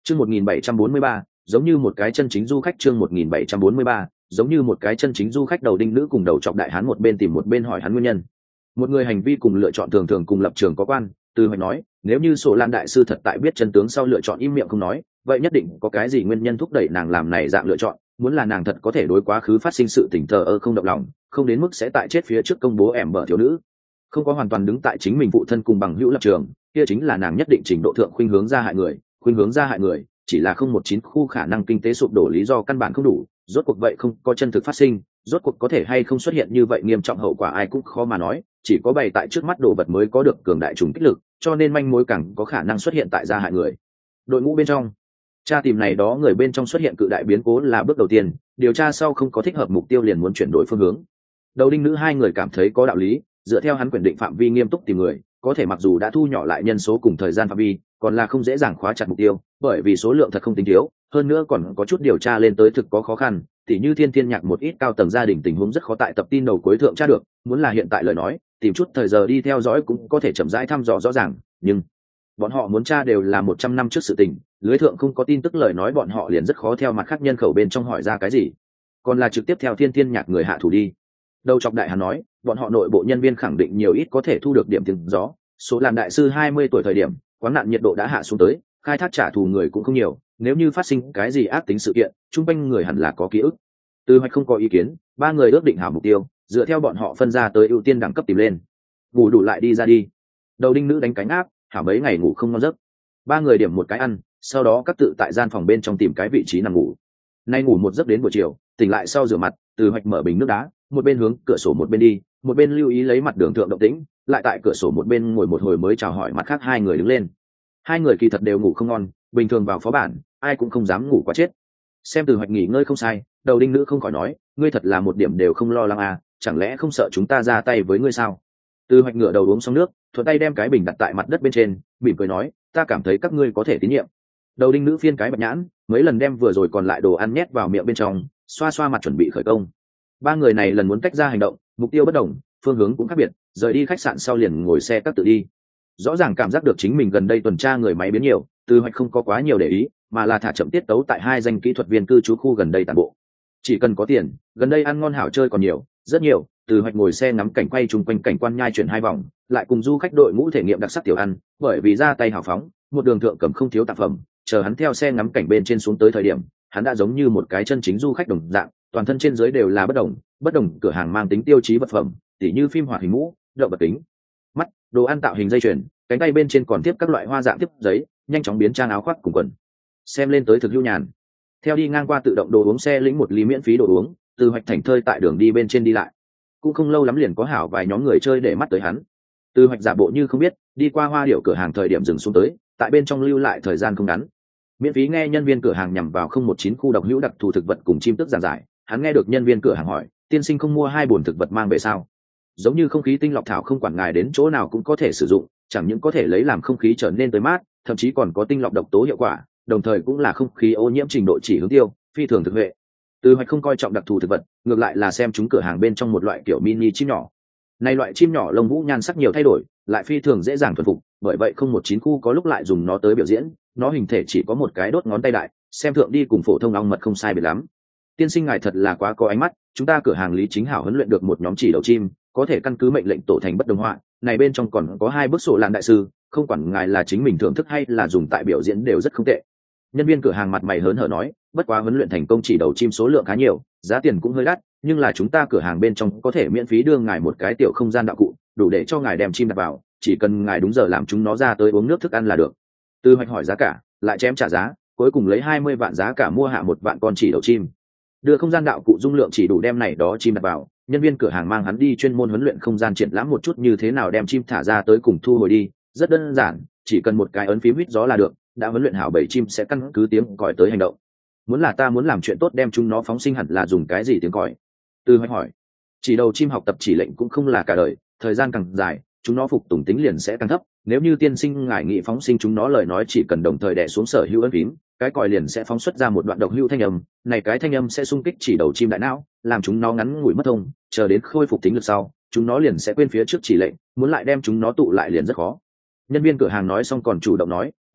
Chương 1743, giống như một cái chân chính du khách. Chương 1743, giống như một cái chân chính du khách. Đầu đinh nữ cùng đầu chọc đại hán một bên tìm một bên hỏi hắn nguyên nhân. Một người hành vi cùng lựa chọn thường thường cùng lập trường có quan. Từ Hoạch nói, nếu như Sổ Lan đại sư thật tại biết chân tướng sau lựa chọn im miệng không nói, vậy nhất định có cái gì nguyên nhân thúc đẩy nàng làm này dạng lựa chọn. Muốn là nàng thật có thể đối quá khứ phát sinh sự tình thờ ơ không động lòng, không đến mức sẽ tại chết phía trước công bố ẻm bở thiếu nữ, không có hoàn toàn đứng tại chính mình phụ thân cùng bằng hữu lập trường, kia chính là nàng nhất định trình độ thượng khuynh hướng ra hại người. Khuynh hướng ra hại người chỉ là không một chín khu khả năng kinh tế sụp đổ lý do căn bản không đủ. Rốt cuộc vậy không có chân thực phát sinh, rốt cuộc có thể hay không xuất hiện như vậy nghiêm trọng hậu quả ai cũng khó mà nói, chỉ có bày tại trước mắt đồ vật mới có được cường đại trùng kích lực, cho nên manh mối càng có khả năng xuất hiện tại gia hại người. Đội ngũ bên trong tra tìm này đó người bên trong xuất hiện cự đại biến cố là bước đầu tiên, điều tra sau không có thích hợp mục tiêu liền muốn chuyển đổi phương hướng. Đầu đinh nữ hai người cảm thấy có đạo lý, dựa theo hắn quyền định phạm vi nghiêm túc tìm người, có thể mặc dù đã thu nhỏ lại nhân số cùng thời gian phạm vi, còn là không dễ dàng khóa chặt mục tiêu, bởi vì số lượng thật không tính thiếu, hơn nữa còn có chút điều tra lên tới thực có khó khăn, tỉ như Thiên Thiên Nhạc một ít cao tầng gia đình tình huống rất khó tại tập tin đầu cuối thượng tra được, muốn là hiện tại lời nói, tìm chút thời giờ đi theo dõi cũng có thể chậm rãi thăm dò rõ ràng, nhưng bọn họ muốn tra đều là 100 năm trước sự tình, lưới thượng không có tin tức lời nói bọn họ liền rất khó theo mặt khác nhân khẩu bên trong hỏi ra cái gì, còn là trực tiếp theo Thiên Thiên Nhạc người hạ thủ đi. Đầu chọc đại hán nói, bọn họ nội bộ nhân viên khẳng định nhiều ít có thể thu được điểm tiếng gió. Số Lan đại sư 20 tuổi thời điểm, quáng nạn nhiệt độ đã hạ xuống tới, khai thác trả thù người cũng không nhiều, nếu như phát sinh cái gì ác tính sự kiện, trung quanh người hẳn là có ký ức. Từ Hoạch không có ý kiến, ba người ước định hảo mục tiêu, dựa theo bọn họ phân ra tới ưu tiên đẳng cấp tìm lên. Ngủ đủ lại đi ra đi. Đầu đinh nữ đánh cánh áp, hảo mấy ngày ngủ không ngon giấc. Ba người điểm một cái ăn, sau đó các tự tại gian phòng bên trong tìm cái vị trí nằm ngủ. Nay ngủ một giấc đến buổi chiều, tỉnh lại sau rửa mặt, Từ Hoạch mở bình nước đá, một bên hướng cửa sổ một bên đi, một bên lưu ý lấy mặt đường thượng động tĩnh, lại tại cửa sổ một bên ngồi một hồi mới chào hỏi mặt khác hai người đứng lên. Hai người kỳ thật đều ngủ không ngon, bình thường vào phó bản ai cũng không dám ngủ quá chết. Xem Từ Hoạch nghỉ ngơi không sai, đầu đinh nữ không khỏi nói, ngươi thật là một điểm đều không lo lắng à, chẳng lẽ không sợ chúng ta ra tay với ngươi sao? Từ Hoạch ngửa đầu uống xong nước, thuận tay đem cái bình đặt tại mặt đất bên trên, mỉm cười nói, ta cảm thấy các ngươi có thể tín nhiệm. Đầu đinh nữ phiên cái bạch nhãn, mấy lần đem vừa rồi còn lại đồ ăn nhét vào miệng bên trong, xoa xoa mặt chuẩn bị khởi công. Ba người này lần muốn tách ra hành động, mục tiêu bất đồng, phương hướng cũng khác biệt, rời đi khách sạn sau liền ngồi xe các tự đi. Rõ ràng cảm giác được chính mình gần đây tuần tra người máy biến nhiều, Từ Hoạch không có quá nhiều để ý, mà là thả chậm tiết tấu tại hai danh kỹ thuật viên cư trú khu gần đây tản bộ. Chỉ cần có tiền, gần đây ăn ngon hảo chơi còn nhiều, rất nhiều. Từ Hoạch ngồi xe ngắm cảnh quay chung quanh cảnh quan nhai chuyển hai vòng, lại cùng du khách đội ngũ thể nghiệm đặc sắc tiểu ăn, bởi vì ra tay hào phóng, một đường thượng cầm không thiếu tạp phẩm, chờ hắn theo xe ngắm cảnh bên trên xuống tới thời điểm, hắn đã giống như một cái chân chính du khách đồng dạng, toàn thân trên dưới đều là bất đồng cửa hàng mang tính tiêu chí vật phẩm, tỉ như phim hoạt hình mũ, động vật kính, mắt, đồ ăn tạo hình dây chuyền, cánh tay bên trên còn tiếp các loại hoa dạng tiếp giấy, nhanh chóng biến trang áo khoác cùng quần, xem lên tới thực hữu nhàn. Theo đi ngang qua tự động đồ uống xe lĩnh một ly miễn phí đồ uống, Từ Hoạch thảnh thơi tại đường đi bên trên đi lại, cũng không lâu lắm liền có hảo vài nhóm người chơi để mắt tới hắn. Từ Hoạch giả bộ như không biết, đi qua hoa điệu cửa hàng thời điểm dừng xuống tới, tại bên trong lưu lại thời gian không ngắn, miễn phí nghe nhân viên cửa hàng nhằm vào 019 khu độc hữu đặc thù thực vật cùng chim tức giảng giải. Hắn nghe được nhân viên cửa hàng hỏi, tiên sinh không mua 2 bồn thực vật mang về sao? Giống như không khí tinh lọc thảo không quản ngài đến chỗ nào cũng có thể sử dụng, chẳng những có thể lấy làm không khí trở nên tới mát, thậm chí còn có tinh lọc độc tố hiệu quả, đồng thời cũng là không khí ô nhiễm trình độ chỉ hướng tiêu, phi thường thực huệ. Từ Hoạch không coi trọng đặc thù thực vật, ngược lại là xem chúng cửa hàng bên trong một loại kiểu mini chim nhỏ. Này loại chim nhỏ lông vũ nhan sắc nhiều thay đổi, lại phi thường dễ dàng thuần phục, bởi vậy 019 khu có lúc lại dùng nó tới biểu diễn. Nó hình thể chỉ có một cái đốt ngón tay đại, xem thượng đi cùng phổ thông ong mật không sai biệt lắm. Tiên sinh ngài thật là quá có ánh mắt, chúng ta cửa hàng Lý Chính Hảo huấn luyện được một nhóm chỉ đầu chim, có thể căn cứ mệnh lệnh tổ thành bất đồng họa, này bên trong còn có 2 bức sổ lạn đại sư, không quản ngài là chính mình thưởng thức hay là dùng tại biểu diễn đều rất không tệ. Nhân viên cửa hàng mặt mày hớn hở nói, bất quá huấn luyện thành công chỉ đầu chim số lượng khá nhiều, giá tiền cũng hơi đắt, nhưng là chúng ta cửa hàng bên trong có thể miễn phí đưa ngài một cái tiểu không gian đạo cụ, đủ để cho ngài đem chim đặt vào, chỉ cần ngài đúng giờ làm chúng nó ra tới uống nước thức ăn là được. Từ Hoạch hỏi giá cả, lại chém trả giá, cuối cùng lấy 20 vạn giá cả mua hạ 1 vạn con chỉ đầu chim. Đưa không gian đạo cụ dung lượng chỉ đủ đem này đó chim đặt vào, nhân viên cửa hàng mang hắn đi chuyên môn huấn luyện không gian triển lãm một chút như thế nào đem chim thả ra tới cùng thu hồi đi, rất đơn giản, chỉ cần một cái ấn phím huýt gió là được, đã huấn luyện hảo 7 chim sẽ căn cứ tiếng còi tới hành động. Muốn là ta muốn làm chuyện tốt đem chúng nó phóng sinh hẳn là dùng cái gì tiếng còi? Từ Hoạch hỏi. Chỉ đầu chim học tập chỉ lệnh cũng không là cả đời, thời gian càng dài, chúng nó phục tùng tính liền sẽ càng thấp, nếu như tiên sinh ngài nghị phóng sinh chúng nó lời nói chỉ cần đồng thời đè xuống sở hữu ấn phím, cái còi liền sẽ phóng xuất ra một đoạn độc hữu thanh âm, này cái thanh âm sẽ xung kích chỉ đầu chim đại não, làm chúng nó ngắn ngủi mất thông, chờ đến khôi phục tính lực sau, chúng nó liền sẽ quên phía trước chỉ lệnh, muốn lại đem chúng nó tụ lại liền rất khó. Nhân viên cửa hàng nói xong còn chủ động nói,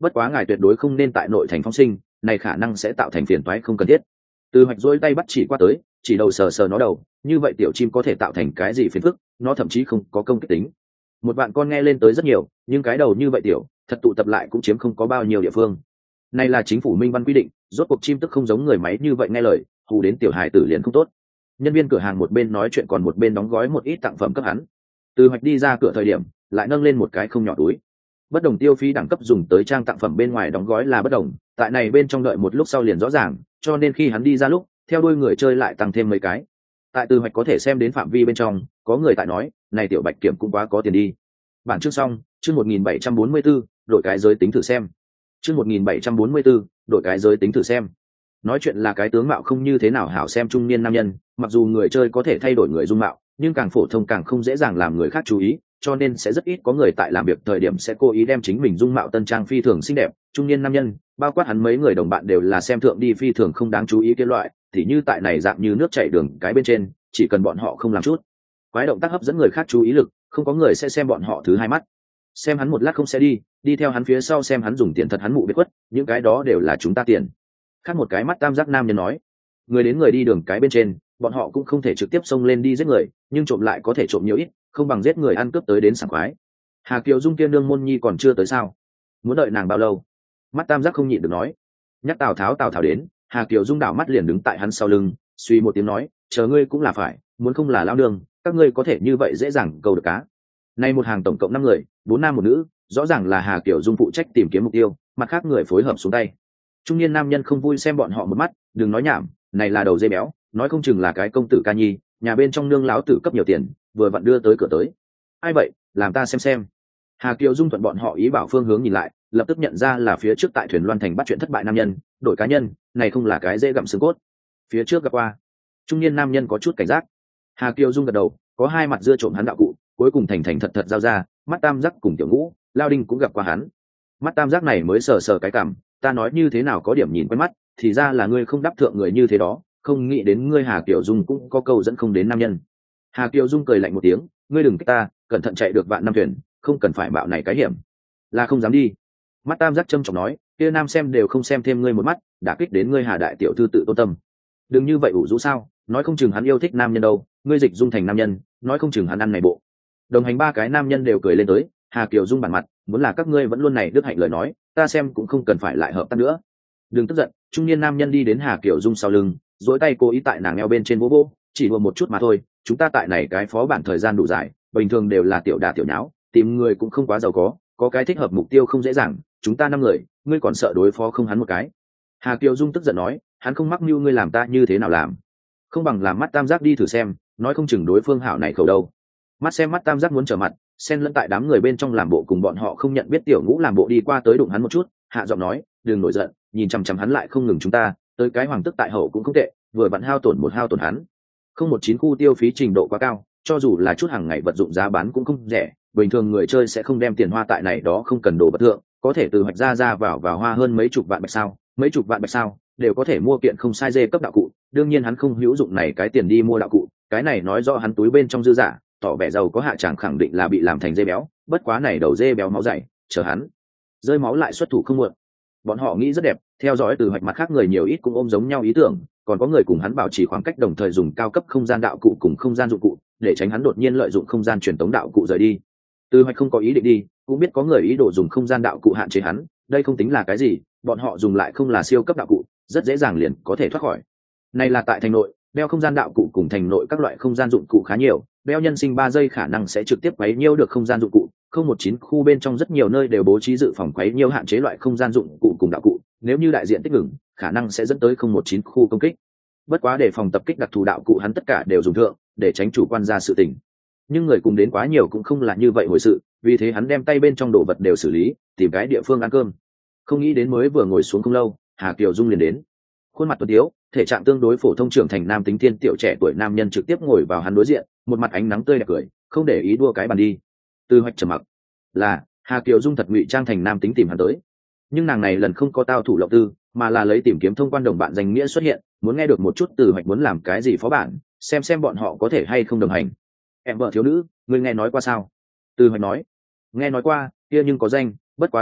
bất quá ngài tuyệt đối không nên tại nội thành phóng sinh, này khả năng sẽ tạo thành phiền toái không cần thiết. Từ Hoạch dỗi tay bắt chỉ qua tới, chỉ đầu sờ sờ nó đầu, như vậy tiểu chim có thể tạo thành cái gì phiền phức, nó thậm chí không có công kích tính. Một vạn con nghe lên tới rất nhiều, nhưng cái đầu như vậy tiểu, thật tụ tập lại cũng chiếm không có bao nhiêu địa phương. Này là chính phủ minh văn quy định, rốt cuộc chim tức không giống người máy như vậy nghe lời, hù đến tiểu hài tử liền không tốt. Nhân viên cửa hàng một bên nói chuyện còn một bên đóng gói một ít tặng phẩm cấp hắn. Từ Hoạch đi ra cửa thời điểm, lại nâng lên một cái không nhỏ túi. Bất đồng tiêu phí đẳng cấp dùng tới trang tặng phẩm bên ngoài đóng gói là bất đồng, tại này bên trong đợi một lúc sau liền rõ ràng, cho nên khi hắn đi ra lúc, theo đuôi người chơi lại tăng thêm mấy cái. Tại Từ Hoạch có thể xem đến phạm vi bên trong, có người tại nói, này tiểu bạch kiểm cũng quá có tiền đi. Bản chương xong, chương 1744, đổi cái giới tính thử xem. Chương 1744, đổi cái giới tính thử xem. Nói chuyện là cái tướng mạo không như thế nào hảo xem trung niên nam nhân, mặc dù người chơi có thể thay đổi người dung mạo, nhưng càng phổ thông càng không dễ dàng làm người khác chú ý, cho nên sẽ rất ít có người tại làm việc thời điểm sẽ cố ý đem chính mình dung mạo tân trang phi thường xinh đẹp. Trung niên nam nhân, bao quát hắn mấy người đồng bạn đều là xem thượng đi phi thường không đáng chú ý cái loại, thì như tại này dạng như nước chảy đường cái bên trên, chỉ cần bọn họ không làm chút quái động tác hấp dẫn người khác chú ý lực, không có người sẽ xem bọn họ thứ hai mắt. Xem hắn một lát không sẽ đi theo hắn phía sau xem hắn dùng tiền thật hắn mụ biết quất, những cái đó đều là chúng ta tiền. Khác một cái mắt tam giác nam nhân nói, người đến người đi đường cái bên trên, bọn họ cũng không thể trực tiếp xông lên đi giết người, nhưng trộm lại có thể trộm nhiều ít, không bằng giết người ăn cướp tới đến sảng khoái. Hà Kiều Dung kia nương môn nhi còn chưa tới sao? Muốn đợi nàng bao lâu? Mắt tam giác không nhịn được nói. Nhắc Tào Tháo đến, Hà Kiều Dung đảo mắt liền đứng tại hắn sau lưng, suy một tiếng nói, chờ ngươi cũng là phải, muốn không là lao đường, các ngươi có thể như vậy dễ dàng câu được cá. Nay một hàng tổng cộng 5 người, 4 nam một nữ, rõ ràng là Hà Kiều Dung phụ trách tìm kiếm mục tiêu, mặt khác người phối hợp xuống tay. Trung niên nam nhân không vui xem bọn họ một mắt, đừng nói nhảm, này là đầu dê béo, nói không chừng là cái công tử ca nhi, nhà bên trong nương láo tử cấp nhiều tiền, vừa vặn đưa tới cửa tới. Ai vậy, làm ta xem. Hà Kiều Dung thuận bọn họ ý bảo phương hướng nhìn lại, lập tức nhận ra là phía trước tại thuyền Loan Thành bắt chuyện thất bại nam nhân, đổi cá nhân, này không là cái dễ gặm xương cốt. Phía trước gặp qua, trung niên nam nhân có chút cảnh giác. Hà Kiều Dung gật đầu, có hai mặt dưa trộm hắn đạo cụ, cuối cùng thành thật giao ra, mắt tam giác cùng tiểu ngũ, Lao Đinh cũng gặp qua hắn. Mắt tam giác này mới sờ cái cằm, ta nói như thế nào có điểm nhìn quen mắt, thì ra là ngươi không đáp thượng người như thế đó, không nghĩ đến ngươi Hà Kiều Dung cũng có câu dẫn không đến nam nhân. Hà Kiều Dung cười lạnh một tiếng, ngươi đừng kích ta, cẩn thận chạy được vạn năm thuyền, không cần phải bạo này cái hiểm. Là không dám đi. Mắt tam giác trâm trọng nói, kia nam xem đều không xem thêm ngươi một mắt, đã kích đến ngươi Hà đại tiểu thư tự tôn tâm. Đừng như vậy ủ rũ sao, nói không chừng hắn yêu thích nam nhân đâu, ngươi dịch dung thành nam nhân, nói không chừng hắn ăn này bộ. Đồng hành ba cái nam nhân đều cười lên tới, Hà Kiều Dung bản mặt, muốn là các ngươi vẫn luôn này đức hạnh lời nói, ta xem cũng không cần phải lại hợp tác nữa. Đừng tức giận, trung niên nam nhân đi đến Hà Kiều Dung sau lưng, duỗi tay cố ý tại nàng eo bên trên vỗ, chỉ đùa một chút mà thôi, chúng ta tại này cái phó bản thời gian đủ dài, bình thường đều là tiểu đà tiểu nháo, tìm người cũng không quá giàu có cái thích hợp mục tiêu không dễ dàng, chúng ta 5 người, ngươi còn sợ đối phó không hắn một cái. Hà Kiều Dung tức giận nói, hắn không mắc mưu ngươi làm ta như thế nào làm, không bằng làm mắt tam giác đi thử xem, nói không chừng đối phương hảo này khẩu đâu. Mắt xem mắt tam giác muốn trở mặt, xen lẫn tại đám người bên trong làm bộ cùng bọn họ không nhận biết tiểu ngũ làm bộ đi qua tới đụng hắn một chút, hạ giọng nói, đừng nổi giận, nhìn chằm chằm hắn lại không ngừng chúng ta, tới cái hoàng tức tại hậu cũng không tệ, vừa vặn hao tổn hắn. Không 19 khu tiêu phí trình độ quá cao, cho dù là chút hàng ngày vật dụng giá bán cũng không rẻ, bình thường người chơi sẽ không đem tiền hoa tại này đó không cần đồ vật thượng, có thể từ hoạch ra vào hoa hơn mấy chục vạn bạch sao, đều có thể mua kiện không sai dê cấp đạo cụ, đương nhiên hắn không hữu dụng này cái tiền đi mua đạo cụ, cái này nói rõ hắn túi bên trong dư giả, tỏ vẻ giàu có hạ chẳng khẳng định là bị làm thành dê béo, bất quá này đầu dê béo máu dày, chờ hắn rơi máu lại xuất thủ không muộn. Bọn họ nghĩ rất đẹp, theo dõi từ hoạch mặt khác người nhiều ít cũng ôm giống nhau ý tưởng, còn có người cùng hắn bảo trì khoảng cách đồng thời dùng cao cấp không gian đạo cụ cùng không gian dụng cụ để tránh hắn đột nhiên lợi dụng không gian truyền tống đạo cụ rời đi. Từ hoạch không có ý định đi, cũng biết có người ý đồ dùng không gian đạo cụ hạn chế hắn, đây không tính là cái gì, bọn họ dùng lại không là siêu cấp đạo cụ, rất dễ dàng liền có thể thoát khỏi. Này là tại thành nội, đeo không gian đạo cụ cùng thành nội các loại không gian dụng cụ khá nhiều, đeo nhân sinh 3 giây khả năng sẽ trực tiếp quấy nhiêu được không gian dụng cụ, không 19 khu bên trong rất nhiều nơi đều bố trí dự phòng quấy nhiêu hạn chế loại không gian dụng cụ cùng đạo cụ, nếu như đại diện tích ngừng, khả năng sẽ dẫn tới không 19 khu công kích. Bất quá để phòng tập kích đặc thù đạo cụ hắn tất cả đều dùng thượng, để tránh chủ quan ra sự tình. Nhưng người cùng đến quá nhiều cũng không là như vậy hồi sự, vì thế hắn đem tay bên trong đồ vật đều xử lý, tìm cái địa phương ăn cơm. Không nghĩ đến mới vừa ngồi xuống không lâu, Hà Kiều Dung liền đến. Khuôn mặt tuấn tiếu, thể trạng tương đối phổ thông trưởng thành nam tính thiên tiểu trẻ tuổi nam nhân trực tiếp ngồi vào hắn đối diện, một mặt ánh nắng tươi đẹp cười, không để ý đua cái bàn đi. Từ hoạch trầm mặc. Là Hà Kiều Dung thật ngụy trang thành nam tính tìm hắn tới, nhưng nàng này lần không có tao thủ lộng tư, mà là lấy tìm kiếm thông quan đồng bạn danh nghĩa xuất hiện, muốn nghe được một chút từ hoạch muốn làm cái gì phó bản, xem bọn họ có thể hay không đồng hành. Em vợ thiếu nữ, ngươi nghe nói qua sao? Từ hoạch nói, nghe nói qua, kia nhưng có danh, bất quá đáng tiếc,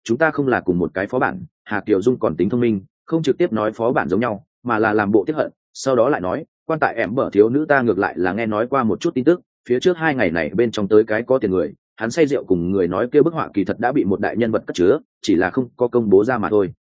chúng ta không là cùng một cái phó bản. Hà Kiều Dung còn tính thông minh, không trực tiếp nói phó bản giống nhau, mà là làm bộ tiếp hận, sau đó lại nói quan tại em bở thiếu nữ ta ngược lại là nghe nói qua một chút tin tức, phía trước 2 ngày này bên trong tới cái có tiền người, hắn say rượu cùng người nói kêu bức họa kỳ thật đã bị một đại nhân vật cất chứa, chỉ là không có công bố ra mà thôi.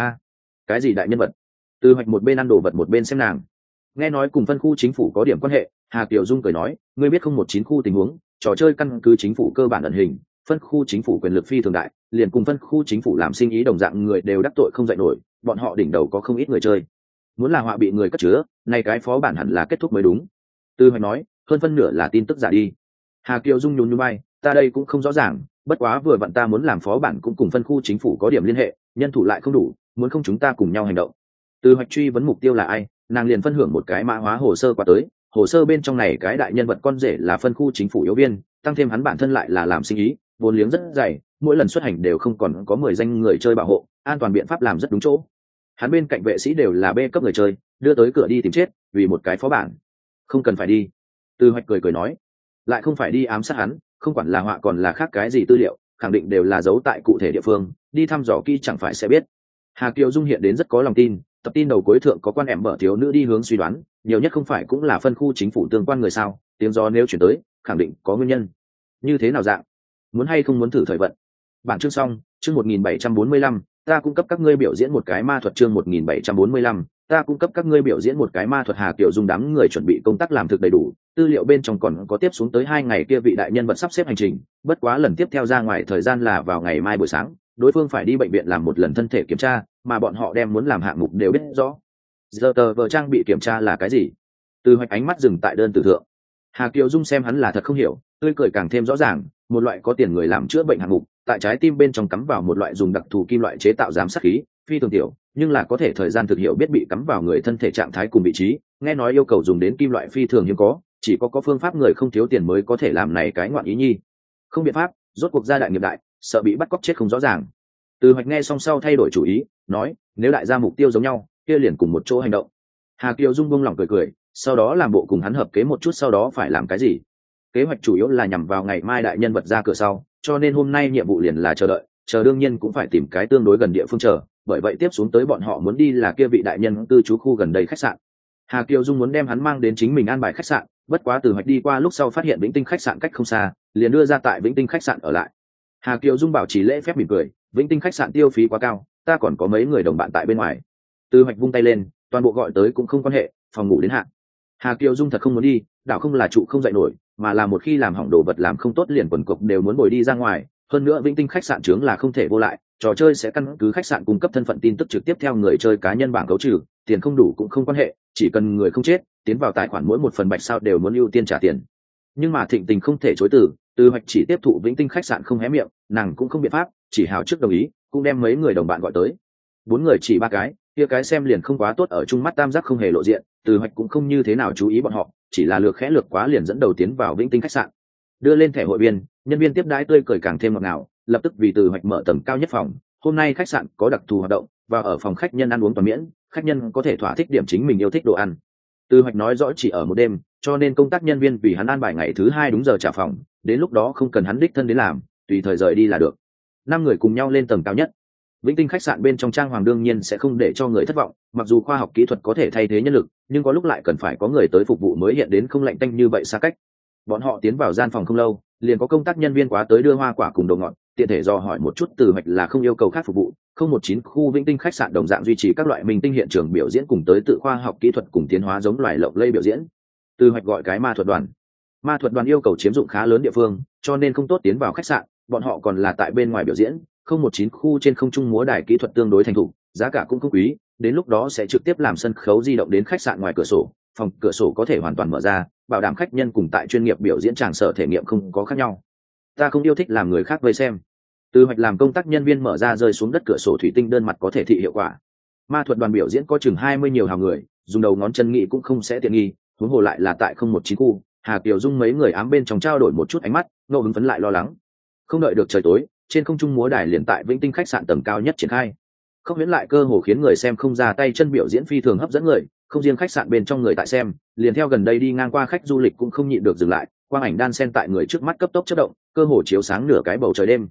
Cái gì đại nhân vật? Từ Hoạch một bên ăn đồ vật một bên xem nàng, nghe nói cùng phân khu chính phủ có điểm quan hệ. Hà Kiều Dung cười nói, ngươi biết 019 khu tình huống, trò chơi căn cứ chính phủ cơ bản ẩn hình, phân khu chính phủ quyền lực phi thường đại, liền cùng phân khu chính phủ làm sinh ý đồng dạng người đều đắc tội không dạy nổi, bọn họ đỉnh đầu có không ít người chơi, muốn là họa bị người cất chứa, nay cái phó bản hẳn là kết thúc mới đúng. Từ Hoạch nói, hơn phân nửa là tin tức giả đi. Hà Kiều Dung nhún nhún vai, ta đây cũng không rõ ràng, bất quá vừa vặn ta muốn làm phó bản cũng cùng phân khu chính phủ có điểm liên hệ, nhân thủ lại không đủ, muốn không chúng ta cùng nhau hành động. Từ Hoạch truy vấn mục tiêu là ai, nàng liền phân hưởng một cái mã hóa hồ sơ qua tới, hồ sơ bên trong này cái đại nhân vật con rể là phân khu chính phủ yếu viên, tăng thêm hắn bản thân lại là làm sinh ý, vốn liếng rất dày, mỗi lần xuất hành đều không còn có 10 danh người chơi bảo hộ, an toàn biện pháp làm rất đúng chỗ. Hắn bên cạnh vệ sĩ đều là B cấp người chơi, đưa tới cửa đi tìm chết, vì một cái phó bản. Không cần phải đi. Từ Hoạch cười nói, lại không phải đi ám sát hắn, không quản là họa còn là khác cái gì tư liệu, khẳng định đều là giấu tại cụ thể địa phương, đi thăm dò kỹ chẳng phải sẽ biết. Hà Kiều Dung hiện đến rất có lòng tin, tập tin đầu cuối thượng có quan em bở thiếu nữ đi hướng suy đoán, nhiều nhất không phải cũng là phân khu chính phủ tương quan người sao, tiếng gió nếu chuyển tới, khẳng định có nguyên nhân. Như thế nào dạng? Muốn hay không muốn thử thời vận. Bản chương xong, chương 1745, ta cung cấp các ngươi biểu diễn một cái ma thuật. Chương 1745, ta cung cấp các ngươi biểu diễn một cái ma thuật. Hà Kiều Dung đám người chuẩn bị công tác làm thực đầy đủ, tư liệu bên trong còn có tiếp xuống tới 2 ngày kia vị đại nhân vật sắp xếp hành trình, bất quá lần tiếp theo ra ngoài thời gian là vào ngày mai buổi sáng, đối phương phải đi bệnh viện làm một lần thân thể kiểm tra, mà bọn họ đem muốn làm hạng mục đều biết rõ. Giờ tờ vờ trang bị kiểm tra là cái gì? Từ Hoạch ánh mắt dừng tại đơn tử thượng. Hà Kiều Dung xem hắn là thật không hiểu, tươi cười càng thêm rõ ràng, một loại có tiền người làm chữa bệnh hạng mục, tại trái tim bên trong cắm vào một loại dùng đặc thù kim loại chế tạo giám sát khí, phi thường tiểu, nhưng là có thể thời gian thực hiệu biết bị cắm vào người thân thể trạng thái cùng vị trí, nghe nói yêu cầu dùng đến kim loại phi thường hiếm có, chỉ có phương pháp người không thiếu tiền mới có thể làm này cái ngoạn ý nhi. Không biện pháp, rốt cuộc gia đại nghiệp đại, sợ bị bắt cóc chết không rõ ràng. Từ Hoạch nghe xong sau thay đổi chủ ý, nói, nếu đại gia mục tiêu giống nhau, kia liền cùng một chỗ hành động. Hà Kiều Dung buông lòng cười, sau đó làm bộ cùng hắn hợp kế một chút sau đó phải làm cái gì. Kế hoạch chủ yếu là nhằm vào ngày mai đại nhân vật ra cửa sau, cho nên hôm nay nhiệm vụ liền là chờ đợi, chờ đương nhiên cũng phải tìm cái tương đối gần địa phương chờ, bởi vậy tiếp xuống tới bọn họ muốn đi là kia vị đại nhân cư trú khu gần đây khách sạn. Hà Kiều Dung muốn đem hắn mang đến chính mình an bài khách sạn, bất quá Từ Hoạch đi qua lúc sau phát hiện Vĩnh Tinh khách sạn cách không xa, liền đưa ra tại Vĩnh Tinh khách sạn ở lại. Hà Kiều Dung bảo trì lễ phép mỉm cười, Vĩnh Tinh khách sạn tiêu phí quá cao, ta còn có mấy người đồng bạn tại bên ngoài. Từ Hoạch vung tay lên, toàn bộ gọi tới cũng không quan hệ, phòng ngủ đến hạn. Hà Kiều Dung thật không muốn đi, đảo không là trụ không dậy nổi, mà là một khi làm hỏng đồ vật làm không tốt liền quần cục đều muốn bồi đi ra ngoài. Hơn nữa Vĩnh Tinh khách sạn chướng là không thể vô lại, trò chơi sẽ căn cứ khách sạn cung cấp thân phận tin tức trực tiếp theo người chơi cá nhân bảng cấu trừ, tiền không đủ cũng không quan hệ, chỉ cần người không chết, tiến vào tài khoản mỗi một phần bạch sao đều muốn ưu tiên trả tiền. Nhưng mà Thịnh Tình không thể chối từ, Từ Hoạch chỉ tiếp thụ Vĩnh Tinh khách sạn không hé miệng, nàng cũng không biện pháp, chỉ hào trước đồng ý, cũng đem mấy người đồng bạn gọi tới. 4 người chỉ 3 cái, kia cái xem liền không quá tốt ở chung mắt tam giác không hề lộ diện, Từ Hoạch cũng không như thế nào chú ý bọn họ, chỉ là lược khẽ lược quá liền dẫn đầu tiến vào Vĩnh Tinh khách sạn. Đưa lên thẻ hội viên, nhân viên tiếp đãi tươi cười càng thêm ngọt ngào, lập tức vì Từ Hoạch mở tầng cao nhất phòng. Hôm nay khách sạn có đặc thù hoạt động, và ở phòng khách nhân ăn uống toàn miễn, khách nhân có thể thỏa thích điểm chính mình yêu thích đồ ăn. Từ Hoạch nói rõ chỉ ở một đêm, cho nên công tác nhân viên vì hắn an bài ngày thứ 2 đúng giờ trả phòng, đến lúc đó không cần hắn đích thân đến làm, tùy thời rời đi là được. 5 người cùng nhau lên tầng cao nhất. Vĩnh Tinh khách sạn bên trong trang hoàng đương nhiên sẽ không để cho người thất vọng, mặc dù khoa học kỹ thuật có thể thay thế nhân lực, nhưng có lúc lại cần phải có người tới phục vụ mới hiện đến không lạnh tanh như vậy xa cách. Bọn họ tiến vào gian phòng không lâu, liền có công tác nhân viên quá tới đưa hoa quả cùng đồ ngọt, tiện thể dò hỏi một chút Từ Hoạch là không yêu cầu khác phục vụ. 019 khu Vĩnh Tinh khách sạn đồng dạng duy trì các loại minh tinh hiện trường biểu diễn cùng tới tự khoa học kỹ thuật cùng tiến hóa giống loài lộng lây biểu diễn. Từ Hoạch gọi cái ma thuật đoàn. Ma thuật đoàn yêu cầu chiếm dụng khá lớn địa phương, cho nên không tốt tiến vào khách sạn, bọn họ còn là tại bên ngoài biểu diễn. 019 khu trên không trung múa đài kỹ thuật tương đối thành thục, giá cả cũng không quý, đến lúc đó sẽ trực tiếp làm sân khấu di động đến khách sạn ngoài cửa sổ, phòng cửa sổ có thể hoàn toàn mở ra, bảo đảm khách nhân cùng tại chuyên nghiệp biểu diễn tràng sở thể nghiệm không có khác nhau. Ta không yêu thích làm người khác vây xem. Từ Hoạch làm công tác nhân viên mở ra rơi xuống đất cửa sổ thủy tinh đơn mặt có thể thị hiệu quả. Ma thuật đoàn biểu diễn có chừng 20 nhiều hào người, dùng đầu ngón chân nghĩ cũng không sẽ tiện nghi, huống hồ lại là tại 019 khu. Hà Kiều Dung mấy người ám bên trong trao đổi một chút ánh mắt, ngẫu hứng phấn lại lo lắng. Không đợi được trời tối, trên không trung múa đài liền tại Vĩnh Tinh khách sạn tầng cao nhất triển khai. Không miễn lại cơ hồ khiến người xem không ra tay chân biểu diễn phi thường hấp dẫn người, không riêng khách sạn bên trong người tại xem, liền theo gần đây đi ngang qua khách du lịch cũng không nhịn được dừng lại, quang ảnh đan xen tại người trước mắt cấp tốc chớp động, cơ hồ chiếu sáng nửa cái bầu trời đêm.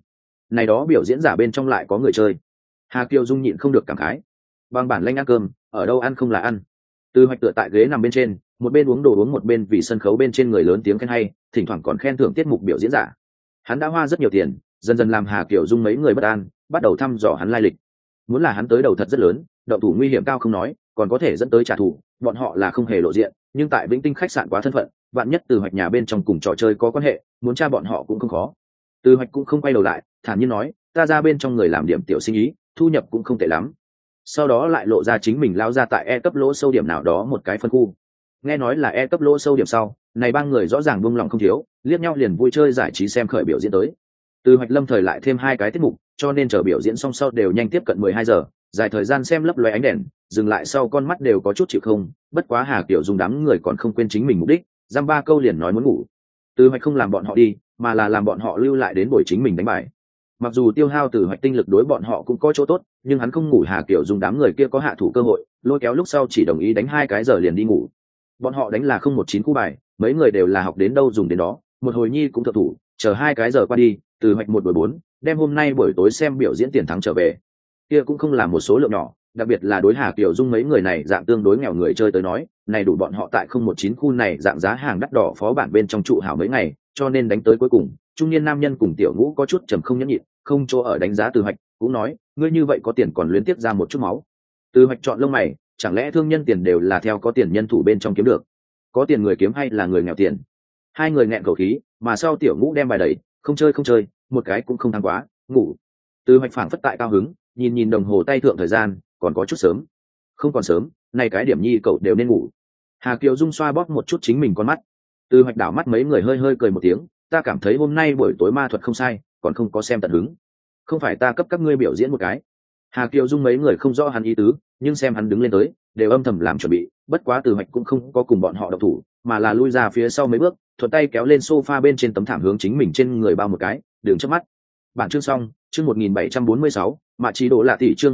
này đó biểu diễn giả bên trong lại có người chơi. Hà Kiều Dung nhịn không được cảm khái, bằng bản lanh ăn cơm ở đâu ăn không là ăn. Từ Hoạch tựa tại ghế nằm bên trên, một bên uống đồ uống một bên vì sân khấu bên trên người lớn tiếng khen hay, thỉnh thoảng còn khen thưởng tiết mục biểu diễn giả. Hắn đã hoa rất nhiều tiền, dần dần làm Hà Kiều Dung mấy người bất an, bắt đầu thăm dò hắn lai lịch. Muốn là hắn tới đầu thật rất lớn, động thủ nguy hiểm cao không nói, còn có thể dẫn tới trả thù. Bọn họ là không hề lộ diện, nhưng tại Vĩnh Tinh khách sạn quá thân phận, vạn nhất Từ Hoạch nhà bên trong cùng trò chơi có quan hệ, muốn tra bọn họ cũng không khó. Từ Hoạch cũng không quay đầu lại, thản nhiên nói, ta ra bên trong người làm điểm tiểu sinh ý, thu nhập cũng không tệ lắm. Sau đó lại lộ ra chính mình lao ra tại E cấp lỗ sâu điểm nào đó một cái phân khu. Nghe nói là E cấp lỗ sâu điểm sau, này ba người rõ ràng buông lòng không thiếu, liếc nhau liền vui chơi giải trí xem khởi biểu diễn tới. Từ Hoạch lâm thời lại thêm 2 cái tiết mục, cho nên chờ biểu diễn xong sau đều nhanh tiếp cận 12 giờ, dài thời gian xem lấp loé ánh đèn, dừng lại sau con mắt đều có chút chịu không. Bất quá Hà Kiều Dung đám người còn không quên chính mình mục đích, dăm ba câu liền nói muốn ngủ. Từ Hoạch không làm bọn họ đi, mà là làm bọn họ lưu lại đến buổi chính mình đánh bài. Mặc dù tiêu hao Từ Hoạch tinh lực đối bọn họ cũng có chỗ tốt, nhưng hắn không ngủ Hà Kiều Dung đám người kia có hạ thủ cơ hội, lôi kéo lúc sau chỉ đồng ý đánh 2 cái giờ liền đi ngủ. Bọn họ đánh là 019 khu bài, mấy người đều là học đến đâu dùng đến đó, một hồi nhi cũng thượng thủ, chờ 2 cái giờ qua đi, Từ Hoạch 1 buổi 4, đem hôm nay buổi tối xem biểu diễn tiền thắng trở về. Kia cũng không là một số lượng nhỏ, đặc biệt là đối Hà Kiều Dung mấy người này dạng tương đối nghèo người chơi tới nói, này đủ bọn họ tại 019 khu này dạng giá hàng đắt đỏ phó bản bên trong trụ hảo mấy ngày, cho nên đánh tới cuối cùng, trung niên nam nhân cùng tiểu ngũ có chút trầm không nhẫn nhịn, không chỗ ở đánh giá Từ Hoạch, cũng nói, ngươi như vậy có tiền còn luyến tiếp ra một chút máu. Từ Hoạch chọn lông mày, chẳng lẽ thương nhân tiền đều là theo có tiền nhân thủ bên trong kiếm được? Có tiền người kiếm hay là người nghèo tiền? Hai người nghẹn khẩu khí, mà sau tiểu ngũ đem bài đẩy, không chơi, một cái cũng không thắng quá, ngủ. Từ Hoạch phảng phất tại cao hứng, nhìn đồng hồ tay thượng thời gian, còn có chút sớm. Không còn sớm, này cái điểm nhi cậu đều nên ngủ. Hà Kiều Dung xoa bóp một chút chính mình con mắt. Từ Hoạch đảo mắt mấy người hơi cười một tiếng, ta cảm thấy hôm nay buổi tối ma thuật không sai, còn không có xem tận hứng. Không phải ta cấp các ngươi biểu diễn một cái. Hà Kiều Dung mấy người không rõ hắn ý tứ, nhưng xem hắn đứng lên tới, đều âm thầm làm chuẩn bị. Bất quá Từ Hoạch cũng không có cùng bọn họ độc thủ, mà là lui ra phía sau mấy bước, thuận tay kéo lên sofa bên trên tấm thảm hướng chính mình trên người bao một cái, đường chớp mắt. Bản chương xong, chương 1746, Mạ Chí Đỗ Lạ Tỷ chương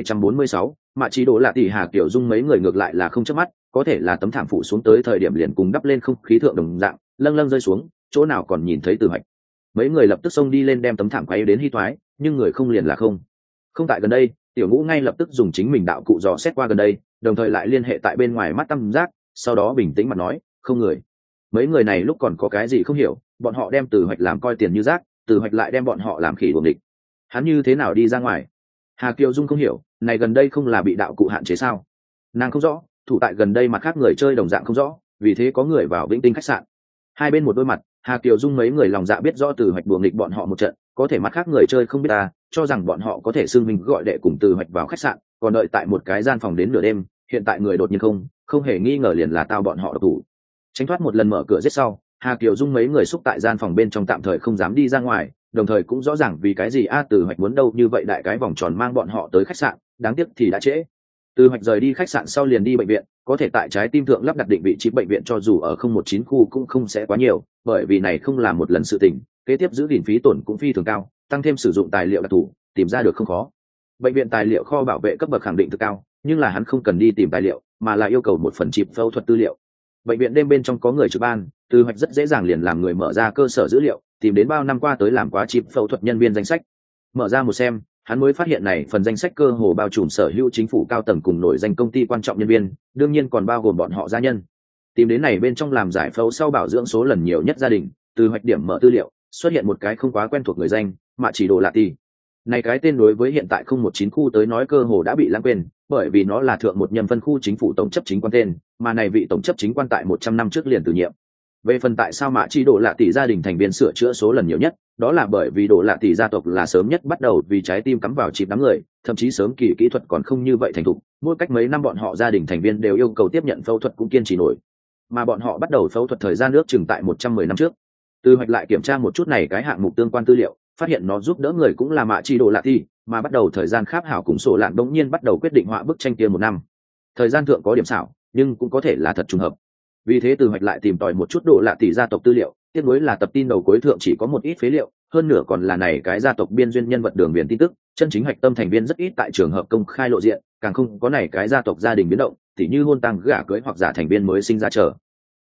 1746, Mạ Chí Đỗ Lạ Tỷ. Hà Kiều Dung mấy người ngược lại là không chớp mắt, có thể là tấm thảm phủ xuống tới thời điểm liền cùng đắp lên không khí thượng đồng dạng, lâng rơi xuống, chỗ nào còn nhìn thấy Từ Hoạch. Mấy người lập tức xông đi lên đem tấm thảm quay đến hy toái, nhưng người không liền là không. Không tại gần đây, tiểu ngũ ngay lập tức dùng chính mình đạo cụ dò xét qua gần đây, đồng thời lại liên hệ tại bên ngoài mắt tam giác, sau đó bình tĩnh mà nói, không người. Mấy người này lúc còn có cái gì không hiểu, bọn họ đem Từ Hoạch làm coi tiền như rác, Từ Hoạch lại đem bọn họ làm khỉ đuồng địch. Hắn như thế nào đi ra ngoài? Hà Kiều Dung không hiểu, này gần đây không là bị đạo cụ hạn chế sao? Nàng không rõ, thủ tại gần đây mặt khác người chơi đồng dạng không rõ, vì thế có người vào Vĩnh Tinh khách sạn. Hai bên một đôi mặt, Hà Kiều Dung mấy người lòng dạ biết rõ Từ Hoạch đuồng địch bọn họ một trận, có thể mặt khác người chơi không biết ta, cho rằng bọn họ có thể xưng mình gọi đệ cùng Từ Hoạch vào khách sạn, còn đợi tại một cái gian phòng đến nửa đêm, hiện tại người đột nhiên không hề nghi ngờ liền là tao bọn họ độc thủ. Tránh thoát một lần mở cửa giết sau, Hà Kiều Dung mấy người xúc tại gian phòng bên trong tạm thời không dám đi ra ngoài, đồng thời cũng rõ ràng vì cái gì Từ Hoạch muốn đâu như vậy đại cái vòng tròn mang bọn họ tới khách sạn, đáng tiếc thì đã trễ. Từ Hoạch rời đi khách sạn sau liền đi bệnh viện, có thể tại trái tim thượng lắp đặt định vị chip bệnh viện cho dù ở 019 khu cũng không sẽ quá nhiều, bởi vì này không là một lần sự tình, kế tiếp giữ gìn phí tổn cũng phi thường cao, tăng thêm sử dụng tài liệu đặc thù, tìm ra được không khó. Bệnh viện tài liệu kho bảo vệ cấp bậc khẳng định cực cao, nhưng là hắn không cần đi tìm tài liệu, mà là yêu cầu một phần chip phẫu thuật tư liệu. Bệnh viện đêm bên trong có người trực ban, Từ Hoạch rất dễ dàng liền làm người mở ra cơ sở dữ liệu, tìm đến bao năm qua tới làm quá chip phẫu thuật nhân viên danh sách. Mở ra một xem, hắn mới phát hiện này phần danh sách cơ hồ bao trùm sở hữu chính phủ cao tầng cùng nổi danh công ty quan trọng nhân viên, đương nhiên còn bao gồm bọn họ gia nhân. Tìm đến này bên trong làm giải phẫu sau bảo dưỡng số lần nhiều nhất gia đình, Từ Hoạch điểm mở tư liệu, xuất hiện một cái không quá quen thuộc người danh, Mạ Chí Đỗ Lạ Tỷ. Này cái tên đối với hiện tại 019 khu tới nói cơ hồ đã bị lãng quên, bởi vì nó là thượng một nhâm phân khu chính phủ tổng chấp chính quan tên, mà này vị tổng chấp chính quan tại 100 năm trước liền từ nhiệm. Về phần tại sao Mạ Chí Đỗ Lạ Tỷ gia đình thành viên sửa chữa số lần nhiều nhất, đó là bởi vì Đỗ Lạ Tỷ gia tộc là sớm nhất bắt đầu vì trái tim cắm vào chip đám người, thậm chí sớm kỳ kỹ thuật còn không như vậy thành thục, mỗi cách mấy năm bọn họ gia đình thành viên đều yêu cầu tiếp nhận phẫu thuật cũng kiên trì nổi. Mà bọn họ bắt đầu phẫu thuật thời gian ước chừng tại 110 năm trước. Từ Hoạch lại kiểm tra một chút này cái hạng mục tương quan tư liệu, phát hiện nó giúp đỡ người cũng là Mạ Chí Đỗ Lạ Tỷ, mà bắt đầu thời gian kháp hảo cùng sổ lạn đống nhiên bắt đầu quyết định họa bức tranh kia 1 năm. Thời gian thượng có điểm xảo, nhưng cũng có thể là thật trùng hợp. Vì thế Từ Hoạch lại tìm tòi một chút Đỗ Lạ Tỷ gia tộc tư liệu, tiếc nuối là tập tin đầu cuối thượng chỉ có một ít phế liệu, hơn nửa còn là này cái gia tộc biên duyên nhân vật đường viền tin tức, chân chính hạch tâm thành viên rất ít tại trường hợp công khai lộ diện, càng không có này cái gia tộc gia đình biến động, tỉ như hôn tăng gả cưới hoặc giả thành viên mới sinh ra chờ.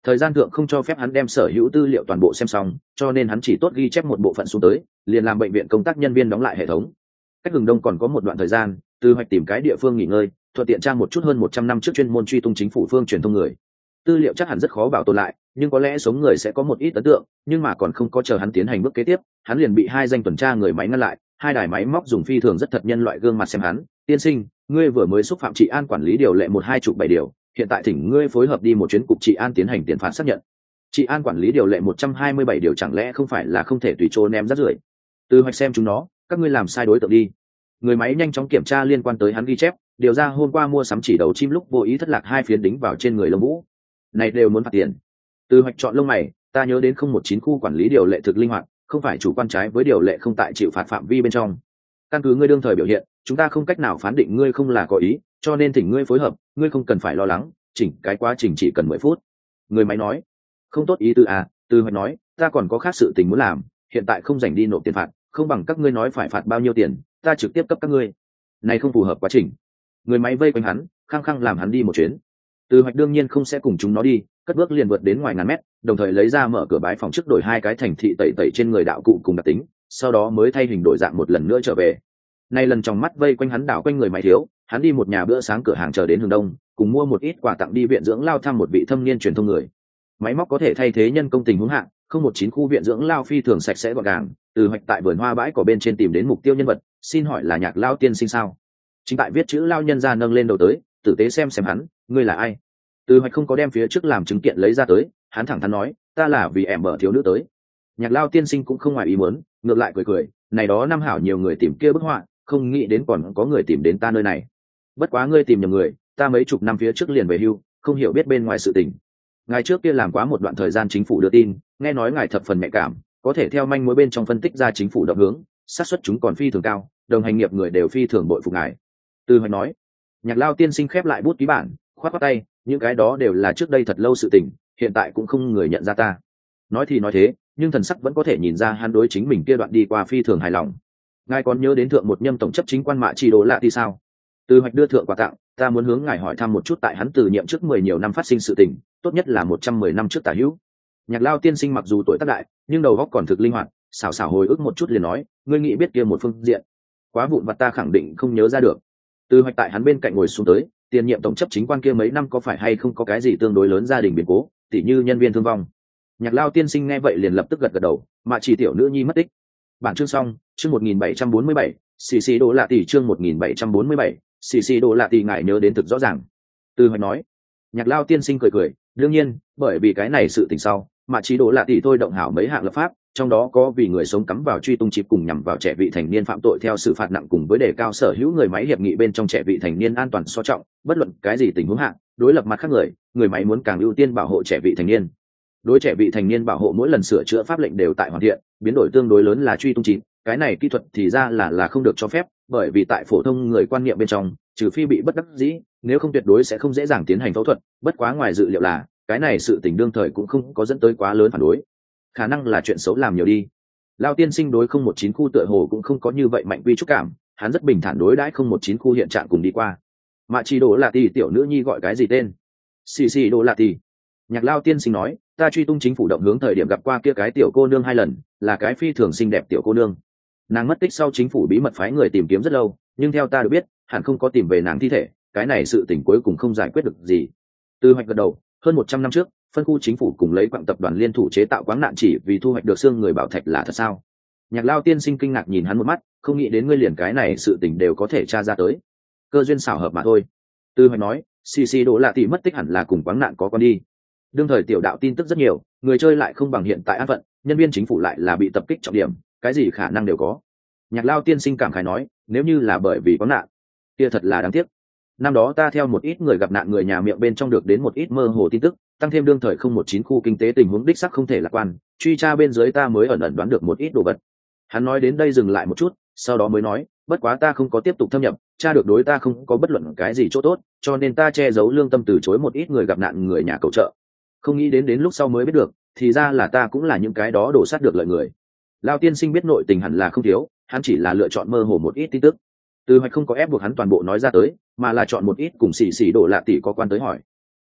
thời gian thượng không cho phép hắn đem sở hữu tư liệu toàn bộ xem xong, cho nên hắn chỉ tốt ghi chép một bộ phận xuống tới, liền làm bệnh viện công tác nhân viên đóng lại hệ thống. Cách Hừng Đông còn có một đoạn thời gian, Từ Hoạch tìm cái địa phương nghỉ ngơi, thuận tiện tra một chút hơn 100 năm trước chuyên môn truy tung chính phủ phương truyền thông người. Tư liệu chắc hẳn rất khó bảo tồn lại, nhưng có lẽ sống người sẽ có một ít ấn tượng, nhưng mà còn không có chờ hắn tiến hành bước kế tiếp, hắn liền bị hai danh tuần tra người máy ngăn lại, hai đài máy móc dùng phi thường rất thật nhân loại gương mặt xem hắn. Tiên sinh, ngươi vừa mới xúc phạm trị an quản lý điều lệ 127 điều, hiện tại thỉnh ngươi phối hợp đi một chuyến cục trị an tiến hành tiền phạt xác nhận. Trị an quản lý điều lệ 127 điều chẳng lẽ không phải là không thể tùy chỗ ném rác rưởi? Từ Hoạch xem chúng nó, các ngươi làm sai đối tượng đi. Người máy nhanh chóng kiểm tra liên quan tới hắn ghi chép, điều ra hôm qua mua sắm chỉ đầu chim lúc vô ý thất lạc hai phiến đính vào trên người lông vũ. Này đều muốn phạt tiền. Từ Hoạch chọn lông mày, ta nhớ đến 019 khu quản lý điều lệ thực linh hoạt, không phải chủ quan trái với điều lệ không tại chịu phạt phạm vi bên trong. Căn cứ ngươi đương thời biểu hiện, chúng ta không cách nào phán định ngươi không là có ý, cho nên thỉnh ngươi phối hợp, ngươi không cần phải lo lắng, chỉnh cái quá trình chỉ cần 10 phút. Người máy nói, không tốt ý tư à? Từ Hoạch nói, ta còn có khác sự tình muốn làm, hiện tại không rảnh đi nộp tiền phạt, không bằng các ngươi nói phải phạt bao nhiêu tiền, ta trực tiếp cấp các ngươi. Này không phù hợp quá trình. Người máy vây quanh hắn, khăng khăng làm hắn đi một chuyến. Từ Hoạch đương nhiên không sẽ cùng chúng nó đi, cất bước liền vượt đến ngoài ngàn mét, đồng thời lấy ra mở cửa bái phòng trước đổi hai cái thành thị tẩy tẩy trên người đạo cụ cùng đặc tính, sau đó mới thay hình đổi dạng một lần nữa trở về. Nay lần trong mắt vây quanh hắn đảo quanh người máy thiếu, hắn đi một nhà bữa sáng cửa hàng chờ đến Hừng Đông, cùng mua một ít quà tặng đi viện dưỡng lao thăm một vị thâm niên truyền thông người. Máy móc có thể thay thế nhân công tình huống hạng, 019 khu viện dưỡng lao phi thường sạch sẽ gọn gàng. Từ Hoạch tại vườn hoa bãi cỏ bên trên tìm đến mục tiêu nhân vật, xin hỏi là Nhạc Lao tiên sinh sao? Chính tại viết chữ lao nhân ra nâng lên đầu tới, tử tế xem hắn, ngươi là ai? Từ Hoạch không có đem phía trước làm chứng kiện lấy ra tới, hắn thẳng thắn nói, ta là vì em mở thiếu nữ tới. Nhạc Lao tiên sinh cũng không ngoài ý muốn, ngược lại cười cười, này đó năm hảo nhiều người tìm kia bức họa, không nghĩ đến còn có người tìm đến ta nơi này. Bất quá ngươi tìm nhầm người, ta mấy chục năm phía trước liền về hưu, không hiểu biết bên ngoài sự tình. Ngài trước kia làm quá một đoạn thời gian chính phủ đưa tin, nghe nói ngài thập phần nhạy cảm, có thể theo manh mối bên trong phân tích ra chính phủ động hướng, xác suất chúng còn phi thường cao, đồng hành nghiệp người đều phi thường bội phục ngài. Từ Hoạch nói. Nhạc Lao tiên sinh khép lại bút ký bản, khoát khoát tay, những cái đó đều là trước đây thật lâu sự tình, hiện tại cũng không người nhận ra ta. Nói thì nói thế, nhưng thần sắc vẫn có thể nhìn ra hắn đối chính mình kia đoạn đi qua phi thường hài lòng. Ngài còn nhớ đến thượng một nhâm tổng chấp chính quan Mạ Chỉ Đồ Lạ thì sao? Từ Hoạch đưa thượng quà tặng, ta muốn hướng ngài hỏi thăm một chút tại hắn từ nhiệm trước 10 nhiều năm phát sinh sự tình, tốt nhất là 110 năm trước tả hữu. Nhạc Lao tiên sinh mặc dù tuổi tác đại, nhưng đầu óc còn thực linh hoạt, xảo xảo hồi ức một chút liền nói, ngươi nghĩ biết kia một phương diện. Quá vụn vặt ta khẳng định không nhớ ra được. Từ Hoạch tại hắn bên cạnh ngồi xuống tới, tiền nhiệm tổng chấp chính quan kia mấy năm có phải hay không có cái gì tương đối lớn gia đình biến cố, tỉ như nhân viên thương vong. Nhạc Lao tiên sinh nghe vậy liền lập tức gật gật đầu, Mạ Chỉ tiểu nữ nhi mất tích. Bản chương xong, chương 1747, xì Đồ Lạ tỷ chương 1747, xì Đồ Lạ tỷ ngài nhớ đến thực rõ ràng. Từ Hoạch nói. Nhạc Lao tiên sinh cười cười, đương nhiên, bởi vì cái này sự tình sau, Mạ Chỉ Đồ Lạ tỷ thôi động hảo mấy hạng lập pháp, trong đó có vì người sống cắm vào truy tung chip cùng nhằm vào trẻ vị thành niên phạm tội theo xử phạt nặng cùng với đề cao sở hữu người máy hiệp nghị bên trong trẻ vị thành niên an toàn so trọng, bất luận cái gì tình huống hạng, đối lập mặt khác người máy muốn càng ưu tiên bảo hộ trẻ vị thành niên. Đối trẻ vị thành niên bảo hộ mỗi lần sửa chữa pháp lệnh đều tại hoàn thiện, biến đổi tương đối lớn là truy tung chip, cái này kỹ thuật thì ra là không được cho phép, bởi vì tại phổ thông người quan niệm bên trong, trừ phi bị bất đắc dĩ, nếu không tuyệt đối sẽ không dễ dàng tiến hành phẫu thuật, bất quá ngoài dự liệu là, cái này sự tình đương thời cũng không có dẫn tới quá lớn phản đối. Khả năng là chuyện xấu làm nhiều đi. Lao tiên sinh đối 019 khu tựa hồ cũng không có như vậy mạnh quy trúc cảm, hắn rất bình thản đối đãi 019 khu hiện trạng cùng đi qua. Mạ Chỉ Đồ Lạ tỷ tiểu nữ nhi gọi cái gì tên? Xì Đồ Lạ tỷ. Nhạc Lao tiên sinh nói, ta truy tung chính phủ động hướng thời điểm gặp qua kia cái tiểu cô nương 2 lần, là cái phi thường xinh đẹp tiểu cô nương. Nàng mất tích sau chính phủ bí mật phái người tìm kiếm rất lâu, nhưng theo ta được biết, hẳn không có tìm về nàng thi thể, cái này sự tình cuối cùng không giải quyết được gì. Từ Hoạch gật đầu, hơn 100 năm trước, phân khu chính phủ cùng lấy quặng tập đoàn liên thủ chế tạo quáng nạn chỉ vì thu hoạch được xương người bảo thạch là thật sao? Nhạc Lao tiên sinh kinh ngạc nhìn hắn một mắt, không nghĩ đến ngươi liền cái này sự tình đều có thể tra ra tới. Cơ duyên xảo hợp mà thôi. Từ Hoạch nói, xì Đồ Lạ tỷ mất tích hẳn là cùng quáng nạn có quan đi. Đương thời tiểu đạo tin tức rất nhiều, người chơi lại không bằng hiện tại an phận, nhân viên chính phủ lại là bị tập kích trọng điểm, cái gì khả năng đều có. Nhạc Lao tiên sinh cảm khái nói, nếu như là bởi vì quáng nạn, kia thật là đáng tiếc. Năm đó ta theo một ít người gặp nạn người nhà miệng bên trong được đến một ít mơ hồ tin tức, tăng thêm đương thời 019 khu kinh tế tình huống đích sắc không thể lạc quan, truy tra bên dưới ta mới ẩn ẩn đoán được một ít đồ vật. Hắn nói đến đây dừng lại một chút, sau đó mới nói, bất quá ta không có tiếp tục thâm nhập, tra được đối ta không có bất luận cái gì chỗ tốt, cho nên ta che giấu lương tâm từ chối một ít người gặp nạn người nhà cầu trợ. Không nghĩ đến lúc sau mới biết được, thì ra là ta cũng là những cái đó đổ sát được lợi người. Lao tiên sinh biết nội tình hẳn là không thiếu, hắn chỉ là lựa chọn mơ hồ một ít tin tức. Từ Hoạch không có ép buộc hắn toàn bộ nói ra tới, mà là chọn một ít cùng xì Đồ Lạ tỷ có quan tới hỏi.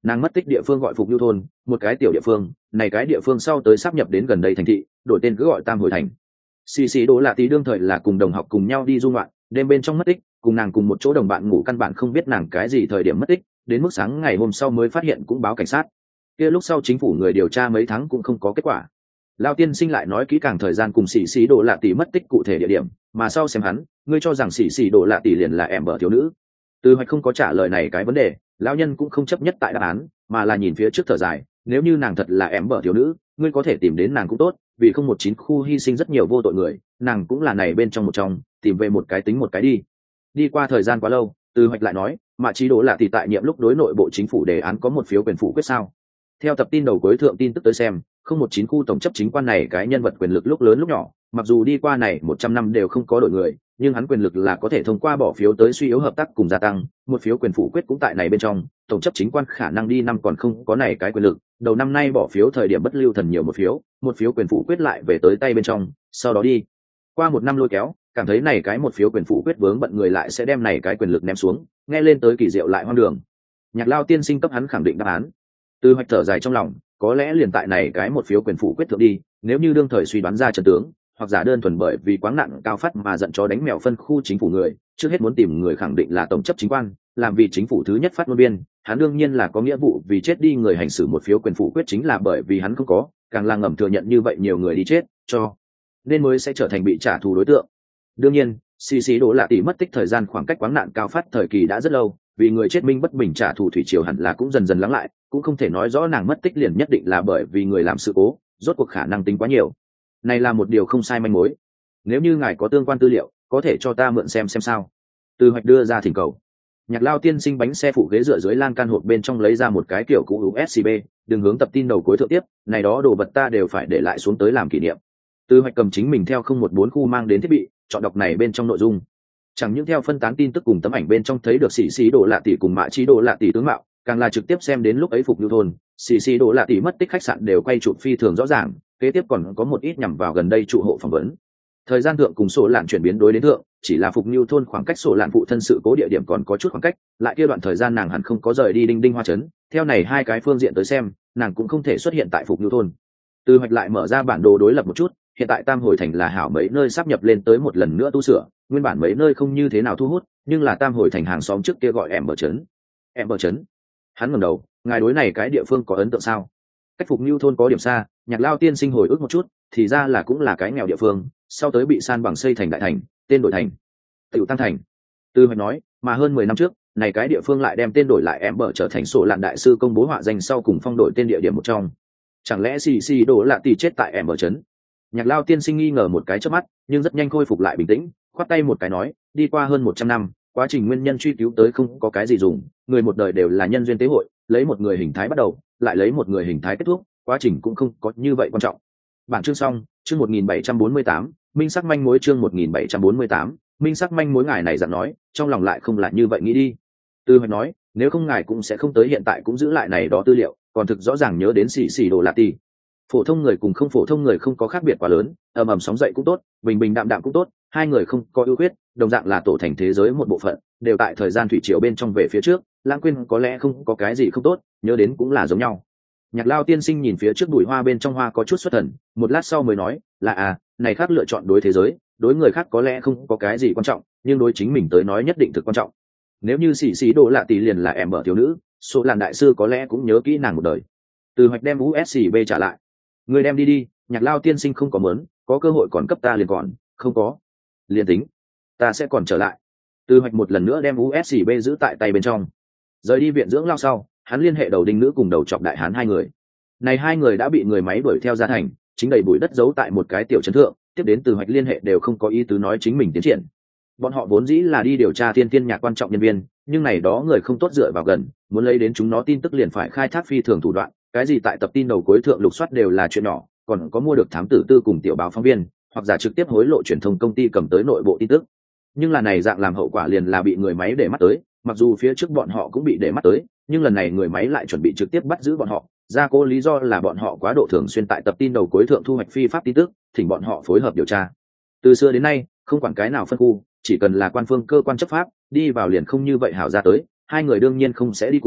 Nàng mất tích địa phương gọi Phục Nhu thôn, một cái tiểu địa phương, này cái địa phương sau tới sáp nhập đến gần đây thành thị, đổi tên cứ gọi Tam Hồi thành. Xì xì Đỗ Lạ Tỷ đương thời là cùng đồng học cùng nhau đi du ngoạn, đêm bên trong mất tích, cùng nàng cùng một chỗ đồng bạn ngủ căn bản không biết nàng cái gì thời điểm mất tích, đến mức sáng ngày hôm sau mới phát hiện cũng báo cảnh sát. Kia lúc sau chính phủ người điều tra mấy tháng cũng không có kết quả. Lao tiên sinh lại nói kỹ càng thời gian cùng xì xì Đỗ Lạ Tỷ mất tích cụ thể địa điểm, mà sau xem hắn, ngươi cho rằng xì xì Đỗ Lạ Tỷ liền là em bờ thiếu nữ. Từ Hoạch không có trả lời này cái vấn đề, lão nhân cũng không chấp nhất tại đáp án, mà là nhìn phía trước thở dài, nếu như nàng thật là em bờ thiếu nữ, ngươi có thể tìm đến nàng cũng tốt, vì 019 khu hy sinh rất nhiều vô tội người, nàng cũng là này bên trong một trong, tìm về một cái tính một cái đi. Đi qua thời gian quá lâu, Từ Hoạch lại nói, mà Chí Đỗ Lạ Tỷ tại nhiệm lúc đối nội bộ chính phủ đề án có một phiếu quyền phủ quyết sao? Theo tập tin đầu cuối thượng tin tức tới xem, 019 khu tổng chấp chính quan này cái nhân vật quyền lực lúc lớn lúc nhỏ, mặc dù đi qua này 100 năm đều không có đổi người, nhưng hắn quyền lực là có thể thông qua bỏ phiếu tới suy yếu hợp tác cùng gia tăng, một phiếu quyền phủ quyết cũng tại này bên trong, tổng chấp chính quan khả năng đi năm còn không có này cái quyền lực, đầu năm nay bỏ phiếu thời điểm bất lưu thần nhiều một phiếu quyền phủ quyết lại về tới tay bên trong, sau đó đi qua một năm lôi kéo, cảm thấy này cái một phiếu quyền phủ quyết vướng bận người lại sẽ đem này cái quyền lực ném xuống, nghe lên tới kỳ diệu lại hoang đường. Nhạc Lao tiên sinh cấp hắn khẳng định đáp án. Từ Hoạch thở dài trong lòng, có lẽ liền tại này cái một phiếu quyền phủ quyết thượng đi, nếu như đương thời suy đoán ra trận tướng, hoặc giả đơn thuần bởi vì quáng nặng cao phát mà giận chó đánh mèo phân khu chính phủ người, trước hết muốn tìm người khẳng định là tổng chấp chính quan, làm vì chính phủ thứ nhất phát ngôn viên, hắn đương nhiên là có nghĩa vụ vì chết đi người hành xử một phiếu quyền phủ quyết, chính là bởi vì hắn không có, càng là ngầm thừa nhận như vậy nhiều người đi chết, cho nên mới sẽ trở thành bị trả thù đối tượng. Đương nhiên, xì xì Đỗ Lạ Tỷ mất tích thời gian khoảng cách quáng nạn cao phát thời kỳ đã rất lâu, vì người chết minh bất bình trả thù thủy triều hẳn là cũng dần dần lắng lại, cũng không thể nói rõ nàng mất tích liền nhất định là bởi vì người làm sự cố, rốt cuộc khả năng tính quá nhiều. Này là một điều không sai manh mối. Nếu như ngài có tương quan tư liệu, có thể cho ta mượn xem sao? Từ Hoạch đưa ra thỉnh cầu. Nhạc Lao tiên sinh bánh xe phụ ghế dựa dưới lan can hộp bên trong lấy ra một cái kiểu cũ USB, đừng hướng tập tin đầu cuối thượng tiếp, này đó đồ vật ta đều phải để lại xuống tới làm kỷ niệm. Từ Hoạch cầm chính mình theo 014 khu mang đến thiết bị, chọn đọc này bên trong nội dung. Chẳng những theo phân tán tin tức cùng tấm ảnh bên trong thấy được xì xì Đỗ Lạ Tỷ cùng Mã Chí Đỗ Lạ Tỷ tướng mạo, càng là trực tiếp xem đến lúc ấy Phục Nhu thôn, xì xì Đỗ Lạ Tỷ mất tích khách sạn đều quay chụp phi thường rõ ràng, kế tiếp còn có một ít nhằm vào gần đây trụ hộ phỏng vấn. Thời gian thượng cùng sổ lạn chuyển biến đối đến thượng, chỉ là Phục Nhu thôn khoảng cách sổ lạn phụ thân sự cố địa điểm còn có chút khoảng cách, lại kia đoạn thời gian nàng hẳn không có rời đi Đinh Đinh Hoa trấn, theo này hai cái phương diện tới xem, nàng cũng không thể xuất hiện tại Phục Nhu thôn. Từ Hoạch lại mở ra bản đồ đối lập một chút, hiện tại Tam Hồi thành là hảo mấy nơi sắp nhập lên tới một lần nữa tu sửa, nguyên bản mấy nơi không như thế nào thu hút, nhưng là Tam Hồi thành hàng xóm trước kia gọi em bờ trấn. Em bờ trấn. Hắn ngẩng đầu, ngài đối này cái địa phương có ấn tượng sao? Cách Phục Nhu thôn có điểm xa, Nhạc Lao tiên sinh hồi ức một chút, thì ra là cũng là cái nghèo địa phương, sau tới bị san bằng xây thành đại thành, tên đổi thành Tiểu Tăng thành. Từ Hoạch nói, mà hơn 10 năm trước, này cái địa phương lại đem tên đổi lại em bờ trở thành sổ lạn đại sư công bố họa danh sau cùng phong đổi tên địa điểm một trong. Chẳng lẽ xì xì Đỗ Lạ Tỷ chết tại em bờ trấn? Nhạc Lao tiên sinh nghi ngờ một cái chớp mắt, nhưng rất nhanh khôi phục lại bình tĩnh, khoát tay một cái nói, đi qua hơn 100 năm, quá trình nguyên nhân truy cứu tới không có cái gì dùng, người một đời đều là nhân duyên tế hội, lấy một người hình thái bắt đầu, lại lấy một người hình thái kết thúc, quá trình cũng không có như vậy quan trọng. Bản chương xong, chương 1748, minh sắc manh mối, chương 1748, minh sắc manh mối. Ngài này dặn nói, trong lòng lại không là như vậy nghĩ đi. Từ Hoạch nói, nếu không ngài cũng sẽ không tới hiện tại cũng giữ lại này đó tư liệu, còn thực rõ ràng nhớ đến xì xì Đỗ Lạ Tỷ. Phổ thông người cùng không phổ thông người không có khác biệt quá lớn, ầm ầm sóng dậy cũng tốt, bình bình đạm đạm cũng tốt, hai người không có ưu khuyết, đồng dạng là tổ thành thế giới một bộ phận, đều tại thời gian thủy triều bên trong về phía trước, lãng quên có lẽ không có cái gì không tốt, nhớ đến cũng là giống nhau. Nhạc Lao tiên sinh nhìn phía trước bụi hoa bên trong hoa có chút xuất thần, một lát sau mới nói, là này khác lựa chọn đối thế giới, đối người khác có lẽ không có cái gì quan trọng, nhưng đối chính mình tới nói nhất định thực quan trọng. Nếu như xì xì Đỗ Lạ Tỷ liền là em bờ thiếu nữ, số làn đại sư có lẽ cũng nhớ kỹ nàng một đời. Từ Hoạch đem USB trả lại. Người đem đi, Nhạc Lao tiên sinh không có mớn, có cơ hội còn cấp ta liền còn, không có liền tính, ta sẽ còn trở lại. Từ Hoạch một lần nữa đem USB giữ tại tay bên trong. Rời đi viện dưỡng lao sau, hắn liên hệ đầu đinh nữ cùng đầu chọc đại hán hai người. Này hai người đã bị người máy đuổi theo ra thành, chính đầy bụi đất giấu tại một cái tiểu trấn thượng, tiếp đến Từ Hoạch liên hệ đều không có ý tứ nói chính mình tiến triển. Bọn họ vốn dĩ là đi điều tra tiên nhạc quan trọng nhân viên, nhưng này đó người không tốt dựa vào gần, muốn lấy đến chúng nó tin tức liền phải khai thác phi thường thủ đoạn, cái gì tại tập tin đầu cuối thượng lục soát đều là chuyện nhỏ, còn có mua được thám tử tư cùng tiểu báo phóng viên, hoặc giả trực tiếp hối lộ truyền thông công ty cầm tới nội bộ tin tức. Nhưng là này dạng làm hậu quả liền là bị người máy để mắt tới, mặc dù phía trước bọn họ cũng bị để mắt tới, nhưng lần này người máy lại chuẩn bị trực tiếp bắt giữ bọn họ, ra cố lý do là bọn họ quá độ thường xuyên tại tập tin đầu cuối thượng thu hoạch phi pháp tin tức, thỉnh bọn họ phối hợp điều tra. Từ xưa đến nay, không quản cái nào phân khu, chỉ cần là quan phương cơ quan chấp pháp, đi vào liền không như vậy hảo ra tới, hai người đương nhiên không sẽ đi cùng,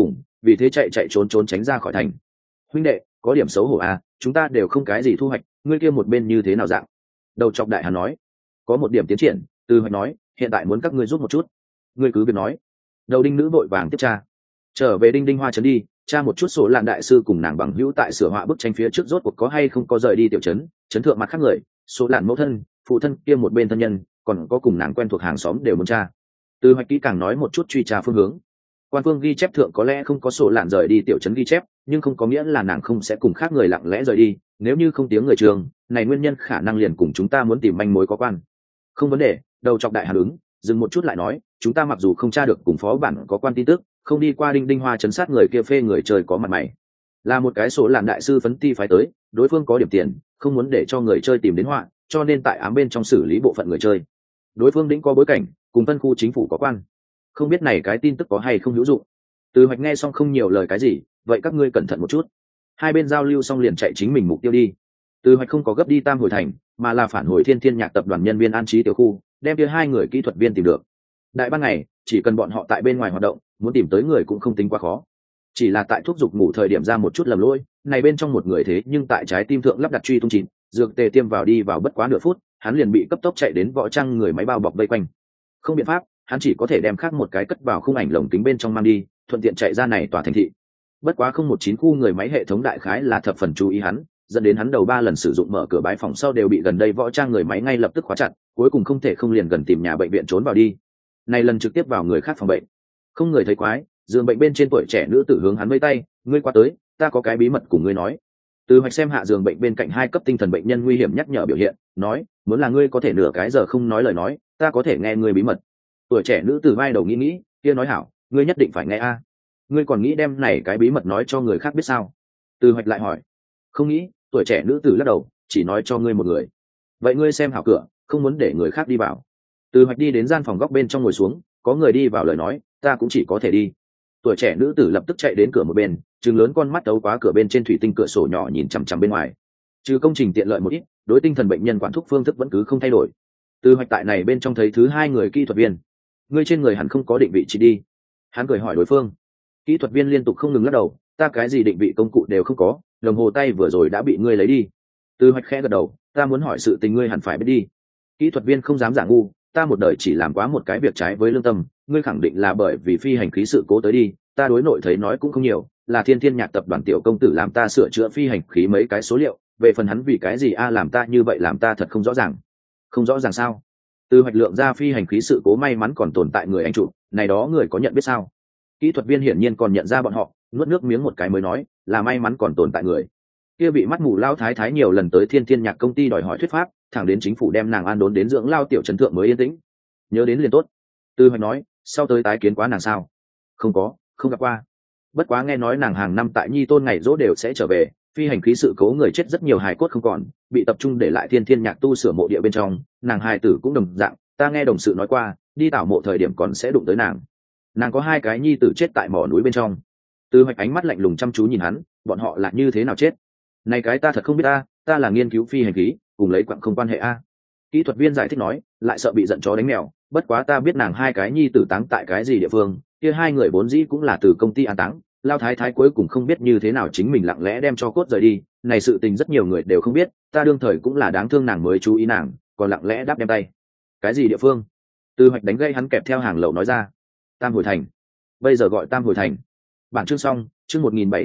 vì thế chạy chạy trốn trốn tránh ra khỏi thành. Huynh đệ, có điểm xấu hổ à, chúng ta đều không cái gì thu hoạch, ngươi kia một bên như thế nào dạng? Đầu chọc đại hán nói. Có một điểm tiến triển. Từ Hoạch nói, hiện tại muốn các ngươi giúp một chút. Ngươi cứ việc nói. Đầu đinh nữ vội vàng tiếp tra. Trở về đinh đinh hoa trấn đi, tra một chút số lạn đại sư cùng nàng bằng hữu tại sửa họa bức tranh phía trước rốt cuộc có hay không có rời đi tiểu trấn, trấn thượng mặt khác người, số lạn mẫu thân, phụ thân kia một bên thân nhân, còn có cùng nàng quen thuộc hàng xóm đều muốn tra. Từ Hoạch kỹ càng nói một chút truy tra phương hướng. Quan phương ghi chép thượng có lẽ không có sổ lạn rời đi tiểu trấn ghi chép, nhưng không có nghĩa là nàng không sẽ cùng khác người lặng lẽ rời đi. Nếu như không tiếng người trường, này nguyên nhân khả năng liền cùng chúng ta muốn tìm manh mối có quan. Không vấn đề. Đầu chọc đại hàn ứng dừng một chút lại nói, chúng ta mặc dù không tra được cùng phó bản có quan tin tức, không đi qua đinh đinh hoa chấn sát người kia phê người chơi có mặt mày, là một cái sổ lạn đại sư phấn ti phái tới, đối phương có điểm tiền, không muốn để cho người chơi tìm đến họa, cho nên tại ám bên trong xử lý bộ phận người chơi. Đối phương đĩnh có bối cảnh, cùng phân khu chính phủ có quan. Không biết này cái tin tức có hay không hữu dụng. Từ Hoạch nghe xong không nhiều lời cái gì, vậy các ngươi cẩn thận một chút. Hai bên giao lưu xong liền chạy chính mình mục tiêu đi. Từ Hoạch không có gấp đi Tam Hồi Thành, mà là phản hồi Thiên Thiên Nhạc tập đoàn nhân viên an trí tiểu khu, đem kia hai người kỹ thuật viên tìm được. Đại ban ngày, chỉ cần bọn họ tại bên ngoài hoạt động, muốn tìm tới người cũng không tính quá khó. Chỉ là tại thuốc dục ngủ thời điểm ra một chút lầm lỗi, này bên trong một người thế nhưng tại trái tim thượng lắp đặt truy tung chín, dược tề tiêm vào đi vào bất quá nửa phút, hắn liền bị cấp tốc chạy đến võ trang người máy bao bọc vây quanh. Không biện pháp, hắn chỉ có thể đem khác một cái cất vào khung ảnh lồng kính bên trong mang đi, thuận tiện chạy ra này tòa thành thị. Bất quá 019 khu người máy hệ thống đại khái là thập phần chú ý hắn, dẫn đến hắn đầu 3 lần sử dụng mở cửa bãi phòng sau đều bị gần đây võ trang người máy ngay lập tức khóa chặt, cuối cùng không thể không liền gần tìm nhà bệnh viện trốn vào đi. Này lần trực tiếp vào người khác phòng bệnh. Không người thấy quái, giường bệnh bên trên tuổi trẻ nữ tử hướng hắn vẫy tay, ngươi qua tới, ta có cái bí mật cùng ngươi nói. Từ Hoạch xem hạ giường bệnh bên cạnh 2 cấp tinh thần bệnh nhân nguy hiểm nhắc nhở biểu hiện, nói, muốn là ngươi có thể nửa cái giờ không nói lời nói, ta có thể nghe ngươi bí mật. Tuổi trẻ nữ tử vai đầu nghĩ, kia nói hảo, ngươi nhất định phải nghe a. Ngươi còn nghĩ đem này cái bí mật nói cho người khác biết sao? Từ Hoạch lại hỏi. Không nghĩ. Tuổi trẻ nữ tử lắc đầu, chỉ nói cho ngươi một người. Vậy ngươi xem hảo cửa, không muốn để người khác đi vào. Từ Hoạch đi đến gian phòng góc bên trong ngồi xuống, có người đi vào lời nói, ta cũng chỉ có thể đi. Tuổi trẻ nữ tử lập tức chạy đến cửa một bên, trừng lớn con mắt đấu quá cửa bên trên thủy tinh cửa sổ nhỏ nhìn chằm chằm bên ngoài. Trừ công trình tiện lợi một ít, đối tinh thần bệnh nhân quản thúc phương thức vẫn cứ không thay đổi. Từ Hoạch tại này bên trong thấy thứ 2 người kỹ thuật viên. Ngươi trên người hẳn không có định vị chỉ đi. Hắn cười hỏi đối phương. Kỹ thuật viên liên tục không ngừng lắc đầu, ta cái gì định vị công cụ đều không có, đồng hồ tay vừa rồi đã bị ngươi lấy đi. Từ Hoạch khẽ gật đầu, ta muốn hỏi sự tình ngươi hẳn phải biết đi. Kỹ thuật viên không dám giả ngu, ta một đời chỉ làm quá một cái việc trái với lương tâm, ngươi khẳng định là bởi vì phi hành khí sự cố tới đi, ta đối nội thấy nói cũng không nhiều, là Thiên Thiên Nhạc tập đoàn tiểu công tử làm ta sửa chữa phi hành khí mấy cái số liệu, về phần hắn vì cái gì làm ta như vậy làm ta thật không rõ ràng. Không rõ ràng sao? Từ Hoạch lượng ra phi hành khí sự cố may mắn còn tồn tại người anh chụp, này đó người có nhận biết sao? Kỹ thuật viên hiển nhiên còn nhận ra bọn họ, nuốt nước miếng một cái mới nói, là may mắn còn tồn tại người. Kia bị mắt mù lao thái thái nhiều lần tới Thiên Thiên Nhạc công ty đòi hỏi thuyết pháp, thẳng đến chính phủ đem nàng an đốn đến dưỡng lao tiểu trấn thượng mới yên tĩnh. Nhớ đến liền tốt. Từ Hoạch nói, sau tới tái kiến quá nàng sao? Không có, không gặp qua. Bất quá nghe nói nàng hàng năm tại Nhi Tôn ngày dỗ đều sẽ trở về, phi hành khí sự cố người chết rất nhiều hài cốt không còn, bị tập trung để lại Thiên Thiên Nhạc tu sửa mộ địa bên trong, nàng hài tử cũng đồng dạng, ta nghe đồng sự nói qua, đi tảo mộ thời điểm còn sẽ đụng tới nàng. Nàng có 2 cái nhi tử chết tại mỏ núi bên trong. Từ Hoạch ánh mắt lạnh lùng chăm chú nhìn hắn, bọn họ là như thế nào chết? Này cái ta thật không biết ta là nghiên cứu phi hành khí, cùng lấy quặng không quan hệ a. Kỹ thuật viên giải thích nói, lại sợ bị giận chó đánh mèo, bất quá ta biết nàng 2 cái nhi tử táng tại cái gì địa phương, kia 2 người vốn dĩ cũng là từ công ty an táng, lao thái thái cuối cùng không biết như thế nào chính mình lặng lẽ đem cho cốt rời đi, này sự tình rất nhiều người đều không biết, ta đương thời cũng là đáng thương nàng mới chú ý nàng, còn lặng lẽ đáp đem tay. Cái gì địa phương? Từ Hoạch đánh gây hắn kẹp theo hàng lậu nói ra. Tam Hồi Thành. Bây giờ gọi Tam Hồi Thành. Bản chương xong, chương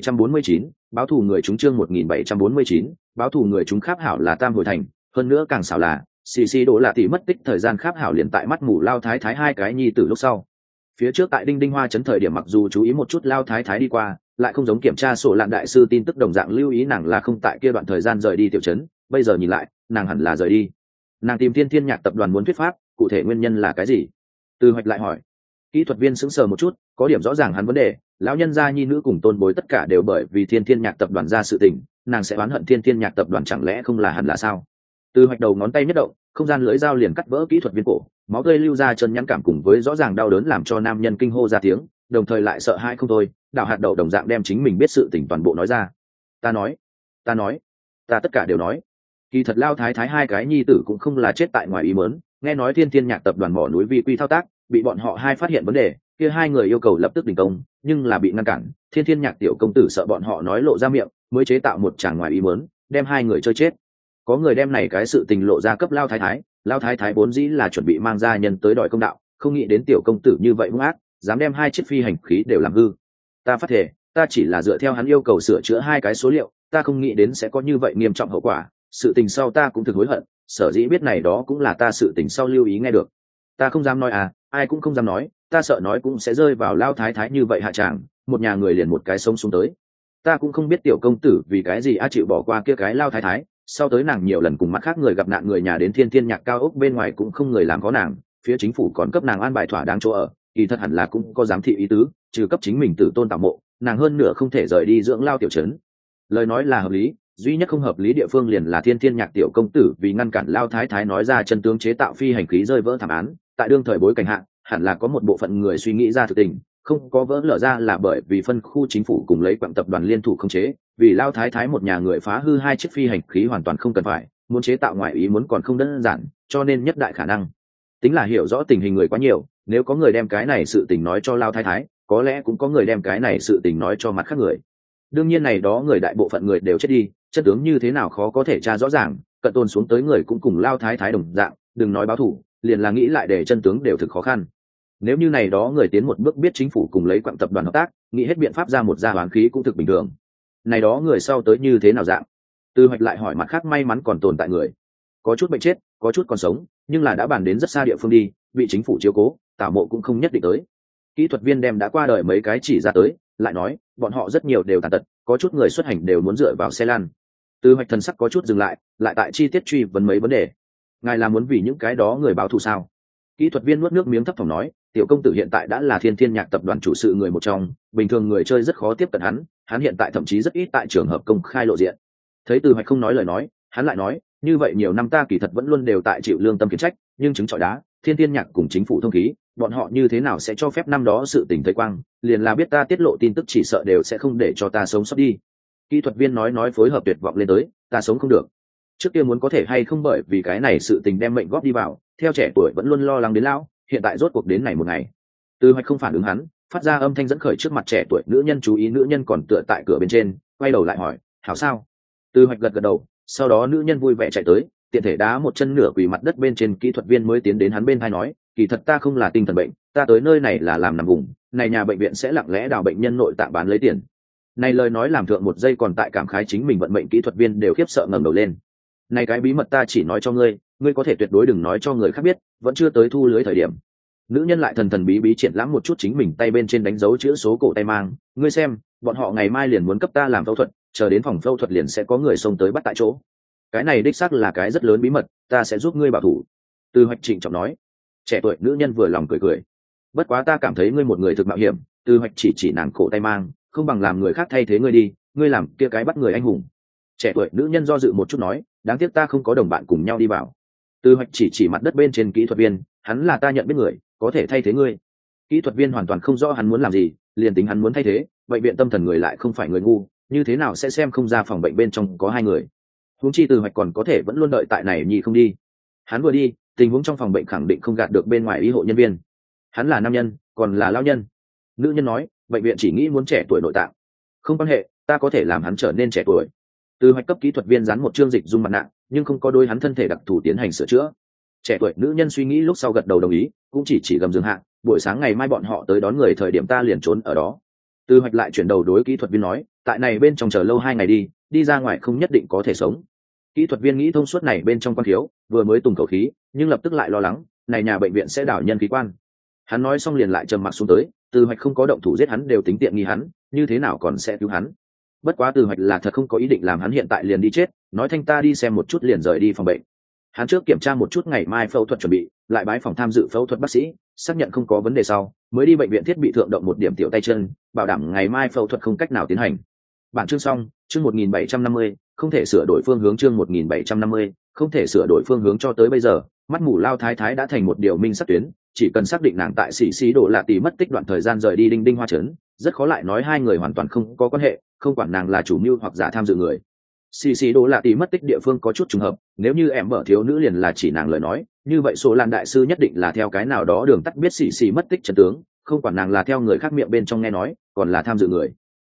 1749, báo thù người chúng chương 1749, báo thù người chúng kháp hảo là Tam Hồi Thành, hơn nữa càng xảo là, xì đổ là tỷ mất tích thời gian kháp hảo liền tại mắt mù lao thái thái 2 cái nhi tử lúc sau. Phía trước tại Đinh Đinh Hoa trấn thời điểm mặc dù chú ý một chút lao thái thái đi qua, lại không giống kiểm tra sổ lạn đại sư tin tức đồng dạng lưu ý nàng là không tại kia đoạn thời gian rời đi tiểu trấn, bây giờ nhìn lại, nàng hẳn là rời đi. Nàng tìm Thiên Thiên Nhạc tập đoàn muốn thuyết pháp, cụ thể nguyên nhân là cái gì? Từ Hoạch lại hỏi. Kỹ thuật viên sững sờ một chút, có điểm rõ ràng hắn vấn đề, lão nhân gia nhi nữ cùng tôn bối tất cả đều bởi vì Thiên Thiên Nhạc tập đoàn ra sự tình, nàng sẽ oán hận Thiên Thiên Nhạc tập đoàn chẳng lẽ không là hẳn là sao? Từ Hoạch đầu ngón tay nhất động, không gian lưỡi dao liền cắt vỡ kỹ thuật viên cổ, máu tươi lưu ra chân nhắn cảm cùng với rõ ràng đau đớn làm cho nam nhân kinh hô ra tiếng, đồng thời lại sợ hãi không thôi, đào hạt đậu đồng dạng đem chính mình biết sự tình toàn bộ nói ra. Ta nói, ta tất cả đều nói. Kỳ thật lao thái thái 2 cái nhi tử cũng không là chết tại ngoài ý muốn, nghe nói Thiên Thiên Nhạc tập đoàn mỏ núi vi quy thao tác, bị bọn họ 2 phát hiện vấn đề, kia 2 người yêu cầu lập tức đình công, nhưng là bị ngăn cản, Thiên Thiên Nhạc tiểu công tử sợ bọn họ nói lộ ra miệng, mới chế tạo một tràng ngoài ý muốn, đem hai người chơi chết. Có người đem này cái sự tình lộ ra cấp Lao Thái Thái vốn dĩ là chuẩn bị mang gia nhân tới đòi công đạo, không nghĩ đến tiểu công tử như vậy hung ác, dám đem hai chiếc phi hành khí đều làm hư. Ta phát thể, ta chỉ là dựa theo hắn yêu cầu sửa chữa hai cái số liệu, ta không nghĩ đến sẽ có như vậy nghiêm trọng hậu quả, sự tình sau ta cũng thực hối hận, sở dĩ biết này đó cũng là ta sự tình sau lưu ý nghe được. Ta không dám nói à, ai cũng không dám nói, ta sợ nói cũng sẽ rơi vào Lao Thái Thái như vậy hạ tràng, một nhà người liền một cái sống xuống tới. Ta cũng không biết tiểu công tử vì cái gì chịu bỏ qua kia cái Lao Thái Thái, sau tới nàng nhiều lần cùng mặt khác người gặp nạn người nhà đến Thiên Thiên Nhạc cao ốc bên ngoài cũng không người làm có nàng, phía chính phủ còn cấp nàng an bài thỏa đáng chỗ ở, kỳ thật hẳn là cũng có giám thị ý tứ, trừ cấp chính mình tử tôn tạo mộ, nàng hơn nửa không thể rời đi dưỡng lao tiểu trấn. Lời nói là hợp lý, duy nhất không hợp lý địa phương liền là Thiên Thiên Nhạc tiểu công tử vì ngăn cản Lao Thái Thái nói ra chân tướng chế tạo phi hành khí rơi vỡ thảm án, tại đương thời bối cảnh hạ, hẳn là có một bộ phận người suy nghĩ ra thực tình, không có vỡ lở ra là bởi vì phân khu chính phủ cùng lấy quặng tập đoàn liên thủ khống chế, vì Lao Thái Thái một nhà người phá hư hai chiếc phi hành khí hoàn toàn không cần phải, muốn chế tạo ngoại ý muốn còn không đơn giản, cho nên nhất đại khả năng tính là hiểu rõ tình hình người quá nhiều, nếu có người đem cái này sự tình nói cho Lao Thái Thái, có lẽ cũng có người đem cái này sự tình nói cho mặt khác người. Đương nhiên này đó người đại bộ phận người đều chết đi, chất tướng như thế nào khó có thể tra rõ ràng, cận tôn xuống tới người cũng cùng Lao Thái Thái đồng dạng, đừng nói báo thủ, liền là nghĩ lại để chân tướng đều thực khó khăn. Nếu như này đó người tiến một bước biết chính phủ cùng lấy quặng tập đoàn hợp tác, nghĩ hết biện pháp ra một gia hoán khí cũng thực bình thường. Này đó người sau tới như thế nào dạng? Từ Hoạch lại hỏi mặt khác may mắn còn tồn tại người, có chút bệnh chết, có chút còn sống, nhưng là đã bàn đến rất xa địa phương đi, bị chính phủ chiếu cố, tảo mộ cũng không nhất định tới. Kỹ thuật viên đem đã qua đời mấy cái chỉ ra tới, lại nói bọn họ rất nhiều đều tàn tật, có chút người xuất hành đều muốn dựa vào xe lăn. Từ Hoạch thần sắc có chút dừng lại tại chi tiết truy vấn mấy vấn đề. Ngài là muốn vì những cái đó người báo thù sao? Kỹ thuật viên nuốt nước miếng thấp thỏm nói, tiểu công tử hiện tại đã là Thiên Thiên Nhạc tập đoàn chủ sự người một trong, bình thường người chơi rất khó tiếp cận hắn hiện tại thậm chí rất ít tại trường hợp công khai lộ diện. Thấy Từ Hoạch không nói lời nói, hắn lại nói, như vậy nhiều năm ta kỳ thật vẫn luôn đều tại chịu lương tâm khiển trách, nhưng chứng chọi đá, Thiên Thiên Nhạc cùng chính phủ thông khí, bọn họ như thế nào sẽ cho phép năm đó sự tình thấy quang, liền là biết ta tiết lộ tin tức chỉ sợ đều sẽ không để cho ta sống sót đi. Kỹ thuật viên nói phối hợp tuyệt vọng lên tới, ta sống không được. Trước kia muốn có thể hay không bởi vì cái này sự tình đem mệnh góp đi vào, theo trẻ tuổi vẫn luôn lo lắng đến lão, hiện tại rốt cuộc đến này một ngày. Từ Hoạch không phản ứng hắn, phát ra âm thanh dẫn khởi trước mặt trẻ tuổi nữ nhân, chú ý nữ nhân còn tựa tại cửa bên trên, quay đầu lại hỏi, hảo sao? Từ Hoạch gật đầu, sau đó nữ nhân vui vẻ chạy tới, tiện thể đá một chân nửa quỳ mặt đất bên trên. Kỹ thuật viên mới tiến đến hắn bên tai nói, kỳ thật ta không là tinh thần bệnh, ta tới nơi này là làm nằm vùng, này nhà bệnh viện sẽ lặng lẽ đào bệnh nhân nội tạng bán lấy tiền. Này lời nói làm thượng một giây còn tại cảm khái chính mình vận mệnh, kỹ thuật viên đều khiếp sợ ngẩng đầu lên. Này cái bí mật ta chỉ nói cho ngươi, ngươi có thể tuyệt đối đừng nói cho người khác biết, vẫn chưa tới thu lưới thời điểm. Nữ nhân lại thần thần bí bí triển lãm một chút chính mình tay bên trên đánh dấu chữ số cổ tay mang, ngươi xem, bọn họ ngày mai liền muốn cấp ta làm phẫu thuật, chờ đến phòng phẫu thuật liền sẽ có người xông tới bắt tại chỗ. Cái này đích xác là cái rất lớn bí mật, ta sẽ giúp ngươi bảo thủ. Từ Hoạch trịnh trọng nói. Trẻ tuổi nữ nhân vừa lòng cười. Bất quá ta cảm thấy ngươi một người thực mạo hiểm. Từ Hoạch chỉ nàng cổ tay mang, không bằng làm người khác thay thế ngươi đi, ngươi làm kia cái bắt người anh hùng. Trẻ tuổi nữ nhân do dự một chút nói, đáng tiếc ta không có đồng bạn cùng nhau đi vào. Từ Hoạch chỉ mặt đất bên trên kỹ thuật viên, hắn là ta nhận biết người, có thể thay thế ngươi. Kỹ thuật viên hoàn toàn không rõ hắn muốn làm gì, liền tính hắn muốn thay thế, bệnh viện tâm thần người lại không phải người ngu, như thế nào sẽ xem không ra phòng bệnh bên trong có hai người. Huống chi Từ Hoạch còn có thể vẫn luôn đợi tại này nhì không đi. Hắn vừa đi, tình huống trong phòng bệnh khẳng định không gạt được bên ngoài y hộ nhân viên. Hắn là nam nhân, còn là lão nhân. Nữ nhân nói, bệnh viện chỉ nghĩ muốn trẻ tuổi nội tạng. Không quan hệ, ta có thể làm hắn trở nên trẻ tuổi. Từ Hoạch cấp kỹ thuật viên dán một chương dịch dung mặt nạ, nhưng không có đối hắn thân thể đặc thù tiến hành sửa chữa. Trẻ tuổi nữ nhân suy nghĩ lúc sau gật đầu đồng ý, cũng chỉ gầm giường hạ, buổi sáng ngày mai bọn họ tới đón người thời điểm ta liền trốn ở đó. Từ Hoạch lại chuyển đầu đối kỹ thuật viên nói, tại này bên trong chờ lâu 2 ngày đi ra ngoài không nhất định có thể sống. Kỹ thuật viên nghĩ thông suốt này bên trong quan thiếu, vừa mới tùng khẩu khí, nhưng lập tức lại lo lắng, này nhà bệnh viện sẽ đảo nhân khí quan. Hắn nói xong liền lại trầm mặc xuống tới, Từ Hoạch không có động thủ giết hắn đều tính tiện nghi hắn, như thế nào còn sẽ cứu hắn. Bất quá Từ Hoạch là thật không có ý định làm hắn hiện tại liền đi chết, nói thanh ta đi xem một chút liền rời đi phòng bệnh. Hắn trước kiểm tra một chút ngày mai phẫu thuật chuẩn bị, lại bái phòng tham dự phẫu thuật bác sĩ, xác nhận không có vấn đề sau, mới đi bệnh viện thiết bị thượng động một điểm tiểu tay chân, bảo đảm ngày mai phẫu thuật không cách nào tiến hành. Bản chương xong, chương 1750, không thể sửa đổi phương hướng, chương 1750, không thể sửa đổi phương hướng. Cho tới bây giờ, mắt mù Lao Thái Thái đã thành một điều minh sắc tuyến, chỉ cần xác định nàng tại Sĩ Đỗ Lạ Tỷ mất tích đoạn thời gian rời đi Đinh Đinh Hoa trấn, rất khó lại nói hai người hoàn toàn không có quan hệ, không quản nàng là chủ mưu hoặc giả tham dự người. Sĩ Đỗ Lạ Tỷ mất tích địa phương có chút trùng hợp, nếu như em mở thiếu nữ liền là chỉ nàng lời nói, như vậy Số Lan đại sư nhất định là theo cái nào đó đường tắt biết Sĩ mất tích chân tướng, không quản nàng là theo người khác miệng bên trong nghe nói, còn là tham dự người.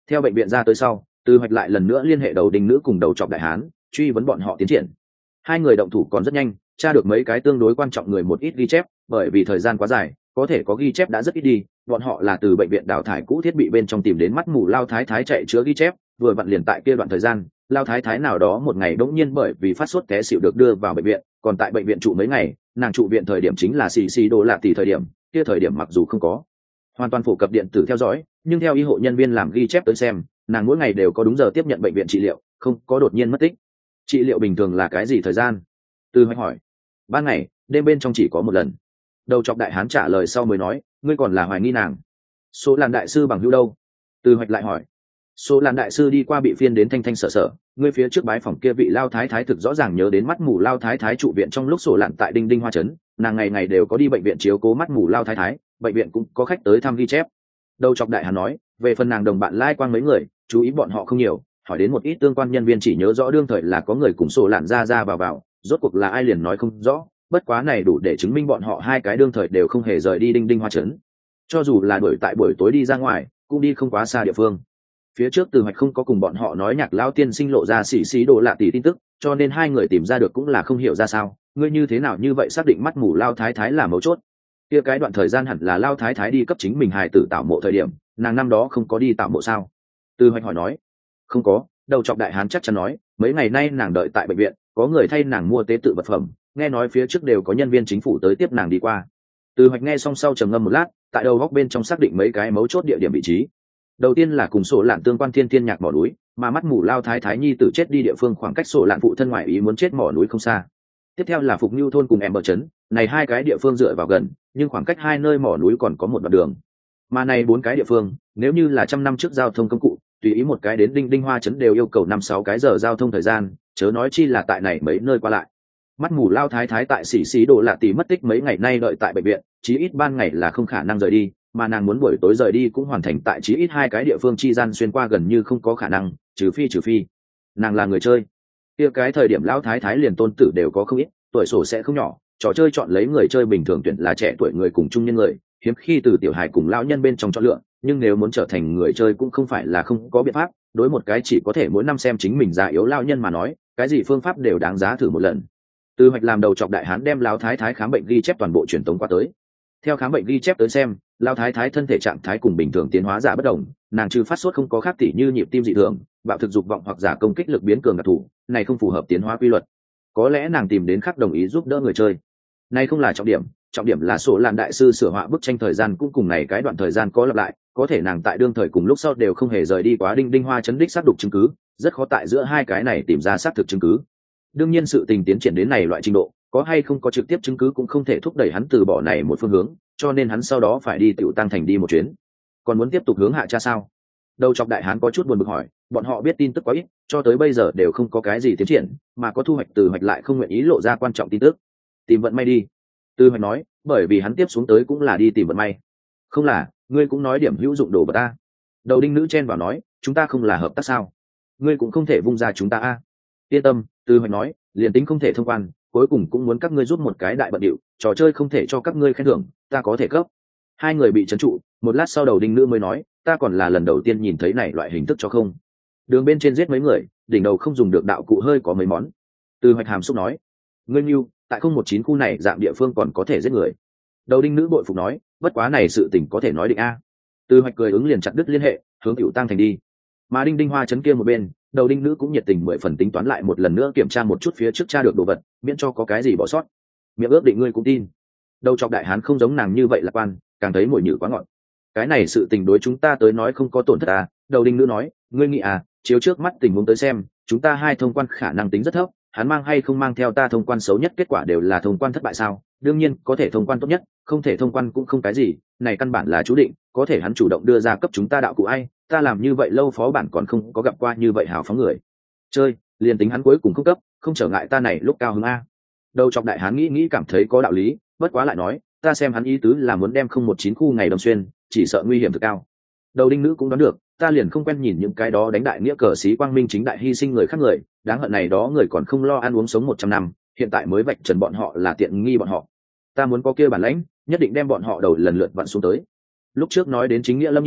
Theo bệnh viện ra tới sau, Từ Hoạch lại lần nữa liên hệ đầu đinh nữ cùng đầu trọc đại hán, truy vấn bọn họ tiến triển. Hai người động thủ còn rất nhanh, tra được mấy cái tương đối quan trọng người một ít ghi chép, bởi vì thời gian quá dài, có thể có ghi chép đã rất ít đi. Bọn họ là từ bệnh viện đào thải cũ thiết bị bên trong tìm đến mắt mù Lao Thái Thái chạy chữa ghi chép, vừa vặn liền tại kia đoạn thời gian, Lao Thái Thái nào đó một ngày bỗng nhiên bởi vì phát sốt té xỉu được đưa vào bệnh viện, còn tại bệnh viện trụ mấy ngày, nàng trụ viện thời điểm chính là xì đồ lạ tỷ thời điểm, kia thời điểm mặc dù không có hoàn toàn phổ cập điện tử theo dõi, nhưng theo y hộ nhân viên làm ghi chép tới xem, nàng mỗi ngày đều có đúng giờ tiếp nhận bệnh viện trị liệu, không có đột nhiên mất tích. Trị liệu bình thường là cái gì thời gian? Từ Hoạch hỏi. Ban ngày, đêm bên trong chỉ có một lần. Đầu chọc đại hán trả lời sau mới nói, ngươi còn là hoài nghi nàng. Số Lan đại sư bằng hữu đâu? Từ Hoạch lại hỏi. Số Lan đại sư đi qua bị phiên đến thanh thanh sở sở, ngươi phía trước bái phòng kia vị Lao Thái Thái thực rõ ràng nhớ đến mắt mù Lao Thái Thái trụ viện trong lúc Sổ Lạn tại Đinh Đinh Hoa trấn, nàng ngày ngày đều có đi bệnh viện chiếu cố mắt mù Lao Thái Thái, bệnh viện cũng có khách tới thăm ghi chép. Đầu chọc đại hán nói, về phần nàng đồng bạn lai quang mấy người, chú ý bọn họ không nhiều, hỏi đến một ít tương quan nhân viên chỉ nhớ rõ đương thời là có người cùng Sổ Lạn ra vào, rốt cuộc là ai liền nói không rõ, bất quá này đủ để chứng minh bọn họ hai cái đương thời đều không hề rời đi Đinh Đinh Hoa trấn. Cho dù là đuổi tại buổi tối đi ra ngoài, cũng đi không quá xa địa phương. Phía trước Từ Hoạch không có cùng bọn họ nói Nhạc lão tiên sinh lộ ra xì đồ lạ tỷ tin tức, cho nên hai người tìm ra được cũng là không hiểu ra sao, ngươi như thế nào như vậy xác định mắt mù Lao Thái Thái là mấu chốt. Kia cái đoạn thời gian hẳn là Lao Thái Thái đi cấp chính mình hài tử tạo mộ thời điểm, nàng năm đó không có đi tạo mộ sao? Từ Hoạch hỏi nói. Không có. Đầu chọc đại hán chắc chắn nói, mấy ngày nay nàng đợi tại bệnh viện, có người thay nàng mua tế tự vật phẩm, nghe nói phía trước đều có nhân viên chính phủ tới tiếp nàng đi qua. Từ Hoạch nghe xong sau trầm ngâm một lát, tại đầu góc bên trong xác định mấy cái mấu chốt địa điểm vị trí. Đầu tiên là cùng Sổ Lạn tương quan thiên thiên nhạc mỏ núi, mà mắt mù Lao Thái Thái nhi tử chết đi địa phương khoảng cách Sổ Lạn phụ thân ngoại ý muốn chết mỏ núi không xa. Tiếp theo là Phục Nưu thôn cùng em bờ trấn, này hai cái địa phương dựa vào gần, nhưng khoảng cách hai nơi mỏ núi còn có một đoạn đường. Mà này bốn cái địa phương, nếu như là trăm năm trước giao thông công cụ, tùy ý một cái đến Đinh Đinh Hoa trấn đều yêu cầu 5-6 cái giờ giao thông thời gian, chớ nói chi là tại này mấy nơi qua lại. Mắt mù Lao Thái Thái tại xỉ đồ lạ tỷ mất tích mấy ngày nay đợi tại bệnh viện, chí ít ban ngày là không khả năng rời đi, mà nàng muốn buổi tối rời đi cũng hoàn thành tại chí ít hai cái địa phương chi gian xuyên qua gần như không có khả năng, trừ phi nàng là người chơi. Kia cái thời điểm Lão Thái Thái liền tôn tử đều có không ít, tuổi sổ sẽ không nhỏ, trò chơi chọn lấy người chơi bình thường tuyển là trẻ tuổi người cùng trung nhân người, hiếm khi từ tiểu hài cùng lão nhân bên trong chọn lựa, nhưng nếu muốn trở thành người chơi cũng không phải là không có biện pháp, đối một cái chỉ có thể mỗi năm xem chính mình già yếu lão nhân mà nói, cái gì phương pháp đều đáng giá thử một lần. Từ Hoạch làm đầu chọc đại hán đem Lão Thái Thái khám bệnh ghi chép toàn bộ truyền tống qua tới. Theo khám bệnh ghi chép tới xem, Lão Thái Thái thân thể trạng thái cùng bình thường tiến hóa giả bất đồng, nàng trừ phát sốt không có khác tỉ như nhịp tim dị thường, bạo thực dục vọng hoặc giả công kích lực biến cường đặc thù, này không phù hợp tiến hóa quy luật. Có lẽ nàng tìm đến khác đồng ý giúp đỡ người chơi. Này không là trọng điểm là Sổ Lạn đại sư sửa họa bức tranh thời gian cũng cùng này cái đoạn thời gian có lặp lại, có thể nàng tại đương thời cùng lúc sau đều không hề rời đi quá Đinh Đinh Hoa trấn đích xác đục chứng cứ, rất khó tại giữa hai cái này tìm ra xác thực chứng cứ. Đương nhiên sự tình tiến triển đến này loại trình độ, có hay không có trực tiếp chứng cứ cũng không thể thúc đẩy hắn từ bỏ này một phương hướng, cho nên hắn sau đó phải đi Tiểu Tăng thành đi một chuyến. Còn muốn tiếp tục hướng hạ cha sao? Đầu chọc đại hán có chút buồn bực hỏi, bọn họ biết tin tức quá ít, cho tới bây giờ đều không có cái gì tiến triển, mà có thu hoạch Từ Hoạch lại không nguyện ý lộ ra quan trọng tin tức. Tìm vận may đi. Từ Hoạch nói, bởi vì hắn tiếp xuống tới cũng là đi tìm vận may. Không là, ngươi cũng nói điểm hữu dụng đồ vật ta. Đầu đinh nữ chen vào nói, chúng ta không là hợp tác sao? Ngươi cũng không thể vung ra chúng ta a. Yên tâm, Từ Hoạch nói, liền tính không thể thông quan, cuối cùng cũng muốn các ngươi giúp một cái đại bận điệu, trò chơi không thể cho các ngươi khen thưởng, ta có thể cấp. Hai người bị trấn trụ, một lát sau đầu đinh nữ mới nói, ta còn là lần đầu tiên nhìn thấy này loại hình thức cho không. Đường bên trên giết mấy người, đỉnh đầu không dùng được đạo cụ hơi có mấy món. Từ Hoạch hàm xúc nói, ngươi mưu, tại 019 khu này dạng địa phương còn có thể giết người. Đầu đinh nữ bội phục nói, bất quá này sự tình có thể nói định a. Từ Hoạch cười ứng liền chặt đứt liên hệ, hướng Tiểu Tăng thành đi. Mà Đinh Đinh Hoa trấn kia một bên, đầu đinh nữ cũng nhiệt tình 10 phần tính toán lại một lần nữa kiểm tra một chút phía trước tra được đồ vật, miễn cho có cái gì bỏ sót. Miệng ước định ngươi cũng tin. Đầu chọc đại hán không giống nàng như vậy lạc quan, càng thấy mùi nhử quá ngọt. Cái này sự tình đối chúng ta tới nói không có tổn thất à? Đầu đinh nữ nói, ngươi nghĩ à, chiếu trước mắt tình huống tới xem, chúng ta hai thông quan khả năng tính rất thấp, hắn mang hay không mang theo ta thông quan xấu nhất kết quả đều là thông quan thất bại sao? Đương nhiên, có thể thông quan tốt nhất, không thể thông quan cũng không cái gì, này căn bản là chú định, có thể hắn chủ động đưa ra cấp chúng ta đạo cụ ai, ta làm như vậy lâu phó bản còn không có gặp qua như vậy hào phóng người. Chơi, liền tính hắn cuối cùng không cấp, không trở ngại ta này lúc cao hứng a. Đầu chọc đại hán nghĩ cảm thấy có đạo lý, bất quá lại nói, ta xem hắn ý tứ là muốn đem 019 khu ngày Đồng Xuyên, chỉ sợ nguy hiểm thực cao. Đầu đinh nữ cũng đoán được, ta liền không quen nhìn những cái đó đánh đại nghĩa cờ sĩ quang minh chính đại hy sinh người khác người, đáng hận này đó người còn không lo ăn uống sống 100 năm, hiện tại mới vạch trần bọn họ là tiện nghi bọn họ. Ta muốn có kia bản lãnh, nhất định đem bọn họ đầu lần lượt vặn xuống tới. Lúc trước nói đến chính nghĩa lâm nhiên,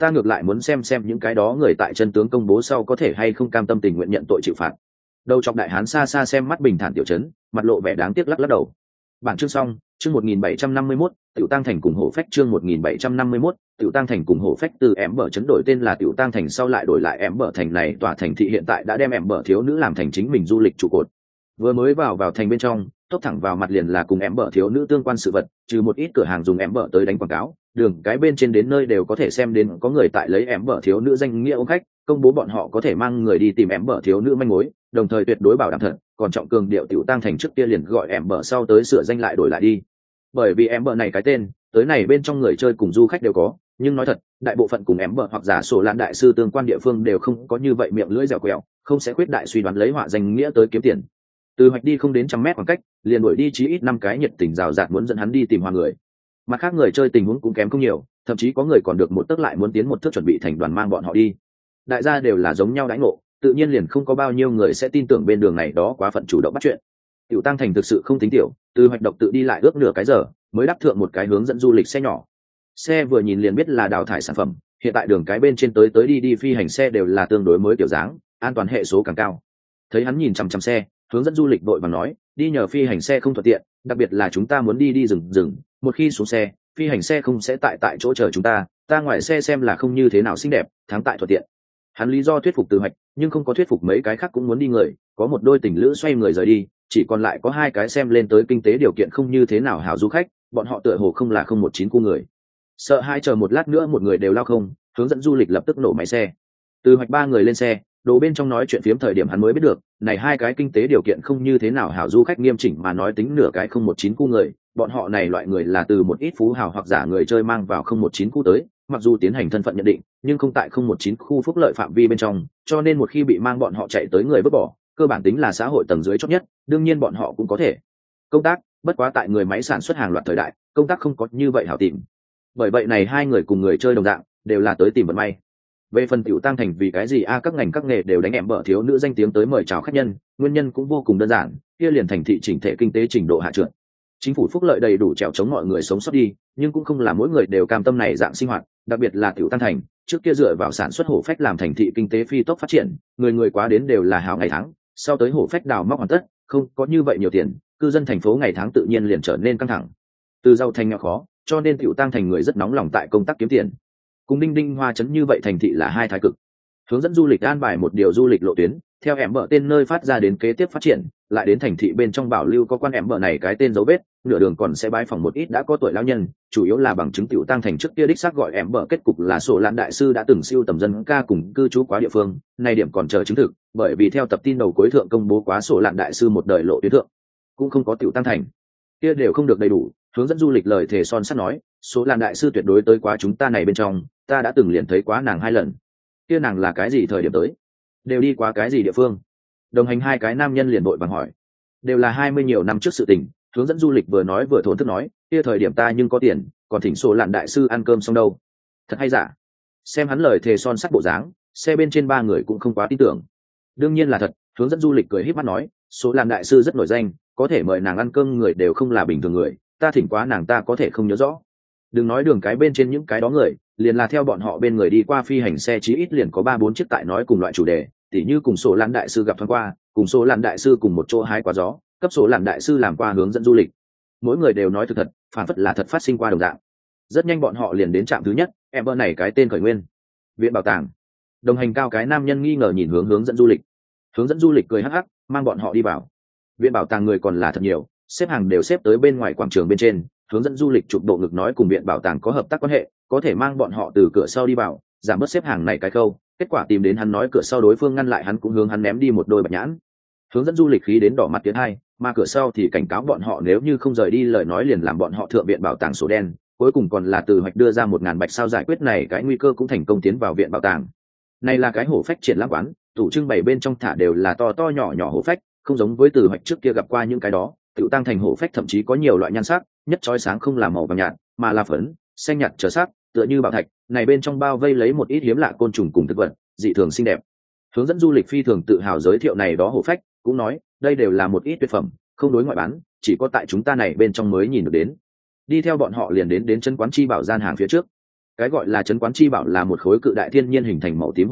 ta ngược lại muốn xem những cái đó người tại chân tướng công bố sau có thể hay không cam tâm tình nguyện nhận tội chịu phạt. Đầu chọc đại hán xa xa xem mắt bình thản tiểu trấn, mặt lộ vẻ đáng tiếc lắc lắc đầu. Bản chương xong, chương 1751, Tiểu Tăng Thành cùng Hổ Phách chương 1751, Tiểu Tăng Thành cùng Hổ Phách từ ẻm bở chấn đổi tên là Tiểu Tăng Thành sau lại đổi lại ẻm bở thành này tòa thành thị hiện tại đã đem ẻm bở thiếu nữ làm thành chính mình du lịch trụ cột. Vừa mới vào thành bên trong, tốc thẳng vào mặt liền là cùng ẻm bở thiếu nữ tương quan sự vật, trừ một ít cửa hàng dùng ẻm bở tới đánh quảng cáo, đường cái bên trên đến nơi đều có thể xem đến có người tại lấy ẻm bở thiếu nữ danh nghĩa ôm khách, công bố bọn họ có thể mang người đi tìm ẻm bở thiếu nữ manh mối, đồng thời tuyệt đối bảo đảm thật, còn trọng cường điệu Tiểu Tăng Thành trước kia liền gọi ẻm bở sau tới sửa danh lại đổi lại đi. Bởi vì ẻm bở này cái tên, tới này bên trong người chơi cùng du khách đều có, nhưng nói thật, đại bộ phận cùng ẻm bở hoặc giả sổ lan đại sư tương quan địa phương đều không có như vậy miệng lưỡi dẻo quẹo, không sẽ khuyết đại suy đoán lấy họa danh nghĩa tới kiếm tiền. Từ hoạch đi không đến 100 mét khoảng cách, liền đuổi đi chí ít 5 cái nhiệt tình rào rạt muốn dẫn hắn đi tìm hoa người. Mặt khác người chơi tình huống cũng kém không nhiều, thậm chí có người còn được một tấc lại muốn tiến một thước chuẩn bị thành đoàn mang bọn họ đi. Đại gia đều là giống nhau đãi ngộ, tự nhiên liền không có bao nhiêu người sẽ tin tưởng bên đường này đó quá phận chủ động bắt chuyện. Tiểu Tăng Thành thực sự không tính tiểu, từ hoạch độc tự đi lại ước nửa cái giờ mới đáp thượng một cái hướng dẫn du lịch xe nhỏ. Xe vừa nhìn liền biết là đào thải sản phẩm, hiện tại đường cái bên trên tới đi phi hành xe đều là tương đối mới kiểu dáng, an toàn hệ số càng cao. Thấy hắn nhìn chằm chằm xe, hướng dẫn du lịch đội bằng nói, đi nhờ phi hành xe không thuận tiện, đặc biệt là chúng ta muốn đi rừng, một khi xuống xe, phi hành xe không sẽ tại chỗ chờ chúng ta ngoài xe xem là không như thế nào xinh đẹp, thắng tại thuận tiện. Hắn lý do thuyết phục Từ Hoạch, nhưng không có thuyết phục mấy cái khác cũng muốn đi người, có một đôi tình lữ xoay người rời đi, chỉ còn lại có 2 cái xem lên tới kinh tế điều kiện không như thế nào hảo du khách, bọn họ tựa hồ không là 019 cu người. Sợ hai chờ một lát nữa một người đều lao không, hướng dẫn du lịch lập tức nổ máy xe. Từ Hoạch 3 người lên xe, đồ bên trong nói chuyện phiếm thời điểm hắn mới biết được, này 2 cái kinh tế điều kiện không như thế nào hảo du khách nghiêm chỉnh mà nói tính nửa cái 019 cu người, bọn họ này loại người là từ một ít phú hào hoặc giả người chơi mang vào 019 khu tới, mặc dù tiến hành thân phận nhận định, nhưng không tại 019 khu phúc lợi phạm vi bên trong, cho nên một khi bị mang bọn họ chạy tới người vứt bỏ, cơ bản tính là xã hội tầng dưới chót nhất, đương nhiên bọn họ cũng có thể công tác, bất quá tại người máy sản xuất hàng loạt thời đại, công tác không có như vậy hảo tìm. Bởi vậy này 2 người cùng người chơi đồng dạng, đều là tới tìm vận may. Về phần Tiểu Tăng Thành vì cái gì các ngành các nghề đều đánh ẻm bở thiếu nữ danh tiếng tới mời chào khách nhân, nguyên nhân cũng vô cùng đơn giản, kia liền thành thị chỉnh thể kinh tế trình độ hạ trượt. Chính phủ phúc lợi đầy đủ trèo chống mọi người sống sót đi, nhưng cũng không là mỗi người đều cam tâm này dạng sinh hoạt, đặc biệt là Tiểu Tăng Thành, trước kia dựa vào sản xuất hổ phách làm thành thị kinh tế phi tốc phát triển, người quá đến đều là hào ngày tháng, sau tới hổ phách đào móc hoàn tất, không có như vậy nhiều tiền, cư dân thành phố ngày tháng tự nhiên liền trở nên căng thẳng. Từ giàu thành nghèo khó, cho nên Tiểu Tăng Thành người rất nóng lòng tại công tác kiếm tiền. Cùng Đinh Đinh Hoa trấn như vậy thành thị là 2 thái cực. Hướng dẫn du lịch an bài một điều du lịch lộ tuyến, theo ẻm bở tên nơi phát ra đến kế tiếp phát triển, lại đến thành thị bên trong bảo lưu có quan ẻm bở này cái tên dấu vết, nửa đường còn sẽ bái phỏng một ít đã có tuổi lão nhân, chủ yếu là bằng chứng Tiểu Tăng Thành trước kia đích xác gọi ẻm bở kết cục là sổ lan đại sư đã từng siêu tầm dân ca cùng cư trú quá địa phương, này điểm còn chờ chứng thực, bởi vì theo tập tin đầu cuối thượng công bố quá sổ lan đại sư một đời lộ tuyến thượng, cũng không có Tiểu Tăng Thành, kia đều không được đầy đủ. Hướng dẫn du lịch lời thề son sắt nói, số lan đại sư tuyệt đối tới quá chúng ta này bên trong, ta đã từng liền thấy quá nàng 2 lần. Kia nàng là cái gì thời điểm tới, đều đi qua cái gì địa phương? Đồng hành 2 cái nam nhân liền vội vàng hỏi. Đều là 20 nhiều năm trước sự tình. Hướng dẫn du lịch vừa nói vừa thốn thức nói, kia thời điểm ta nhưng có tiền, còn thỉnh số lạn đại sư ăn cơm xong đâu. Thật hay giả? Xem hắn lời thề son sắt bộ dáng, xe bên trên 3 người cũng không quá tin tưởng. Đương nhiên là thật. Hướng dẫn du lịch cười híp mắt nói, số lạn đại sư rất nổi danh, có thể mời nàng ăn cơm người đều không là bình thường người, ta thỉnh quá nàng ta có thể không nhớ rõ. Đừng nói đường cái bên trên những cái đó người, liền là theo bọn họ bên người đi qua phi hành xe chí ít liền có 3-4 chiếc tại nói cùng loại chủ đề, tỉ như cùng số lan đại sư gặp thoáng qua, cùng số lan đại sư cùng một chỗ hái quả gió, cấp số lan đại sư làm qua hướng dẫn du lịch. Mỗi người đều nói thực thật, phản phất là thật phát sinh qua đồng dạng. Rất nhanh bọn họ liền đến trạm thứ nhất, em bơ này cái tên khởi nguyên, viện bảo tàng. Đồng hành cao cái nam nhân nghi ngờ nhìn hướng dẫn du lịch. Hướng dẫn du lịch cười hắc hắc, mang bọn họ đi vào. Viện bảo tàng người còn là thật nhiều, xếp hàng đều xếp tới bên ngoài quảng trường bên trên. Hướng dẫn du lịch chụp bộ ngực nói cùng viện bảo tàng có hợp tác quan hệ, có thể mang bọn họ từ cửa sau đi vào, giảm bớt xếp hàng này cái khâu. Kết quả tìm đến hắn nói cửa sau đối phương ngăn lại hắn, cũng hướng hắn ném đi một đôi bạch nhãn. Hướng dẫn du lịch khí đến đỏ mặt tiến hai, mà cửa sau thì cảnh cáo bọn họ nếu như không rời đi lời nói liền làm bọn họ thượng viện bảo tàng sổ đen. Cuối cùng còn là Từ Hoạch đưa ra 1000 bạch sao giải quyết này cái nguy cơ, cũng thành công tiến vào viện bảo tàng. Này là cái hổ phách triển lãm quán, tủ trưng bày bên trong thả đều là to to nhỏ nhỏ hổ phách, không giống với Từ Hoạch trước kia gặp qua những cái đó. Tiểu Tăng Thành hổ phách thậm chí có nhiều loại nhan sắc, nhất chói sáng không là màu vàng nhạt, mà là phấn, xanh nhạt trở sắc, tựa như bảo thạch. Này bên trong bao vây lấy một ít hiếm lạ côn trùng cùng thực vật, dị thường xinh đẹp. Hướng dẫn du lịch phi thường tự hào giới thiệu này đó hổ phách, cũng nói đây đều là một ít tuyệt phẩm, không đối ngoại bán, chỉ có tại chúng ta này bên trong mới nhìn được đến. Đi theo bọn họ liền đến chân quán chi bảo gian hàng phía trước. Cái gọi là trấn quán chi bảo là một khối cự đại thiên nhiên hình thành màu tím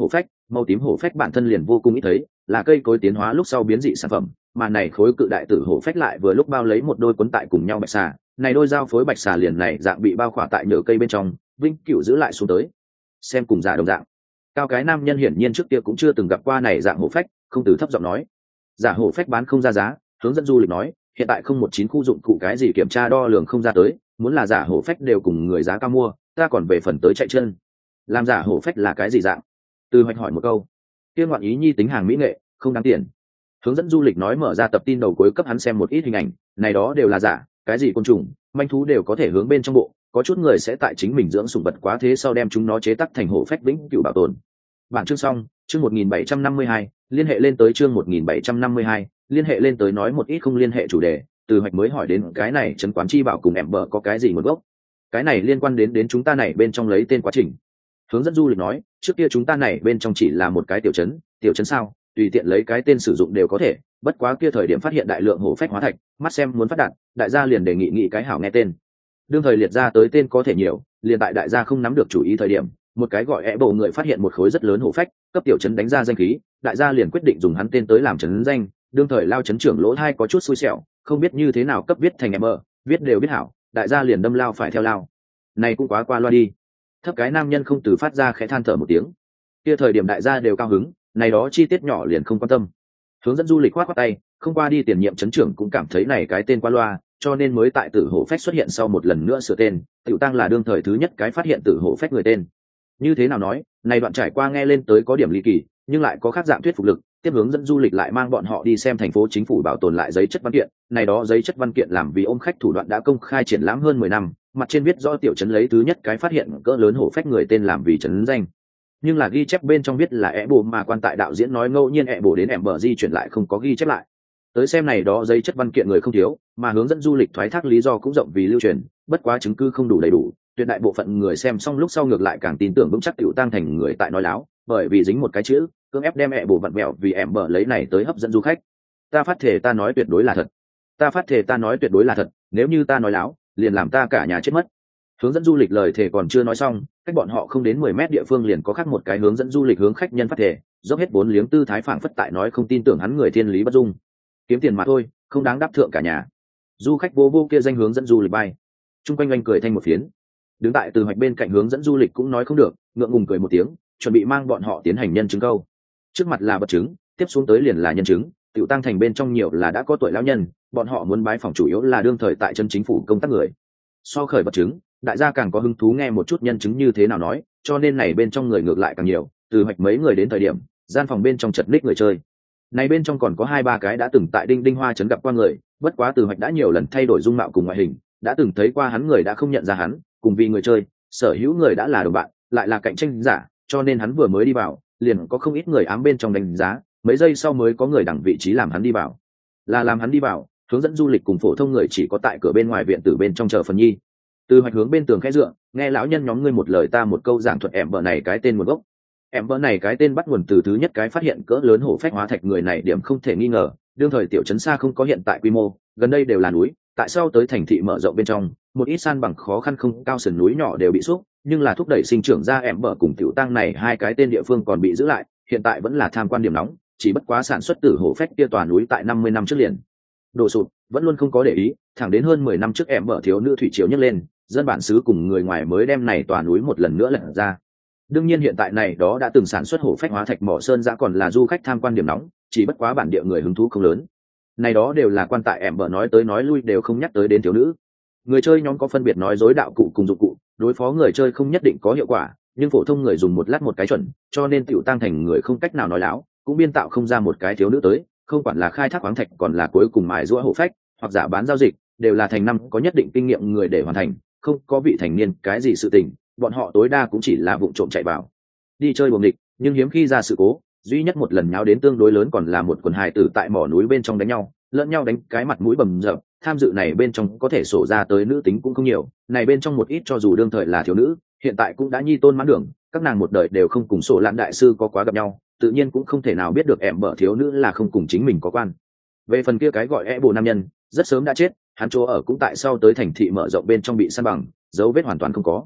hổ phách bản thân liền vô cùng ít thấy, là cây cối tiến hóa lúc sau biến dị sản phẩm, mà này khối cự đại tử hổ phách lại vừa lúc bao lấy một đôi quấn tại cùng nhau bạch xà, này đôi giao phối bạch xà liền này dạng bị bao khỏa tại nhựa cây bên trong, vinh cửu giữ lại xuống tới. Xem cùng giả đồng dạng. Cao cái nam nhân hiển nhiên trước kia cũng chưa từng gặp qua này dạng hổ phách, không từ thấp giọng nói: "Giả hổ phách bán không ra giá." Hướng dẫn du lịch nói: "Hiện tại không 19 khu dụng cụ cái gì kiểm tra đo lường không ra tới, muốn là giả hổ phách đều cùng người giá cao mua, ta còn về phần tới chạy chân." Làm giả hổ phách là cái gì dạng? Từ Hoạch hỏi một câu. Kia ngoạn ý nhi tính hàng mỹ nghệ, không đáng tiền. Hướng dẫn du lịch nói mở ra tập tin đầu cuối cấp hắn xem một ít hình ảnh, này đó đều là giả, cái gì côn trùng, manh thú đều có thể hướng bên trong bộ, có chút người sẽ tại chính mình dưỡng sủng vật quá thế sau đem chúng nó chế tác thành hổ phách vĩnh cửu bảo tồn. Bản chương xong, chương 1752, liên hệ lên tới chương 1752, liên hệ lên tới nói một ít không liên hệ chủ đề, Từ Hoạch mới hỏi đến cái này trấn quán chi bảo cùng em bờ có cái gì nguồn gốc. Cái này liên quan đến chúng ta này bên trong lấy tên quá trình. Hướng dẫn du lịch nói, trước kia chúng ta này bên trong chỉ là một cái tiểu trấn sao, tùy tiện lấy cái tên sử dụng đều có thể, bất quá kia thời điểm phát hiện đại lượng hổ phách hóa thạch, mắt xem muốn phát đạt, đại gia liền đề nghị cái hảo nghe tên. Đương thời liệt ra tới tên có thể nhiều, liền tại đại gia không nắm được chủ ý thời điểm, một cái gọi ẻ bộ người phát hiện một khối rất lớn hổ phách, cấp tiểu trấn đánh ra danh khí, đại gia liền quyết định dùng hắn tên tới làm trấn danh. Đương thời lao trấn trưởng lỗ hai có chút xui xẻo, không biết như thế nào cấp viết thành em viết đều biết hảo, đại gia liền đâm lao phải theo lao. Này cũng quá qua loa đi. Thấp cái nam nhân không từ phát ra khẽ than thở một tiếng. Kia thời điểm đại gia đều cao hứng, này đó chi tiết nhỏ liền không quan tâm. Hướng dẫn du lịch khoát tay, không qua đi tiền nhiệm trấn trưởng cũng cảm thấy này cái tên qua loa, cho nên mới tại tử hổ phách xuất hiện sau một lần nữa sửa tên, Tiểu Tăng là đương thời thứ nhất cái phát hiện tử hổ phách người tên. Như thế nào nói, này đoạn trải qua nghe lên tới có điểm ly kỳ, nhưng lại có khác dạng thuyết phục lực. Tiếp hướng dẫn du lịch lại mang bọn họ đi xem thành phố chính phủ bảo tồn lại giấy chất văn kiện, này đó giấy chất văn kiện làm vì ôm khách thủ đoạn đã công khai triển lãm hơn 10 năm, mặt trên viết rõ tiểu trấn lấy thứ nhất cái phát hiện cỡ lớn hổ phách người tên làm vì trấn danh. Nhưng là ghi chép bên trong viết là ẻ bộ mà quan tại đạo diễn nói ngẫu nhiên ẻ bộ đến em bờ di chuyển lại không có ghi chép lại. Tới xem này đó giấy chất văn kiện người không thiếu, mà hướng dẫn du lịch thoái thác lý do cũng rộng vì lưu truyền, bất quá chứng cứ không đủ đầy đủ, tuyệt đại bộ phận người xem xong lúc sau ngược lại càng tin tưởng vững chắc Tiểu Tăng thành người tại nói láo, bởi vì dính một cái chữ, cưỡng ép đem ẻ bộ vặn vẹo vì em bờ lấy này tới hấp dẫn du khách. Ta phát thể ta nói tuyệt đối là thật. Ta phát thể ta nói tuyệt đối là thật, nếu như ta nói láo, liền làm ta cả nhà chết mất. Hướng dẫn du lịch lời thề còn chưa nói xong, cách bọn họ không đến 10 mét địa phương liền có khác một cái hướng dẫn du lịch hướng khách nhân phát thể, dốc hết vốn liếng tư thái phảng phất tại nói không tin tưởng hắn người thiên lý bất dung. Kiếm tiền mà thôi, không đáng đáp thượng cả nhà. Du khách vô vô kia danh hướng dẫn du lịch bay. Trung quanh anh cười thanh một phiến. Đứng tại Từ Hoạch bên cạnh hướng dẫn du lịch cũng nói không được, ngượng ngùng cười một tiếng, chuẩn bị mang bọn họ tiến hành nhân chứng câu. Trước mặt là vật chứng, tiếp xuống tới liền là nhân chứng. Tiểu Tăng thành bên trong nhiều là đã có tuổi lão nhân, bọn họ muốn bái phỏng chủ yếu là đương thời tại chân chính phủ công tác người. So khởi vật chứng, đại gia càng có hứng thú nghe một chút nhân chứng như thế nào nói, cho nên này bên trong người ngược lại càng nhiều. Từ Hoạch mấy người đến thời điểm, gian phòng bên trong chật ních người chơi. Này bên trong còn có 2-3 cái đã từng tại Đinh Đinh Hoa trấn gặp qua người, bất quá Từ Hoạch đã nhiều lần thay đổi dung mạo cùng ngoại hình, đã từng thấy qua hắn người đã không nhận ra hắn, cùng vì người chơi, sở hữu người đã là đồng bạn, lại là cạnh tranh giả, cho nên hắn vừa mới đi vào, liền có không ít người ám bên trong đánh giá, mấy giây sau mới có người đẳng vị trí làm hắn đi vào. Là làm hắn đi vào, hướng dẫn du lịch cùng phổ thông người chỉ có tại cửa bên ngoài viện tử bên trong chờ phần nhi. Từ Hoạch hướng bên tường khẽ dựa, nghe lão nhân nhóm ngươi một lời ta một câu giảng thuật em bờ này cái tên nguồn gốc. Em bờ này cái tên bắt nguồn từ thứ nhất cái phát hiện cỡ lớn hổ phách hóa thạch người này điểm không thể nghi ngờ, đương thời tiểu trấn xa không có hiện tại quy mô, gần đây đều là núi, tại sao tới thành thị mở rộng bên trong, một ít san bằng khó khăn không cao sườn núi nhỏ đều bị xúc, nhưng là thúc đẩy sinh trưởng ra em bờ cùng Tiểu Tăng này hai cái tên địa phương còn bị giữ lại, hiện tại vẫn là tham quan điểm nóng, chỉ bất quá sản xuất tử hổ phách kia tòa núi tại 50 năm trước liền đổ sụp, vẫn luôn không có để ý, thẳng đến hơn 10 năm trước em bờ thiếu nữ thủy triều nhấc lên, dân bản xứ cùng người ngoài mới đem này tòa núi một lần nữa lật ra. Đương nhiên hiện tại này đó đã từng sản xuất hổ phách hóa thạch mỏ sơn giã còn là du khách tham quan điểm nóng, chỉ bất quá bản địa người hứng thú không lớn. Này đó đều là quan tại em bờ nói tới nói lui đều không nhắc tới đến thiếu nữ. Người chơi nhóm có phân biệt nói dối đạo cụ cùng dụng cụ, đối phó người chơi không nhất định có hiệu quả, nhưng phổ thông người dùng một lát một cái chuẩn, cho nên Tiểu Tăng thành người không cách nào nói láo, cũng biên tạo không ra một cái thiếu nữ tới, không quản là khai thác khoáng thạch còn là cuối cùng mài giũa hổ phách, hoặc giả bán giao dịch, đều là thành năm có nhất định kinh nghiệm người để hoàn thành, không có vị thành niên cái gì sự tình, bọn họ tối đa cũng chỉ là vụng trộm chạy vào đi chơi buồng địch, nhưng hiếm khi ra sự cố. Duy nhất một lần nháo đến tương đối lớn còn là một quần hài tử tại mỏ núi bên trong đánh nhau, lẫn nhau đánh cái mặt mũi bầm dập, tham dự này bên trong có thể sổ ra tới nữ tính cũng không nhiều, này bên trong một ít cho dù đương thời là thiếu nữ, hiện tại cũng đã nhi tôn mãn đường, các nàng một đời đều không cùng sổ lãn đại sư có quá gặp nhau, tự nhiên cũng không thể nào biết được em bở thiếu nữ là không cùng chính mình có quan. Về phần kia cái gọi e bồ nam nhân, rất sớm đã chết, hắn chỗ ở cũng tại sau tới thành thị mở rộng bên trong bị san bằng, dấu vết hoàn toàn không có.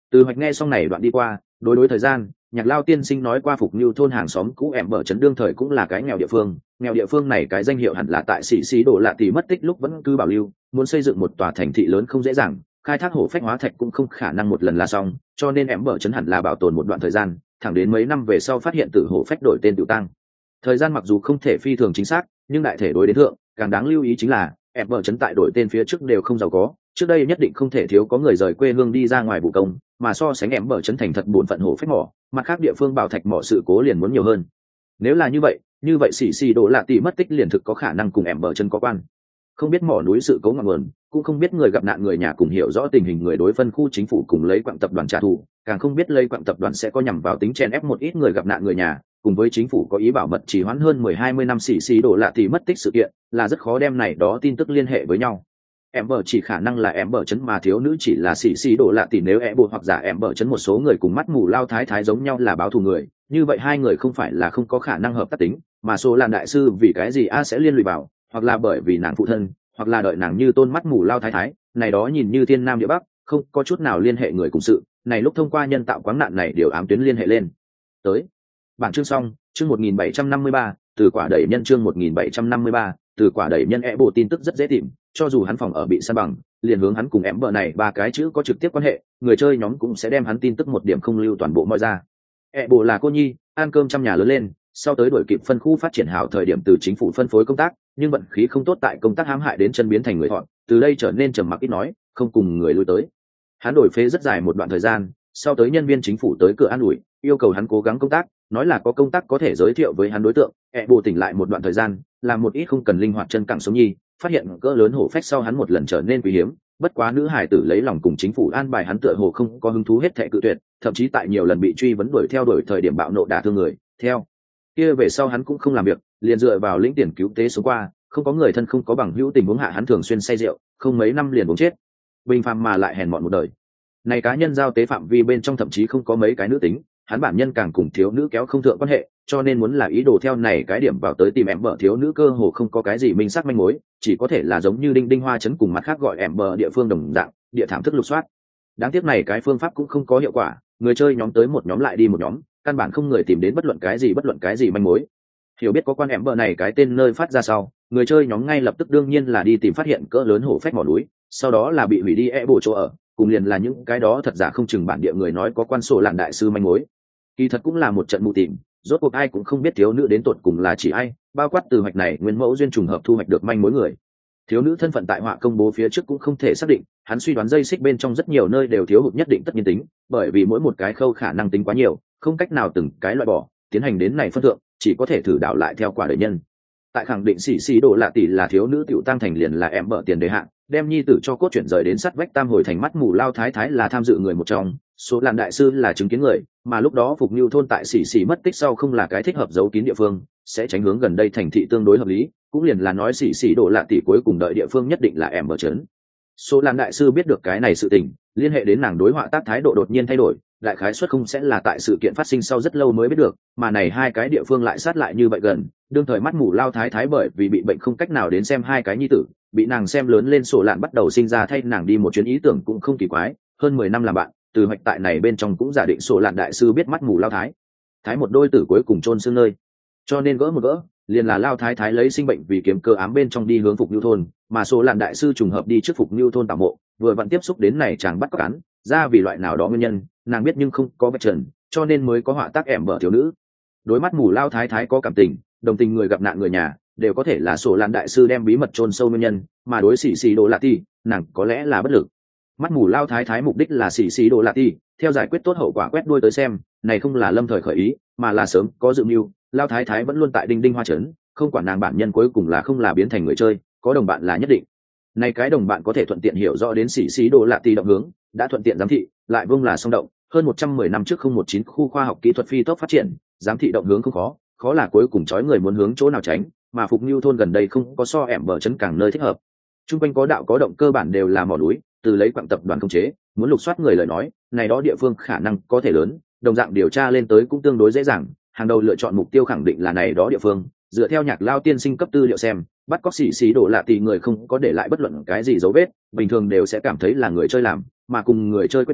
Từ Hoạch nghe xong này đoạn đi qua, đối thời gian, Nhạc Lao tiên sinh nói qua Phục Như thôn hàng xóm cũ em bờ trấn đương thời cũng là cái nghèo địa phương này cái danh hiệu hẳn là tại Sĩ Đổ Lạ Tỷ mất tích lúc vẫn cứ bảo lưu, muốn xây dựng một tòa thành thị lớn không dễ dàng, khai thác hổ phách hóa thạch cũng không khả năng một lần là xong, cho nên em bờ trấn hẳn là bảo tồn một đoạn thời gian, thẳng đến mấy năm về sau phát hiện tử hổ phách đổi tên tiểu tăng. Thời gian mặc dù không thể phi thường chính xác, nhưng đại thể đối đến thượng, càng đáng lưu ý chính là em bờ trấn tại đổi tên phía trước đều không giàu có, trước đây nhất định không thể thiếu có người rời quê hương đi ra ngoài vụ công, mà so sánh em bờ trấn thành thật buồn phận hổ phách mỏ, mặt khác địa phương bảo thạch mỏ sự cố liền muốn nhiều hơn. Nếu là như vậy Sĩ Đổ Lạ Tỷ mất tích liền thực có khả năng cùng em bờ trấn có quan. Không biết mỏ núi sự cố ngọn nguồn, cũng không biết người gặp nạn người nhà cùng hiểu rõ tình hình người đối phân khu chính phủ cùng lấy quặng tập đoàn trả thù, càng không biết lấy quặng tập đoàn sẽ có nhằm vào tính chen ép một ít người gặp nạn người nhà, cùng với chính phủ có ý bảo mật trì hoãn hơn 10-20 năm Sĩ Đổ Lạ Tỷ mất tích sự kiện, là rất khó đem này đó tin tức liên hệ với nhau. Em bờ chỉ khả năng là em bờ chấn mà thiếu nữ chỉ là Sĩ Đổ Lạ Tỷ, nếu bộ hoặc giả em bờ chấn một số người cùng mắt mù lao thái thái giống nhau là báo thù người, như vậy hai người không phải là không có khả năng hợp tác tính, mà số làn đại sư vì cái gì sẽ liên lụy vào, hoặc là bởi vì nàng phụ thân, hoặc là đợi nàng như tôn mắt mù lao thái thái, này đó nhìn như thiên nam địa bắc, không có chút nào liên hệ người cùng sự, này lúc thông qua nhân tạo quáng nạn này đều ám tuyến liên hệ lên. Tới. Bảng chương xong, chương 1753, từ quả đẩy nhân chương 1753, từ quả đẩy nhân bộ tin tức rất dễ tìm, cho dù hắn phòng ở bị san bằng, liền hướng hắn cùng em bờ này ba cái chữ có trực tiếp quan hệ, người chơi nhóm cũng sẽ đem hắn tin tức một điểm không lưu toàn bộ moi ra. Bộ là cô nhi, ăn cơm trong nhà lớn lên, sau tới đổi kịp phân khu phát triển hảo thời điểm từ chính phủ phân phối công tác, nhưng vận khí không tốt tại công tác hãm hại đến chân biến thành người thọn, từ đây trở nên trầm mặc ít nói, không cùng người lui tới. Hắn đổi phế rất dài một đoạn thời gian, sau tới nhân viên chính phủ tới cửa an ủi, yêu cầu hắn cố gắng công tác, nói là có công tác có thể giới thiệu với hắn đối tượng. Bộ tỉnh lại một đoạn thời gian, làm một ít không cần linh hoạt chân cẳng sống nhi, phát hiện cỡ lớn hổ phách sau hắn một lần trở nên quý hiếm, bất quá nữ hải tử lấy lòng cùng chính phủ an bài hắn tựa hồ không có hứng thú hết thệ cự tuyệt, thậm chí tại nhiều lần bị truy vấn đuổi thời điểm bạo nộ đả thương người, theo kia về sau hắn cũng không làm việc, liền dựa vào lĩnh tiền cứu tế sống qua, không có người thân không có bằng hữu, tình huống hạ hắn thường xuyên say rượu, không mấy năm liền uống chết, bình phàm mà lại hèn mọn một đời. Này cá nhân giao tế phạm vi bên trong thậm chí không có mấy cái nữ tính, hắn bản nhân càng cùng thiếu nữ kéo không thượng quan hệ, cho nên muốn là ý đồ theo này cái điểm vào tới tìm em bờ thiếu nữ cơ hồ không có cái gì minh xác manh mối, chỉ có thể là giống như đinh hoa chấn cùng mặt khác gọi em bờ địa phương đồng dạng, địa thảm thức lục soát. Đáng tiếc này cái phương pháp cũng không có hiệu quả, người chơi nhóm tới một nhóm lại đi một nhóm, căn bản không người tìm đến bất luận cái gì manh mối. Hiểu biết có quan em bờ này cái tên nơi phát ra sau, người chơi nhóm ngay lập tức đương nhiên là đi tìm phát hiện cỡ lớn hổ phách mỏ núi, sau đó là bị hủy đi bộ chỗ ở, cùng liền là những cái đó thật giả không chừng bản địa người nói có quan sổ lạn đại sư manh mối. Kỳ thật cũng là một trận mù tìm, rốt cuộc ai cũng không biết thiếu nữ đến tột cùng là chỉ ai, bao quát từ hoạch này nguyên mẫu duyên trùng hợp thu hoạch được manh mối người. Thiếu nữ thân phận tại họa công bố phía trước cũng không thể xác định, hắn suy đoán dây xích bên trong rất nhiều nơi đều thiếu hụt nhất định tất nhiên tính, bởi vì mỗi một cái khâu khả năng tính quá nhiều, không cách nào từng cái loại bỏ, tiến hành đến này phân thượng, chỉ có thể thử đảo lại theo quả đời nhân. Tại khẳng định Sĩ Đổ Lạ Tỷ là thiếu nữ tiểu tăng thành liền là em bợ tiền đề hạn, đem nhi tử cho cốt chuyển rời đến sắt vách tam hồi thành mắt mù lao thái thái là tham dự người một trong, số làn đại sư là chứng kiến người, mà lúc đó Phục Như thôn tại Sĩ mất tích sau không là cái thích hợp giấu kín địa phương, sẽ tránh hướng gần đây thành thị tương đối hợp lý, cũng liền là nói Sĩ Đổ Lạ Tỷ cuối cùng đợi địa phương nhất định là em bợ trấn. Số làn đại sư biết được cái này sự tình, liên hệ đến nàng đối họa tác thái độ đột nhiên thay đổi, đại khái suất không sẽ là tại sự kiện phát sinh sau rất lâu mới biết được, mà này hai cái địa phương lại sát lại như vậy gần, đương thời mắt mù lao thái thái bởi vì bị bệnh không cách nào đến xem hai cái nhi tử, bị nàng xem lớn lên sổ lạn bắt đầu sinh ra thay nàng đi một chuyến ý tưởng cũng không kỳ quái, hơn 10 năm làm bạn, từ hoạch tại này bên trong cũng giả định sổ lạn đại sư biết mắt mù lao thái một đôi tử cuối cùng chôn xương nơi, cho nên gỡ một gỡ, liền là lao thái lấy sinh bệnh vì kiếm cơ ám bên trong đi hướng Phục Như thôn, mà sổ lạn đại sư trùng hợp đi trước Phục Như thôn tảo mộ, vừa vặn tiếp xúc đến này chàng bắt cóc án, ra vì loại nào đó nguyên nhân, nàng biết nhưng không có vạch trần, cho nên mới có họa tác ẻm bở thiếu nữ. Đối mắt mù lao thái có cảm tình, đồng tình người gặp nạn người nhà, đều có thể là sổ lạn đại sư đem bí mật chôn sâu nguyên nhân, mà đối Sĩ Đổ Lạ Tỷ, nàng có lẽ là bất lực. Mắt mù lao thái mục đích là Sĩ Đổ Lạ Tỷ, theo giải quyết tốt hậu quả quét đuôi tới xem, này không là lâm thời khởi ý, mà là sớm có dự mưu. Lao thái vẫn luôn tại đinh hoa trấn, không quản nàng bản nhân cuối cùng là không là biến thành người chơi, có đồng bạn là nhất định. Này cái đồng bạn có thể thuận tiện hiểu rõ đến Sĩ Đổ Lạ Tỷ động hướng, đã thuận tiện giám thị, lại vung là song động, hơn 110 năm trước 019 khu khoa học kỹ thuật phi tốc phát triển, giám thị động hướng không khó là cuối cùng chói người muốn hướng chỗ nào tránh, mà Phục Như thôn gần đây không có so ẻm bờ trấn càng nơi thích hợp. Trung quanh có đạo có động cơ bản đều là mỏ núi, từ lấy quặng tập đoàn khống chế, muốn lục soát người lời nói, này đó địa phương khả năng có thể lớn, đồng dạng điều tra lên tới cũng tương đối dễ dàng, hàng đầu lựa chọn mục tiêu khẳng định là này đó địa phương, dựa theo Nhạc Lao tiên sinh cấp tư liệu xem, bắt cóc Sĩ Đổ Lạ Tỷ người không có để lại bất luận cái gì dấu vết, bình thường đều sẽ cảm thấy là người chơi làm, mà cùng người chơi quyết đấu,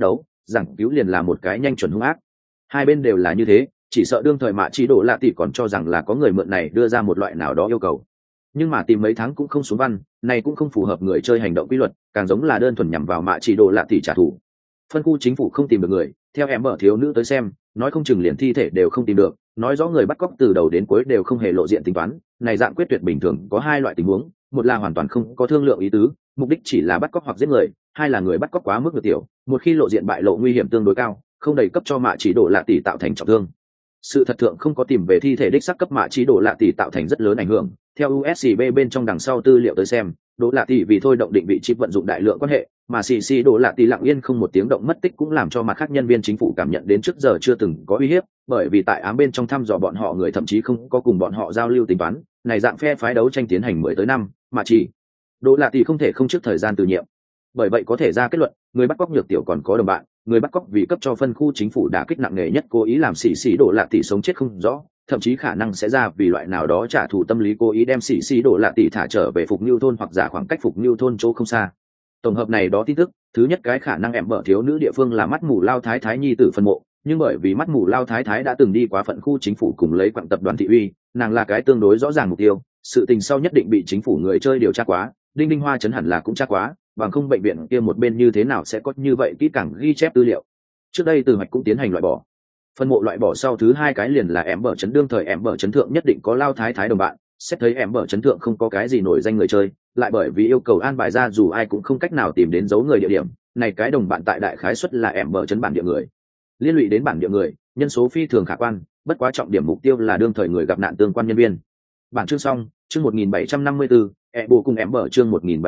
giảng cứu liền là một cái nhanh chuẩn hung ác. Hai bên đều là như thế, chỉ sợ đương thời mạ chỉ đổ lạ tỷ còn cho rằng là có người mượn này đưa ra một loại nào đó yêu cầu, nhưng mà tìm mấy tháng cũng không xuống văn, này cũng không phù hợp người chơi hành động quy luật, càng giống là đơn thuần nhằm vào mạ chỉ đổ lạ tỷ trả thù. Phân khu chính phủ không tìm được người, theo em mở thiếu nữ tới xem, nói không chừng liền thi thể đều không tìm được, nói rõ người bắt cóc từ đầu đến cuối đều không hề lộ diện tính toán. Này dạng quyết tuyệt bình thường có hai loại tình huống, một là hoàn toàn không có thương lượng ý tứ, mục đích chỉ là bắt cóc hoặc giết người, hai là người bắt cóc quá mức ngược tiểu, một khi lộ diện bại lộ nguy hiểm tương đối cao, không đầy cấp cho mạ chỉ đổ lạ tỷ tạo thành trọng thương. Sự thật thượng không có tìm về thi thể đích xác cấp mạ chỉ đổ lạ tỷ tạo thành rất lớn ảnh hưởng. Theo usb bên trong đằng sau tư liệu tới xem, đổ lạ tỷ vì thôi động định vị chip vận dụng đại lượng quan hệ, mà cc đổ lạ tỷ lặng yên không một tiếng động mất tích cũng làm cho mặt khác nhân viên chính phủ cảm nhận đến trước giờ chưa từng có uy hiếp, bởi vì tại ám bên trong thăm dò bọn họ người thậm chí không có cùng bọn họ giao lưu tính toán. Này dạng phe phái đấu tranh tiến hành 10 tới năm, mà chỉ đổ lạ tỷ không thể không trước thời gian từ nhiệm. Bởi vậy có thể ra kết luận, người bắt cóc nhược tiểu còn có đồng bạn, người bắt cóc vì cấp cho phân khu chính phủ đả kích nặng nề nhất cố ý làm xỉ đổ lạ tỷ sống chết không rõ, thậm chí khả năng sẽ ra vì loại nào đó trả thù tâm lý cố ý đem xỉ đổ lạ tỷ thả trở về Phục Nưu thôn hoặc giả khoảng cách Phục Nưu thôn chỗ không xa. Tổng hợp này đó tin tức, thứ nhất cái khả năng em mở thiếu nữ địa phương là mắt mù lao thái thái nhi tử phân mộ, nhưng bởi vì mắt mù lao thái thái đã từng đi qua phận khu chính phủ cùng lấy quặng tập đoàn thị uy, nàng là cái tương đối rõ ràng mục tiêu, sự tình sau nhất định bị chính phủ người chơi điều tra quá, đinh hoa chấn hẳn là cũng tra quá, bằng không bệnh viện kia một bên như thế nào sẽ có như vậy kỹ càng ghi chép tư liệu. Trước đây từ hoạch cũng tiến hành loại bỏ phân mộ, loại bỏ sau thứ hai cái liền là em bở chấn, đương thời em bở chấn thượng nhất định có lao thái thái đồng bạn, xét thấy em bở chấn thượng không có cái gì nổi danh người chơi, lại bởi vì yêu cầu an bài ra dù ai cũng không cách nào tìm đến dấu người địa điểm này, cái đồng bạn tại đại khái suất là em bở chấn bản địa người. Liên lụy đến bản địa người, nhân số phi thường khả quan, bất quá trọng điểm mục tiêu là đương thời người gặp nạn tương quan nhân viên. Bản chương xong, chương 1754, bộ cùng em bở chương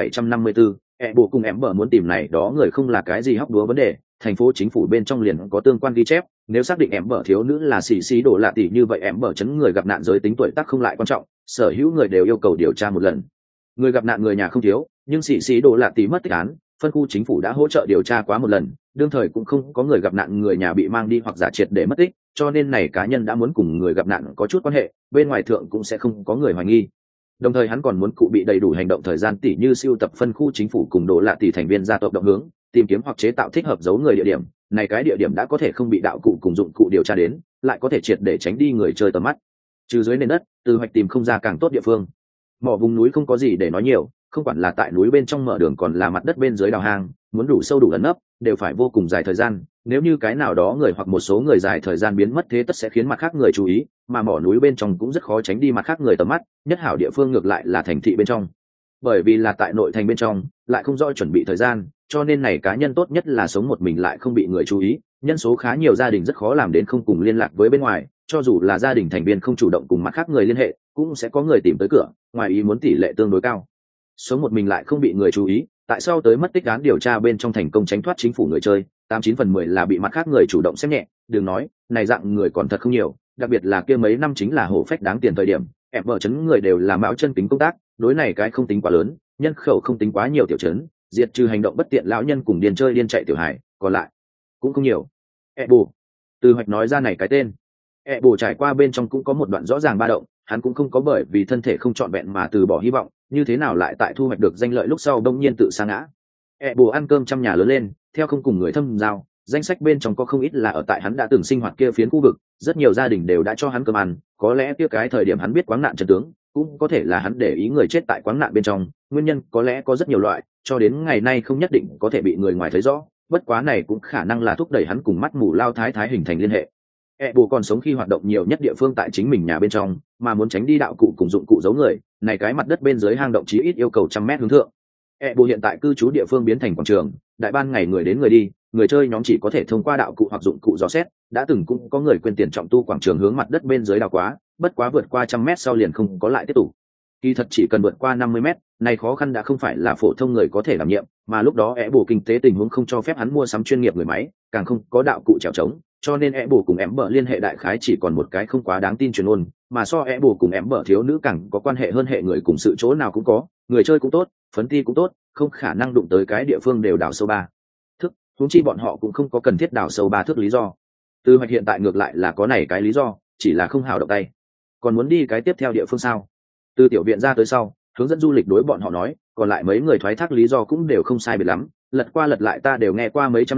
1754, bộ cùng em bở muốn tìm này đó người không là cái gì hóc đúa vấn đề, thành phố chính phủ bên trong liền có tương quan ghi chép, nếu xác định em bở thiếu nữ là xỉ đổ lạ tỷ, như vậy em bở chấn người gặp nạn giới tính tuổi tác không lại quan trọng, sở hữu người đều yêu cầu điều tra một lần. Người gặp nạn người nhà không thiếu, nhưng xỉ đổ lạ tỷ mất tích án, phân khu chính phủ đã hỗ trợ điều tra quá một lần, đương thời cũng không có người gặp nạn người nhà bị mang đi hoặc giả triệt để mất tích, cho nên này cá nhân đã muốn cùng người gặp nạn có chút quan hệ, bên ngoài thượng cũng sẽ không có người hoài nghi. Đồng thời hắn còn muốn cụ bị đầy đủ hành động thời gian, tỉ như siêu tập phân khu chính phủ cùng đổ lạ tỷ thành viên gia tộc động hướng, tìm kiếm hoặc chế tạo thích hợp dấu người địa điểm, này cái địa điểm đã có thể không bị đạo cụ cùng dụng cụ điều tra đến, lại có thể triệt để tránh đi người chơi tầm mắt. Trừ dưới nền đất, từ hoạch tìm không ra càng tốt địa phương. Mỏ vùng núi không có gì để nói nhiều, không quản là tại núi bên trong mở đường còn là mặt đất bên dưới đào hang, muốn đủ sâu đủ ẩn nấp đều phải vô cùng dài thời gian, nếu như cái nào đó người hoặc một số người dài thời gian biến mất thế tất sẽ khiến mặt khác người chú ý, mà mỏ núi bên trong cũng rất khó tránh đi mặt khác người tầm mắt, nhất hảo địa phương ngược lại là thành thị bên trong. Bởi vì là tại nội thành bên trong, lại không rõ chuẩn bị thời gian, cho nên này cá nhân tốt nhất là sống một mình lại không bị người chú ý, nhân số khá nhiều gia đình rất khó làm đến không cùng liên lạc với bên ngoài, cho dù là gia đình thành viên không chủ động cùng mặt khác người liên hệ, cũng sẽ có người tìm tới cửa, ngoài ý muốn tỷ lệ tương đối cao. Sống một mình lại không bị người chú ý, tại sao tới mất tích án điều tra bên trong thành công tránh thoát chính phủ người chơi, 89/10 là bị mặt khác người chủ động xem nhẹ, đừng nói, này dạng người còn thật không nhiều, đặc biệt là kia mấy năm chính là hổ phách đáng tiền thời điểm, em vợ chấn người đều là mão chân kính công tác, đối này cái không tính quá lớn, nhân khẩu không tính quá nhiều tiểu chấn, diệt trừ hành động bất tiện lão nhân cùng điên chơi điên chạy tiểu hải, còn lại cũng không nhiều. Bù, từ hoạch nói ra này cái tên. Bù trải qua bên trong cũng có một đoạn rõ ràng ba động, hắn cũng không có bởi vì thân thể không trọn vẹn mà từ bỏ hy vọng, như thế nào lại tại thu hoạch được danh lợi lúc sau đông nhiên tự sa ngã. Bù ăn cơm trong nhà lớn lên, theo không cùng người thâm giao, danh sách bên trong có không ít là ở tại hắn đã từng sinh hoạt kia phiến khu vực, rất nhiều gia đình đều đã cho hắn cơm ăn, có lẽ kia cái thời điểm hắn biết quáng nạn chân tướng, cũng có thể là hắn để ý người chết tại quáng nạn bên trong, nguyên nhân có lẽ có rất nhiều loại, cho đến ngày nay không nhất định có thể bị người ngoài thấy rõ, bất quá này cũng khả năng là thúc đẩy hắn cùng mắt mù lao thái thái hình thành liên hệ. Bù còn sống khi hoạt động nhiều nhất địa phương tại chính mình nhà bên trong, mà muốn tránh đi đạo cụ cùng dụng cụ giấu người, này cái mặt đất bên dưới hang động chí ít yêu cầu 100 mét hướng thượng. Bù hiện tại cư trú địa phương biến thành quảng trường, đại ban ngày người đến người đi, người chơi nhóm chỉ có thể thông qua đạo cụ hoặc dụng cụ dò xét, đã từng cũng có người quên tiền trọng tu quảng trường hướng mặt đất bên dưới đào quá, bất quá vượt qua 100 mét sau liền không có lại tiếp tục. Kỳ thật chỉ cần vượt qua 50 mét, này khó khăn đã không phải là phổ thông người có thể đảm nhiệm, mà lúc đó Bù kinh tế tình huống không cho phép hắn mua sắm chuyên nghiệp người máy, càng không có đạo cụ trèo trống, cho nên Bù cùng bờ liên hệ đại khái chỉ còn một cái không quá đáng tin truyền ngôn, mà so Bù cùng bờ thiếu nữ càng có quan hệ hơn hệ người cùng sự chỗ nào cũng có, người chơi cũng tốt, phấn ti cũng tốt, không khả năng đụng tới cái địa phương đều đào sâu 3 thước, huống chi bọn họ cũng không có cần thiết đào sâu 3 thước lý do. Từ hoạch hiện tại ngược lại là có này cái lý do, chỉ là không hào động tay. Còn muốn đi cái tiếp theo địa phương sao? Từ tiểu viện ra tới sau, hướng dẫn du lịch đối bọn họ nói, còn lại mấy người thoái thác lý do cũng đều không sai biệt lắm, lật qua lật lại ta đều nghe qua mấy trăm lần,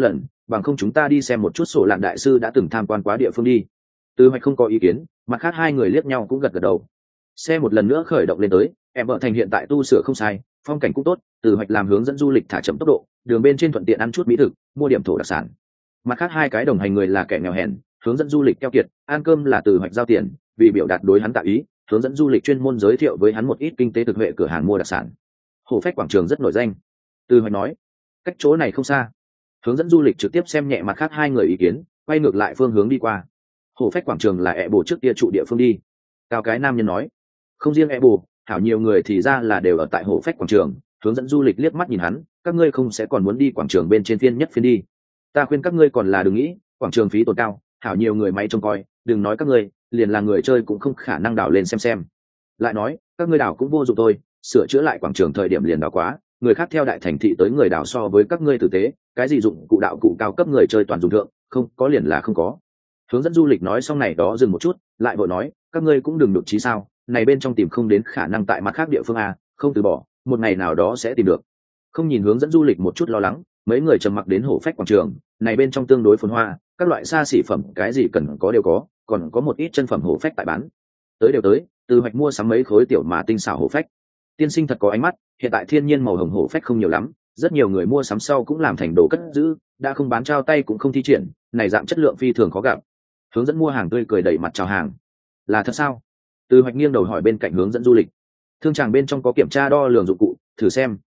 bằng không chúng ta đi xem một chút sổ lạn đại sư đã từng tham quan quá địa phương đi. Từ Hoạch không có ý kiến, mặt khác hai người liếc nhau cũng gật gật đầu. Xe một lần nữa khởi động lên tới, em vợ thành hiện tại tu sửa không sai, phong cảnh cũng tốt. Từ Hoạch làm hướng dẫn du lịch thả chậm tốc độ, đường bên trên thuận tiện ăn chút mỹ thực, mua điểm thổ đặc sản. Mặt khác hai cái đồng hành người là kẻ nghèo hèn, hướng dẫn du lịch keo kiệt, ăn cơm là Từ Hoạch giao tiền, vì biểu đạt đối hắn tạ ý, hướng dẫn du lịch chuyên môn giới thiệu với hắn một ít kinh tế thực huệ cửa hàng mua đặc sản. Hồ Phách quảng trường rất nổi danh. Từ Hoạch nói, cách chỗ này không xa. Hướng dẫn du lịch trực tiếp xem nhẹ mặt khác hai người ý kiến, quay ngược lại phương hướng đi qua. Hồ Phách quảng trường là ẹ bồ trước kia trụ địa phương đi. Cao cái nam nhân nói, không riêng ẹ bồ, hảo nhiều người thì ra là đều ở tại Hồ Phách quảng trường. Hướng dẫn du lịch liếc mắt nhìn hắn, các ngươi không sẽ còn muốn đi quảng trường bên trên phiên nhất phiên đi. Ta khuyên các ngươi còn là đừng nghĩ, quảng trường phí tổn cao, hảo nhiều người máy trông coi, đừng nói các ngươi, liền là người chơi cũng không khả năng đảo lên xem. Lại nói, các ngươi đảo cũng vô dụng thôi, sửa chữa lại quảng trường thời điểm liền đảo quá, người khác theo đại thành thị tới người đảo so với các ngươi tử tế, cái gì dụng cụ đạo cụ cao cấp người chơi toàn dùng thượng, không có liền là không có. Hướng dẫn du lịch nói xong này đó dừng một chút, lại vội nói, các ngươi cũng đừng nhụt chí sao, này bên trong tìm không đến khả năng tại mặt khác địa phương à, không từ bỏ, một ngày nào đó sẽ tìm được. Không nhìn hướng dẫn du lịch một chút lo lắng, mấy người trầm mặc đến Hổ Phách quảng trường, này bên trong tương đối phồn hoa, các loại xa xỉ phẩm cái gì cần có đều có, còn có một ít chân phẩm hổ phách tại bán. Tới đều tới, Từ Hoạch mua sắm mấy khối tiểu mà tinh xảo hổ phách. Tiên sinh thật có ánh mắt, hiện tại thiên nhiên màu hồng hổ phách không nhiều lắm, rất nhiều người mua sắm sau cũng làm thành đồ cất giữ, đã không bán trao tay cũng không thi triển, này dạng chất lượng phi thường khó gặp. Hướng dẫn mua hàng tươi cười đẩy mặt chào hàng. Là thật sao? Từ Hoạch nghiêng đầu hỏi bên cạnh hướng dẫn du lịch. Thương tràng bên trong có kiểm tra đo lường dụng cụ, thử xem.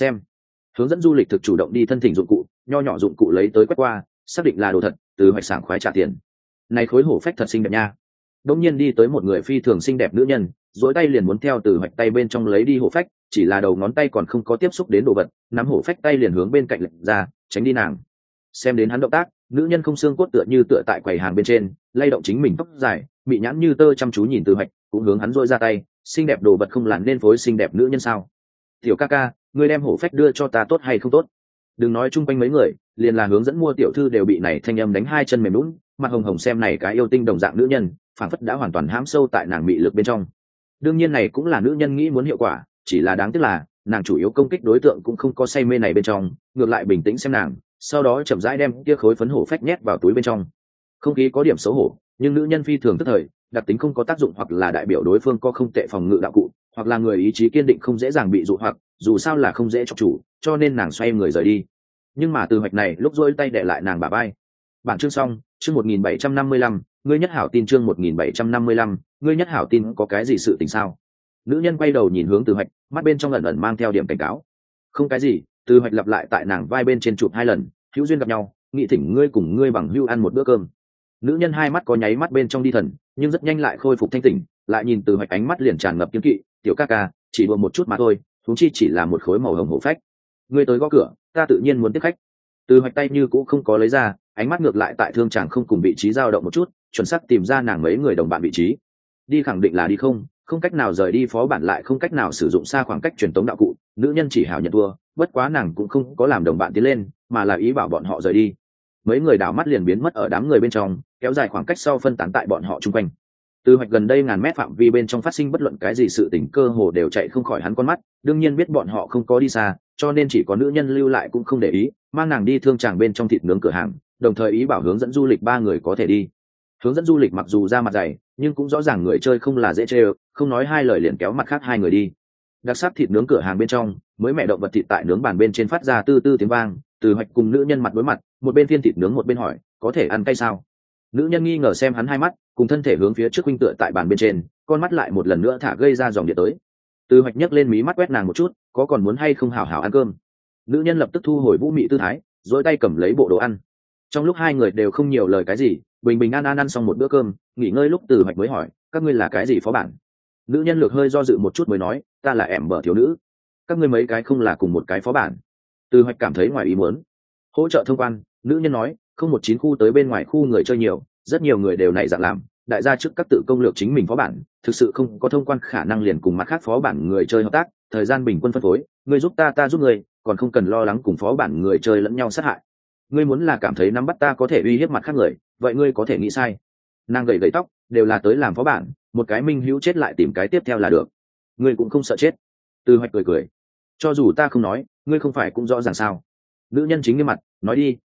Hướng dẫn du lịch thực chủ động đi thân thỉnh dụng cụ, nho nhỏ dụng cụ lấy tới quét qua, xác định là đồ thật. Từ Hoạch sảng khoái trả tiền. Này khối hổ phách thật xinh đẹp nha. Đông nhiên đi tới một người phi thường xinh đẹp nữ nhân, duỗi tay liền muốn theo Từ Hoạch tay bên trong lấy đi hổ phách, chỉ là đầu ngón tay còn không có tiếp xúc đến đồ vật, nắm hổ phách tay liền hướng bên cạnh lệch ra, tránh đi nàng. Xem đến hắn động tác, nữ nhân không xương cốt tựa tại quầy hàng bên trên, lay động chính mình tóc dài, mị nhãn như tơ chăm chú nhìn Từ Hoạch, cũng hướng hắn duỗi ra tay, xinh đẹp đồ vật không làm nên phối xinh đẹp nữ nhân sao? Tiểu ca ca, ngươi đem hổ phách đưa cho ta tốt hay không tốt? Đừng nói chung quanh mấy người, liền là hướng dẫn mua tiểu thư đều bị này thanh âm đánh hai chân mềm nhũn, mặt hồng hồng xem này cái yêu tinh đồng dạng nữ nhân, phảng phất đã hoàn toàn hãm sâu tại nàng mị lực bên trong. Đương nhiên này cũng là nữ nhân nghĩ muốn hiệu quả, chỉ là đáng tiếc là nàng chủ yếu công kích đối tượng cũng không có say mê này bên trong, ngược lại bình tĩnh xem nàng, sau đó chậm rãi đem kia khối phấn hổ phách nhét vào túi bên trong. Không khí có điểm xấu hổ, nhưng nữ nhân phi thường tức thời, đặc tính không có tác dụng hoặc là đại biểu đối phương có không tệ phòng ngự đạo cụ, hoặc là người ý chí kiên định không dễ dàng bị dụ hoặc, dù sao là không dễ cho chủ, cho nên nàng xoay người rời đi. Nhưng mà Từ Hoạch này lúc duỗi tay để lại nàng bả vai. Bản chương xong, chương 1755, ngươi nhất hảo tin chương 1755, ngươi nhất hảo tin có cái gì sự tình sao? Nữ nhân quay đầu nhìn hướng Từ Hoạch, mắt bên trong ẩn ẩn mang theo điểm cảnh cáo. Không cái gì, Từ Hoạch lặp lại tại nàng vai bên trên chụp hai lần, hữu duyên gặp nhau, nghị thỉnh ngươi cùng ngươi bằng hữu ăn một bữa cơm. Nữ nhân hai mắt có nháy mắt bên trong đi thần, nhưng rất nhanh lại khôi phục thanh tỉnh, lại nhìn Từ Hoạch ánh mắt liền tràn ngập kiêng kỵ, tiểu ca ca, chỉ đùa một chút mà thôi, huống chi chỉ là một khối màu hồng hổ phách. Ngươi tới gõ cửa, ta tự nhiên muốn tiếp khách. Từ Hoạch tay như cũng không có lấy ra, ánh mắt ngược lại tại thương chàng không cùng vị trí dao động một chút, chuẩn xác tìm ra nàng mấy người đồng bạn vị trí. Đi khẳng định là đi không cách nào rời đi phó bản lại không cách nào sử dụng xa khoảng cách truyền tống đạo cụ, nữ nhân chỉ hảo nhận thua, bất quá nàng cũng không có làm đồng bạn tiến lên, mà là ý bảo bọn họ rời đi. Mấy người đảo mắt liền biến mất ở đám người bên trong, kéo dài khoảng cách sau phân tán tại bọn họ chung quanh. Từ Hoạch gần đây ngàn mét phạm vi bên trong phát sinh bất luận cái gì sự tình cơ hồ đều chạy không khỏi hắn con mắt, đương nhiên biết bọn họ không có đi xa, cho nên chỉ có nữ nhân lưu lại cũng không để ý, mang nàng đi thương tràng bên trong thịt nướng cửa hàng, đồng thời ý bảo hướng dẫn du lịch ba người có thể đi. Hướng dẫn du lịch mặc dù ra mặt dày, nhưng cũng rõ ràng người chơi không là dễ chơi, không nói hai lời liền kéo mặt khác hai người đi. Đặc sắc thịt nướng cửa hàng bên trong, mới mẹ động vật thịt tại nướng bàn bên trên phát ra tư tư tiếng vang. Từ Hoạch cùng nữ nhân mặt đối mặt, một bên phiên thịt nướng một bên hỏi, có thể ăn cay sao? Nữ nhân nghi ngờ xem hắn hai mắt, cùng thân thể hướng phía trước huynh tựa tại bàn bên trên, con mắt lại một lần nữa thả gây ra dòng điện tới. Từ Hoạch nhấc lên mí mắt quét nàng một chút, có còn muốn hay không hảo hảo ăn cơm? Nữ nhân lập tức thu hồi vũ mị tư thái, dỗi tay cầm lấy bộ đồ ăn. Trong lúc hai người đều không nhiều lời cái gì, bình bình an an ăn xong một bữa cơm, nghỉ ngơi lúc Từ Hoạch mới hỏi, các ngươi là cái gì phó bản? Nữ nhân lược hơi do dự một chút mới nói, ta là ẻm bở thiếu nữ. Các ngươi mấy cái không là cùng một cái phó bản? Từ Hoạch cảm thấy ngoài ý muốn. Hỗ trợ thông quan, nữ nhân nói, không 19 khu tới bên ngoài khu người chơi nhiều, rất nhiều người đều này dạng làm, đại gia trước các tự công lược chính mình phó bản, thực sự không có thông quan khả năng liền cùng mặt khác phó bản người chơi hợp tác, thời gian bình quân phân phối, ngươi giúp ta ta giúp ngươi, còn không cần lo lắng cùng phó bản người chơi lẫn nhau sát hại. Ngươi muốn là cảm thấy nắm bắt ta có thể uy hiếp mặt khác người, vậy ngươi có thể nghĩ sai. Nàng gầy gầy tóc, đều là tới làm phó bản, một cái minh hữu chết lại tìm cái tiếp theo là được. Ngươi cũng không sợ chết. Từ Hoạch cười cười, cho dù ta không nói, ngươi không phải cũng rõ ràng sao? Nữ nhân chính nghiêm mặt, nói đi,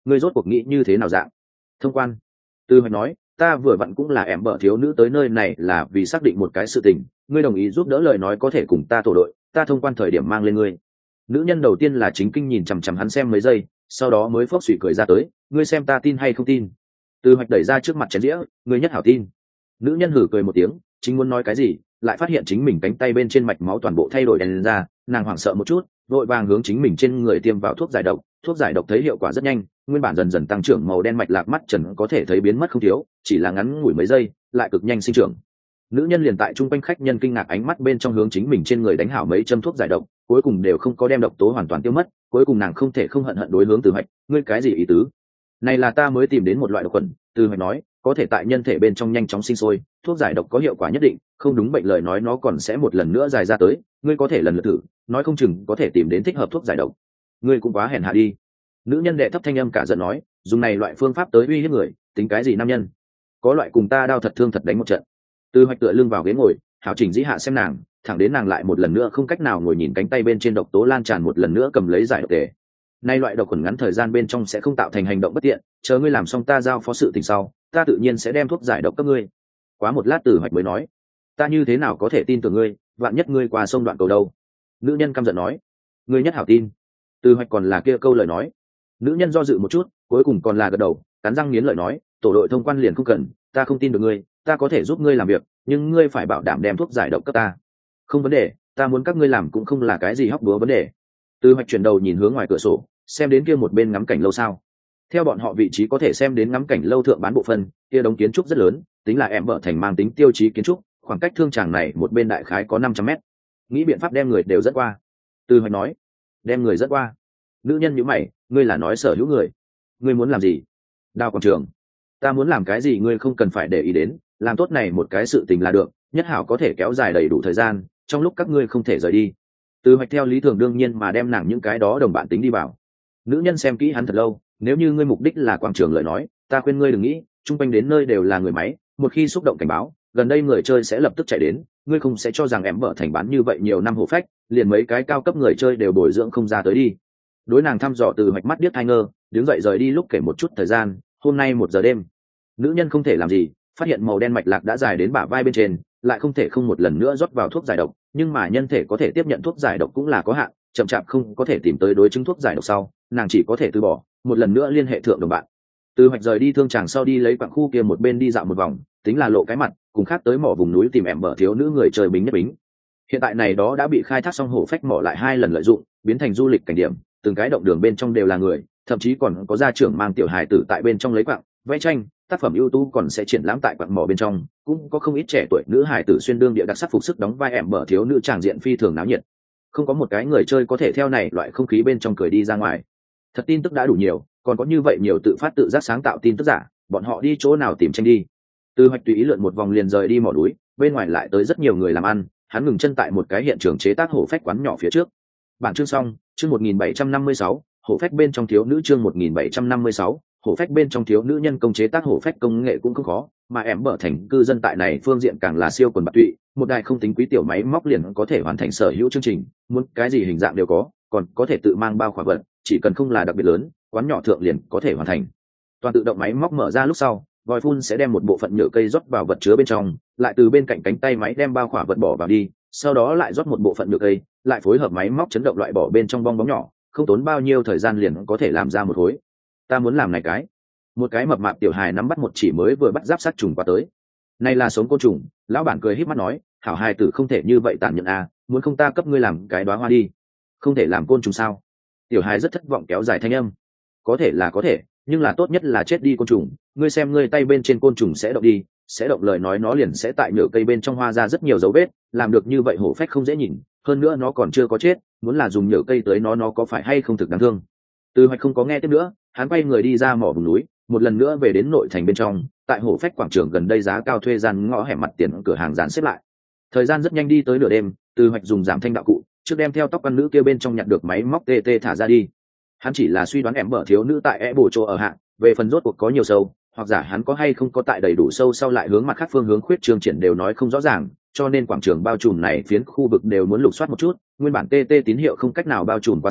ngươi rốt cuộc nghĩ như thế nào dạng? Thông quan. Từ Hoạch nói, ta vừa vặn cũng là em bợ thiếu nữ tới nơi này là vì xác định một cái sự tình, ngươi đồng ý giúp đỡ lời nói có thể cùng ta tổ đội, ta thông quan thời điểm mang lên ngươi. Nữ nhân đầu tiên là chính kinh nhìn chằm chằm hắn xem mấy giây, sau đó mới phốc suy cười ra tới, ngươi xem ta tin hay không tin? Từ Hoạch đẩy ra trước mặt chén dĩa, ngươi nhất hảo tin. Nữ nhân hử cười một tiếng, chính muốn nói cái gì, lại phát hiện chính mình cánh tay bên trên mạch máu toàn bộ thay đổi đen lên ra, nàng hoảng sợ một chút, vội vàng hướng chính mình trên người tiêm vào thuốc giải độc thấy hiệu quả rất nhanh, nguyên bản dần dần tăng trưởng màu đen mạch lạc mắt trần có thể thấy biến mất không thiếu, chỉ là ngắn ngủi mấy giây, lại cực nhanh sinh trưởng. Nữ nhân liền tại trung quanh khách nhân kinh ngạc ánh mắt bên trong hướng chính mình trên người đánh hảo mấy châm thuốc giải độc, cuối cùng đều không có đem độc tố hoàn toàn tiêu mất, cuối cùng nàng không thể không hận đối hướng Từ Hoạch, ngươi cái gì ý tứ? Này là ta mới tìm đến một loại độc khuẩn, Từ Hoạch nói, có thể tại nhân thể bên trong nhanh chóng sinh sôi, thuốc giải độc có hiệu quả nhất định, không đúng bệnh lời nói nó còn sẽ một lần nữa dài ra tới, ngươi có thể lần lượt thử, nói không chừng có thể tìm đến thích hợp thuốc giải độc. Ngươi cũng quá hèn hạ đi. Nữ nhân đệ thấp thanh âm cả giận nói, dùng này loại phương pháp tới uy hiếp người, tính cái gì nam nhân? Có loại cùng ta đao thật thương thật đánh một trận. Từ Hoạch tựa lưng vào ghế ngồi, hảo chỉnh dĩ hạ xem nàng, thẳng đến nàng lại một lần nữa không cách nào ngồi nhìn cánh tay bên trên độc tố lan tràn một lần nữa cầm lấy giải độc tề. Nay loại độc khuẩn ngắn thời gian bên trong sẽ không tạo thành hành động bất tiện, chờ ngươi làm xong ta giao phó sự tình sau, ta tự nhiên sẽ đem thuốc giải độc cấp ngươi. Quá một lát Từ Hoạch mới nói, ta như thế nào có thể tin tưởng ngươi, vạn nhất ngươi qua sông đoạn cầu đâu? Nữ nhân căm giận nói, ngươi nhất hảo tin. Từ Hoạch còn là kia câu lời nói. Nữ nhân do dự một chút, cuối cùng còn là gật đầu, cắn răng nghiến lợi nói, tổ đội thông quan liền không cần, ta không tin được ngươi, ta có thể giúp ngươi làm việc, nhưng ngươi phải bảo đảm đem thuốc giải độc cấp ta. Không vấn đề, ta muốn các ngươi làm cũng không là cái gì hóc búa vấn đề. Từ Hoạch chuyển đầu nhìn hướng ngoài cửa sổ, xem đến kia một bên ngắm cảnh lâu sao. Theo bọn họ vị trí có thể xem đến ngắm cảnh lâu thượng bán bộ phân, kia đống kiến trúc rất lớn, tính là em vợ thành mang tính tiêu chí kiến trúc, khoảng cách thương tràng này một bên đại khái có 500 mét. Nghĩ biện pháp đem người đều dẫn qua. Từ Hoạch nói, đem người dẫn qua. Nữ nhân nhíu mày, ngươi là nói sở hữu người? Ngươi muốn làm gì? Đào quảng trường. Ta muốn làm cái gì ngươi không cần phải để ý đến, làm tốt này một cái sự tình là được, nhất hảo có thể kéo dài đầy đủ thời gian, trong lúc các ngươi không thể rời đi. Từ Hoạch theo lý thường đương nhiên mà đem nàng những cái đó đồng bạn tính đi vào. Nữ nhân xem kỹ hắn thật lâu, nếu như ngươi mục đích là quảng trường lời nói, ta khuyên ngươi đừng nghĩ, chung quanh đến nơi đều là người máy, một khi xúc động cảnh báo, gần đây người chơi sẽ lập tức chạy đến, ngươi không sẽ cho rằng em vợ thành bán như vậy nhiều năm hổ phách, liền mấy cái cao cấp người chơi đều bồi dưỡng không ra tới đi. Đối nàng thăm dò Từ Hoạch mắt điếc tai ngơ, đứng dậy rời đi lúc kể một chút thời gian, hôm nay 1 giờ đêm. Nữ nhân không thể làm gì, phát hiện màu đen mạch lạc đã dài đến bả vai bên trên, lại không thể không một lần nữa rót vào thuốc giải độc, nhưng mà nhân thể có thể tiếp nhận thuốc giải độc cũng là có hạn, chậm chạp không có thể tìm tới đối chứng thuốc giải độc sau, nàng chỉ có thể từ bỏ, một lần nữa liên hệ thượng đồng bạn. Từ Hoạch rời đi thương tràng sau đi lấy quặng khu kia một bên đi dạo một vòng, tính là lộ cái mặt, cùng khác tới mỏ vùng núi tìm em bờ thiếu nữ người chơi bính nhất bính. Hiện tại này đó đã bị khai thác xong hổ phách mỏ lại 2 lần lợi dụng, biến thành du lịch cảnh điểm, từng cái động đường bên trong đều là người, thậm chí còn có gia trưởng mang tiểu hài tử tại bên trong lấy quặng, vẽ tranh, tác phẩm ưu tú còn sẽ triển lãm tại quặng mỏ bên trong, cũng có không ít trẻ tuổi nữ hài tử xuyên đương địa đặc sắc phục sức đóng vai em bờ thiếu nữ tràng diện phi thường náo nhiệt. Không có một cái người chơi có thể theo này loại không khí bên trong cười đi ra ngoài. Thật tin tức đã đủ nhiều, còn có như vậy nhiều tự phát tự giác sáng tạo tin tức giả, bọn họ đi chỗ nào tìm tranh đi? Từ Hoạch tùy ý lượn một vòng liền rời đi mỏ núi, bên ngoài lại tới rất nhiều người làm ăn, hắn ngừng chân tại một cái hiện trường chế tác hổ phách quán nhỏ phía trước. Bản chương xong, chương 1756, hổ phách bên trong thiếu nữ chương 1756, hổ phách bên trong thiếu nữ nhân công chế tác hổ phách công nghệ cũng không khó, mà em bở thành cư dân tại này phương diện càng là siêu quần bạc tụy, một đài không tính quý tiểu máy móc liền có thể hoàn thành sở hữu chương trình, muốn cái gì hình dạng đều có, còn có thể tự mang bao khỏa vật, chỉ cần không là đặc biệt lớn, quán nhỏ thượng liền có thể hoàn thành. Toàn tự động máy móc mở ra lúc sau, vòi phun sẽ đem một bộ phận nhựa cây rót vào vật chứa bên trong, lại từ bên cạnh cánh tay máy đem bao khỏa vật bỏ vào đi, sau đó lại rót một bộ phận nhựa cây, lại phối hợp máy móc chấn động loại bỏ bên trong bong bóng nhỏ, không tốn bao nhiêu thời gian liền có thể làm ra một khối. Ta muốn làm này cái. Một cái mập mạp tiểu hài nắm bắt một chỉ mới vừa bắt giáp sát trùng qua tới. Này là sống côn trùng, lão bản cười híp mắt nói, hảo hài tử không thể như vậy tàn nhẫn à, muốn không ta cấp ngươi làm cái đóa hoa đi. Không thể làm côn trùng sao? Tiểu hài rất thất vọng kéo dài thanh âm. Có thể là có thể, nhưng là tốt nhất là chết đi côn trùng, ngươi xem ngươi tay bên trên côn trùng sẽ động đi, sẽ động lời nói nó liền sẽ tại nhựa cây bên trong hoa ra rất nhiều dấu vết, làm được như vậy hổ phách không dễ nhìn, hơn nữa nó còn chưa có chết, muốn là dùng nhựa cây tới nó có phải hay không thực đáng thương. Từ Hoạch không có nghe tiếp nữa, hắn quay người đi ra mỏ vùng núi, một lần nữa về đến nội thành bên trong, tại hổ phách quảng trường gần đây giá cao thuê gian ngõ hẻm mặt tiền cửa hàng dán xếp lại. Thời gian rất nhanh đi tới nửa đêm, Từ Hoạch dùng giảm thanh đạo cụ, trước đem theo tóc con nữ kia bên trong nhặt được máy móc TT thả ra đi. Hắn chỉ là suy đoán em bở thiếu nữ tại bổ chỗ ở hạng, về phần rốt cuộc có nhiều sâu, hoặc giả hắn có hay không có tại đầy đủ sâu sau lại hướng mặt khác phương hướng khuyết trương triển đều nói không rõ ràng, cho nên quảng trường bao trùm này phiến khu vực đều muốn lục soát một chút, nguyên bản TT tín hiệu không cách nào bao trùm quá sâu,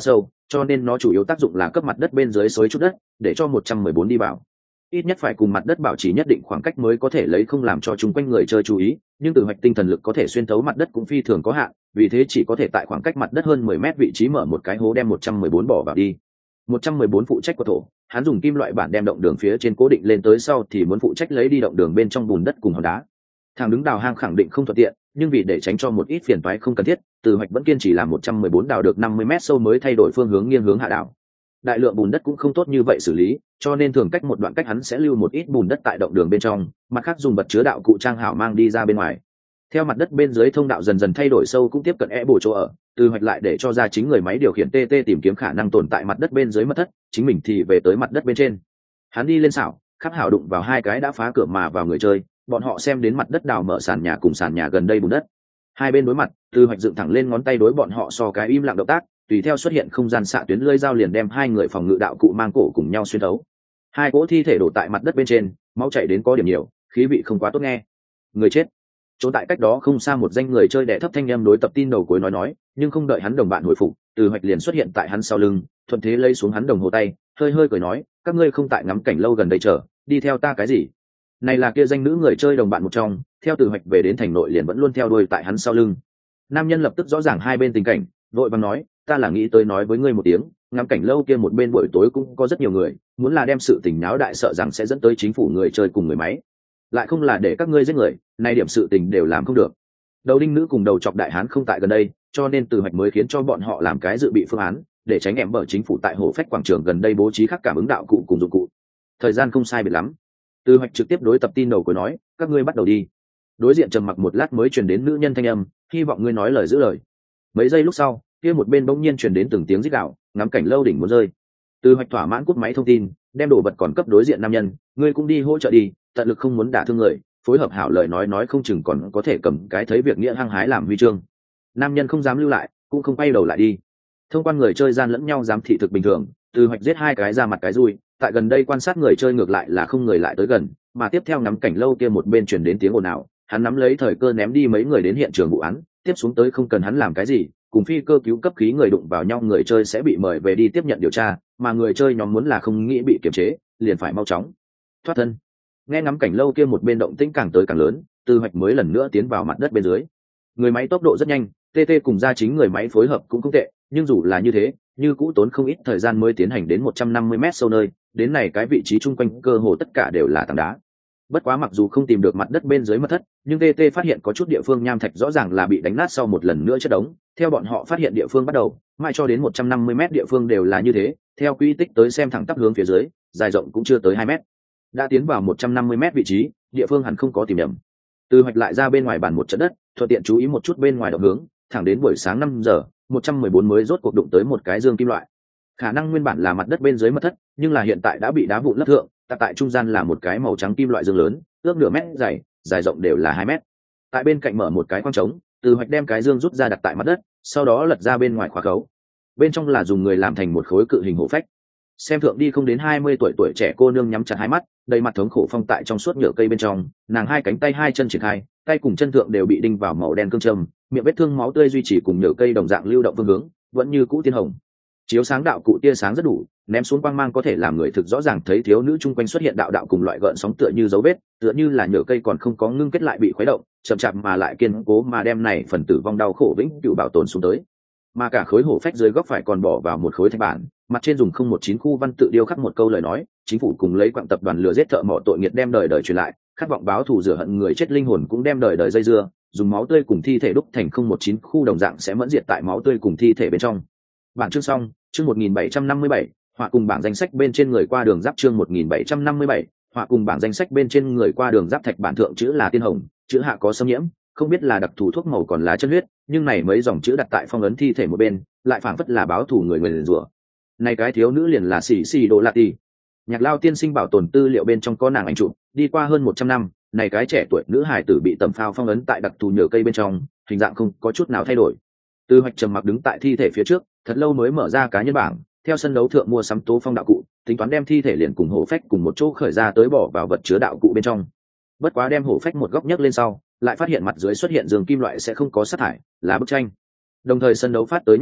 cho nên nó chủ yếu tác dụng là cấp mặt đất bên dưới xối chút đất để cho 114 đi vào. Ít nhất phải cùng mặt đất bảo trì nhất định khoảng cách mới có thể lấy không làm cho chung quanh người chơi chú ý, nhưng từ hoạch tinh thần lực có thể xuyên thấu mặt đất cũng phi thường có hạn, vì thế chỉ có thể tại khoảng cách mặt đất hơn 10 mét vị trí mở một cái hố đem 114 bỏ vào đi. 114 phụ trách của thổ, hắn dùng kim loại bản đem động đường phía trên cố định lên tới sau thì muốn phụ trách lấy đi động đường bên trong bùn đất cùng hòn đá. Thằng đứng đào hang khẳng định không thuận tiện, nhưng vì để tránh cho một ít phiền toái không cần thiết, từ hoạch vẫn kiên trì làm 114 đào được 50 mét sâu mới thay đổi phương hướng nghiêng hướng hạ đảo. Đại lượng bùn đất cũng không tốt như vậy xử lý, cho nên thường cách một đoạn cách hắn sẽ lưu một ít bùn đất tại động đường bên trong, mặt khác dùng vật chứa đạo cụ trang hảo mang đi ra bên ngoài. Theo mặt đất bên dưới thông đạo dần dần thay đổi sâu cũng tiếp cận bổ chỗ ở, từ hoạch lại để cho ra chính người máy điều khiển TT tìm kiếm khả năng tồn tại mặt đất bên dưới mất thất, chính mình thì về tới mặt đất bên trên. Hắn đi lên xảo, khắp hảo đụng vào hai cái đã phá cửa mà vào người chơi, bọn họ xem đến mặt đất đào mở sàn nhà cùng sàn nhà gần đây bùn đất. Hai bên đối mặt, từ hoạch dựng thẳng lên ngón tay đối bọn họ so cái im lặng động tác, tùy theo xuất hiện không gian xạ tuyến lưỡi dao liền đem hai người phòng ngự đạo cụ mang cổ cùng nhau xuyên thấu. Hai cỗ thi thể đổ tại mặt đất bên trên, máu chảy đến có điểm nhiều, khí vị không quá tốt nghe. Người chết. Chỗ tại cách đó không xa một danh người chơi đẻ thấp thanh em đối tập tin đầu cuối nói, nhưng không đợi hắn đồng bạn hồi phục, từ hoạch liền xuất hiện tại hắn sau lưng, thuận thế lấy xuống hắn đồng hồ tay, hơi hơi cười nói, các ngươi không tại ngắm cảnh lâu gần đây chờ, đi theo ta cái gì? Này là kia danh nữ người chơi đồng bạn một trong, theo từ hoạch về đến thành nội liền vẫn luôn theo đuôi tại hắn sau lưng. Nam nhân lập tức rõ ràng hai bên tình cảnh, vội vàng nói, ta là nghĩ tới nói với ngươi một tiếng, ngắm cảnh lâu kia một bên buổi tối cũng có rất nhiều người, muốn là đem sự tình náo đại sợ rằng sẽ dẫn tới chính phủ người chơi cùng người máy, lại không là để các ngươi giết người, nay điểm sự tình đều làm không được. Đầu đinh nữ cùng đầu chọc đại hán không tại gần đây, cho nên từ hoạch mới khiến cho bọn họ làm cái dự bị phương án, để tránh em bở chính phủ tại hồ phách quảng trường gần đây bố trí khắc cảm ứng đạo cụ cùng dụng cụ. Thời gian không sai biệt lắm, từ hoạch trực tiếp đối tập tin đầu của nói, các ngươi bắt đầu đi. Đối diện trầm mặc một lát mới truyền đến nữ nhân thanh âm, hy vọng ngươi nói lời giữ lời. Mấy giây lúc sau, kia một bên bỗng nhiên truyền đến từng tiếng rít gào, ngắm cảnh lâu đỉnh muốn rơi. Từ hoạch thỏa mãn cúp máy thông tin, đem đồ vật còn cấp đối diện nam nhân, ngươi cũng đi hỗ trợ đi, tận lực không muốn đả thương người, phối hợp hảo lời nói không chừng còn có thể cầm cái thấy việc nghĩa hăng hái làm huy chương. Nam nhân không dám lưu lại, cũng không quay đầu lại đi. Thông quan người chơi gian lẫn nhau giám thị thực bình thường, từ hoạch giết hai cái ra mặt cái dùi, tại gần đây quan sát người chơi ngược lại là không người lại tới gần, mà tiếp theo ngắm cảnh lâu kia một bên truyền đến tiếng ồn ào, hắn nắm lấy thời cơ ném đi mấy người đến hiện trường vụ án, tiếp xuống tới không cần hắn làm cái gì, cùng phi cơ cứu cấp khí người đụng vào nhau người chơi sẽ bị mời về đi tiếp nhận điều tra, mà người chơi nhóm muốn là không nghĩ bị kiềm chế, liền phải mau chóng thoát thân. Nghe ngắm cảnh lâu kia một bên động tĩnh càng tới càng lớn, từ hoạch mới lần nữa tiến vào mặt đất bên dưới. Người máy tốc độ rất nhanh, TT cùng gia chính người máy phối hợp cũng không tệ, nhưng dù là như thế, như cũ tốn không ít thời gian mới tiến hành đến 150 mét sâu nơi, đến này cái vị trí chung quanh cơ hồ tất cả đều là tảng đá. Bất quá mặc dù không tìm được mặt đất bên dưới mật thất, nhưng TT phát hiện có chút địa phương nham thạch rõ ràng là bị đánh nát sau một lần nữa chất đống. Theo bọn họ phát hiện địa phương bắt đầu, mãi cho đến 150 mét địa phương đều là như thế, theo quỹ tích tới xem thẳng tắp hướng phía dưới, dài rộng cũng chưa tới 2 mét. Đã tiến vào 150 mét vị trí, địa phương hẳn không có tìm nhầm. Từ hoạch lại ra bên ngoài bàn một trận đất, thuận tiện chú ý một chút bên ngoài động hướng, thẳng đến buổi sáng 5 giờ, 114 mới rốt cuộc đụng tới một cái dương kim loại. Khả năng nguyên bản là mặt đất bên dưới mật thất, nhưng là hiện tại đã bị đá vụn lấp thượng, tại trung gian là một cái màu trắng kim loại dương lớn, ước nửa mét dày, dài rộng đều là 2 mét. Tại bên cạnh mở một cái khoang trống, từ hoạch đem cái dương rút ra đặt tại mặt đất, sau đó lật ra bên ngoài khóa khấu. Bên trong là dùng người làm thành một khối cự hình hổ phách. Xem thượng đi không đến 20 tuổi trẻ cô nương nhắm chặt hai mắt, đầy mặt thống khổ phong tại trong suốt nhựa cây bên trong, nàng hai cánh tay hai chân triển khai, tay cùng chân thượng đều bị đinh vào màu đen cương châm, miệng vết thương máu tươi duy trì cùng nhựa cây đồng dạng lưu động phương hướng, vẫn như cũ tiên hồng. Chiếu sáng đạo cụ tia sáng rất đủ, ném xuống quang mang có thể làm người thực rõ ràng thấy thiếu nữ chung quanh xuất hiện đạo cùng loại gợn sóng tựa như dấu vết, tựa như là nhựa cây còn không có ngưng kết lại bị khuấy động, chậm chạp mà lại kiên cố mà đem này phần tử vong đau khổ vĩnh cửu bảo tồn xuống tới. Mà cả khối hổ phách dưới góc phải còn bỏ vào một khối thạch bản, mặt trên dùng 019 khu văn tự điêu khắc một câu lời nói, chính phủ cùng lấy quặng tập đoàn lừa giết thợ mỏ tội nghiệt đem đời đời truyền lại, khát vọng báo thù rửa hận người chết linh hồn cũng đem đời đời dây dưa, dùng máu tươi cùng thi thể đúc thành 019 khu đồng dạng sẽ mẫn diệt tại máu tươi cùng thi thể bên trong. Bản chương xong, chương 1757, họa cùng bảng danh sách bên trên người qua đường giáp chương 1757, họa cùng bảng danh sách bên trên người qua đường giáp thạch bản thượng chữ là tiên hồng, chữ hạ có xâm nhiễm, không biết là đặc thù thuốc màu còn là chân huyết, nhưng này mấy dòng chữ đặt tại phong ấn thi thể một bên, lại phảng phất là báo thù người nguyền rủa. Này cái thiếu nữ liền là Xỉ Đồ Lạ Tì. Nhạc Lao tiên sinh bảo tồn tư liệu bên trong có nàng ảnh chụp, đi qua hơn 100 năm, này cái trẻ tuổi nữ hài tử bị tầm phao phong ấn tại đặc thù nhựa cây bên trong, hình dạng không có chút nào thay đổi. Tư Hoạch trầm mặc đứng tại thi thể phía trước, thật lâu mới mở ra cá nhân bảng, theo sân đấu thượng mua sắm tố phong đạo cụ, tính toán đem thi thể liền cùng hổ phách cùng một chỗ khởi ra tới bỏ vào vật chứa đạo cụ bên trong. Bất quá đem hổ phách một góc nhấc lên sau, lại phát hiện mặt dưới xuất hiện giường kim loại sẽ không có sát thải, là bức tranh. Đồng thời sân đấu phát tới nhắc nhở,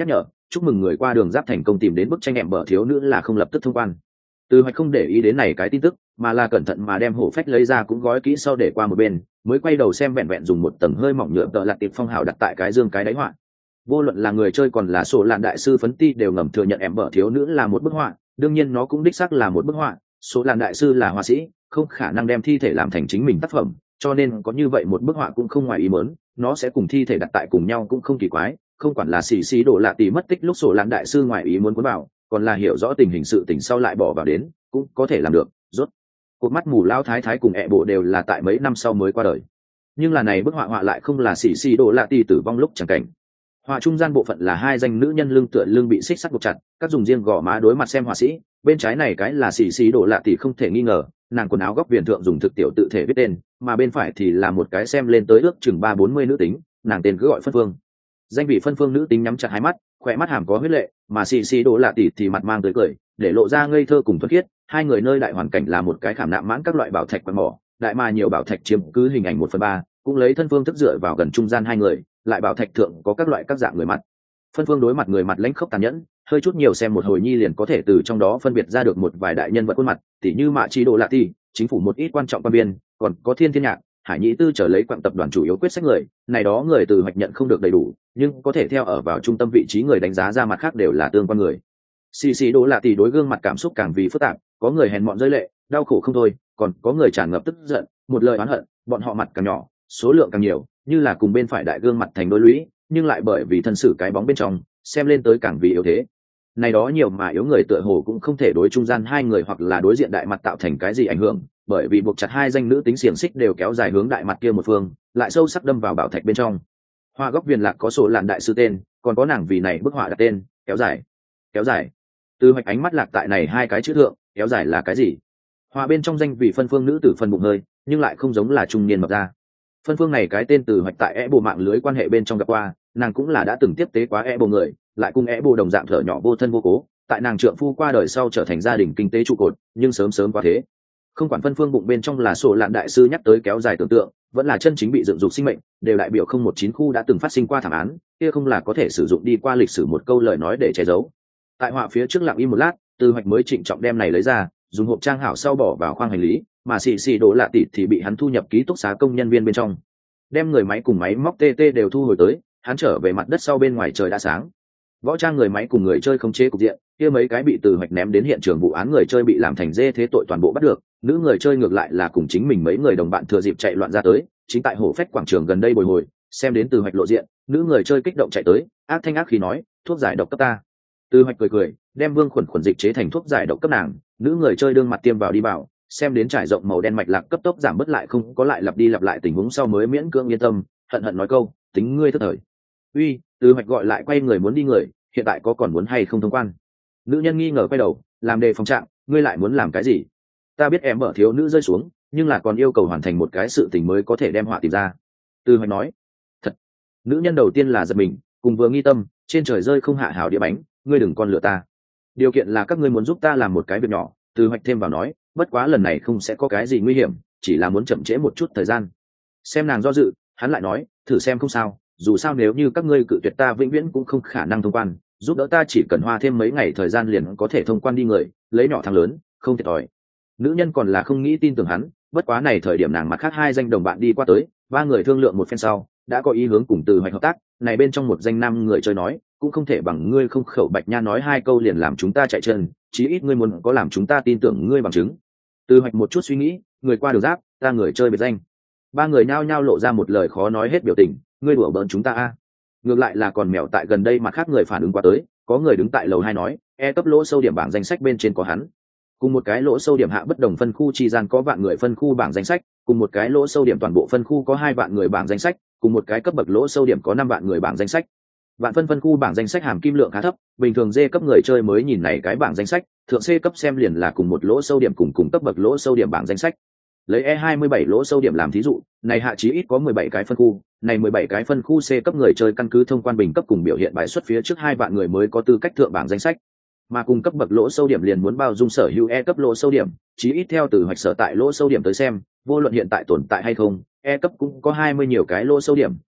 chúc mừng người qua đường giáp thành công tìm đến bức tranh em bở thiếu nữ là không lập tức thông quan. Từ Hoạch không để ý đến này cái tin tức, mà là cẩn thận mà đem hổ phách lấy ra cũng gói kỹ sau để qua một bên, mới quay đầu xem vẹn vẹn dùng một tầng hơi mỏng nhựa tợ lạt tiệp phong hào đặt tại cái dương cái đáy họa. Vô luận là người chơi còn là sổ lạn đại sư phấn ti đều ngầm thừa nhận em bở thiếu nữ là một bức họa, đương nhiên nó cũng đích xác là một bức họa, sổ lạn đại sư là họa sĩ, không khả năng đem thi thể làm thành chính mình tác phẩm, cho nên có như vậy một bức họa cũng không ngoài ý muốn, nó sẽ cùng thi thể đặt tại cùng nhau cũng không kỳ quái, không quản là xì xì đổ lạ tỷ mất tích lúc sổ lạn đại sư ngoài ý muốn cuốn vào, còn là hiểu rõ tình hình sự tình sau lại bỏ vào đến, cũng có thể làm được. Rốt cuộc mắt mù lao thái thái cùng ẹ bộ đều là tại mấy năm sau mới qua đời, nhưng là này bức họa lại không là xì xì đổ lạ tỷ tử vong lúc chẳng cảnh. Họa trung gian bộ phận là hai danh nữ nhân lưng tựa lưng bị xích sắt buộc chặt, các dùng riêng gò má đối mặt xem họa sĩ, bên trái này cái là xì xì đổ lạ tỷ không thể nghi ngờ, nàng quần áo góc viền thượng dùng thực tiểu tự thể viết tên, mà bên phải thì là một cái xem lên tới ước chừng 3-40 nữ tính, nàng tên cứ gọi phân phương. Danh vị phân phương nữ tính nhắm chặt hai mắt, khỏe mắt hàm có huyết lệ, mà xì xì đổ lạ tỷ thì mặt mang tới cười, để lộ ra ngây thơ cùng thuần khiết. Hai người nơi đại hoàn cảnh là một cái khảm nạm mãn các loại bảo thạch quặng mỏ, đại mà nhiều bảo thạch chiếm cứ hình ảnh 1/3, cũng lấy thân phương thức dựa vào gần trung gian hai người, lại bảo thạch thượng có các loại các dạng người mặt. Phân phương đối mặt người mặt lãnh khốc tàn nhẫn, hơi chút nhiều xem một hồi nhi liền có thể từ trong đó phân biệt ra được một vài đại nhân vật khuôn mặt, tỉ như Mạ Chi Đồ Lạ Tỷ, chính phủ một ít quan trọng quan viên, còn có Thiên Thiên Nhạc, Hải Nhĩ Tư trở lấy quặng tập đoàn chủ yếu quyết sách người, này đó người từ hoạch nhận không được đầy đủ, nhưng có thể theo ở vào trung tâm vị trí người đánh giá ra mặt khác đều là tương quan người. Xì xì Đồ Lạ Tỷ đối gương mặt cảm xúc càng vì phức tạp, có người hèn mọn rơi lệ, đau khổ không thôi, còn có người tràn ngập tức giận, một lời oán hận, bọn họ mặt càng nhỏ, số lượng càng nhiều, như là cùng bên phải đại gương mặt thành đôi lũy, nhưng lại bởi vì thân xử cái bóng bên trong, xem lên tới càng vì yếu thế. Này đó nhiều mà yếu người tựa hồ cũng không thể đối trung gian hai người hoặc là đối diện đại mặt tạo thành cái gì ảnh hưởng, bởi vì buộc chặt hai danh nữ tính xiềng xích đều kéo dài hướng đại mặt kia một phương, lại sâu sắc đâm vào bảo thạch bên trong. Hoa góc viền lạc có sổ lạn đại sư tên, còn có nàng vì này bức họa đặt tên, kéo dài. Kéo dài. Từ Hoạch ánh mắt lạc tại này hai cái chữ thượng, kéo dài là cái gì? Họa bên trong danh vị phân phương nữ tử phân bụng hơi, nhưng lại không giống là trung niên mập ra. Phân phương này cái tên Từ Hoạch tại e bộ mạng lưới quan hệ bên trong gặp qua, nàng cũng là đã từng tiếp tế quá e bộ người, lại cùng e bộ đồng dạng thở nhỏ vô thân vô cố, tại nàng trượng phu qua đời sau trở thành gia đình kinh tế trụ cột, nhưng sớm sớm quá thế. Không quản phân phương bụng bên trong là sổ lạn đại sư nhắc tới kéo dài tưởng tượng, vẫn là chân chính bị dựng dục sinh mệnh, đều đại biểu 019 khu đã từng phát sinh qua thảm án, kia không là có thể sử dụng đi qua lịch sử một câu lời nói để che giấu. Tại họa phía trước lặng im một lát, Từ Hoạch mới trịnh trọng đem này lấy ra, dùng hộp trang hảo sau bỏ vào khoang hành lý, mà xì xì Đồ Lạ Tỷ thì bị hắn thu nhập ký túc xá công nhân viên bên trong. Đem người máy cùng máy móc TT đều thu hồi tới, hắn trở về mặt đất sau bên ngoài trời đã sáng. Võ trang người máy cùng người chơi không chế cục diện, kia mấy cái bị Từ Hoạch ném đến hiện trường vụ án người chơi bị làm thành dê thế tội toàn bộ bắt được, nữ người chơi ngược lại là cùng chính mình mấy người đồng bạn thừa dịp chạy loạn ra tới, chính tại hổ phách quảng trường gần đây bồi hồi, xem đến Từ Hoạch lộ diện, nữ người chơi kích động chạy tới, ác thanh ác khí nói, thuốc giải độc cấp ta. Từ Hoạch cười cười, đem vương khuẩn khuẩn dịch chế thành thuốc giải độc cấp nàng, nữ người chơi đương mặt tiêm vào đi bảo, xem đến trải rộng màu đen mạch lạc cấp tốc giảm bớt lại không có lại lặp đi lặp lại tình huống sau mới miễn cưỡng yên tâm, hận hận nói câu, tính ngươi thất thời. Uy, Từ Hoạch gọi lại quay người muốn đi người, hiện tại có còn muốn hay không thông quan? Nữ nhân nghi ngờ quay đầu, làm đề phòng trạng, ngươi lại muốn làm cái gì? Ta biết em bở thiếu nữ rơi xuống, nhưng là còn yêu cầu hoàn thành một cái sự tình mới có thể đem họa tìm ra. Từ Hoạch nói, thật. Nữ nhân đầu tiên là giật mình, cùng vừa nghi tâm, trên trời rơi không hạ hảo đĩa bánh, ngươi đừng con lừa ta. Điều kiện là các ngươi muốn giúp ta làm một cái việc nhỏ. Từ Hoạch thêm vào nói, bất quá lần này không sẽ có cái gì nguy hiểm, chỉ là muốn chậm trễ một chút thời gian. Xem nàng do dự, hắn lại nói, thử xem không sao, dù sao nếu như các ngươi cự tuyệt ta vĩnh viễn cũng không khả năng thông quan, giúp đỡ ta chỉ cần hoa thêm mấy ngày thời gian liền có thể thông quan đi người, lấy nhỏ thắng lớn, không thiệt thòi. Nữ nhân còn là không nghĩ tin tưởng hắn, bất quá này thời điểm nàng mặt khác hai danh đồng bạn đi qua tới, ba người thương lượng một phen sau, đã có ý hướng cùng Từ Hoạch hợp tác. Này bên trong một danh nam người chơi nói, cũng không thể bằng ngươi không khẩu bạch nha nói hai câu liền làm chúng ta chạy chân, chí ít ngươi muốn có làm chúng ta tin tưởng ngươi bằng chứng. Từ Hoạch một chút suy nghĩ, người qua đường giáp, ta người chơi biệt danh. Ba người nhao nhao lộ ra một lời khó nói hết biểu tình, ngươi đùa bỡn chúng ta a? Ngược lại là còn mèo tại gần đây mặt khác người phản ứng qua tới, có người đứng tại lầu 2 nói, e cấp lỗ sâu điểm bảng danh sách bên trên có hắn. Cùng một cái lỗ sâu điểm hạ bất đồng phân khu chi gian có vạn người phân khu bảng danh sách, cùng một cái lỗ sâu điểm toàn bộ phân khu có 2 vạn người bảng danh sách, cùng một cái cấp bậc lỗ sâu điểm có 5 vạn người bảng danh sách. Vạn phân khu bảng danh sách hàm kim lượng khá thấp, bình thường D cấp người chơi mới nhìn này cái bảng danh sách, thượng C cấp xem liền là cùng một lỗ sâu điểm cùng cấp bậc lỗ sâu điểm bảng danh sách. Lấy E27 lỗ sâu điểm làm thí dụ, này hạ chí ít có 17 cái phân khu, này 17 cái phân khu C cấp người chơi căn cứ thông quan bình cấp cùng biểu hiện bài xuất phía trước 2 vạn người mới có tư cách thượng bảng danh sách. Mà cùng cấp bậc lỗ sâu điểm liền muốn bao dung sở hữu E cấp lỗ sâu điểm, chí ít theo Từ Hoạch sở tại lỗ sâu điểm tới xem, vô luận hiện tại tồn tại hay không, E cấp cũng có 20 nhiều cái lỗ sâu điểm,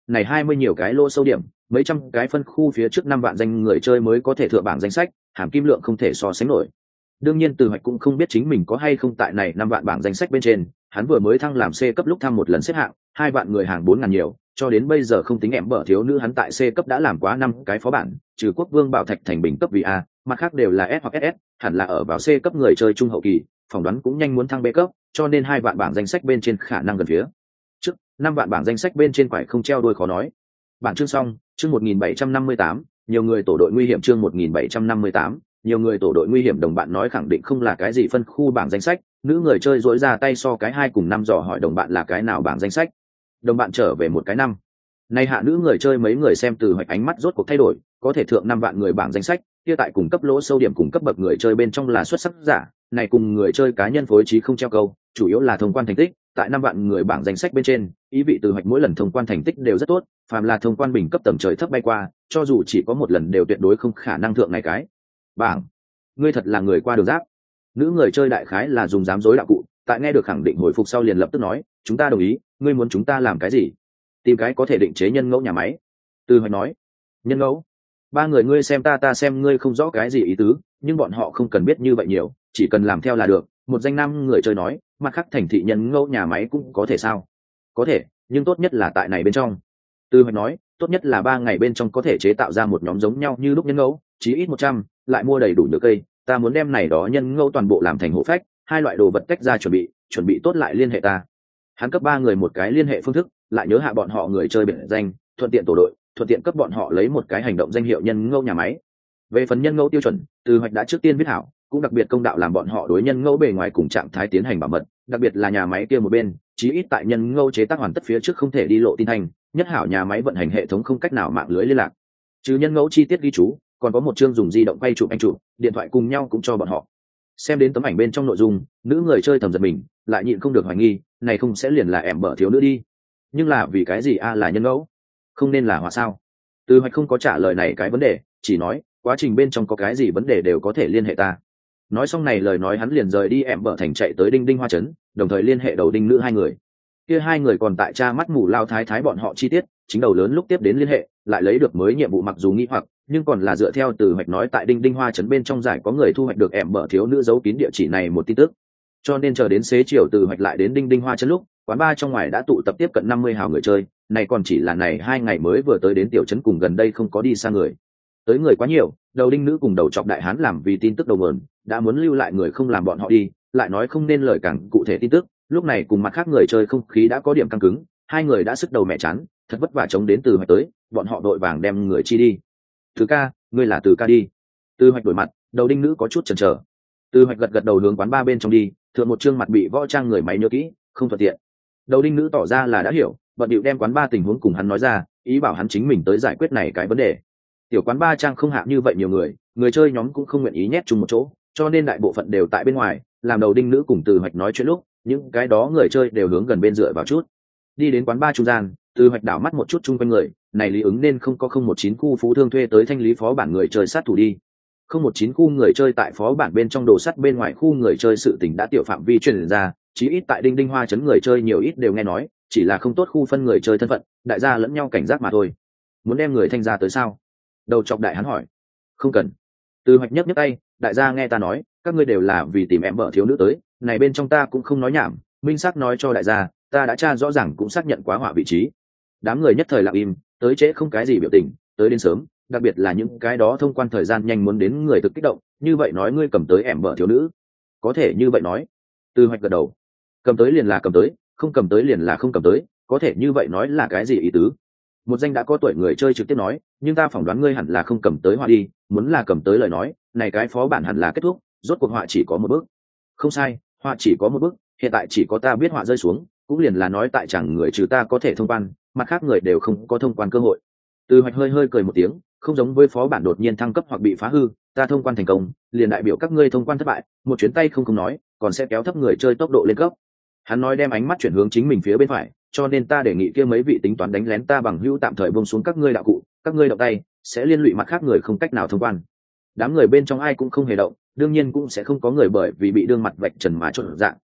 này 20 nhiều cái lô sâu điểm, mấy trăm cái phân khu phía trước 5 vạn danh người chơi mới có thể thượng bảng danh sách, hàm kim lượng không thể so sánh nổi. Đương nhiên Từ Hoạch cũng không biết chính mình có hay không tại này 5 vạn bảng danh sách bên trên, hắn vừa mới thăng làm C cấp lúc thăm một lần xếp hạng, 2 vạn người hàng 4.000 nhiều, cho đến bây giờ không tính em bở thiếu nữ hắn tại C cấp đã làm quá 5 cái phó bản, trừ Quốc Vương Bảo Thạch thành bình cấp vì A, mặt khác đều là S hoặc SS, hẳn là ở vào C cấp người chơi trung hậu kỳ, phỏng đoán cũng nhanh muốn thăng B cấp, cho nên 2 vạn bảng danh sách bên trên khả năng gần phía trước, 5 vạn bảng danh sách bên trên quải không treo đuôi khó nói. Bản chương xong, chương 1758, nhiều người tổ đội nguy hiểm chương 1758, nhiều người tổ đội nguy hiểm đồng bạn nói khẳng định không là cái gì phân khu bảng danh sách, nữ người chơi dỗi ra tay so cái 2 cùng 5 dò hỏi đồng bạn là cái nào bảng danh sách. Đồng bạn trở về một cái 5. Nay hạ nữ người chơi mấy người xem Từ Hoạch ánh mắt rốt cuộc thay đổi, có thể thượng 5 vạn người bảng danh sách, kia tại cùng cấp lỗ sâu điểm cùng cấp bậc người chơi bên trong là xuất sắc giả, này cùng người chơi cá nhân phối trí không treo câu, chủ yếu là thông quan thành tích, tại 5 vạn người bảng danh sách bên trên, ý vị Từ Hoạch mỗi lần thông quan thành tích đều rất tốt, phàm là thông quan bình cấp tầm trời thấp bay qua, cho dù chỉ có một lần đều tuyệt đối không khả năng thượng này cái bảng. Ngươi thật là người qua đường giáp. Nữ người chơi đại khái là dùng dám dối đạo cụ, tại nghe được khẳng định hồi phục sau liền lập tức nói, chúng ta đồng ý, ngươi muốn chúng ta làm cái gì? Tìm cái có thể định chế nhân ngẫu nhà máy. Từ Hoạch nói, nhân ngẫu? 3 người ngươi xem ta xem ngươi không rõ cái gì ý tứ, nhưng bọn họ không cần biết như vậy nhiều, chỉ cần làm theo là được. Một danh nam người chơi nói, mặt khác thành thị nhân ngẫu nhà máy cũng có thể sao? Có thể, nhưng tốt nhất là tại này bên trong. Từ Hoạch nói, tốt nhất là 3 ngày bên trong có thể chế tạo ra một nhóm giống nhau như lúc nhân ngẫu, chí ít 100, lại mua đầy đủ nhựa cây, ta muốn đem này đó nhân ngẫu toàn bộ làm thành hộ phách, 2 loại đồ vật tách ra chuẩn bị tốt lại liên hệ ta. Hắn cấp 3 người một cái liên hệ phương thức, lại nhớ hạ bọn họ người chơi biệt danh, thuận tiện tổ đội, thuận tiện cấp bọn họ lấy một cái hành động danh hiệu nhân ngẫu nhà máy. Về phần nhân ngẫu tiêu chuẩn, Từ Hoạch đã trước tiên viết hảo, cũng đặc biệt công đạo làm bọn họ đối nhân ngẫu bề ngoài cùng trạng thái tiến hành bảo mật, đặc biệt là nhà máy kia một bên, chí ít tại nhân ngẫu chế tác hoàn tất phía trước không thể đi lộ tin thành, nhất hảo nhà máy vận hành hệ thống không cách nào mạng lưới liên lạc. Trừ nhân ngẫu chi tiết ghi chú, còn có một chương dùng di động quay chụp anh chụp, điện thoại cùng nhau cũng cho bọn họ. Xem đến tấm ảnh bên trong nội dung, nữ người chơi thầm giật mình, lại nhịn không được hoài nghi, này không sẽ liền là em bở thiếu nữ đi. Nhưng là vì cái gì là nhân ngẫu? Không nên là họa sao? Từ Hoạch không có trả lời này cái vấn đề, chỉ nói, quá trình bên trong có cái gì vấn đề đều có thể liên hệ ta. Nói xong này lời nói hắn liền rời đi em bở thành chạy tới Đinh Đinh Hoa trấn, đồng thời liên hệ đầu đinh nữ 2 người. Kia 2 người còn tại tra mắt mù lao thái thái bọn họ chi tiết, chính đầu lớn lúc tiếp đến liên hệ, lại lấy được mới nhiệm vụ mặc dù nghi hoặc, nhưng còn là dựa theo Từ Hoạch nói tại Đinh Đinh Hoa trấn bên trong giải có người thu hoạch được em bở thiếu nữ giấu kín địa chỉ này một tin tức. Cho nên chờ đến xế chiều Từ Hoạch lại đến Đinh Đinh Hoa trấn lúc, quán bar trong ngoài đã tụ tập tiếp cận 50 hào người chơi, này còn chỉ là này 2 ngày mới vừa tới đến tiểu trấn cùng gần đây không có đi xa người. Tới người quá nhiều, đầu đinh nữ cùng đầu chọc đại hán làm vì tin tức đầu nguồn, đã muốn lưu lại người không làm bọn họ đi, lại nói không nên lời càng cụ thể tin tức, lúc này cùng mặt khác người chơi không khí đã có điểm căng cứng, 2 người đã sức đầu mẹ chán, thật vất vả chống đến Từ Hoạch tới, bọn họ đội vàng đem người chi đi. Từ ca, ngươi là Từ ca đi. Từ Hoạch đổi mặt, đầu đinh nữ có chút chần chờ. Từ Hoạch gật đầu hướng quán bar bên trong đi, thượng một chương mặt bị võ trang người máy nhớ kỹ, không thuận tiện. Đầu đinh nữ tỏ ra là đã hiểu, bận điệu đem quán bar tình huống cùng hắn nói ra, ý bảo hắn chính mình tới giải quyết này cái vấn đề. Tiểu quán bar trang không hạ như vậy nhiều người chơi nhóm cũng không nguyện ý nhét chung một chỗ, cho nên đại bộ phận đều tại bên ngoài, làm đầu đinh nữ cùng Từ Hoạch nói chuyện lúc, những cái đó người chơi đều hướng gần bên dựa vào chút. Đi đến quán bar trung gian, Từ Hoạch đảo mắt một chút chung quanh người, này lý ứng nên không có 019 khu phú thương thuê tới thanh lý phó bản người chơi sát thủ đi. 019 khu người chơi tại phó bản bên trong đồ sắt bên ngoài khu người chơi sự tình đã tiểu phạm vi truyền ra, chí ít tại Đinh Đinh Hoa trấn người chơi nhiều ít đều nghe nói, chỉ là không tốt khu phân người chơi thân phận, đại gia lẫn nhau cảnh giác mà thôi. Muốn đem người thanh ra tới sao? Đầu chọc đại hắn hỏi. Không cần. Từ Hoạch nhấc tay, đại gia nghe ta nói, các ngươi đều là vì tìm em vợ thiếu nữ tới, này bên trong ta cũng không nói nhảm, minh xác nói cho đại gia, ta đã tra rõ ràng cũng xác nhận quá họa vị trí. Đám người nhất thời lặng im, tới trễ không cái gì biểu tình, tới đến sớm, đặc biệt là những cái đó thông quan thời gian nhanh muốn đến người thực kích động, như vậy nói ngươi cầm tới em vợ thiếu nữ, có thể như vậy nói. Từ Hoạch gật đầu, cầm tới liền là cầm tới, không cầm tới liền là không cầm tới, có thể như vậy nói là cái gì ý tứ? Một danh đã có tuổi người chơi trực tiếp nói, nhưng ta phỏng đoán ngươi hẳn là không cầm tới họa đi, muốn là cầm tới lời nói, này cái phó bản hẳn là kết thúc, rốt cuộc họa chỉ có một bước. Không sai, họa chỉ có một bước, hiện tại chỉ có ta biết họa rơi xuống, cũng liền là nói tại chẳng người trừ ta có thể thông quan, mặt khác người đều không có thông quan cơ hội. Từ Hoạch hơi cười một tiếng, không giống với phó bản đột nhiên thăng cấp hoặc bị phá hư, ta thông quan thành công, liền đại biểu các ngươi thông quan thất bại, một chuyến tay không nói, còn sẽ kéo thấp người chơi tốc độ lên cấp. Hắn nói đem ánh mắt chuyển hướng chính mình phía bên phải, cho nên ta đề nghị kia mấy vị tính toán đánh lén ta bằng hữu tạm thời buông xuống các ngươi đạo cụ, các ngươi động tay sẽ liên lụy mặt khác người không cách nào thông quan. Đám người bên trong ai cũng không hề động, đương nhiên cũng sẽ không có người bởi vì bị đương mặt vạch trần mà chột dạ,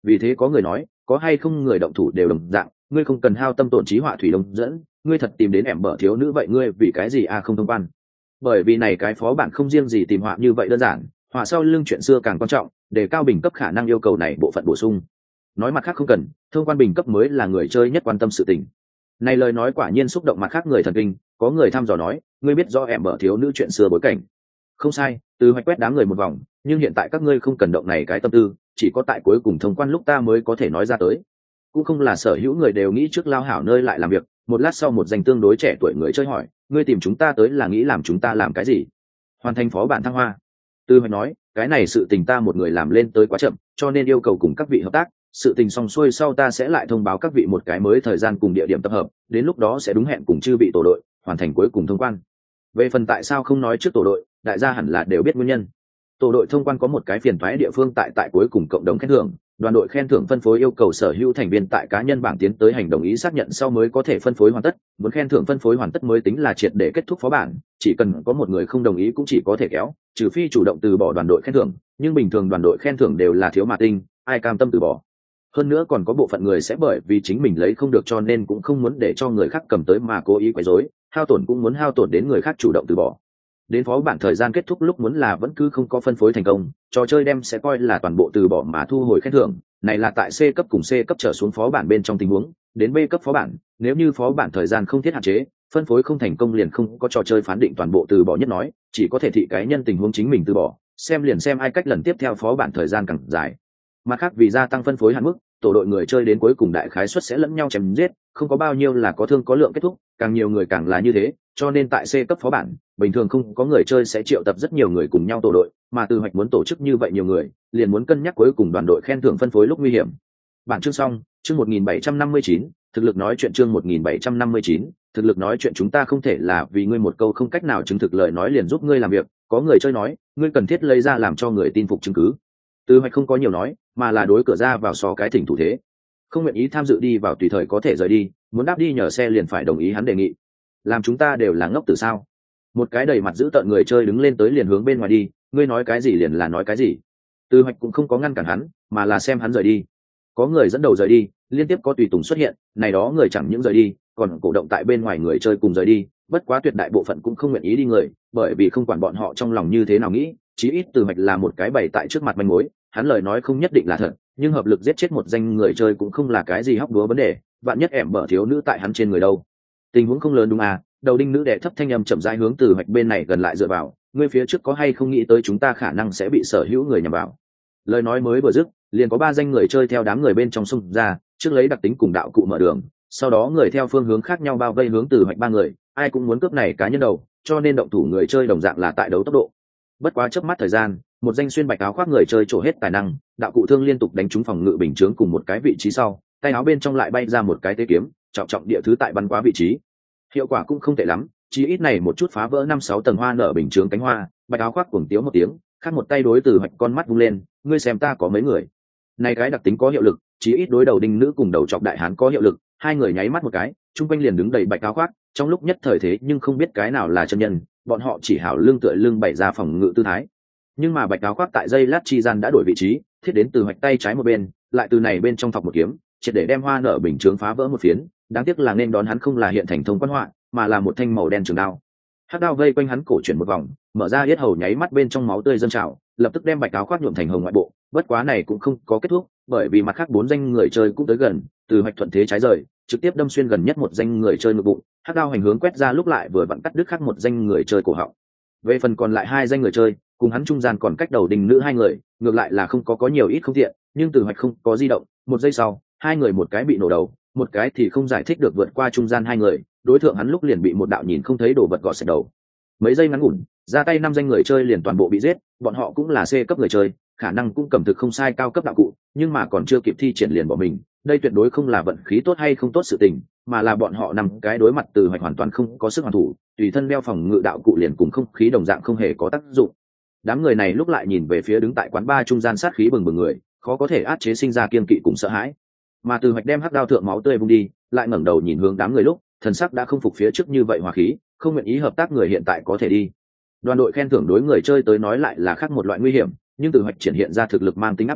vì thế có người nói có hay không người động thủ đều đồng dạng, ngươi không cần hao tâm tổn trí họa thủy đông dẫn, ngươi thật tìm đến ẻm bở thiếu nữ vậy ngươi vì cái gì không thông quan. Bởi vì này cái phó bản không riêng gì tìm họa như vậy đơn giản, họa sau lưng chuyện xưa càng quan trọng, để cao bình cấp khả năng yêu cầu này bộ phận bổ sung. Nói mặt khác không cần, thông quan bình cấp mới là người chơi nhất quan tâm sự tình. Này lời nói quả nhiên xúc động mặt khác người thần kinh, có người thăm dò nói, ngươi biết rõ ẻm bở thiếu nữ chuyện xưa bối cảnh. Không sai, từ hoạch quét đám người một vòng, nhưng hiện tại các ngươi không cần động này cái tâm tư, chỉ có tại cuối cùng thông quan lúc ta mới có thể nói ra tới. Cũng không là sở hữu người đều nghĩ trước lao hảo nơi lại làm việc. Một lát sau một danh tương đối trẻ tuổi người chơi hỏi, ngươi tìm chúng ta tới là nghĩ làm chúng ta làm cái gì? Hoàn thành phó bản thăng hoa. Tư hoạch nói, cái này sự tình ta một người làm lên tới quá chậm, cho nên yêu cầu cùng các vị hợp tác. Sự tình xong xuôi sau ta sẽ lại thông báo các vị một cái mới thời gian cùng địa điểm tập hợp, đến lúc đó sẽ đúng hẹn cùng chư vị tổ đội hoàn thành cuối cùng thông quan. Về phần tại sao không nói trước tổ đội, đại gia hẳn là đều biết nguyên nhân. Tổ đội thông quan có một cái phiền toái địa phương tại cuối cùng cộng đồng khen thưởng, đoàn đội khen thưởng phân phối yêu cầu sở hữu thành viên tại cá nhân bảng tiến tới hành đồng ý xác nhận sau mới có thể phân phối hoàn tất, muốn khen thưởng phân phối hoàn tất mới tính là triệt để kết thúc phó bản, chỉ cần có một người không đồng ý cũng chỉ có thể kéo, trừ phi chủ động từ bỏ đoàn đội khen thưởng, nhưng bình thường đoàn đội khen thưởng đều là thiếu mà tinh, ai cam tâm từ bỏ. Hơn nữa còn có bộ phận người sẽ bởi vì chính mình lấy không được cho nên cũng không muốn để cho người khác cầm tới mà cố ý quấy rối, hao tổn cũng muốn hao tổn đến người khác chủ động từ bỏ. Đến phó bản thời gian kết thúc lúc muốn là vẫn cứ không có phân phối thành công, trò chơi đem sẽ coi là toàn bộ từ bỏ mà thu hồi khen thưởng, này là tại C cấp cùng C cấp trở xuống phó bản bên trong tình huống. Đến B cấp phó bản, nếu như phó bản thời gian không thiết hạn chế, phân phối không thành công liền không có trò chơi phán định toàn bộ từ bỏ nhất nói, chỉ có thể thị cá nhân tình huống chính mình từ bỏ, xem ai cách lần tiếp theo phó bản thời gian càng dài. Mặt khác vì gia tăng phân phối hạn mức, tổ đội người chơi đến cuối cùng đại khái suất sẽ lẫn nhau chém giết, không có bao nhiêu là có thương có lượng kết thúc, càng nhiều người càng là như thế, cho nên tại C cấp phó bản, bình thường không có người chơi sẽ triệu tập rất nhiều người cùng nhau tổ đội, mà từ hoạch muốn tổ chức như vậy nhiều người, liền muốn cân nhắc cuối cùng đoàn đội khen thưởng phân phối lúc nguy hiểm. Bản chương xong, chương 1759, thực lực nói chuyện chương 1759, thực lực nói chuyện chúng ta không thể là vì ngươi một câu không cách nào chứng thực lời nói liền giúp ngươi làm việc, có người chơi nói, ngươi cần thiết lấy ra làm cho người tin phục chứng cứ. Từ hoạch không có nhiều nói, mà là đối cửa ra vào so cái thỉnh thủ thế. Không nguyện ý tham dự đi vào tùy thời có thể rời đi, muốn đáp đi nhờ xe liền phải đồng ý hắn đề nghị. Làm chúng ta đều là ngốc từ sao? Một cái đầy mặt giữ tợn người chơi đứng lên tới liền hướng bên ngoài đi, ngươi nói cái gì liền là nói cái gì. Từ hoạch cũng không có ngăn cản hắn, mà là xem hắn rời đi. Có người dẫn đầu rời đi, liên tiếp có tùy tùng xuất hiện, này đó người chẳng những rời đi, còn cổ động tại bên ngoài người chơi cùng rời đi, bất quá tuyệt đại bộ phận cũng không nguyện ý đi người, bởi vì không quản bọn họ trong lòng như thế nào nghĩ, chí ít Từ hoạch là một cái bày tại trước mặt manh mối, hắn lời nói không nhất định là thật, nhưng hợp lực giết chết một danh người chơi cũng không là cái gì hóc búa vấn đề, vạn nhất ẻm bở thiếu nữ tại hắn trên người đâu. Tình huống không lớn đúng à? Đầu đinh nữ đệ thấp thanh âm chậm rãi hướng Từ hoạch bên này gần lại dựa vào, ngươi phía trước có hay không nghĩ tới chúng ta khả năng sẽ bị sở hữu người nhằm vào. Lời nói mới vừa dứt, liền có 3 danh người chơi theo đám người bên trong xung ra, trước lấy đặc tính cùng đạo cụ mở đường, sau đó người theo phương hướng khác nhau bao vây hướng Từ hoạch 3 người, ai cũng muốn cướp này cá nhân đầu, cho nên động thủ người chơi đồng dạng là tại đấu tốc độ. Bất quá chớp mắt thời gian, một danh xuyên bạch áo khoác người chơi trổ hết tài năng, đạo cụ thương liên tục đánh trúng phòng ngự bình chướng cùng một cái vị trí sau, tay áo bên trong lại bay ra một cái tế kiếm, trọng địa thứ tại bắn quá vị trí. Hiệu quả cũng không tệ lắm, chỉ ít này một chút phá vỡ 5-6 tầng hoa nở bình chướng cánh hoa, bạch áo khoác cuồng tiếu một tiếng, khác một tay đối Từ hoạch con mắt vung lên, ngươi xem ta có mấy người. Này cái đặc tính có hiệu lực, chỉ ít đối đầu đinh nữ cùng đầu chọc đại hán có hiệu lực, hai người nháy mắt một cái, trung quanh liền đứng đầy bạch áo khoác, trong lúc nhất thời thế nhưng không biết cái nào là chân nhân, bọn họ chỉ hảo lưng tựa lưng bày ra phòng ngự tư thái. Nhưng mà bạch áo khoác tại dây lát chi gian đã đổi vị trí, thiết đến Từ hoạch tay trái một bên, lại từ này bên trong thọc một kiếm, triệt để đem hoa nở bình chướng phá vỡ một phiến, đáng tiếc là nên đón hắn không là hiện thành thông quan họa, mà là một thanh màu đen trường đao. Hắc đao vây quanh hắn cổ chuyển một vòng, mở ra yết hầu nháy mắt bên trong máu tươi dâng trào, lập tức đem bạch áo khoác nhuộm thành hồng ngoại bộ. Bất quá này cũng không có kết thúc, bởi vì mặt khác 4 danh người chơi cũng tới gần, Từ hoạch thuận thế trái rời, trực tiếp đâm xuyên gần nhất một danh người chơi ngực bụng, hắc đao hành hướng quét ra lúc lại vừa vặn cắt đứt khác một danh người chơi cổ họng. Về phần còn lại 2 danh người chơi, cùng hắn trung gian còn cách đầu đình nữ 2 người, ngược lại là không có nhiều ít không tiện, nhưng Từ hoạch không có di động, 1 giây sau, 2 người một cái bị nổ đầu, một cái thì không giải thích được vượt qua trung gian 2 người, đối tượng hắn lúc liền bị một đạo nhìn không thấy đồ vật gọt sạch đầu. Mấy giây ngắn ngủn, ra tay 5 danh người chơi liền toàn bộ bị giết, bọn họ cũng là C cấp người chơi, khả năng cũng cầm thực không sai cao cấp đạo cụ, nhưng mà còn chưa kịp thi triển liền bỏ mình, đây tuyệt đối không là vận khí tốt hay không tốt sự tình, mà là bọn họ 5 cái đối mặt Từ hoạch hoàn toàn không có sức hoàn thủ, tùy thân đeo phòng ngự đạo cụ liền cùng không khí đồng dạng không hề có tác dụng. Đám người này lúc lại nhìn về phía đứng tại quán bar trung gian sát khí bừng bừng người, khó có thể át chế sinh ra kiên kỵ cùng sợ hãi. Mà Từ hoạch đem hắc đao thượng máu tươi vung đi, lại ngẩng đầu nhìn hướng đám người lúc, thần sắc đã không phục phía trước như vậy hòa khí, không nguyện ý hợp tác người hiện tại có thể đi. Đoàn đội khen thưởng đối người chơi tới nói lại là khác một loại nguy hiểm, nhưng Từ hoạch triển hiện ra thực lực mang tính áp đảo,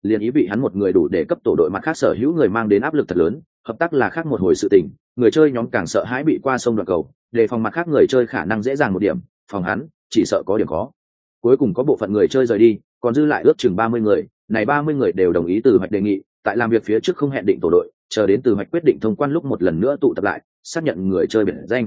liền ý vị hắn một người đủ để cấp tổ đội mặt khác sở hữu người mang đến áp lực thật lớn, hợp tác là khác một hồi sự tình, người chơi nhóm càng sợ hãi bị qua sông đoạn cầu, đề phòng mặt khác người chơi khả năng dễ dàng một điểm, phòng hắn chỉ sợ có điểm khó. Cuối cùng có bộ phận người chơi rời đi, còn dư lại ước chừng 30 người, này 30 người đều đồng ý từ hoạch đề nghị, tại làm việc phía trước không hẹn định tổ đội, chờ đến từ hoạch quyết định thông quan lúc một lần nữa tụ tập lại, xác nhận người chơi biệt danh.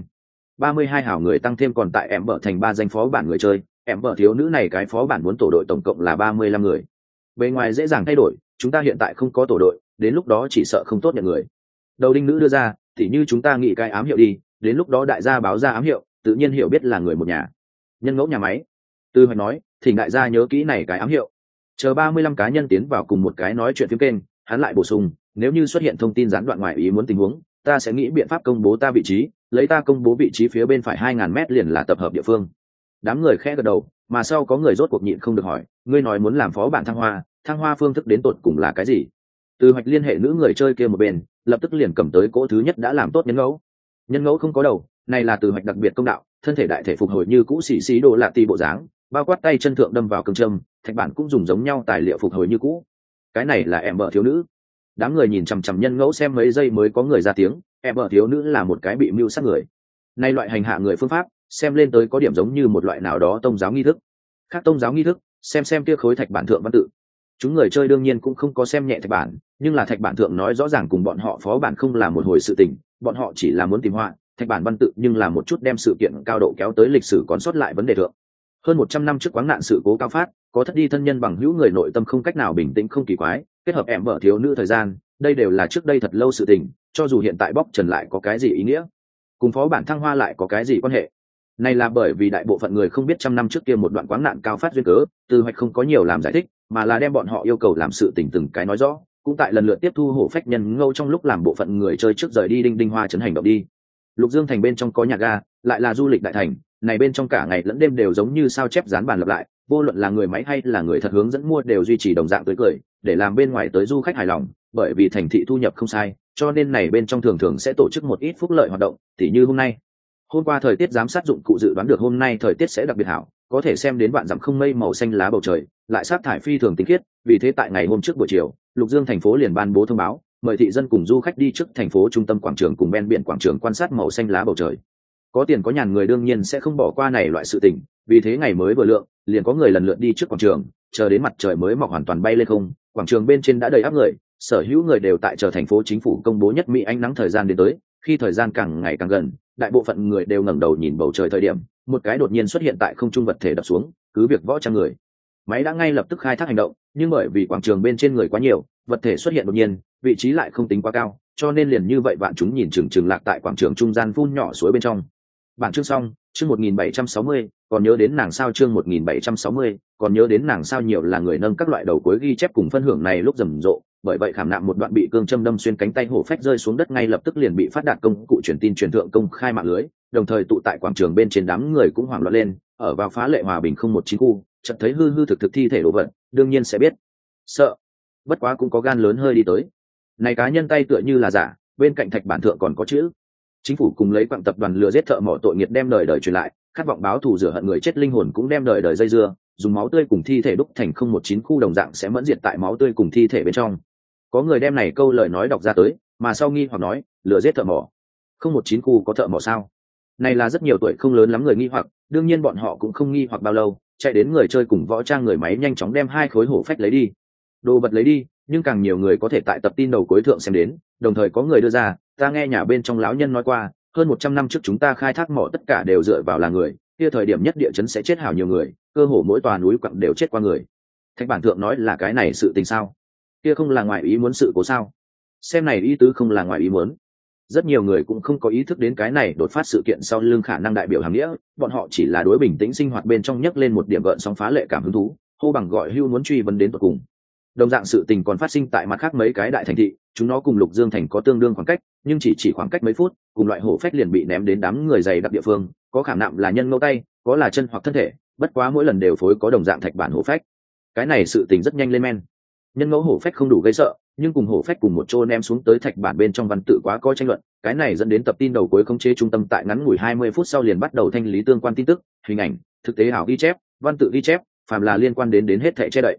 32 hảo người tăng thêm còn tại em bở thành 3 danh phó bản người chơi, em bở thiếu nữ này cái phó bản muốn tổ đội tổng cộng là 35 người. Bề ngoài dễ dàng thay đổi, chúng ta hiện tại không có tổ đội, đến lúc đó chỉ sợ không tốt nhận người. Đầu đinh nữ đưa ra, thì như chúng ta nghĩ cái ám hiệu đi, đến lúc đó đại gia báo ra ám hiệu, tự nhiên hiểu biết là người một nhà. Nhân ngẫu nhà máy. Tư Hoạch nói, thỉnh đại gia nhớ kỹ này cái ám hiệu. Chờ 35 cá nhân tiến vào cùng một cái nói chuyện phím kênh, hắn lại bổ sung, nếu như xuất hiện thông tin gián đoạn ngoài ý muốn tình huống, ta sẽ nghĩ biện pháp công bố ta vị trí, lấy ta công bố vị trí phía bên phải 2000 mét liền là tập hợp địa phương. Đám người khẽ gật đầu, mà sau có người rốt cuộc nhịn không được hỏi, ngươi nói muốn làm phó bản thăng hoa phương thức đến tột cùng là cái gì? Từ Hoạch liên hệ nữ người chơi kia một bên, lập tức liền cầm tới cỗ thứ nhất đã làm tốt nhân ngẫu. Nhân ngẫu không có đầu, này là Từ Hoạch đặc biệt công đạo, thân thể đại thể phục hồi như cũ xì xì đồ lạ tì bộ dáng, bao quát tay chân thượng đâm vào cương châm, thạch bản cũng dùng giống nhau tài liệu phục hồi như cũ. Cái này là em vợ thiếu nữ. Đám người nhìn chằm chằm nhân ngẫu xem mấy giây mới có người ra tiếng, em vợ thiếu nữ là một cái bị mưu sát người. Nay loại hành hạ người phương pháp, xem lên tới có điểm giống như một loại nào đó tôn giáo nghi thức. Khác tôn giáo nghi thức, xem kia khối thạch bản thượng văn tự. Chúng người chơi đương nhiên cũng không có xem nhẹ thạch bản, nhưng là thạch bản thượng nói rõ ràng cùng bọn họ phó bản không là một hồi sự tình, bọn họ chỉ là muốn tìm họa, thạch bản văn tự nhưng là một chút đem sự kiện cao độ kéo tới lịch sử còn sót lại vấn đề thượng. Hơn 100 năm trước quáng nạn sự cố cao phát, có thất đi thân nhân bằng hữu người nội tâm không cách nào bình tĩnh không kỳ quái, kết hợp em vợ thiếu nữ thời gian, đây đều là trước đây thật lâu sự tình, cho dù hiện tại bóc trần lại có cái gì ý nghĩa, cùng phó bản thăng hoa lại có cái gì quan hệ. Này là bởi vì đại bộ phận người không biết trăm năm trước kia một đoạn quáng nạn cao phát duyên cớ, Từ Hoạch không có nhiều làm giải thích, mà là đem bọn họ yêu cầu làm sự tình từng cái nói rõ, cũng tại lần lượt tiếp thu hổ phách nhân ngâu trong lúc làm bộ phận người chơi trước rời đi đinh đinh hoa trấn hành động đi. Lục Dương thành bên trong có nhà ga, lại là du lịch đại thành, này bên trong cả ngày lẫn đêm đều giống như sao chép dán bàn lặp lại, vô luận là người máy hay là người thật hướng dẫn mua đều duy trì đồng dạng tươi cười, để làm bên ngoài tới du khách hài lòng, bởi vì thành thị thu nhập không sai, cho nên này bên trong thường thường sẽ tổ chức một ít phúc lợi hoạt động, tỉ như hôm nay. Hôm qua thời tiết giám sát dụng cụ dự đoán được hôm nay thời tiết sẽ đặc biệt hảo, có thể xem đến vạn dặm không mây màu xanh lá bầu trời, lại sát thải phi thường tinh khiết, vì thế tại ngày hôm trước buổi chiều, Lục Dương thành phố liền ban bố thông báo, mời thị dân cùng du khách đi trước thành phố trung tâm quảng trường cùng ven biển quảng trường quan sát màu xanh lá bầu trời. Có tiền có nhàn người đương nhiên sẽ không bỏ qua này loại sự tình, vì thế ngày mới vừa lượng, liền có người lần lượt đi trước quảng trường, chờ đến mặt trời mới mọc hoàn toàn bay lên không, quảng trường bên trên đã đầy áp người, sở hữu người đều tại chờ thành phố chính phủ công bố nhất mỹ ánh nắng thời gian đến tới, khi thời gian càng ngày càng gần, đại bộ phận người đều ngẩng đầu nhìn bầu trời thời điểm, một cái đột nhiên xuất hiện tại không trung vật thể đập xuống, cứ việc võ trang người. Máy đã ngay lập tức khai thác hành động, nhưng bởi vì quảng trường bên trên người quá nhiều, vật thể xuất hiện đột nhiên, vị trí lại không tính quá cao, cho nên liền như vậy vạn chúng nhìn chừng lạc tại quảng trường trung gian phun nhỏ suối bên trong. Bản chương xong, chương 1760, còn nhớ đến nàng sao chương 1760, còn nhớ đến nàng sao nhiều là người nâng các loại đầu cuối ghi chép cùng phân hưởng này lúc rầm rộ, bởi vậy khảm nạm một đoạn bị cương châm đâm xuyên cánh tay hổ phách rơi xuống đất ngay lập tức liền bị phát đạt công cụ truyền tin truyền thượng công khai mạng lưới, đồng thời tụ tại quảng trường bên trên đám người cũng hoảng loạn lên, ở vào phá lệ hòa bình 019 khu, chợt thấy hư thực thi thể đồ vật, đương nhiên sẽ biết sợ, bất quá cũng có gan lớn hơi đi tới. Này cá nhân tay tựa như là giả, bên cạnh thạch bản thượng còn có chữ. Chính phủ cùng lấy quặng tập đoàn lừa giết thợ mỏ tội nghiệp đem đời đời truyền lại, khát vọng báo thù rửa hận người chết linh hồn cũng đem đời đời dây dưa, dùng máu tươi cùng thi thể đúc thành 019 khu đồng dạng sẽ mẫn diệt tại máu tươi cùng thi thể bên trong. Có người đem này câu lời nói đọc ra tới, mà sau nghi hoặc nói, lừa giết thợ mỏ. 019 khu có thợ mỏ sao? Này là rất nhiều tuổi không lớn lắm người nghi hoặc, đương nhiên bọn họ cũng không nghi hoặc bao lâu, chạy đến người chơi cùng võ trang người máy nhanh chóng đem 2 khối hổ phách lấy đi. Đồ vật lấy đi, nhưng càng nhiều người có thể tại tập tin đầu cuối thượng xem đến, đồng thời có người đưa ra, ta nghe nhà bên trong lão nhân nói qua, hơn 100 năm trước chúng ta khai thác mỏ tất cả đều dựa vào là người, kia thời điểm nhất địa chấn sẽ chết hảo nhiều người, cơ hồ mỗi tòa núi quặng đều chết qua người. Thạch bản thượng nói là cái này sự tình sao? Kia không là ngoài ý muốn sự cố sao? Xem này ý tứ không là ngoài ý muốn. Rất nhiều người cũng không có ý thức đến cái này đột phát sự kiện sau lưng khả năng đại biểu hàm nghĩa, bọn họ chỉ là đối bình tĩnh sinh hoạt bên trong nhấc lên một điểm gợn sóng phá lệ cảm hứng thú, hô bằng gọi hưu muốn truy vấn đến tận cùng. Đồng dạng sự tình còn phát sinh tại mặt khác mấy cái đại thành thị, chúng nó cùng Lục Dương thành có tương đương khoảng cách, nhưng chỉ khoảng cách mấy phút, cùng loại hổ phách liền bị ném đến đám người dày đặc địa phương, có khả nạm là nhân ngẫu tay, có là chân hoặc thân thể, bất quá mỗi lần đều phối có đồng dạng thạch bản hổ phách. Cái này sự tình rất nhanh lên men. Nhân ngẫu hổ phách không đủ gây sợ, nhưng cùng hổ phách cùng một chỗ ném xuống tới thạch bản bên trong văn tự quá coi tranh luận, cái này dẫn đến tập tin đầu cuối khống chế trung tâm tại ngắn ngủi 20 phút sau liền bắt đầu thanh lý tương quan tin tức, hình ảnh, thực tế ảo ghi chép, văn tự ghi chép, phàm là liên quan đến hết thảy che đậy.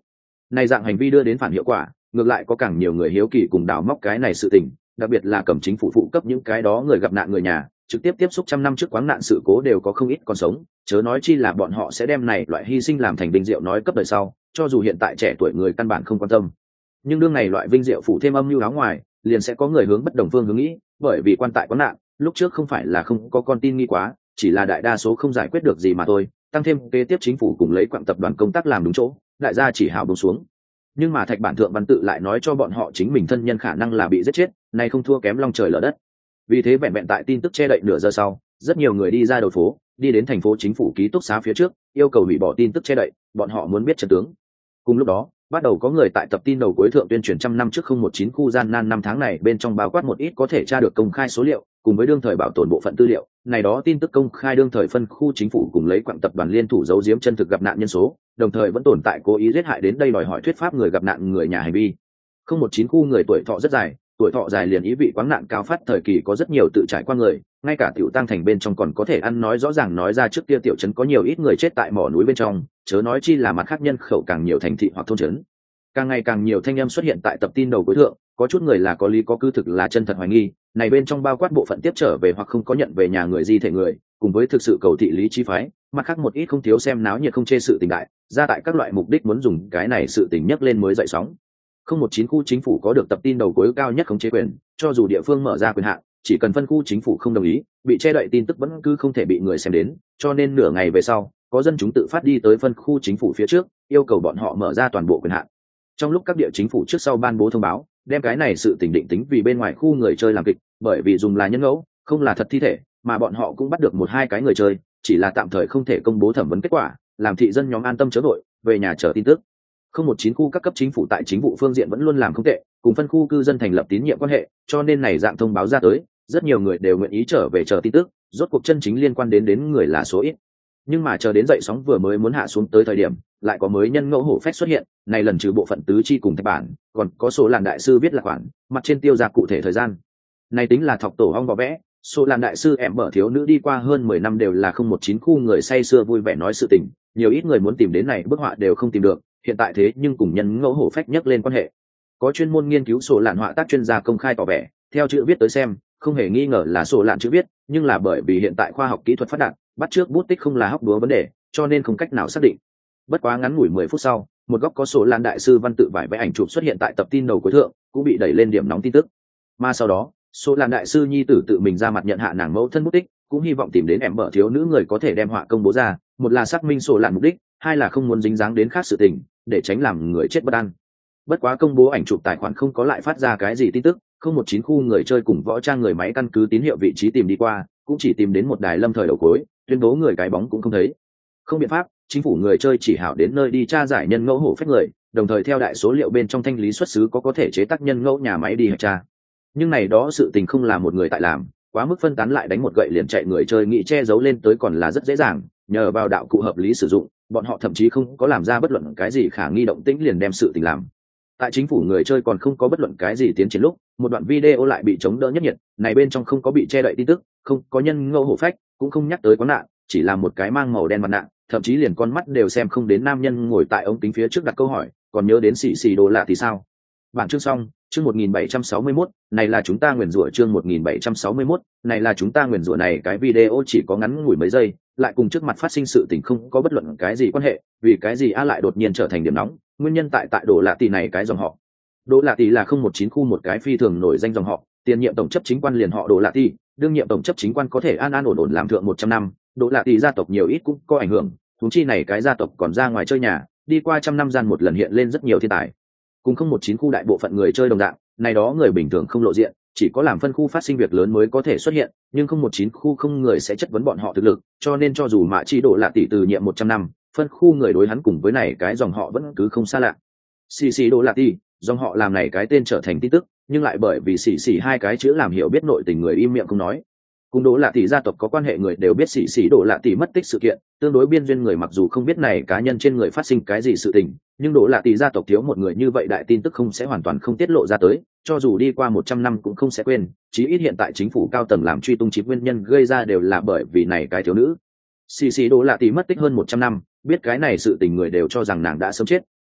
Này dạng hành vi đưa đến phản hiệu quả, ngược lại có càng nhiều người hiếu kỳ cùng đào móc cái này sự tình, đặc biệt là cầm chính phủ phụ cấp những cái đó người gặp nạn người nhà, trực tiếp tiếp xúc trăm năm trước quáng nạn sự cố đều có không ít còn sống, chớ nói chi là bọn họ sẽ đem này loại hy sinh làm thành vinh diệu nói cấp đời sau, cho dù hiện tại trẻ tuổi người căn bản không quan tâm. Nhưng đương này loại vinh diệu phủ thêm âm mưu áo ngoài, liền sẽ có người hướng bất đồng phương hướng nghĩ, bởi vì quan tại quáng nạn, lúc trước không phải là không có con tin nghi quá, chỉ là đại đa số không giải quyết được gì mà thôi, tăng thêm kế tiếp chính phủ cùng lấy quặng tập đoàn công tác làm đúng chỗ, đại gia chỉ hào buông xuống. Nhưng mà thạch bản thượng văn tự lại nói cho bọn họ chính mình thân nhân khả năng là bị giết chết, này không thua kém long trời lở đất. Vì thế vẹn vẹn tại tin tức che đậy nửa giờ sau, rất nhiều người đi ra đầu phố, đi đến thành phố chính phủ ký túc xá phía trước, yêu cầu hủy bỏ tin tức che đậy, bọn họ muốn biết chân tướng. Cùng lúc đó, bắt đầu có người tại tập tin đầu cuối thượng tuyên truyền trăm năm trước 019 khu gian nan năm tháng này bên trong bao quát một ít có thể tra được công khai số liệu, cùng với đương thời bảo tồn bộ phận tư liệu, này đó tin tức công khai đương thời phân khu chính phủ cùng lấy quặng tập đoàn liên thủ giấu giếm chân thực gặp nạn nhân số, đồng thời vẫn tồn tại cố ý giết hại đến đây đòi hỏi thuyết pháp người gặp nạn người nhà hành vi. 019 khu người tuổi thọ rất dài, tuổi thọ dài liền ý vị quáng nạn cao phát thời kỳ có rất nhiều tự trải qua người, ngay cả tiểu tăng thành bên trong còn có thể ăn nói rõ ràng nói ra trước kia tiểu trấn có nhiều ít người chết tại mỏ núi bên trong, chớ nói chi là mặt khác nhân khẩu càng nhiều thành thị hoặc thôn trấn. Càng ngày càng nhiều thanh âm xuất hiện tại tập tin đầu cuối thượng, có chút người là có lý có cứ thực là chân thật hoài nghi, này bên trong bao quát bộ phận tiếp trở về hoặc không có nhận về nhà người di thể người, cùng với thực sự cầu thị lý chi phái, mặt khác một ít không thiếu xem náo nhiệt không chê sự tình đại, ra tại các loại mục đích muốn dùng cái này sự tình nhấc lên mới dậy sóng. 019 khu chính phủ có được tập tin đầu cuối cao nhất khống chế quyền, cho dù địa phương mở ra quyền hạn, chỉ cần phân khu chính phủ không đồng ý, bị che đậy tin tức vẫn cứ không thể bị người xem đến, cho nên nửa ngày về sau, có dân chúng tự phát đi tới phân khu chính phủ phía trước, yêu cầu bọn họ mở ra toàn bộ quyền hạn. Trong lúc các địa chính phủ trước sau ban bố thông báo, đem cái này sự tình định tính vì bên ngoài khu người chơi làm kịch, bởi vì dùng là nhân ngẫu, không là thật thi thể, mà bọn họ cũng bắt được một hai cái người chơi, chỉ là tạm thời không thể công bố thẩm vấn kết quả, làm thị dân nhóm an tâm chớ vội, về nhà chờ tin tức. 019 khu các cấp chính phủ tại chính vụ phương diện vẫn luôn làm không tệ, cùng phân khu cư dân thành lập tín nhiệm quan hệ, cho nên này dạng thông báo ra tới, rất nhiều người đều nguyện ý trở về chờ tin tức, rốt cuộc chân chính liên quan đến người là số ít. Nhưng mà chờ đến dậy sóng vừa mới muốn hạ xuống tới thời điểm, lại có mới nhân ngẫu hổ phách xuất hiện, này lần trừ bộ phận tứ chi cùng thạch bản, còn có số làn đại sư viết là khoản, mặt trên tiêu ra cụ thể thời gian. Này tính là thọc tổ hong vò vẽ, số làn đại sư em mở thiếu nữ đi qua hơn 10 năm đều là 019 khu người say sưa vui vẻ nói sự tình, nhiều ít người muốn tìm đến này bức họa đều không tìm được, hiện tại thế nhưng cùng nhân ngẫu hổ phách nhắc lên quan hệ. Có chuyên môn nghiên cứu số làn họa tác chuyên gia công khai tỏ vẻ, theo chữ viết tới xem, không hề nghi ngờ là số làn chữ viết, nhưng là bởi vì hiện tại khoa học kỹ thuật phát đạt, bắt chước bút tích không là hóc búa vấn đề, cho nên không cách nào xác định. Bất quá ngắn ngủi 10 phút sau, một góc có số lan đại sư văn tự vải vẽ ảnh chụp xuất hiện tại tập tin đầu cuối thượng, cũng bị đẩy lên điểm nóng tin tức. Mà sau đó, số lan đại sư nhi tử tự mình ra mặt nhận hạ nàng mẫu thân bút tích, cũng hy vọng tìm đến em mở thiếu nữ người có thể đem họa công bố ra, một là xác minh số lan mục đích, hai là không muốn dính dáng đến khác sự tình, để tránh làm người chết bất an. Bất quá công bố ảnh chụp tài khoản không có lại phát ra cái gì tin tức, 019 khu người chơi cùng võ trang người máy căn cứ tín hiệu vị trí tìm đi qua, cũng chỉ tìm đến một đài lâm thời đầu cuối, tuyên bố người cái bóng cũng không thấy. Không biện pháp, chính phủ người chơi chỉ hảo đến nơi đi tra giải nhân ngẫu hổ phách người, đồng thời theo đại số liệu bên trong thanh lý xuất xứ có thể chế tác nhân ngẫu nhà máy đi tra. Nhưng này đó sự tình không là một người tại làm, quá mức phân tán lại đánh một gậy liền chạy người chơi nghĩ che giấu lên tới còn là rất dễ dàng, nhờ vào đạo cụ hợp lý sử dụng, bọn họ thậm chí không có làm ra bất luận cái gì khả nghi động tĩnh liền đem sự tình làm. Tại chính phủ người chơi còn không có bất luận cái gì tiến triển lúc, một đoạn video lại bị chống đỡ nhất nhiệt, này bên trong không có bị che đậy tin tức, không có nhân ngẫu hổ phách, cũng không nhắc tới quán nạn, chỉ là một cái mang màu đen mặt nạ, thậm chí liền con mắt đều xem không đến nam nhân ngồi tại ống kính phía trước đặt câu hỏi, còn nhớ đến xì xì đồ lạ thì sao? Bản chương xong, chương 1761, này là chúng ta nguyền rủa chương 1761, này là chúng ta nguyền rủa này cái video chỉ có ngắn ngủi mấy giây, lại cùng trước mặt phát sinh sự tình không có bất luận cái gì quan hệ, vì cái gì A lại đột nhiên trở thành điểm nóng, nguyên nhân tại đồ lạ tỷ này cái dòng họ. Đồ lạ tỷ là 019 khu một cái phi thường nổi danh dòng họ, tiền nhiệm tổng chấp chính quan liền họ Đồ lạ tỷ, đương nhiệm tổng chấp chính quan có thể an an ổn ổn làm thượng 100 năm, Đồ lạ tỷ gia tộc nhiều ít cũng có ảnh hưởng, huống chi này cái gia tộc còn ra ngoài chơi nhà, đi qua trăm năm gian một lần hiện lên rất nhiều thiên tài. Cùng 019 khu đại bộ phận người chơi đồng dạng, này đó người bình thường không lộ diện, chỉ có làm phân khu phát sinh việc lớn mới có thể xuất hiện, nhưng 019 khu không người sẽ chất vấn bọn họ thực lực, cho nên cho dù Mã Chỉ Độ là tỷ từ nhiệm 100 năm, phân khu người đối hắn cùng với này cái dòng họ vẫn cứ không xa lạ. Xì xì Độ là tỷ, dòng họ làm này cái tên trở thành tin tức, nhưng lại bởi vì xì xì hai cái chữ làm hiểu biết nội tình người im miệng không nói. Cùng Đỗ Lạ tỷ gia tộc có quan hệ người đều biết xì xì Đỗ Lạ tỷ mất tích sự kiện, tương đối biên duyên người mặc dù không biết này cá nhân trên người phát sinh cái gì sự tình, nhưng Đỗ Lạ tỷ gia tộc thiếu một người như vậy đại tin tức không sẽ hoàn toàn không tiết lộ ra tới, cho dù đi qua 100 năm cũng không sẽ quên, chí ít hiện tại chính phủ cao tầng làm truy tung chính nguyên nhân gây ra đều là bởi vì này cái thiếu nữ. Xì xì Đỗ Lạ tỷ mất tích hơn 100 năm, biết cái này sự tình người đều cho rằng nàng đã sớm chết,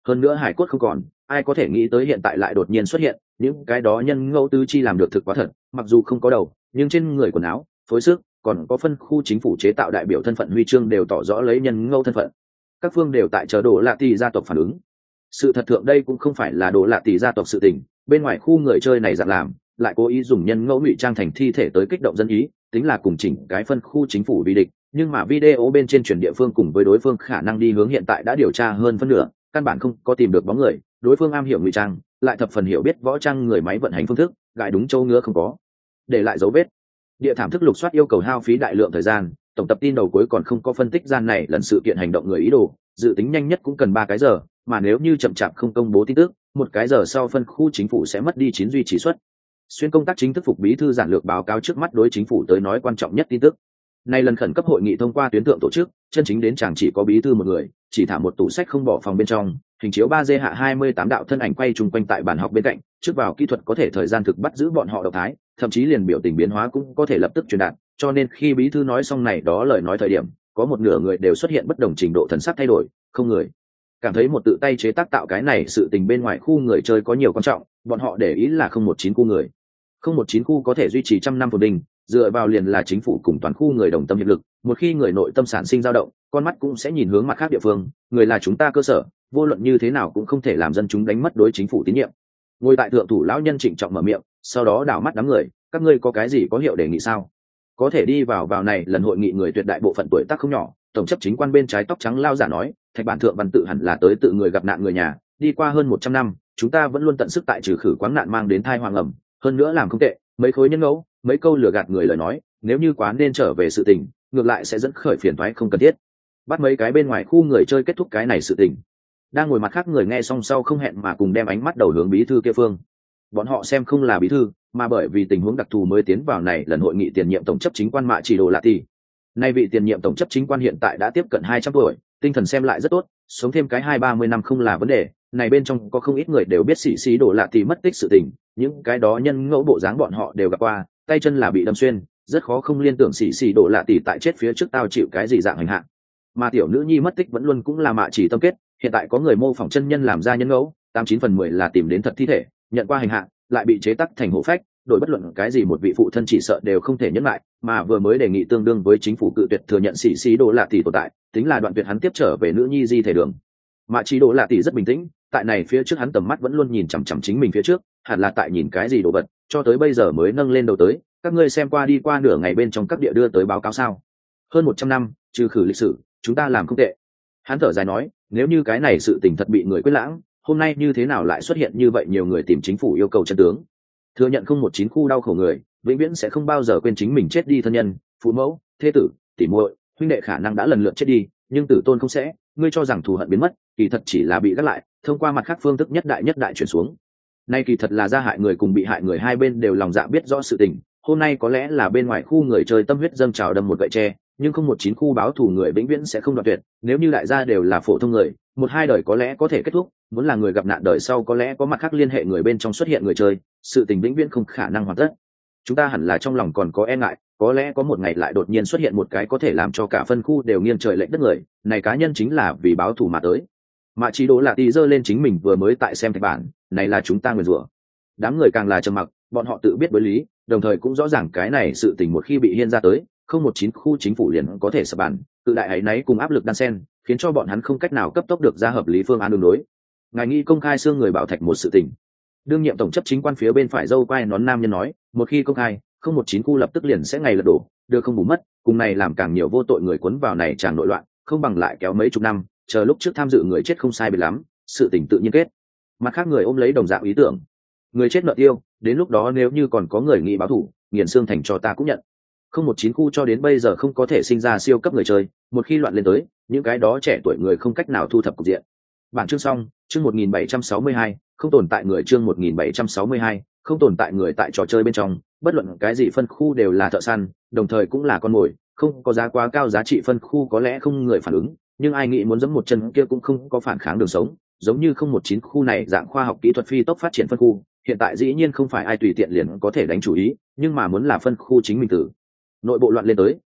hơn nữa hải cốt không còn, ai có thể nghĩ tới hiện tại lại đột nhiên xuất hiện những cái đó nhân ngẫu tứ chi làm được thực quá thật, mặc dù không có đầu nhưng trên người quần áo phối sức còn có phân khu chính phủ chế tạo đại biểu thân phận huy chương đều tỏ rõ lấy nhân ngẫu thân phận. Các phương đều tại chờ Đồ Lạ Tỷ gia tộc phản ứng. Sự thật thượng đây cũng không phải là Đồ Lạ Tỷ gia tộc sự tình, bên ngoài khu người chơi này dạng làm lại cố ý dùng nhân ngẫu ngụy trang thành thi thể tới kích động dân ý, tính là cùng chỉnh cái phân khu chính phủ vi địch. Nhưng mà video bên trên truyền địa phương cùng với đối phương khả năng đi hướng hiện tại đã điều tra hơn phân nửa, căn bản không có tìm được bóng người. Đối phương am hiểu ngụy trang, lại thập phần hiểu biết võ trang người máy vận hành phương thức, gãi đúng châu ngứa không có để lại dấu vết. Địa thảm thức lục soát yêu cầu hao phí đại lượng thời gian, tổng tập tin đầu cuối còn không có phân tích gian này lần sự kiện hành động người ý đồ, dự tính nhanh nhất cũng cần 3 cái giờ, mà nếu như chậm chạp không công bố tin tức, 1 cái giờ sau phân khu chính phủ sẽ mất đi 9 duy trì suất. Xuyên công tác chính thức phục bí thư giản lược báo cáo trước mắt đối chính phủ tới nói quan trọng nhất tin tức. Nay lần khẩn cấp hội nghị thông qua tuyến tượng tổ chức, chân chính đến chẳng chỉ có bí thư một người, chỉ thả một tủ sách không bỏ phòng bên trong, hình chiếu 3D hạ 28 đạo thân ảnh quay chung quanh tại bàn học bên cạnh, trước vào kỹ thuật có thể thời gian thực bắt giữ bọn họ động thái, thậm chí liền biểu tình biến hóa cũng có thể lập tức truyền đạt, cho nên khi bí thư nói xong này đó lời nói thời điểm, có một nửa người đều xuất hiện bất đồng trình độ thần sắc thay đổi, không người cảm thấy một tự tay chế tác tạo cái này sự tình bên ngoài khu người chơi có nhiều quan trọng, bọn họ để ý là 019 khu người. 019 khu có thể duy trì trăm năm phồn bình, dựa vào liền là chính phủ cùng toàn khu người đồng tâm hiệp lực, một khi người nội tâm sản sinh dao động, con mắt cũng sẽ nhìn hướng mặt khác địa phương, người là chúng ta cơ sở, vô luận như thế nào cũng không thể làm dân chúng đánh mất đối chính phủ tín nhiệm. Ngồi tại thượng thủ lão nhân trịnh trọng mở miệng, sau đó đảo mắt đám người, các ngươi có cái gì có hiệu đề nghị sao? Có thể đi vào này lần hội nghị người tuyệt đại bộ phận tuổi tác không nhỏ, tổng chấp chính quan bên trái tóc trắng lao giả nói, thạch bản thượng văn tự hẳn là tới tự người gặp nạn người nhà, đi qua hơn 100 năm, chúng ta vẫn luôn tận sức tại trừ khử quáng nạn mang đến thai hoàng ẩm, hơn nữa làm không tệ, mấy khối nhân ngẫu, mấy câu lừa gạt người lời nói, nếu như quá nên trở về sự tình, ngược lại sẽ dẫn khởi phiền toái không cần thiết. Bắt mấy cái bên ngoài khu người chơi kết thúc cái này sự tình. Đang ngồi mặt khác người nghe xong sau không hẹn mà cùng đem ánh mắt đầu hướng bí thư kia phương. Bọn họ xem không là bí thư, mà bởi vì tình huống đặc thù mới tiến vào này lần hội nghị tiền nhiệm tổng chấp chính quan Mạ Chỉ Đồ Lạ Tỷ. Nay vị tiền nhiệm tổng chấp chính quan hiện tại đã tiếp cận 200 tuổi, tinh thần xem lại rất tốt, sống thêm cái 20-30 năm không là vấn đề. Này bên trong có không ít người đều biết Sĩ Sĩ Đồ Lạ Tỷ mất tích sự tình, những cái đó nhân ngẫu bộ dáng bọn họ đều gặp qua, tay chân là bị đâm xuyên, rất khó không liên tưởng Sĩ Sĩ Đồ Lạ Tỷ tại chết phía trước tao chịu cái gì dạng hành hạ. Mà tiểu nữ nhi mất tích vẫn luôn cũng là Mạ Chỉ tâm kết, hiện tại có người mô phỏng chân nhân làm ra nhân ngẫu, 89 phần 10 là tìm đến thật thi thể, nhận qua hành hạ, lại bị chế tác thành hộ phách, đổi bất luận cái gì một vị phụ thân chỉ sợ đều không thể nhẫn lại, mà vừa mới đề nghị tương đương với chính phủ cự tuyệt thừa nhận Sĩ Sĩ Đồ Lạ Tỷ tồn tại, tính là đoạn tuyệt hắn tiếp trở về nữ nhi di thể đường. Mạ Chỉ Đồ Lạ Tỷ rất bình tĩnh, tại này phía trước hắn tầm mắt vẫn luôn nhìn chằm chằm chính mình phía trước, hẳn là tại nhìn cái gì đồ vật, cho tới bây giờ mới nâng lên đầu tới. Các ngươi xem qua đi qua nửa ngày bên trong các địa đưa tới báo cáo sao? Hơn 100 năm, trừ khử lịch sử, chúng ta làm không tệ. Hắn thở dài nói, nếu như cái này sự tình thật bị người quên lãng, hôm nay như thế nào lại xuất hiện như vậy nhiều người tìm chính phủ yêu cầu chân tướng? Thừa nhận 019 khu đau khổ người, vĩnh viễn sẽ không bao giờ quên chính mình chết đi thân nhân, phụ mẫu, thê tử, tỉ muội, huynh đệ khả năng đã lần lượt chết đi, nhưng tử tôn không sẽ. Ngươi cho rằng thù hận biến mất, kỳ thật chỉ là bị gác lại, thông qua mặt khác phương thức nhất đại chuyển xuống. Nay kỳ thật là gia hại người cùng bị hại người hai bên đều lòng dạ biết rõ sự tình. Hôm nay có lẽ là bên ngoài khu người chơi tâm huyết dâng trào đâm một gậy tre, nhưng 019 khu báo thù người vĩnh viễn sẽ không đoạn tuyệt. Nếu như đại gia đều là phổ thông người, 1-2 đời có lẽ có thể kết thúc, muốn là người gặp nạn đời sau có lẽ có mặt khác liên hệ người bên trong xuất hiện người chơi, sự tình vĩnh viễn không khả năng hoàn tất. Chúng ta hẳn là trong lòng còn có e ngại, có lẽ có một ngày lại đột nhiên xuất hiện một cái có thể làm cho cả phân khu đều nghiêng trời lệch đất người, này cá nhân chính là vì báo thù mà tới. Mạ Chỉ Đồ Lạ Tỷ giơ lên chính mình vừa mới tại xem thạch bản, này là chúng ta nguyền rủa. Đám người càng là trầm mặc, bọn họ tự biết đối lý, đồng thời cũng rõ ràng cái này sự tình một khi bị hiên ra tới, 019 khu chính phủ liền có thể sập bàn, tự đại ấy nấy cùng áp lực đan xen, khiến cho bọn hắn không cách nào cấp tốc được ra hợp lý phương án đường đối. Ngài nghĩ công khai xương người bảo thạch một sự tình. Đương nhiệm tổng chấp chính quan phía bên phải dâu quai nón nam nhân nói, một khi công khai, 019 khu lập tức liền sẽ ngày lật đổ, được không bù mất, cùng này làm càng nhiều vô tội người cuốn vào này tràn nội loạn, không bằng lại kéo mấy chục năm, chờ lúc trước tham dự người chết không sai biệt lắm, sự tình tự nhiên kết. Mặt khác người ôm lấy đồng dạng ý tưởng, người chết nợ tiêu, đến lúc đó nếu như còn có người nghĩ báo thù, nghiền xương thành cho ta cũng nhận. 019 khu cho đến bây giờ không có thể sinh ra siêu cấp người chơi, một khi loạn lên tới, những cái đó trẻ tuổi người không cách nào thu thập cục diện. Bản chương xong, chương 1762, không tồn tại người, chương 1762, không tồn tại người tại trò chơi bên trong, bất luận cái gì phân khu đều là thợ săn, đồng thời cũng là con mồi, không có giá quá cao giá trị phân khu có lẽ không người phản ứng, nhưng ai nghĩ muốn giẫm một chân kia cũng không có phản kháng đường sống, giống như 019 khu này dạng khoa học kỹ thuật phi tốc phát triển phân khu, hiện tại dĩ nhiên không phải ai tùy tiện liền có thể đánh chủ ý, nhưng mà muốn là phân khu chính mình tử nội bộ loạn lên tới,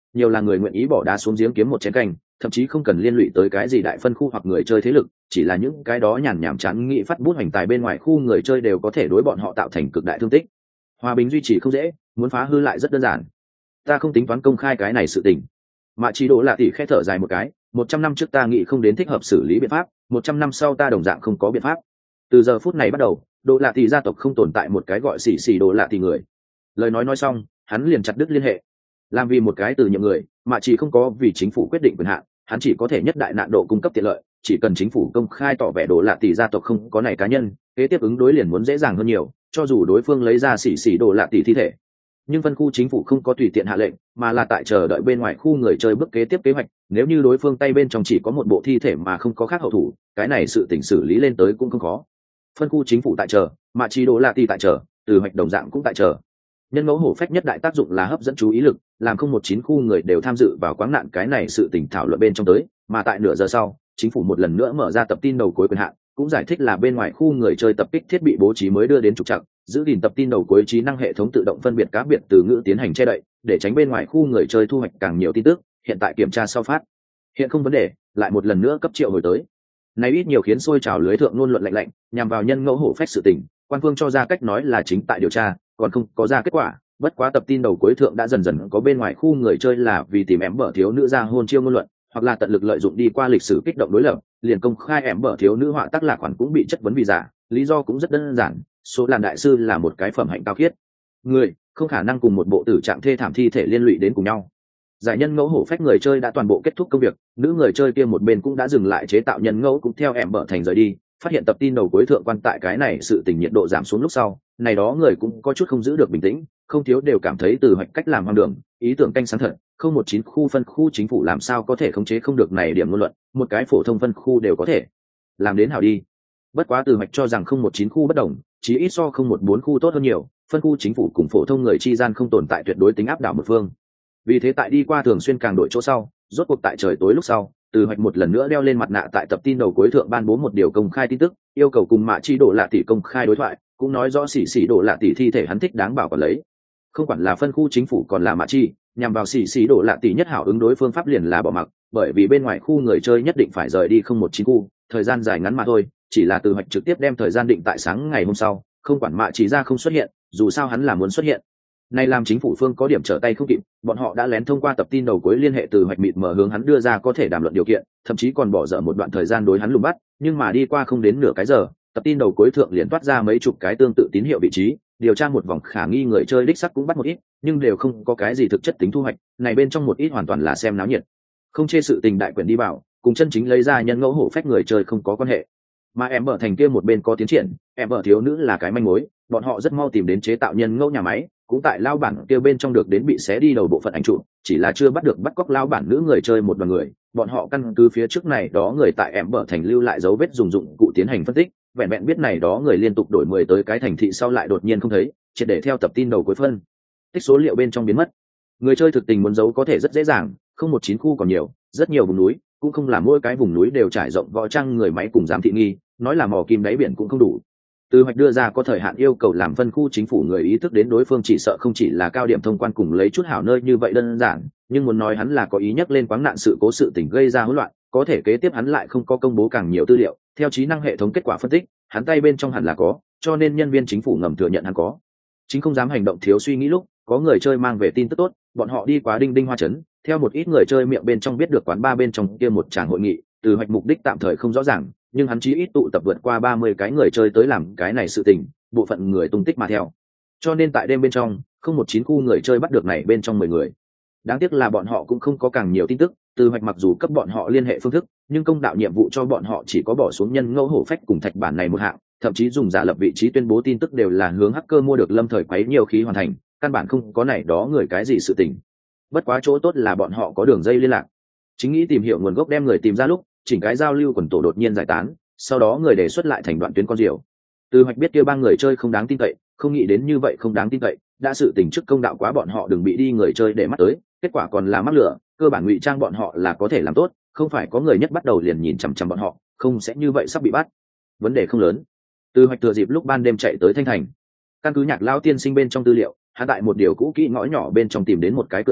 nhiều là người nguyện ý bỏ đá xuống giếng kiếm một chén canh, thậm chí không cần liên lụy tới cái gì đại phân khu hoặc người chơi thế lực, chỉ là những cái đó nhàn nhảm chán nghĩ phát bút hoành tài bên ngoài khu người chơi đều có thể đối bọn họ tạo thành cực đại thương tích. Hòa bình duy trì không dễ, muốn phá hư lại rất đơn giản. Ta không tính toán công khai cái này sự tình. Mạ Chỉ Độ Lạ Tỷ khẽ thở dài một cái, 100 năm trước ta nghĩ không đến thích hợp xử lý biện pháp, 100 năm sau ta đồng dạng không có biện pháp. Từ giờ phút này bắt đầu, Độ Lạ Tỷ gia tộc không tồn tại một cái gọi xỉ xỉ Độ Lạ Tỷ người. Lời nói xong, hắn liền chặt đứt liên hệ. Làm vì một cái từ nhiệm người, Mạ Chỉ không có vì chính phủ quyết định quyền hạn, hắn chỉ có thể nhất đại nạn độ cung cấp tiện lợi, chỉ cần chính phủ công khai tỏ vẻ Độ Lạ Tỷ gia tộc không có này cá nhân, kế tiếp ứng đối liền muốn dễ dàng hơn nhiều, cho dù đối phương lấy ra xỉ xỉ Độ Lạ Tỷ thi thể. Nhưng phân khu chính phủ không có tùy tiện hạ lệnh, mà là tại chờ đợi bên ngoài khu người chơi bước kế tiếp kế hoạch, nếu như đối phương tay bên trong chỉ có một bộ thi thể mà không có khác hậu thủ, cái này sự tình xử lý lên tới cũng không khó. Phân khu chính phủ tại chờ, Mạ Chỉ Độ Lạ Tỷ tại chờ, từ hoạch đồng dạng cũng tại chờ. Nhân ngẫu hổ phách nhất đại tác dụng là hấp dẫn chú ý lực, làm 019 khu người đều tham dự vào quáng nạn cái này sự tình thảo luận bên trong tới, mà tại nửa giờ sau, chính phủ một lần nữa mở ra tập tin đầu cuối quyền hạn, cũng giải thích là bên ngoài khu người chơi tập kích thiết bị bố trí mới đưa đến trục trặc, giữ gìn tập tin đầu cuối trí năng hệ thống tự động phân biệt cá biệt từ ngữ tiến hành che đậy, để tránh bên ngoài khu người chơi thu hoạch càng nhiều tin tức. Hiện tại kiểm tra sau phát hiện không vấn đề, lại một lần nữa cấp triệu hồi tới. Này ít nhiều khiến sôi trào lưới thượng luôn luận lạnh nhằm vào nhân ngẫu hổ phách sự tình, quan phương cho ra cách nói là chính tại điều tra, còn không có ra kết quả. Bất quá tập tin đầu cuối thượng đã dần dần có bên ngoài khu người chơi là vì tìm ém bở thiếu nữ ra hôn chiêu ngôn luận, hoặc là tận lực lợi dụng đi qua lịch sử kích động đối lập, liền công khai ém bở thiếu nữ họa tác lạc khoản cũng bị chất vấn vì giả. Lý do cũng rất đơn giản, số làn đại sư là một cái phẩm hạnh cao khiết người, không khả năng cùng một bộ tử trạng thê thảm thi thể liên lụy đến cùng nhau. Giải nhân ngẫu hổ phách người chơi đã toàn bộ kết thúc công việc, nữ người chơi kia một bên cũng đã dừng lại chế tạo nhân ngẫu, cũng theo ẻm bở thành rời đi. Phát hiện tập tin đầu cuối thượng quan tại cái này sự tình nhiệt độ giảm xuống lúc sau, này đó người cũng có chút không giữ được bình tĩnh, không thiếu đều cảm thấy từ hoạch cách làm hoang đường, ý tưởng canh sáng thật. 019 khu phân khu chính phủ làm sao có thể khống chế không được này điểm ngôn luận, một cái phổ thông phân khu đều có thể làm đến hảo đi. Bất quá từ hoạch cho rằng 019 khu bất đồng, chí ít so 014 khu tốt hơn nhiều, phân khu chính phủ cùng phổ thông người chi gian không tồn tại tuyệt đối tính áp đảo một phương. Vì thế tại đi qua thường xuyên càng đổi chỗ sau, rốt cuộc tại trời tối lúc sau, từ hoạch một lần nữa đeo lên mặt nạ tại tập tin đầu cuối thượng ban bố một điều công khai tin tức, yêu cầu cùng Mạ Chỉ Độ Lạ Tỷ công khai đối thoại, cũng nói rõ xỉ xỉ Độ Lạ Tỷ thi thể hắn thích đáng bảo quản lấy. Không quản là phân khu chính phủ còn là Mạ Chỉ, nhằm vào xỉ xỉ Độ Lạ Tỷ nhất hảo ứng đối phương pháp liền là bỏ mặc, bởi vì bên ngoài khu người chơi nhất định phải rời đi 019 khu, thời gian dài ngắn mà thôi, chỉ là từ hoạch trực tiếp đem thời gian định tại sáng ngày hôm sau, không quản Mạ Chỉ ra không xuất hiện, dù sao hắn là muốn xuất hiện. Này làm chính phủ phương có điểm trở tay không kịp, bọn họ đã lén thông qua tập tin đầu cuối liên hệ từ hoạch mịt mở hướng hắn đưa ra có thể đàm luận điều kiện, thậm chí còn bỏ dở một đoạn thời gian đối hắn lùng bắt, nhưng mà đi qua không đến nửa cái giờ, tập tin đầu cuối thượng liền toát ra mấy chục cái tương tự tín hiệu vị trí, điều tra một vòng khả nghi người chơi đích sắc cũng bắt một ít, nhưng đều không có cái gì thực chất tính thu hoạch, này bên trong một ít hoàn toàn là xem náo nhiệt. Không chê sự tình đại quyền đi vào, cùng chân chính lấy ra nhân ngẫu hổ phách người chơi không có quan hệ. Mà em bở thành kia một bên có tiến triển, em bở thiếu nữ là cái manh mối, bọn họ rất mau tìm đến chế tạo nhân ngẫu nhà máy, cũng tại lao bản kia bên trong được đến bị xé đi đầu bộ phận ảnh chụp, chỉ là chưa bắt được bắt cóc lao bản nữ người chơi một đoàn người. Bọn họ căn cứ phía trước này đó người tại em bở thành lưu lại dấu vết dùng dụng cụ tiến hành phân tích, vẹn vẹn biết này đó người liên tục đổi 10 tới cái thành thị sau lại đột nhiên không thấy, triệt để theo tập tin đầu cuối phân tích số liệu bên trong biến mất. Người chơi thực tình muốn giấu có thể rất dễ dàng, 019 khu còn nhiều, rất nhiều vùng núi, cũng không là mỗi cái vùng núi đều trải rộng võ trang người máy cùng giám thị nghi, nói là mò kim đáy biển cũng không đủ. Từ hoạch đưa ra có thời hạn yêu cầu làm phân khu chính phủ người ý thức đến đối phương chỉ sợ không chỉ là cao điểm thông quan cùng lấy chút hảo nơi như vậy đơn giản, nhưng muốn nói hắn là có ý nhắc lên quáng nạn sự cố sự tình gây ra hỗn loạn, có thể kế tiếp hắn lại không có công bố càng nhiều tư liệu, theo trí năng hệ thống kết quả phân tích, hắn tay bên trong hẳn là có, cho nên nhân viên chính phủ ngầm thừa nhận hắn có. Chính không dám hành động thiếu suy nghĩ lúc, có người chơi mang về tin tức tốt, bọn họ đi qua Đinh Đinh Hoa trấn, theo một ít người chơi miệng bên trong biết được quán ba bên trong kia một tràng hội nghị, từ hoạch mục đích tạm thời không rõ ràng, nhưng hắn chí ít tụ tập vượt qua 30 cái người chơi tới làm cái này sự tình, bộ phận người tung tích mà theo. Cho nên tại đêm bên trong, 019 khu người chơi bắt được này bên trong 10 người. Đáng tiếc là bọn họ cũng không có càng nhiều tin tức, từ hoạch mặc dù cấp bọn họ liên hệ phương thức, nhưng công đạo nhiệm vụ cho bọn họ chỉ có bỏ xuống nhân ngẫu hổ phách cùng thạch bản này một hạng, thậm chí dùng giả lập vị trí tuyên bố tin tức đều là hướng hacker mua được lâm thời quấy nhiều khí hoàn thành, căn bản không có này đó người cái gì sự tình. Bất quá chỗ tốt là bọn họ có đường dây liên lạc. Chính nghĩ tìm hiểu nguồn gốc đem người tìm ra lúc, chỉnh cái giao lưu quần tổ đột nhiên giải tán, sau đó người đề xuất lại thành đoạn tuyến con diều. Từ hoạch biết kia ba người chơi không đáng tin cậy, không nghĩ đến như vậy không đáng tin cậy, đã sự tình trước công đạo quá bọn họ đừng bị đi người chơi để mắt tới, kết quả còn là mắc lửa, cơ bản ngụy trang bọn họ là có thể làm tốt, không phải có người nhất bắt đầu liền nhìn chằm chằm bọn họ, không sẽ như vậy sắp bị bắt. Vấn đề không lớn. Từ hoạch thừa dịp lúc ban đêm chạy tới Thanh Thành, căn cứ Nhạc lão tiên sinh bên trong tư liệu, hắn tại một điều cũ kỹ ngõ nhỏ bên trong tìm đến một cái cửa nhỏ,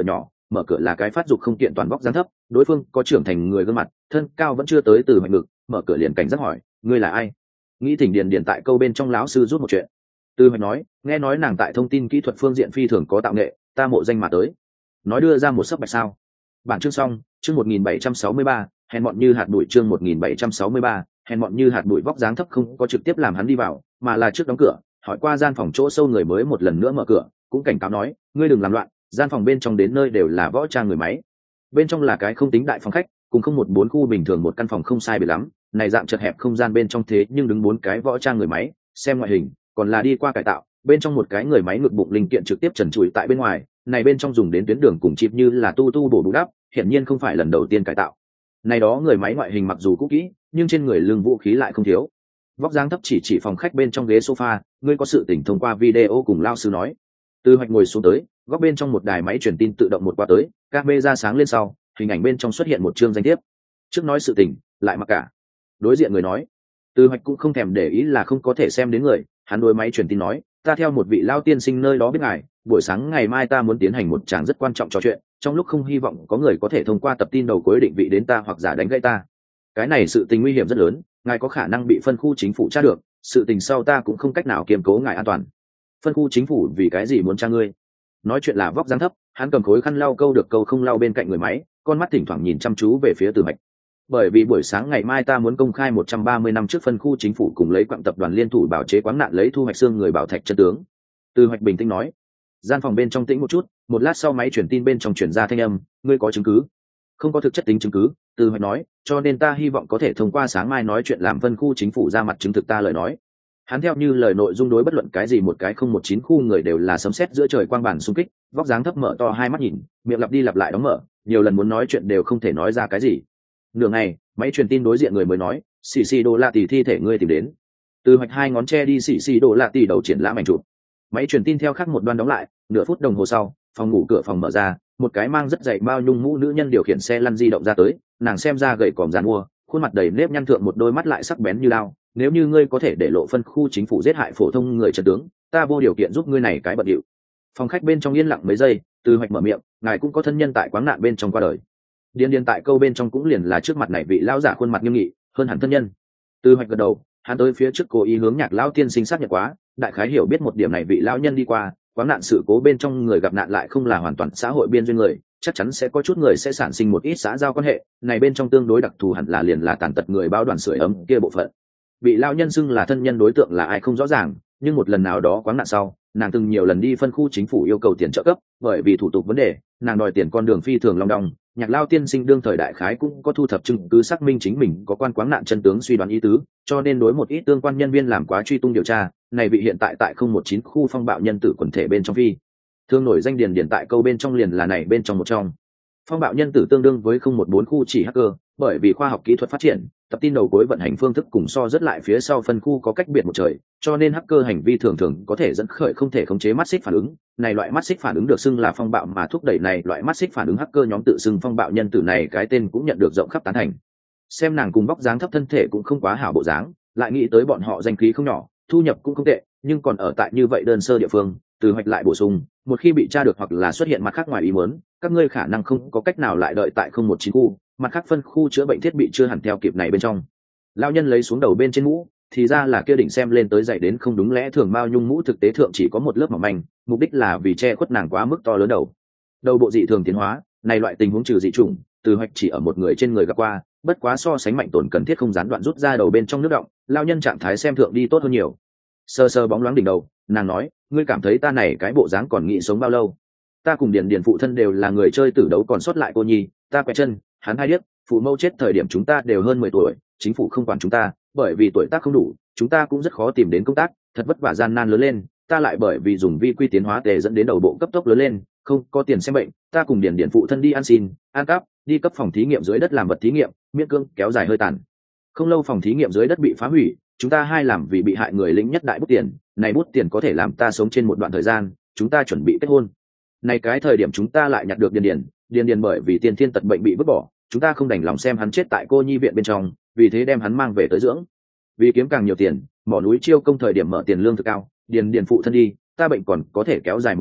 mở cửa là cái phát dục không kiện toàn vóc dáng thấp, đối phương có trưởng thành người gương mặt, thân cao vẫn chưa tới Từ Hoạch ngực, mở cửa liền cảnh giác hỏi, ngươi là ai? Nghĩ thỉnh điền điền tại câu bên trong lão sư rút một chuyện. Từ Hoạch nói, nghe nói nàng tại thông tin kỹ thuật phương diện phi thường có tạo nghệ, ta mộ danh mà tới. Nói đưa ra một sấp bạch sao. Bản chương xong, chương 1763, hèn mọn như hạt bụi, chương 1763, hèn mọn như hạt bụi. Vóc dáng thấp không có trực tiếp làm hắn đi vào, mà là trước đóng cửa, hỏi qua gian phòng chỗ sâu người mới một lần nữa mở cửa, cũng cảnh cáo nói, ngươi đừng làm loạn, gian phòng bên trong đến nơi đều là võ trang người máy. Bên trong là cái không tính đại phòng khách, cùng không một bốn khu bình thường một căn phòng không sai biệt lắm, này dạng chật hẹp không gian bên trong thế nhưng đứng bốn cái võ trang người máy, xem ngoại hình, còn là đi qua cải tạo, bên trong một cái người máy ngực bụng linh kiện trực tiếp trần trụi tại bên ngoài, này bên trong dùng đến tuyến đường cùng chip như là tu bổ bù đắp, hiển nhiên không phải lần đầu tiên cải tạo. Này đó người máy ngoại hình mặc dù cũ kỹ, nhưng trên người lưng vũ khí lại không thiếu. Vóc dáng thấp chỉ phòng khách bên trong ghế sofa, ngươi có sự tình thông qua video cùng lao sư nói. Từ Hoạch ngồi xuống tới, góc bên trong một đài máy truyền tin tự động một qua tới, camera sáng lên sau, hình ảnh bên trong xuất hiện một chương danh thiếp. Trước nói sự tình, lại mặc cả. Đối diện người nói, Từ Hoạch cũng không thèm để ý là không có thể xem đến người, hắn đối máy truyền tin nói, ta theo một vị lao tiên sinh nơi đó biết ngài, buổi sáng ngày mai ta muốn tiến hành một tràng rất quan trọng trò chuyện, trong lúc không hy vọng có người có thể thông qua tập tin đầu cuối định vị đến ta hoặc giả đánh gãy ta. Cái này sự tình nguy hiểm rất lớn, ngài có khả năng bị phân khu chính phủ tra được, sự tình sau ta cũng không cách nào kiềm cố ngài an toàn. Phân khu chính phủ vì cái gì muốn tra ngươi? Nói chuyện là vóc dáng thấp, hắn cầm khối khăn lau câu được câu không lau bên cạnh người máy, con mắt thỉnh thoảng nhìn chăm chú về phía Từ Hoạch. Bởi vì buổi sáng ngày mai ta muốn công khai 130 năm trước phân khu chính phủ cùng lấy quặng tập đoàn liên thủ bảo chế quáng nạn lấy thu hoạch xương người bảo thạch chân tướng. Từ Hoạch bình tĩnh nói. Gian phòng bên trong tĩnh một chút, một lát sau máy truyền tin bên trong truyền ra thanh âm, ngươi có chứng cứ? Không có thực chất tính chứng cứ, Từ Hoạch nói, cho nên ta hy vọng có thể thông qua sáng mai nói chuyện làm phân khu chính phủ ra mặt chứng thực ta lời nói. Hắn theo như lời nội dung đối bất luận cái gì một cái 019 khu người đều là sấm sét giữa trời quang bản xung kích, vóc dáng thấp mở to hai mắt nhìn, miệng lặp đi lặp lại đóng mở, nhiều lần muốn nói chuyện đều không thể nói ra cái gì. Nửa ngày, máy truyền tin đối diện người mới nói, xì đô lạ tỷ thi thể ngươi tìm đến. Từ Hoạch hai ngón che đi xì đô lạ tỷ đầu triển lãm ảnh chụp. Máy truyền tin theo khắc một đoan đóng lại, nửa phút đồng hồ sau, phòng ngủ cửa phòng mở ra, một cái mang rất dày bao nhung mũ nữ nhân điều khiển xe lăn di động ra tới, nàng xem ra gầy còm giàn mua, khuôn mặt đầy nếp nhăn thượng một đôi mắt lại sắc bén như lao. Nếu như ngươi có thể để lộ phân khu chính phủ giết hại phổ thông người trận tướng, ta vô điều kiện giúp ngươi này cái bận điệu. Phòng khách bên trong yên lặng mấy giây, Từ Hoạch mở miệng, ngài cũng có thân nhân tại quáng nạn bên trong qua đời. Điền tại câu bên trong cũng liền là trước mặt này vị lão giả khuôn mặt nghiêm nghị, hơn hẳn thân nhân. Từ Hoạch gật đầu, hắn tới phía trước cố ý hướng Nhạc lão tiên sinh xác nhận quá, đại khái hiểu biết một điểm này vị lão nhân đi qua, quáng nạn sự cố bên trong người gặp nạn lại không là hoàn toàn xã hội biên duyên người, chắc chắn sẽ có chút người sẽ sản sinh một ít xã giao quan hệ, này bên trong tương đối đặc thù hẳn là liền là tàn tật người báo đoàn sưởi ấm kia bộ phận. Bị lão nhân xưng là thân nhân đối tượng là ai không rõ ràng, nhưng một lần nào đó quáng nạn sau, nàng từng nhiều lần đi phân khu chính phủ yêu cầu tiền trợ cấp, bởi vì thủ tục vấn đề, nàng đòi tiền con đường phi thường long đong. Nhạc lao tiên sinh đương thời đại khái cũng có thu thập chứng cứ xác minh chính mình có quan quáng nạn chân tướng suy đoán ý tứ, cho nên đối một ít tương quan nhân viên làm quá truy tung điều tra. Này vị hiện tại tại 019 khu phong bạo nhân tử quần thể bên trong phi thương nổi danh điền tại câu bên trong liền là này bên trong một trong. Phong bạo nhân tử tương đương với 014 khu chỉ hacker, bởi vì khoa học kỹ thuật phát triển, tập tin đầu cuối vận hành phương thức cùng so rất lại phía sau phân khu có cách biệt một trời, cho nên hacker hành vi thường thường có thể dẫn khởi không thể khống chế mắt xích phản ứng. Này loại mắt xích phản ứng được xưng là phong bạo mà thúc đẩy này loại mắt xích phản ứng hacker nhóm tự xưng phong bạo nhân tử này cái tên cũng nhận được rộng khắp tán thành. Xem nàng cùng vóc dáng thấp thân thể cũng không quá hảo bộ dáng, lại nghĩ tới bọn họ danh khí không nhỏ, thu nhập cũng không tệ, nhưng còn ở tại như vậy đơn sơ địa phương, Từ Hoạch lại bổ sung, một khi bị tra được hoặc là xuất hiện mặt khác ngoài ý muốn, các ngươi khả năng không có cách nào lại đợi tại 019 khu, mặt khác phân khu chữa bệnh thiết bị chưa hẳn theo kịp này bên trong. Lão nhân lấy xuống đầu bên trên mũ, thì ra là kia đỉnh xem lên tới dày đến không đúng lẽ thường bao nhung mũ thực tế thượng chỉ có một lớp mỏng manh, mục đích là vì che khuất nàng quá mức to lớn đầu. Đầu bộ dị thường tiến hóa, này loại tình huống trừ dị chủng, Từ Hoạch chỉ ở một người trên người gặp qua, bất quá so sánh mạnh tổn cần thiết không gián đoạn rút ra đầu bên trong nước động, lão nhân trạng thái xem thượng đi tốt hơn nhiều. Sơ sơ bóng loáng đỉnh đầu, nàng nói, ngươi cảm thấy ta này cái bộ dáng còn nghĩ sống bao lâu? Ta cùng điền phụ thân đều là người chơi tử đấu còn sót lại cô nhi, ta quẹt chân, hắn hai điếc, phụ mẫu chết thời điểm chúng ta đều hơn 10 tuổi, chính phủ không quản chúng ta, bởi vì tuổi tác không đủ, chúng ta cũng rất khó tìm đến công tác, thật vất vả gian nan lớn lên, ta lại bởi vì dùng vi quy tiến hóa tề dẫn đến đầu bộ cấp tốc lớn lên, không có tiền xem bệnh, ta cùng điền phụ thân đi ăn xin, ăn cắp, đi cấp phòng thí nghiệm dưới đất làm vật thí nghiệm, miễn cưỡng kéo dài hơi tàn. Không lâu phòng thí nghiệm dưới đất bị phá hủy, chúng ta hai làm vì bị hại người lĩnh nhất đại bút tiền, này bút tiền có thể làm ta sống trên một đoạn thời gian, chúng ta chuẩn bị kết hôn. Này cái thời điểm chúng ta lại nhặt được điền bởi vì tiên thiên tật bệnh bị vứt bỏ, chúng ta không đành lòng xem hắn chết tại cô nhi viện bên trong, vì thế đem hắn mang về tới dưỡng. Vì kiếm càng nhiều tiền, mỏ núi chiêu công thời điểm mở tiền lương thực cao, điền phụ thân đi, ta bệnh còn có thể kéo dài một chút,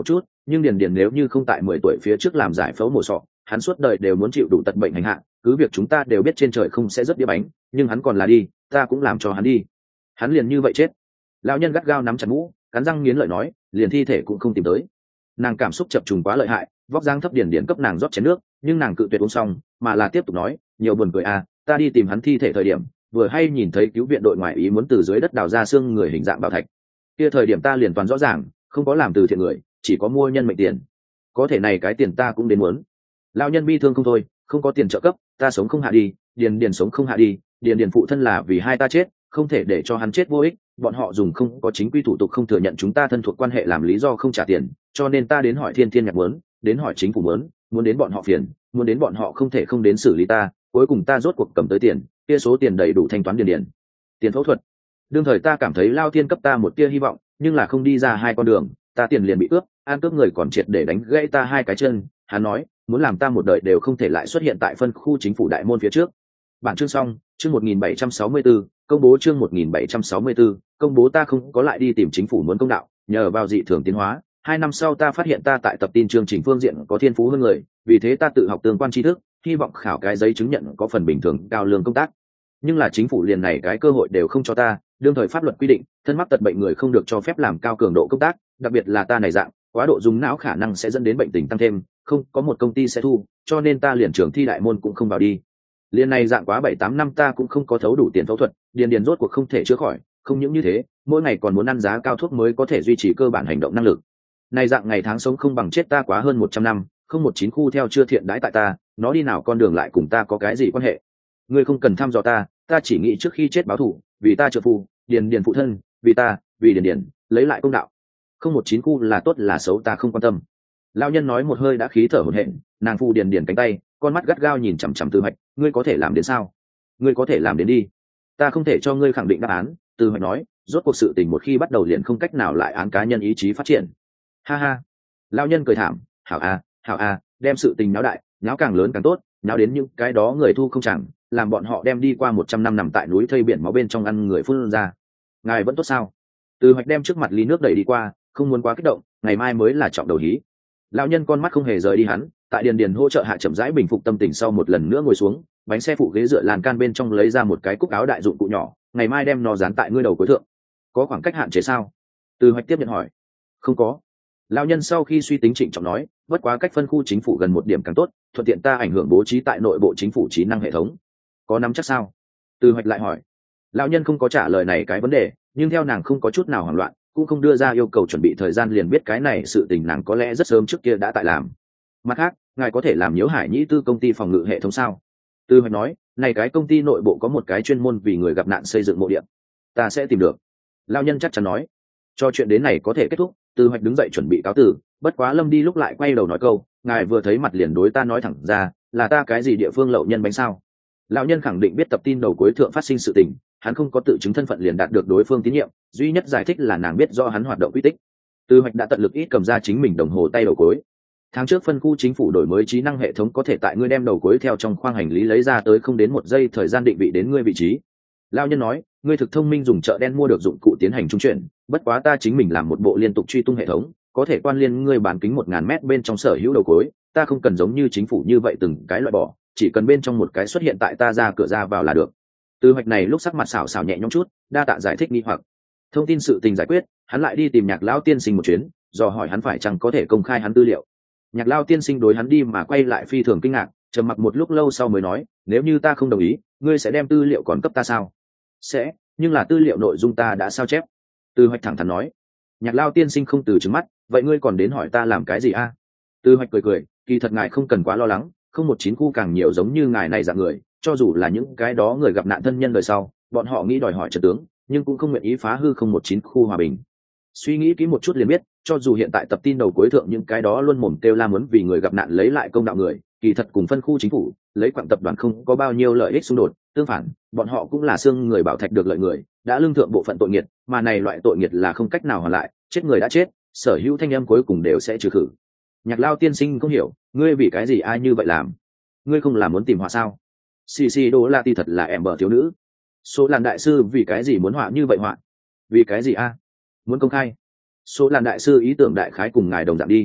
nhưng điền điền nếu như không tại 10 tuổi phía trước làm giải phẫu mổ sọ, hắn suốt đời đều muốn chịu đủ tật bệnh hành hạ. Cứ việc chúng ta đều biết trên trời không sẽ rớt đĩa bánh, nhưng hắn còn là đi, ta cũng làm cho hắn đi. Hắn liền như vậy chết. Lão nhân gắt gao nắm chặt mũ, cắn răng nghiến lợi nói, liền thi thể cũng không tìm tới. Nàng cảm xúc chập trùng quá lợi hại, vóc dáng thấp, điền điền cấp nàng rót chén nước, nhưng nàng cự tuyệt uống xong, mà là tiếp tục nói, nhiều buồn cười à, ta đi tìm hắn thi thể thời điểm, vừa hay nhìn thấy cứu viện đội ngoại ý muốn từ dưới đất đào ra xương người hình dạng bảo thạch. Kia thời điểm ta liền toàn rõ ràng, không có làm từ thiện người, chỉ có mua nhân mệnh tiền. Có thể này cái tiền ta cũng đến muốn. Lão nhân bi thương không thôi, không có tiền trợ cấp, ta sống không hạ đi, điền điền sống không hạ đi, điền điền phụ thân là vì hai ta chết, không thể để cho hắn chết vô ích. Bọn họ dùng không có chính quy thủ tục không thừa nhận chúng ta thân thuộc quan hệ làm lý do không trả tiền, cho nên ta đến hỏi Thiên Thiên Nhạc muốn, đến hỏi chính phủ muốn đến bọn họ phiền, muốn đến bọn họ không thể không đến xử lý ta. Cuối cùng ta rốt cuộc cầm tới tiền, kia số tiền đầy đủ thanh toán điền điền tiền phẫu thuật. Đương thời ta cảm thấy Lao Thiên cấp ta một tia hy vọng, nhưng là không đi ra hai con đường, ta tiền liền bị cướp, an cướp người còn triệt để đánh gãy ta hai cái chân. Hắn nói muốn làm ta một đời đều không thể lại xuất hiện tại phân khu chính phủ đại môn phía trước. Bản chương xong, chương 1764, công bố chương 1764, công bố. Ta không có lại đi tìm chính phủ muốn công đạo, nhờ vào dị thường tiến hóa, 2 năm sau ta phát hiện ta tại tập tin chương trình phương diện có thiên phú hơn người, vì thế ta tự học tương quan tri thức, hy vọng khảo cái giấy chứng nhận có phần bình thường cao lương công tác. Nhưng là chính phủ liền này cái cơ hội đều không cho ta. Đương thời pháp luật quy định, thân mắc tật bệnh người không được cho phép làm cao cường độ công tác, đặc biệt là ta này dạng quá độ dùng não khả năng sẽ dẫn đến bệnh tình tăng thêm, không có một công ty sẽ thu, cho nên ta liền trường thi đại môn cũng không vào đi. Liên này dạng quá 7-8 năm ta cũng không có thấu đủ tiền phẫu thuật, điền điền rốt cuộc không thể chữa khỏi, không những như thế, mỗi ngày còn muốn ăn giá cao thuốc mới có thể duy trì cơ bản hành động năng lực. Này dạng ngày tháng sống không bằng chết ta quá hơn 100 năm, không một chín khu theo chưa thiện đãi tại ta, nó đi nào con đường lại cùng ta có cái gì quan hệ? Ngươi không cần thăm dò ta, ta chỉ nghĩ trước khi chết báo thù, vì ta trợ phu, điền điền phụ thân, vì ta, vì điền điền, lấy lại công đạo. Không một chín khu là tốt là xấu ta không quan tâm. Lão nhân nói một hơi đã khí thở hổn hển, nàng phu điền điền cánh tay, con mắt gắt gao nhìn chằm chằm Từ Hoạch, ngươi có thể làm đến sao? Ngươi có thể làm đến đi. Ta không thể cho ngươi khẳng định đáp án. Từ Hoạch nói, rốt cuộc sự tình một khi bắt đầu liền không cách nào lại án cá nhân ý chí phát triển. Ha ha. Lão nhân cười thảm, hảo a, đem sự tình náo đại, náo càng lớn càng tốt, náo đến những cái đó người thu không chẳng, làm bọn họ đem đi qua 100 năm nằm tại núi thây biển máu bên trong ăn người phun ra. Ngài vẫn tốt sao? Từ Hoạch đem trước mặt ly nước đẩy đi qua, không muốn quá kích động, ngày mai mới là trọng đầu hí. Lão nhân con mắt không hề rời đi hắn, tại điền điền hỗ trợ hạ chậm rãi bình phục tâm tình sau một lần nữa ngồi xuống, bánh xe phụ ghế dựa lan can bên trong lấy ra một cái cúc áo đại dụng cụ nhỏ, ngày mai đem nó dán tại ngươi đầu cuối thượng. Có khoảng cách hạn chế sao? Từ Hoạch tiếp nhận hỏi. Không có. Lão nhân sau khi suy tính trịnh trọng nói, bất quá cách phân khu chính phủ gần một điểm càng tốt, thuận tiện ta ảnh hưởng bố trí tại nội bộ chính phủ trí năng hệ thống. Có nắm chắc sao? Từ Hoạch lại hỏi. Lão nhân không có trả lời này cái vấn đề, nhưng theo nàng không có chút nào hoảng loạn, cũng không đưa ra yêu cầu chuẩn bị thời gian, liền biết cái này sự tình nàng có lẽ rất sớm trước kia đã tại làm. Mặt khác, ngài có thể làm nhiễu hải nhĩ tư công ty phòng ngự hệ thống sao? Từ Hoạch nói, này cái công ty nội bộ có một cái chuyên môn vì người gặp nạn xây dựng mộ điện, ta sẽ tìm được. Lão nhân chắc chắn nói. Cho chuyện đến này có thể kết thúc, Từ Hoạch đứng dậy chuẩn bị cáo từ, bất quá Lâm đi lúc lại quay đầu nói câu, ngài vừa thấy mặt liền đối ta nói thẳng ra, là ta cái gì địa phương lậu nhân bánh sao? Lão nhân khẳng định biết tập tin đầu cuối thượng phát sinh sự tình, hắn không có tự chứng thân phận liền đạt được đối phương tín nhiệm, duy nhất giải thích là nàng biết do hắn hoạt động quy tích. Từ Hoạch đã tận lực ít cầm ra chính mình đồng hồ tay đầu cuối. Tháng trước phân khu chính phủ đổi mới trí năng hệ thống có thể tại ngươi đem đầu cuối theo trong khoang hành lý lấy ra tới không đến 1 giây thời gian định vị đến ngươi vị trí. Lão nhân nói, ngươi thực thông minh, dùng chợ đen mua được dụng cụ tiến hành trung chuyển, bất quá ta chính mình làm một bộ liên tục truy tung hệ thống, có thể quan liên ngươi bán kính 1000 mét bên trong sở hữu đầu cuối, ta không cần giống như chính phủ như vậy từng cái loại bỏ, chỉ cần bên trong một cái xuất hiện tại ta ra cửa ra vào là được. Từ Hoạch này lúc sắc mặt xảo xảo nhẹ nhõm chút, đa tạ giải thích nghi hoặc. Thông tin sự tình giải quyết, hắn lại đi tìm Nhạc lão tiên sinh một chuyến, dò hỏi hắn phải chăng có thể công khai hắn tư liệu. Nhạc lão tiên sinh đối hắn đi mà quay lại phi thường kinh ngạc, trầm mặc một lúc lâu sau mới nói, nếu như ta không đồng ý, ngươi sẽ đem tư liệu còn cấp ta sao? Sẽ, nhưng là tư liệu nội dung ta đã sao chép. Từ Hoạch thẳng thắn nói. Nhạc lão tiên sinh không từ trừng mắt, vậy ngươi còn đến hỏi ta làm cái gì a? Từ Hoạch cười cười, kỳ thật ngài không cần quá lo lắng, không một chín khu càng nhiều giống như ngài này dạng người, cho dù là những cái đó người gặp nạn thân nhân đời sau, bọn họ nghĩ đòi hỏi trật tướng, nhưng cũng không nguyện ý phá hư không một chín khu hòa bình. Suy nghĩ kỹ một chút liền biết, cho dù hiện tại tập tin đầu cuối thượng những cái đó luôn mồm kêu la muốn vì người gặp nạn lấy lại công đạo người, kỳ thật cùng phân khu chính phủ lấy quặng tập đoàn không có bao nhiêu lợi ích xung đột, tương phản, bọn họ cũng là xương người bảo thạch được lợi người, đã lương thượng bộ phận tội nghiệt, mà này loại tội nghiệt là không cách nào hoàn lại, chết người đã chết, sở hữu thanh âm cuối cùng đều sẽ trừ khử. Nhạc lão tiên sinh không hiểu, ngươi vì cái gì ai như vậy làm? Ngươi không làm muốn tìm họa sao? Xì Đỗ La Ti thật là em bờ thiếu nữ. Số Lan đại sư vì cái gì muốn họa như vậy họa? Vì cái gì a? Muốn công khai? Số Lan đại sư ý tưởng đại khái cùng ngài đồng dạng đi.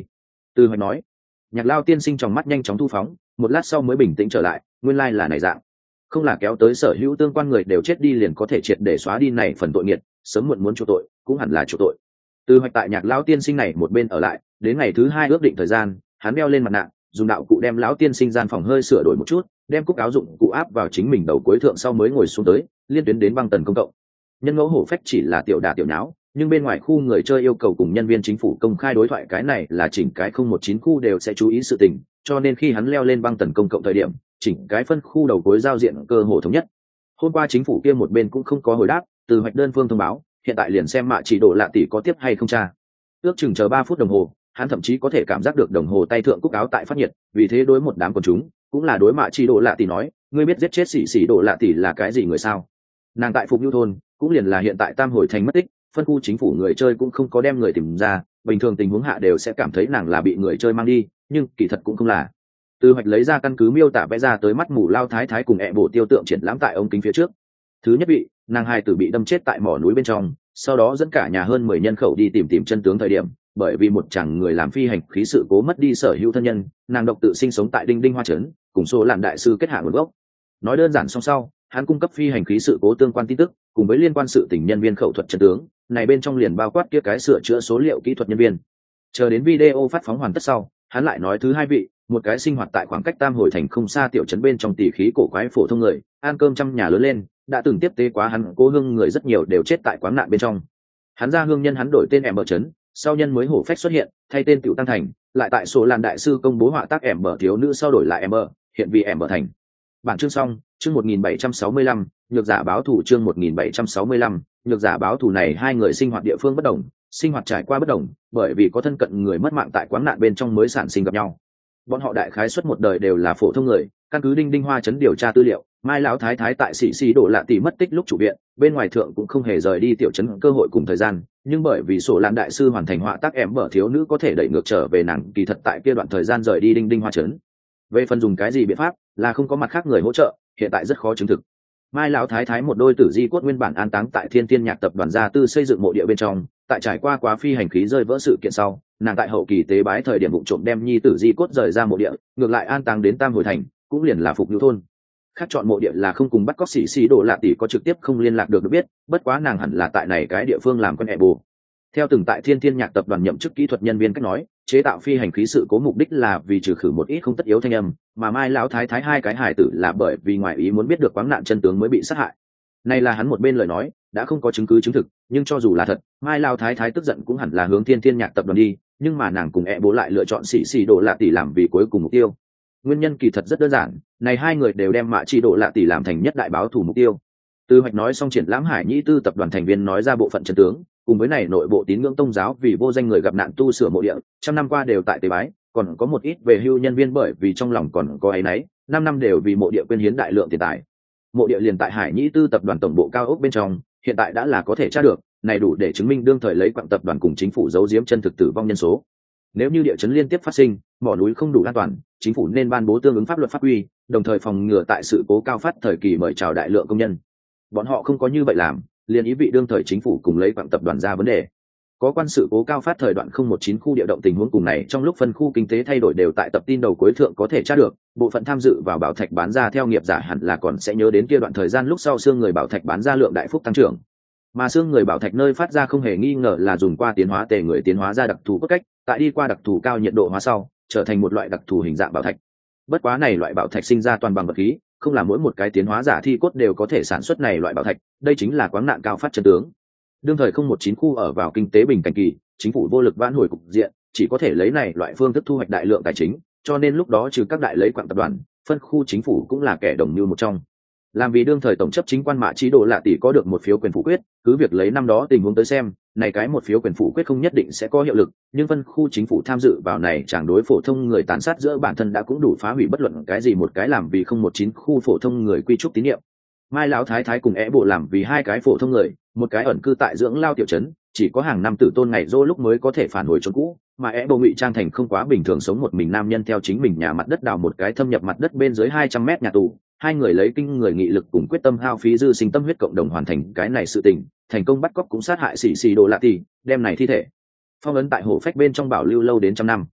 Từ Hoạch nói. Nhạc Lao tiên sinh trong mắt nhanh chóng thu phóng, một lát sau mới bình tĩnh trở lại, nguyên lai là này dạng. Không là kéo tới sở hữu tương quan người đều chết đi liền có thể triệt để xóa đi này phần tội nghiệt, sớm muộn muốn chu tội cũng hẳn là chu tội. Từ Hoạch tại Nhạc Lão tiên sinh này một bên ở lại, đến ngày thứ 2 ước định thời gian, hắn đeo lên mặt nạ, dùng đạo cụ đem lão tiên sinh gian phòng hơi sửa đổi một chút, đem cúc áo dụng cụ áp vào chính mình đầu cuối thượng sau mới ngồi xuống tới, liên tuyến đến băng tần công cộng. Nhân ngẫu hổ phách chỉ là tiểu đả tiểu nháo, nhưng bên ngoài khu người chơi yêu cầu cùng nhân viên chính phủ công khai đối thoại, cái này là chỉnh cái 019 khu đều sẽ chú ý sự tình, cho nên khi hắn leo lên băng tần công cộng thời điểm, chỉnh cái phân khu đầu cuối giao diện cơ hồ thống nhất. Hôm qua chính phủ kia một bên cũng không có hồi đáp, Từ Hoạch đơn phương thông báo, hiện tại liền xem Mạ Chỉ Độ Lạ tỷ có tiếp hay không cha. Ước chừng chờ 3 phút đồng hồ, hắn thậm chí có thể cảm giác được đồng hồ tay thượng cúc áo tại phát nhiệt, vì thế đối một đám quần chúng, cũng là đối Mạ Chỉ Độ Lạ tỷ nói, ngươi biết giết chết Sĩ Độ Lạ tỷ là cái gì người sao? Nàng tại Phục Nhu thôn, cũng liền là hiện tại Tam Hồi thành mất tích, phân khu chính phủ người chơi cũng không có đem người tìm ra, bình thường tình huống hạ đều sẽ cảm thấy nàng là bị người chơi mang đi, nhưng kỳ thật cũng không là. Từ Hoạch lấy ra căn cứ miêu tả vẽ ra tới mắt mù lao thái thái cùng bộ tiêu tượng triển lãm tại ống kính phía trước. Thứ nhất vị, nàng hai tử bị đâm chết tại mỏ núi bên trong, sau đó dẫn cả nhà hơn 10 nhân khẩu đi tìm chân tướng thời điểm, bởi vì một chàng người làm phi hành khí sự cố mất đi sở hữu thân nhân, nàng độc tự sinh sống tại Đinh Đinh Hoa trấn, cùng số lạn đại sư kết hạ nguồn gốc. Nói đơn giản xong sau, hắn cung cấp phi hành khí sự cố tương quan tin tức, cùng với liên quan sự tình nhân viên khẩu thuật chân tướng, này bên trong liền bao quát kia cái sửa chữa số liệu kỹ thuật nhân viên. Chờ đến video phát phóng hoàn tất sau, hắn lại nói thứ hai vị, một cái sinh hoạt tại khoảng cách Tam Hồi thành không xa tiểu trấn bên trong tỷ khí cổ quái phổ thông người, ăn cơm trăm nhà lớn lên, đã từng tiếp tế quá hắn cố hương người rất nhiều đều chết tại quán nạn bên trong. Hắn ra hương nhân hắn đổi tên Bờ trấn, sau nhân mới hổ phách xuất hiện, thay tên Tiểu Tăng Thành, lại tại số làn đại sư công bố họa tác Bờ thiếu nữ sau đổi lại Bờ, hiện vì Bờ thành. Bản chương xong, chương 1765, nhược giả báo thù chương 1765, nhược giả báo thù này hai người sinh hoạt địa phương bất đồng, sinh hoạt trải qua bất đồng, bởi vì có thân cận người mất mạng tại quán nạn bên trong mới sản sinh gặp nhau. Bọn họ đại khái suất một đời đều là phổ thông người, căn cứ Đinh Đinh Hoa trấn điều tra tư liệu, Mai lão thái thái tại Sĩ Độ Lạ tỷ mất tích lúc chủ viện, bên ngoài thượng cũng không hề rời đi tiểu trấn cơ hội cùng thời gian, nhưng bởi vì sổ lan đại sư hoàn thành họa tác Bờ thiếu nữ có thể đẩy ngược trở về nàng kỳ thật tại kia đoạn thời gian rời đi Đinh Đinh Hoa trấn. Về phần dùng cái gì biện pháp, là không có mặt khác người hỗ trợ, hiện tại rất khó chứng thực. Mai lão thái thái một đôi tử di cốt nguyên bản an táng tại Thiên Tiên Nhạc tập đoàn gia tư xây dựng mộ địa bên trong, tại trải qua quá phi hành khí rơi vỡ sự kiện sau, nàng tại hậu kỳ tế bái thời điểm vụ trộm đem nhi tử di cốt rời ra mộ địa, ngược lại an táng đến Tam Hồi thành, cũng liền là Phục Nhu thôn. Khác chọn mộ địa là không cùng bắt cóc Sĩ Độ Lạ tỷ có trực tiếp không liên lạc được biết, bất quá nàng hẳn là tại này cái địa phương làm con bồ. Theo từng tại Thiên Tiên Nhạc tập đoàn nhậm chức kỹ thuật nhân viên cách nói, chế tạo phi hành khí sự cố mục đích là vì trừ khử một ít không tất yếu thanh âm, mà Mai lão thái thái hai cái hài tử là bởi vì ngoài ý muốn biết được quáng nạn chân tướng mới bị sát hại. Này là hắn một bên lời nói, đã không có chứng cứ chứng thực, nhưng cho dù là thật, Mai lão thái thái tức giận cũng hẳn là hướng Thiên Tiên Nhạc tập đoàn đi, nhưng mà nàng cùng bố lại lựa chọn Sĩ Độ Lạ tỷ làm vì cuối cùng mục tiêu. Nguyên nhân kỳ thật rất đơn giản, này hai người đều đem Mạ Chỉ Độ Lạ tỷ làm thành nhất đại báo thù mục tiêu. Từ Hoạch nói xong triển lãm Hải Nhĩ Tư tập đoàn thành viên nói ra bộ phận chân tướng, cùng với này nội bộ tín ngưỡng tôn giáo vì vô danh người gặp nạn tu sửa mộ địa, trăm năm qua đều tại tế bái, còn có một ít về hưu nhân viên bởi vì trong lòng còn có áy náy, 5 năm đều vì mộ địa quyên hiến đại lượng tiền tài. Mộ địa liền tại Hải Nhĩ Tư tập đoàn tổng bộ cao ốc bên trong, hiện tại đã là có thể tra được, này đủ để chứng minh đương thời lấy quặng tập đoàn cùng chính phủ giấu giếm chân thực tử vong nhân số. Nếu như địa chấn liên tiếp phát sinh, mỏ núi không đủ an toàn, chính phủ nên ban bố tương ứng pháp luật pháp quy, đồng thời phòng ngừa tại sự cố cao phát thời kỳ mời chào đại lượng công nhân. Bọn họ không có như vậy làm, liền ý vị đương thời chính phủ cùng lấy quặng tập đoàn ra vấn đề. Có quan sự cố cao phát thời đoạn 019 khu địa động tình huống cùng này trong lúc phân khu kinh tế thay đổi đều tại tập tin đầu cuối thượng có thể tra được, bộ phận tham dự vào bảo thạch bán ra theo nghiệp giả hẳn là còn sẽ nhớ đến kia đoạn thời gian lúc sau xương người bảo thạch bán ra lượng đại phúc tăng trưởng. Mà xương người bảo thạch nơi phát ra không hề nghi ngờ là dùng qua tiến hóa tề người tiến hóa ra đặc thù cốt cách, tại đi qua đặc thù cao nhiệt độ hóa sau, trở thành một loại đặc thù hình dạng bảo thạch. Bất quá này loại bảo thạch sinh ra toàn bằng vật khí, không là mỗi một cái tiến hóa giả thi cốt đều có thể sản xuất này loại bảo thạch, đây chính là quáng nạn cao phát chân tướng. Đương thời 019 khu ở vào kinh tế bình cảnh kỳ, chính phủ vô lực vãn hồi cục diện, chỉ có thể lấy này loại phương thức thu hoạch đại lượng tài chính, cho nên lúc đó trừ các đại lấy quặng tập đoàn, phân khu chính phủ cũng là kẻ đồng mưu một trong. Làm vì đương thời tổng chấp chính quan Mạ Chỉ Độ Lạ tỷ có được một phiếu quyền phủ quyết, cứ việc lấy năm đó tình huống tới xem, này cái một phiếu quyền phủ quyết không nhất định sẽ có hiệu lực, nhưng phân khu chính phủ tham dự vào này chẳng đối phổ thông người tàn sát giữa bản thân đã cũng đủ phá hủy bất luận cái gì một cái làm vì 019 khu phổ thông người quy trúc tín nhiệm. Mai lão thái thái cùng bộ làm vì hai cái phổ thông người, một cái ẩn cư tại dưỡng lao tiểu trấn, chỉ có hàng năm tử tôn ngày dỗ lúc mới có thể phản hồi chốn cũ, mà bộ ngụy trang thành không quá bình thường sống một mình nam nhân theo chính mình nhà mặt đất đào một cái thâm nhập mặt đất bên dưới 200 mét nhà tù. Hai người lấy kinh người nghị lực cùng quyết tâm hao phí dư sinh tâm huyết cộng đồng hoàn thành cái này sự tình, thành công bắt cóc cũng sát hại Sĩ Độ Lạ tỷ, đem này thi thể phong ấn tại hổ phách bên trong bảo lưu lâu đến trăm năm.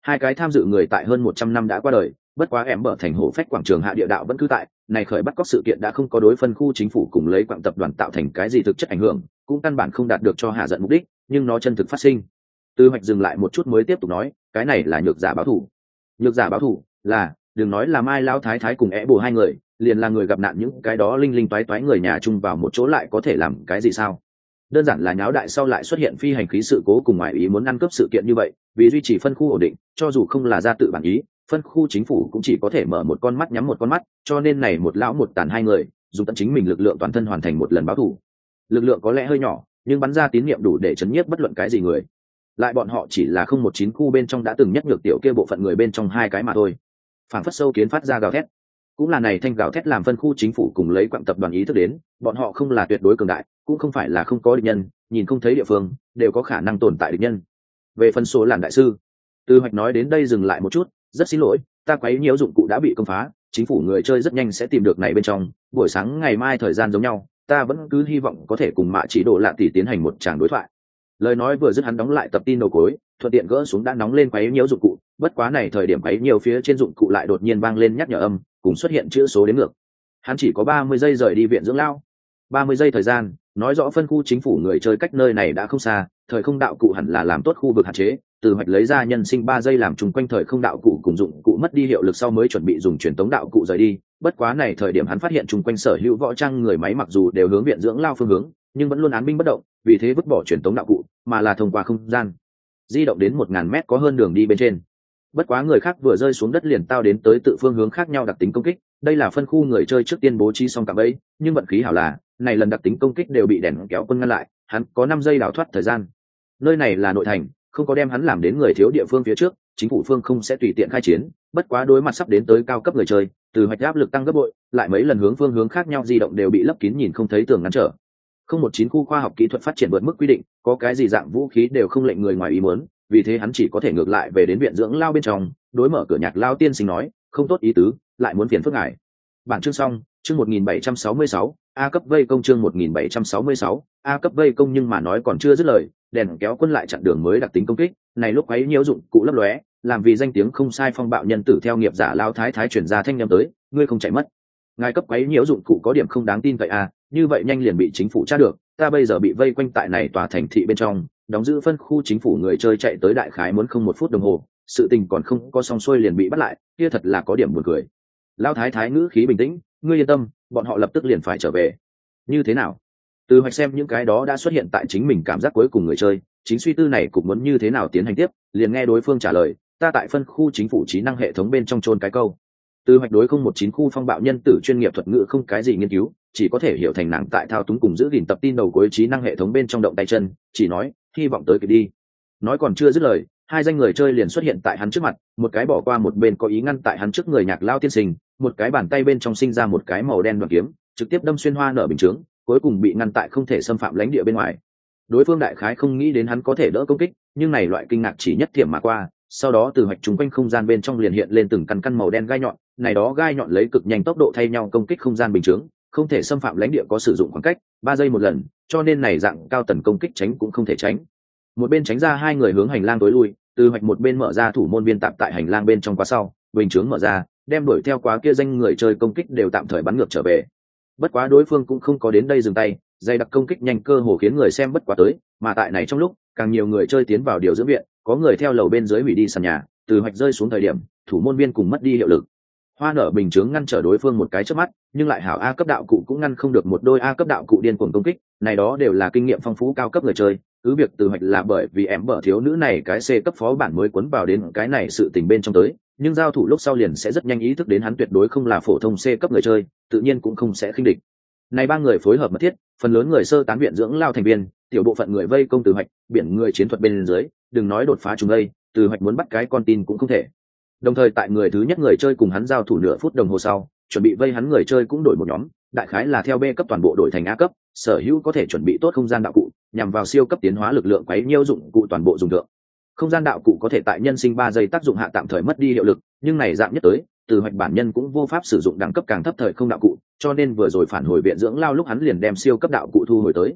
Hai cái tham dự người tại hơn 100 năm đã qua đời, bất quá em bở thành hổ phách quảng trường hạ địa đạo vẫn cứ tại, này khởi bắt cóc sự kiện đã không có đối phân khu chính phủ cùng lấy quảng tập đoàn tạo thành cái gì thực chất ảnh hưởng, cũng căn bản không đạt được cho hạ giận mục đích, nhưng nó chân thực phát sinh. Tư Hoạch dừng lại một chút mới tiếp tục nói, cái này là nhược giả báo thù. Nhược giả báo thù là, đừng nói là Mai lão thái thái cùng é bồ hai người, liền là người gặp nạn những cái đó linh linh toái toái người nhà chung vào một chỗ lại có thể làm cái gì sao? Đơn giản là nháo đại sau lại xuất hiện phi hành khí sự cố cùng ngoại ý muốn ăn cướp sự kiện như vậy, vì duy trì phân khu ổn định, cho dù không là ra tự bản ý, phân khu chính phủ cũng chỉ có thể mở một con mắt nhắm một con mắt, cho nên này một lão một tàn hai người, dùng tận chính mình lực lượng toàn thân hoàn thành một lần báo thù. Lực lượng có lẽ hơi nhỏ, nhưng bắn ra tín niệm đủ để chấn nhiếp bất luận cái gì người. Lại bọn họ chỉ là 019 khu bên trong đã từng nhất nhược tiểu kia bộ phận người bên trong hai cái mà thôi. Phảng phất sâu kiến phát ra gào thét, cũng là này thanh gào thét làm phân khu chính phủ cùng lấy quặng tập đoàn ý thức đến, bọn họ không là tuyệt đối cường đại, cũng không phải là không có địch nhân, nhìn không thấy địa phương đều có khả năng tồn tại địch nhân. Về phân số làm đại sư, Tư Hoạch nói đến đây dừng lại một chút, rất xin lỗi, ta quấy nhiễu dụng cụ đã bị công phá, chính phủ người chơi rất nhanh sẽ tìm được này bên trong, buổi sáng ngày mai thời gian giống nhau, ta vẫn cứ hy vọng có thể cùng Mạ Chỉ Độ Lạ tỷ tiến hành một tràng đối thoại. Lời nói vừa dứt hắn đóng lại tập tin đầu cuối, thuận tiện gỡ xuống đã nóng lên quấy nhiễu dụng cụ, bất quá này thời điểm quấy nhiều phía trên dụng cụ lại đột nhiên vang lên nhắc nhở âm, cùng xuất hiện chữ số đếm ngược. Hắn chỉ có 30 giây rời đi viện dưỡng lao. 30 giây thời gian, nói rõ phân khu chính phủ người chơi cách nơi này đã không xa, thời không đạo cụ hẳn là làm tốt khu vực hạn chế, Từ Hoạch lấy ra nhân sinh 3 giây làm chung quanh thời không đạo cụ cùng dụng cụ mất đi hiệu lực sau mới chuẩn bị dùng truyền tống đạo cụ rời đi, bất quá này thời điểm hắn phát hiện chung quanh sở hữu võ trang người máy mặc dù đều hướng viện dưỡng lao phương hướng, nhưng vẫn luôn án binh bất động, vì thế vứt bỏ truyền tống đạo cụ, mà là thông qua không gian di động đến 1000 mét có hơn đường đi bên trên. Bất quá người khác vừa rơi xuống đất liền tao đến tới tự phương hướng khác nhau đặc tính công kích, đây là phân khu người chơi trước tiên bố trí xong cạm bẫy, nhưng vận khí hảo là này lần đặc tính công kích đều bị đèn kéo quân ngăn lại, hắn có 5 giây đào thoát thời gian. Nơi này là nội thành, không có đem hắn làm đến người thiếu địa phương phía trước, chính phủ phương không sẽ tùy tiện khai chiến, bất quá đối mặt sắp đến tới cao cấp người chơi, Từ Hoạch áp lực tăng gấp bội, lại mấy lần hướng phương hướng khác nhau di động đều bị lấp kín nhìn không thấy tường ngăn trở. 019 khu khoa học kỹ thuật phát triển vượt mức quy định, có cái gì dạng vũ khí đều không lệnh người ngoài ý muốn, vì thế hắn chỉ có thể ngược lại về đến viện dưỡng lao bên trong, đối mở cửa nhạc lao tiên sinh nói, không tốt ý tứ, lại muốn phiền phức ngài. Bản chương xong, chương 1766, A cấp vây công chương 1766, A cấp vây công nhưng mà nói còn chưa dứt lời, đèn kéo quân lại chặn đường mới đặc tính công kích, này lúc ấy nhiễu dụng cụ lấp lóe, làm vì danh tiếng không sai phong bạo nhân tử theo nghiệp giả lao thái thái truyền ra thanh âm tới, ngươi không chạy mất. Ngài cấp quấy nhiễu dụng cụ có điểm không đáng tin vậy à, như vậy nhanh liền bị chính phủ tra được, ta bây giờ bị vây quanh tại này tòa thành thị bên trong, đóng giữ phân khu chính phủ người chơi chạy tới đại khái muốn không 1 phút đồng hồ, sự tình còn không có xong xuôi liền bị bắt lại, kia thật là có điểm buồn cười. Lão thái thái ngữ khí bình tĩnh, ngươi yên tâm, bọn họ lập tức liền phải trở về. Như thế nào? Từ Hoạch xem những cái đó đã xuất hiện tại chính mình cảm giác cuối cùng người chơi, chính suy tư này cũng muốn như thế nào tiến hành tiếp, liền nghe đối phương trả lời, ta tại phân khu chính phủ trí năng hệ thống bên trong chôn cái câu. Từ Hoạch đối 019 khu phong bạo nhân tử chuyên nghiệp thuật ngữ không cái gì nghiên cứu, chỉ có thể hiểu thành nàng tại thao túng cùng giữ gìn tập tin đầu cuối trí năng hệ thống bên trong động tay chân, chỉ nói, hy vọng tới kịp đi. Nói còn chưa dứt lời, hai danh người chơi liền xuất hiện tại hắn trước mặt, một cái bỏ qua một bên có ý ngăn tại hắn trước người nhạc lao tiên sinh, một cái bàn tay bên trong sinh ra một cái màu đen đoàn kiếm, trực tiếp đâm xuyên hoa nở bình chướng, cuối cùng bị ngăn tại không thể xâm phạm lãnh địa bên ngoài. Đối phương đại khái không nghĩ đến hắn có thể đỡ công kích, nhưng này loại kinh ngạc chỉ nhất thiểm mà qua, sau đó từ Hoạch trùng quanh không gian bên trong liền hiện lên từng căn màu đen gai nhọn, này đó gai nhọn lấy cực nhanh tốc độ thay nhau công kích không gian bình chướng, không thể xâm phạm lãnh địa có sử dụng khoảng cách 3 giây một lần, cho nên này dạng cao tần công kích tránh cũng không thể tránh. Một bên tránh ra hai người hướng hành lang tối lui, từ Hoạch một bên mở ra thủ môn viên tạm tại hành lang bên trong quá sau, bình chướng mở ra, đem đuổi theo quá kia danh người chơi công kích đều tạm thời bắn ngược trở về. Bất quá đối phương cũng không có đến đây dừng tay, dày đặc công kích nhanh cơ hồ khiến người xem bất quá tới, mà tại này trong lúc, càng nhiều người chơi tiến vào điều dưỡng viện, có người theo lầu bên dưới hủy đi sàn nhà, từ Hoạch rơi xuống thời điểm, thủ môn viên cùng mất đi hiệu lực. Hoa nở bình chướng ngăn trở đối phương một cái chớp mắt, nhưng lại hảo A cấp đạo cụ cũng ngăn không được một đôi A cấp đạo cụ điên cuồng công kích, này đó đều là kinh nghiệm phong phú cao cấp người chơi, cứ việc từ Hoạch là bởi vì em bở thiếu nữ này cái C cấp phó bản mới cuốn vào đến cái này sự tình bên trong tới, nhưng giao thủ lúc sau liền sẽ rất nhanh ý thức đến hắn tuyệt đối không là phổ thông C cấp người chơi, tự nhiên cũng không sẽ khinh địch. Này ba người phối hợp mật thiết, phần lớn người sơ tán viện dưỡng lao thành viên, tiểu bộ phận người vây công từ Hoạch, biển người chiến thuật bên dưới, đừng nói đột phá chúng đây, từ Hoạch muốn bắt cái con tin cũng không thể. Đồng thời tại người thứ nhất người chơi cùng hắn giao thủ nửa phút đồng hồ sau, chuẩn bị vây hắn người chơi cũng đổi một nhóm, đại khái là theo B cấp toàn bộ đổi thành A cấp, sở hữu có thể chuẩn bị tốt không gian đạo cụ, nhằm vào siêu cấp tiến hóa lực lượng quấy nhiễu dụng cụ toàn bộ dùng được. Không gian đạo cụ có thể tại nhân sinh 3 giây tác dụng hạ tạm thời mất đi hiệu lực, nhưng này dạng nhất tới, từ Hoạch bản nhân cũng vô pháp sử dụng đẳng cấp càng thấp thời không đạo cụ, cho nên vừa rồi phản hồi viện dưỡng lao lúc hắn liền đem siêu cấp đạo cụ thu hồi tới.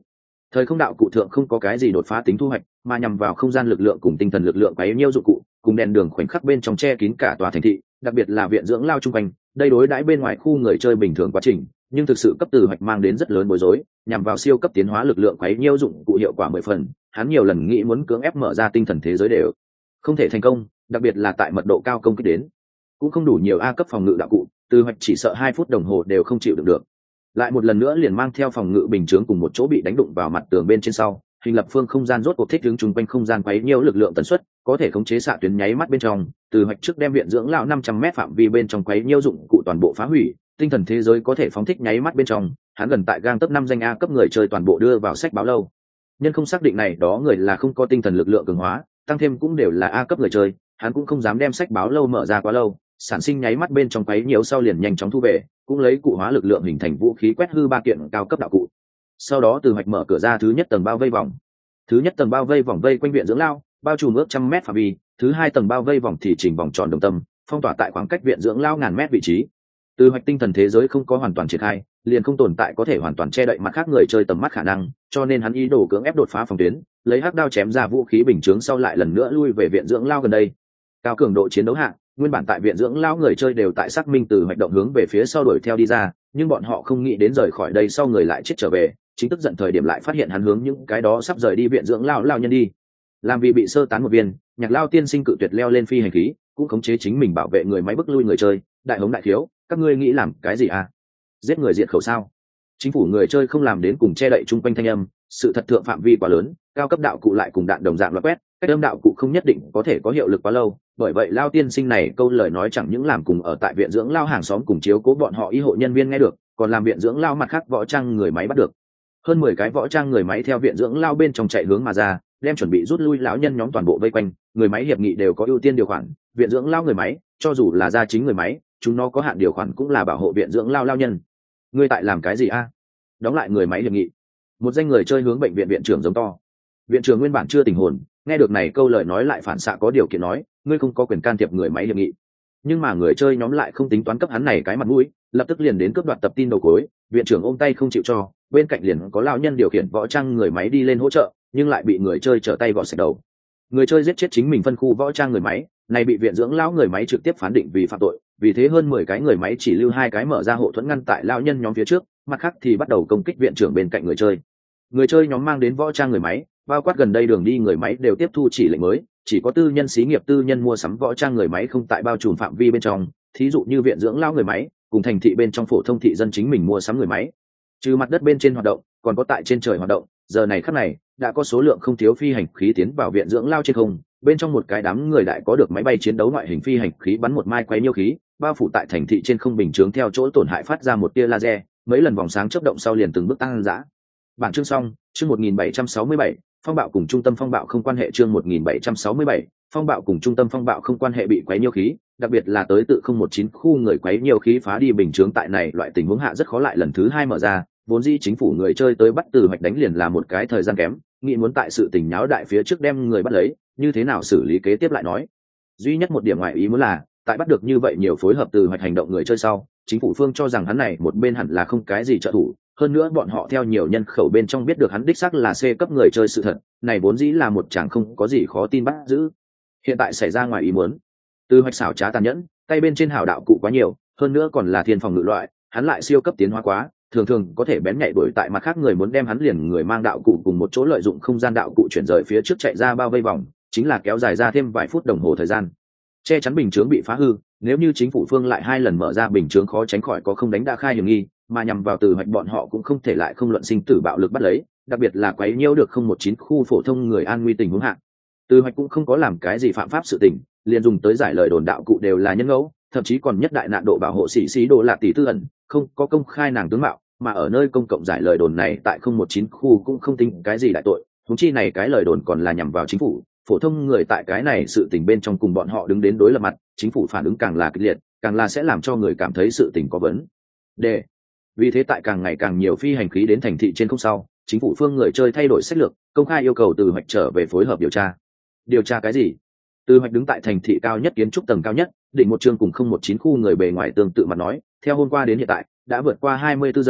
Thời không đạo cụ thượng không có cái gì đột phá tính thu hoạch, mà nhằm vào không gian lực lượng cùng tinh thần lực lượng quấy nhiêu dụng cụ cùng đèn đường khoảnh khắc bên trong che kín cả tòa thành thị, đặc biệt là viện dưỡng lao chung quanh, đây đối đãi bên ngoài khu người chơi bình thường quá trình, nhưng thực sự cấp từ hoạch mang đến rất lớn bối rối, nhằm vào siêu cấp tiến hóa lực lượng quấy nhiêu dụng cụ hiệu quả 10 phần, hắn nhiều lần nghĩ muốn cưỡng ép mở ra tinh thần thế giới đều không thể thành công, đặc biệt là tại mật độ cao công kích đến, cũng không đủ nhiều A cấp phòng ngự đạo cụ, từ hoạch chỉ sợ 2 phút đồng hồ đều không chịu đựng được. Lại một lần nữa liền mang theo phòng ngự bình chướng cùng một chỗ bị đánh đụng vào mặt tường bên trên sau, hình lập phương không gian rốt cuộc thích ứng chung quanh không gian quấy nhiêu lực lượng tần suất, có thể khống chế xạ tuyến nháy mắt bên trong, từ hoạch trước đem viện dưỡng lão 500m phạm vi bên trong quấy nhiêu dụng cụ toàn bộ phá hủy, tinh thần thế giới có thể phóng thích nháy mắt bên trong, hắn gần tại gang tấp 5 danh A cấp người chơi toàn bộ đưa vào sách báo lâu. Nhân không xác định này đó người là không có tinh thần lực lượng cường hóa, tăng thêm cũng đều là A cấp người chơi, hắn cũng không dám đem sách báo lâu mở ra quá lâu, sản sinh nháy mắt bên trong quấy nhiều sau liền nhanh chóng thu về, cũng lấy cụ hóa lực lượng hình thành vũ khí quét hư 3 kiện cao cấp đạo cụ. Sau đó từ hoạch mở cửa ra thứ nhất tầng bao vây vòng. Thứ nhất tầng bao vây vòng vây quanh viện dưỡng lao, bao trùm ước 100m phạm vi, thứ hai tầng bao vây vòng thì chỉnh vòng tròn đồng tâm, phong tỏa tại khoảng cách viện dưỡng lao ngàn mét vị trí. Từ hoạch tinh thần thế giới không có hoàn toàn triển khai, liền không tồn tại có thể hoàn toàn che đậy mặt khác người chơi tầm mắt khả năng, cho nên hắn ý đồ cưỡng ép đột phá phòng tuyến, lấy hắc đao chém ra vũ khí bình chướng sau lại lần nữa lui về viện dưỡng lao gần đây. Cao cường độ chiến đấu hạng, nguyên bản tại viện dưỡng lão người chơi đều tại xác minh từ hoạt động hướng về phía sau đuổi theo đi ra, nhưng bọn họ không nghĩ đến rời khỏi đây sau người lại chết trở về, chính tức giận thời điểm lại phát hiện hắn hướng những cái đó sắp rời đi viện dưỡng lão nhân đi. Làm vì bị sơ tán một viên, Nhạc Lao tiên sinh cự tuyệt leo lên phi hành khí, cũng khống chế chính mình bảo vệ người máy bức lui người chơi, đại hống đại thiếu, các ngươi nghĩ làm cái gì à? Giết người diệt khẩu sao? Chính phủ người chơi không làm đến cùng che đậy chung quanh thanh âm, sự thật thượng phạm vi quá lớn, cao cấp đạo cụ lại cùng đạn đồng dạng loại quét, cách âm đạo cụ không nhất định có thể có hiệu lực quá lâu, bởi vậy Lao tiên sinh này câu lời nói chẳng những làm cùng ở tại viện dưỡng lao hàng xóm cùng chiếu cố bọn họ y hộ nhân viên nghe được, còn làm viện dưỡng lao mặt khác võ trang người máy bắt được. Hơn 10 cái võ trang người máy theo viện dưỡng lao bên trong chạy hướng mà ra, đem chuẩn bị rút lui lão nhân nhóm toàn bộ vây quanh, người máy hiệp nghị đều có ưu tiên điều khoản, viện dưỡng lao người máy, cho dù là gia chính người máy, chúng nó có hạn điều khoản cũng là bảo hộ viện dưỡng lao nhân. Ngươi tại làm cái gì a? Đóng lại người máy hiệp nghị. Một danh người chơi hướng bệnh viện viện trưởng giống to. Viện trưởng nguyên bản chưa tỉnh hồn, nghe được này câu lời nói lại phản xạ có điều kiện nói, ngươi không có quyền can thiệp người máy hiệp nghị. Nhưng mà người chơi nhóm lại không tính toán cấp hắn này cái mặt mũi, lập tức liền đến cướp đoạt tập tin đầu cối, viện trưởng ôm tay không chịu cho, bên cạnh liền có lão nhân điều khiển võ trang người máy đi lên hỗ trợ, nhưng lại bị người chơi trở tay gọt sạch đầu. Người chơi giết chết chính mình phân khu võ trang người máy, này bị viện dưỡng lão người máy trực tiếp phán định vì phạm tội, vì thế hơn 10 cái người máy chỉ lưu 2 cái mở ra hộ thuẫn ngăn tại lão nhân nhóm phía trước, mặt khác thì bắt đầu công kích viện trưởng bên cạnh người chơi. Người chơi nhóm mang đến võ trang người máy, bao quát gần đây đường đi người máy đều tiếp thu chỉ lệnh mới, chỉ có tư nhân xí nghiệp tư nhân mua sắm võ trang người máy không tại bao trùm phạm vi bên trong, thí dụ như viện dưỡng lão người máy, cùng thành thị bên trong phổ thông thị dân chính mình mua sắm người máy. Trừ mặt đất bên trên hoạt động, còn có tại trên trời hoạt động, giờ này khắc này, đã có số lượng không thiếu phi hành khí tiến vào viện dưỡng lao trên không, bên trong một cái đám người đại có được máy bay chiến đấu ngoại hình phi hành khí bắn một mai quấy nhiêu khí, bao phủ tại thành thị trên không bình chướng theo chỗ tổn hại phát ra một tia laser, mấy lần vòng sáng chớp động sau liền từng bước tăng dã. Bản chương xong, chương 1767, phong bạo cùng trung tâm phong bạo không quan hệ chương 1767, phong bạo cùng trung tâm phong bạo không quan hệ bị quấy nhiêu khí, đặc biệt là tới tự 019 khu người quấy nhiêu khí phá đi bình chướng tại này loại tình huống hạ rất khó lại lần thứ 2 mở ra, vốn dĩ chính phủ người chơi tới bắt từ hoạch đánh liền là một cái thời gian kém, nghĩ muốn tại sự tình nháo đại phía trước đem người bắt lấy, như thế nào xử lý kế tiếp lại nói. Duy nhất một điểm ngoại ý muốn là, tại bắt được như vậy nhiều phối hợp từ hoạch hành động người chơi sau, chính phủ phương cho rằng hắn này một bên hẳn là không cái gì trợ thủ, hơn nữa bọn họ theo nhiều nhân khẩu bên trong biết được hắn đích xác là C cấp người chơi sự thật, này vốn dĩ là một chẳng không có gì khó tin bắt giữ. Hiện tại xảy ra ngoài ý muốn, từ hoạch xảo trá tàn nhẫn, tay bên trên hảo đạo cụ quá nhiều, hơn nữa còn là thiên phòng ngự loại, hắn lại siêu cấp tiến hóa quá, thường thường có thể bén nhạy đuổi tại mặt khác người muốn đem hắn liền người mang đạo cụ cùng một chỗ lợi dụng không gian đạo cụ chuyển rời phía trước chạy ra bao vây vòng, chính là kéo dài ra thêm vài phút đồng hồ thời gian. Che chắn bình chướng bị phá hư, nếu như chính phủ phương lại 2 lần mở ra bình chướng khó tránh khỏi có không đánh đã khai hiểm nghi, mà nhằm vào từ hoạch bọn họ cũng không thể lại không luận sinh tử bạo lực bắt lấy, đặc biệt là quấy nhiễu được 019 khu phổ thông người an nguy tình huống hạ. Từ hoạch cũng không có làm cái gì phạm pháp sự tình, liền dùng tới giải lời đồn đạo cụ đều là nhân ngẫu, thậm chí còn nhất đại nạn độ bảo hộ sĩ đồ là tỷ tư ẩn, không có công khai nàng tướng mạo, mà ở nơi công cộng giải lời đồn này tại 019 khu cũng không tính cái gì đại tội, huống chi này cái lời đồn còn là nhằm vào chính phủ, phổ thông người tại cái này sự tình bên trong cùng bọn họ đứng đến đối lập mặt, chính phủ phản ứng càng là kịch liệt, càng là sẽ làm cho người cảm thấy sự tình có vấn đề. Vì thế tại càng ngày càng nhiều phi hành khí đến thành thị trên không sau, chính phủ phương người chơi thay đổi sách lược, công khai yêu cầu từ hoạch trở về phối hợp điều tra. Điều tra cái gì? Từ hoạch đứng tại thành thị cao nhất kiến trúc tầng cao nhất, đỉnh một chương cùng 019 khu người bề ngoài tương tự mặt nói, theo hôm qua đến hiện tại, đã vượt qua 24 giờ,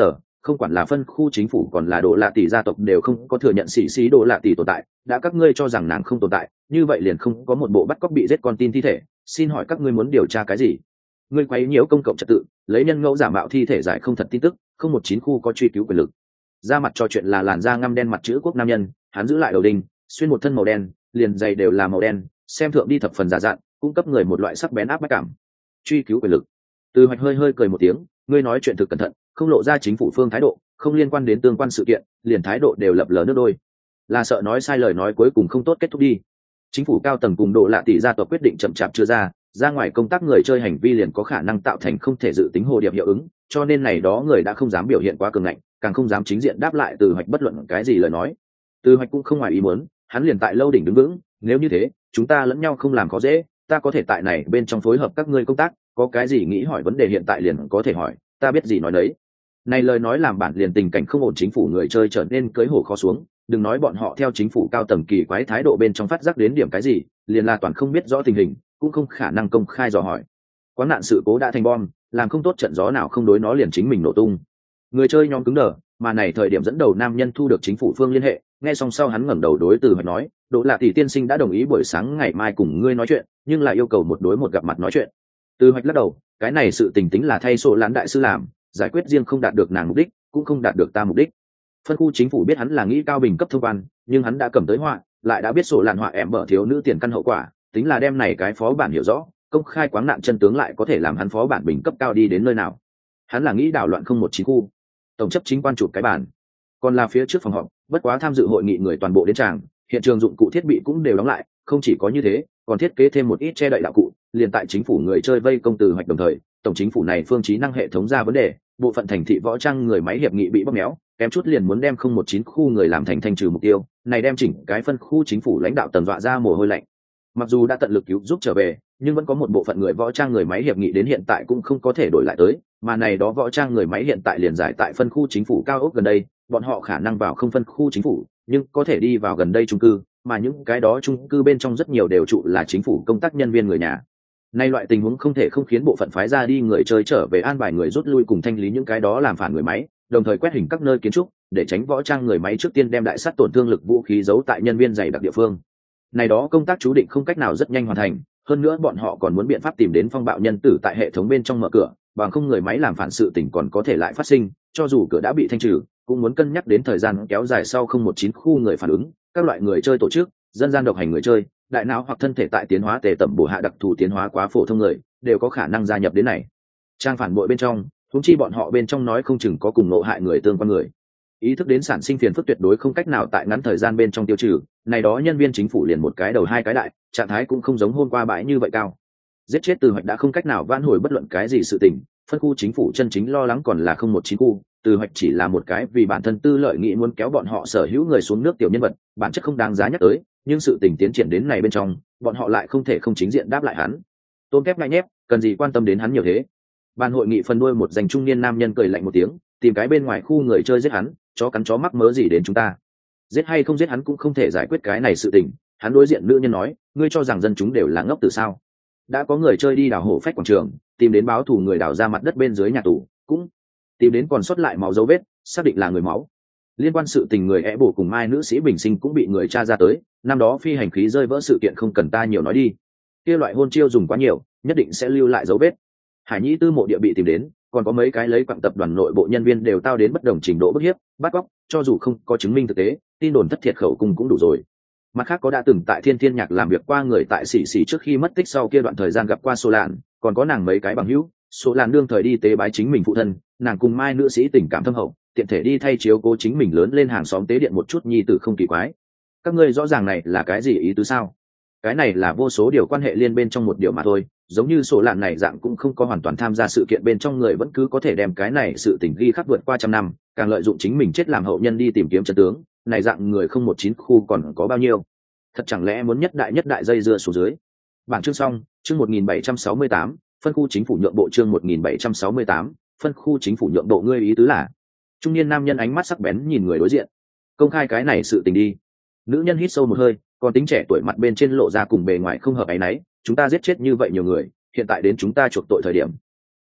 không quản là phân khu chính phủ còn là Đồ Lạ Tỷ gia tộc đều không có thừa nhận sĩ sĩ Đồ Lạ Tỷ tồn tại. Đã các ngươi cho rằng nàng không tồn tại, như vậy liền không có một bộ bắt cóc bị giết con tin thi thể. Xin hỏi các ngươi muốn điều tra cái gì? Ngươi quấy nhiễu công cộng trật tự, lấy nhân ngẫu giả mạo thi thể giải không thật tin tức, không một chín khu có truy cứu quyền lực. Ra mặt trò chuyện là làn da ngăm đen mặt chữ quốc nam nhân, hắn giữ lại đầu đinh, xuyên một thân màu đen, liền giày đều là màu đen, xem thượng đi thập phần giả dạn, cung cấp người một loại sắc bén áp bách cảm. Truy cứu quyền lực. Từ Hoạch hơi hơi cười một tiếng, ngươi nói chuyện thực cẩn thận, không lộ ra chính phủ phương thái độ, không liên quan đến tương quan sự kiện, liền thái độ đều lập lờ nước đôi. Là sợ nói sai lời nói cuối cùng không tốt kết thúc đi. Chính phủ cao tầng cùng Độ Lạ Tỷ gia tộc quyết định chậm chạp chưa ra ngoài công tác người chơi hành vi liền có khả năng tạo thành không thể dự tính hồ điệp hiệu ứng, cho nên này đó người đã không dám biểu hiện quá cường ngạnh, càng không dám chính diện đáp lại Từ Hoạch bất luận cái gì lời nói. Từ Hoạch cũng không ngoài ý muốn, hắn liền tại lâu đỉnh đứng vững, nếu như thế, chúng ta lẫn nhau không làm khó dễ, ta có thể tại này bên trong phối hợp các ngươi công tác, có cái gì nghĩ hỏi vấn đề hiện tại liền có thể hỏi, ta biết gì nói đấy. Này lời nói làm bản liền tình cảnh không ổn chính phủ người chơi trở nên cưới hổ khó xuống, đừng nói bọn họ theo chính phủ cao tầng kỳ quái thái độ bên trong phát giác đến điểm cái gì, liền là toàn không biết rõ tình hình, cũng không khả năng công khai dò hỏi. Quán nạn sự cố đã thành bom, làm không tốt trận gió nào không đối nó liền chính mình nổ tung. Người chơi nhóm cứng đờ, mà này thời điểm dẫn đầu nam nhân thu được chính phủ phương liên hệ, nghe xong sau hắn ngẩng đầu đối Từ Hoạch nói, Đỗ Lạ Tỷ tiên sinh đã đồng ý buổi sáng ngày mai cùng ngươi nói chuyện, nhưng lại yêu cầu một đối một gặp mặt nói chuyện. Từ Hoạch lắc đầu, cái này sự tình tính là thay Sổ Lãn đại sư làm, giải quyết riêng không đạt được nàng mục đích, cũng không đạt được ta mục đích. Phân khu chính phủ biết hắn là nghĩ cao bình cấp thông quan, nhưng hắn đã cầm tới họa, lại đã biết Sổ Lãn họa em mở thiếu nữ tiền căn hậu quả, tính là đem này cái phó bản hiểu rõ, công khai quáng nạn chân tướng lại có thể làm hắn phó bản bình cấp cao đi đến nơi nào. Hắn là nghĩ đảo loạn không một chín khu, tổng chấp chính quan chụp cái bản, còn là phía trước phòng họp, bất quá tham dự hội nghị người toàn bộ đến tràng, hiện trường dụng cụ thiết bị cũng đều đóng lại, không chỉ có như thế, còn thiết kế thêm một ít che đậy đạo cụ, liền tại chính phủ người chơi vây công Từ Hoạch đồng thời, tổng chính phủ này phương trí năng hệ thống ra vấn đề, bộ phận thành thị võ trang người máy hiệp nghị bị bóp méo, kém chút liền muốn đem không một chín khu người làm thành thanh trừ mục tiêu, này đem chỉnh cái phân khu chính phủ lãnh đạo tần dọa ra mồ hôi lạnh. Mặc dù đã tận lực cứu giúp trở về, nhưng vẫn có một bộ phận người võ trang người máy hiệp nghị đến hiện tại cũng không có thể đổi lại tới, mà này đó võ trang người máy hiện tại liền giải tại phân khu chính phủ cao ốc gần đây, bọn họ khả năng vào không phân khu chính phủ, nhưng có thể đi vào gần đây chung cư, mà những cái đó chung cư bên trong rất nhiều đều trụ là chính phủ công tác nhân viên người nhà. Nay loại tình huống không thể không khiến bộ phận phái ra đi người chơi trở về an bài người rút lui cùng thanh lý những cái đó làm phản người máy, đồng thời quét hình các nơi kiến trúc, để tránh võ trang người máy trước tiên đem đại sát tổn thương lực vũ khí giấu tại nhân viên dày đặc địa phương. Này đó công tác chú định không cách nào rất nhanh hoàn thành, hơn nữa bọn họ còn muốn biện pháp tìm đến phong bạo nhân tử tại hệ thống bên trong mở cửa, bằng không người máy làm phản sự tình còn có thể lại phát sinh, cho dù cửa đã bị thanh trừ, cũng muốn cân nhắc đến thời gian kéo dài sau không một chín khu người phản ứng, các loại người chơi tổ chức, dân gian độc hành người chơi, đại não hoặc thân thể tại tiến hóa tề tẩm bổ hạ đặc thù tiến hóa quá phổ thông người, đều có khả năng gia nhập đến này. Trang phản bội bên trong, huống chi bọn họ bên trong nói không chừng có cùng ngộ hại người tương quan người. Ý thức đến sản sinh phiền phức tuyệt đối không cách nào tại ngắn thời gian bên trong tiêu trừ, này đó nhân viên chính phủ liền một cái đầu hai cái đại, trạng thái cũng không giống hôm qua bãi như vậy cao. Giết chết Từ Hoạch đã không cách nào vãn hồi bất luận cái gì sự tình, phân khu chính phủ chân chính lo lắng còn là không một chín khu, Từ Hoạch chỉ là một cái vì bản thân tư lợi nghĩ muốn kéo bọn họ sở hữu người xuống nước tiểu nhân vật, bản chất không đáng giá nhắc tới, nhưng sự tình tiến triển đến này bên trong, bọn họ lại không thể không chính diện đáp lại hắn. Tôm kép ngay nhép, cần gì quan tâm đến hắn nhiều thế. Ban hội nghị phân đuôi một dành trung niên nam nhân cười lạnh một tiếng, tìm cái bên ngoài khu người chơi giết hắn, chó cắn chó mắc mớ gì đến chúng ta. Giết hay không giết hắn cũng không thể giải quyết cái này sự tình. Hắn đối diện nữ nhân nói, ngươi cho rằng dân chúng đều là ngốc từ sao? Đã có người chơi đi đào hổ phách quảng trường, tìm đến báo thù người đào ra mặt đất bên dưới nhà tù, cũng tìm đến còn sót lại máu dấu vết, xác định là người máu. Liên quan sự tình người é bổ cùng Mai nữ sĩ bình sinh cũng bị người tra ra tới, năm đó phi hành khí rơi vỡ sự kiện không cần ta nhiều nói đi. Kia loại hôn chiêu dùng quá nhiều, nhất định sẽ lưu lại dấu vết. Hải Nhĩ tư mộ địa bị tìm đến, còn có mấy cái lấy quặng tập đoàn nội bộ nhân viên đều tao đến bất đồng trình độ bức hiếp, bắt cóc, cho dù không có chứng minh thực tế, tin đồn thất thiệt khẩu cung cũng đủ rồi. Mặt khác có đã từng tại Thiên Thiên Nhạc làm việc qua người tại xỉ xỉ trước khi mất tích sau kia đoạn thời gian gặp qua Số Lạn, còn có nàng mấy cái bằng hữu, Số Lạn đương thời đi tế bái chính mình phụ thân, nàng cùng Mai nữ sĩ tình cảm thâm hậu, tiện thể đi thay chiếu cố chính mình lớn lên hàng xóm tế điện một chút nhi tử không kỳ quái. Các ngươi rõ ràng này là cái gì ý tứ sao? Cái này là vô số điều quan hệ liên bên trong một điều mà thôi, giống như Số Lạn này dạng cũng không có hoàn toàn tham gia sự kiện bên trong người vẫn cứ có thể đem cái này sự tình ghi khắc vượt qua trăm năm, càng lợi dụng chính mình chết làm hậu nhân đi tìm kiếm chân tướng, này dạng người không một chín khu còn có bao nhiêu? Thật chẳng lẽ muốn nhất đại dây dưa xuống dưới. Bảng chương xong, chương 1768, phân khu chính phủ nhượng bộ chương 1768, phân khu chính phủ nhượng bộ ngươi ý tứ là? Trung niên nam nhân ánh mắt sắc bén nhìn người đối diện. Công khai cái này sự tình đi. Nữ nhân hít sâu một hơi, còn tính trẻ tuổi mặt bên trên lộ ra cùng bề ngoài không hợp ấy nấy, chúng ta giết chết như vậy nhiều người, hiện tại đến chúng ta chuộc tội thời điểm.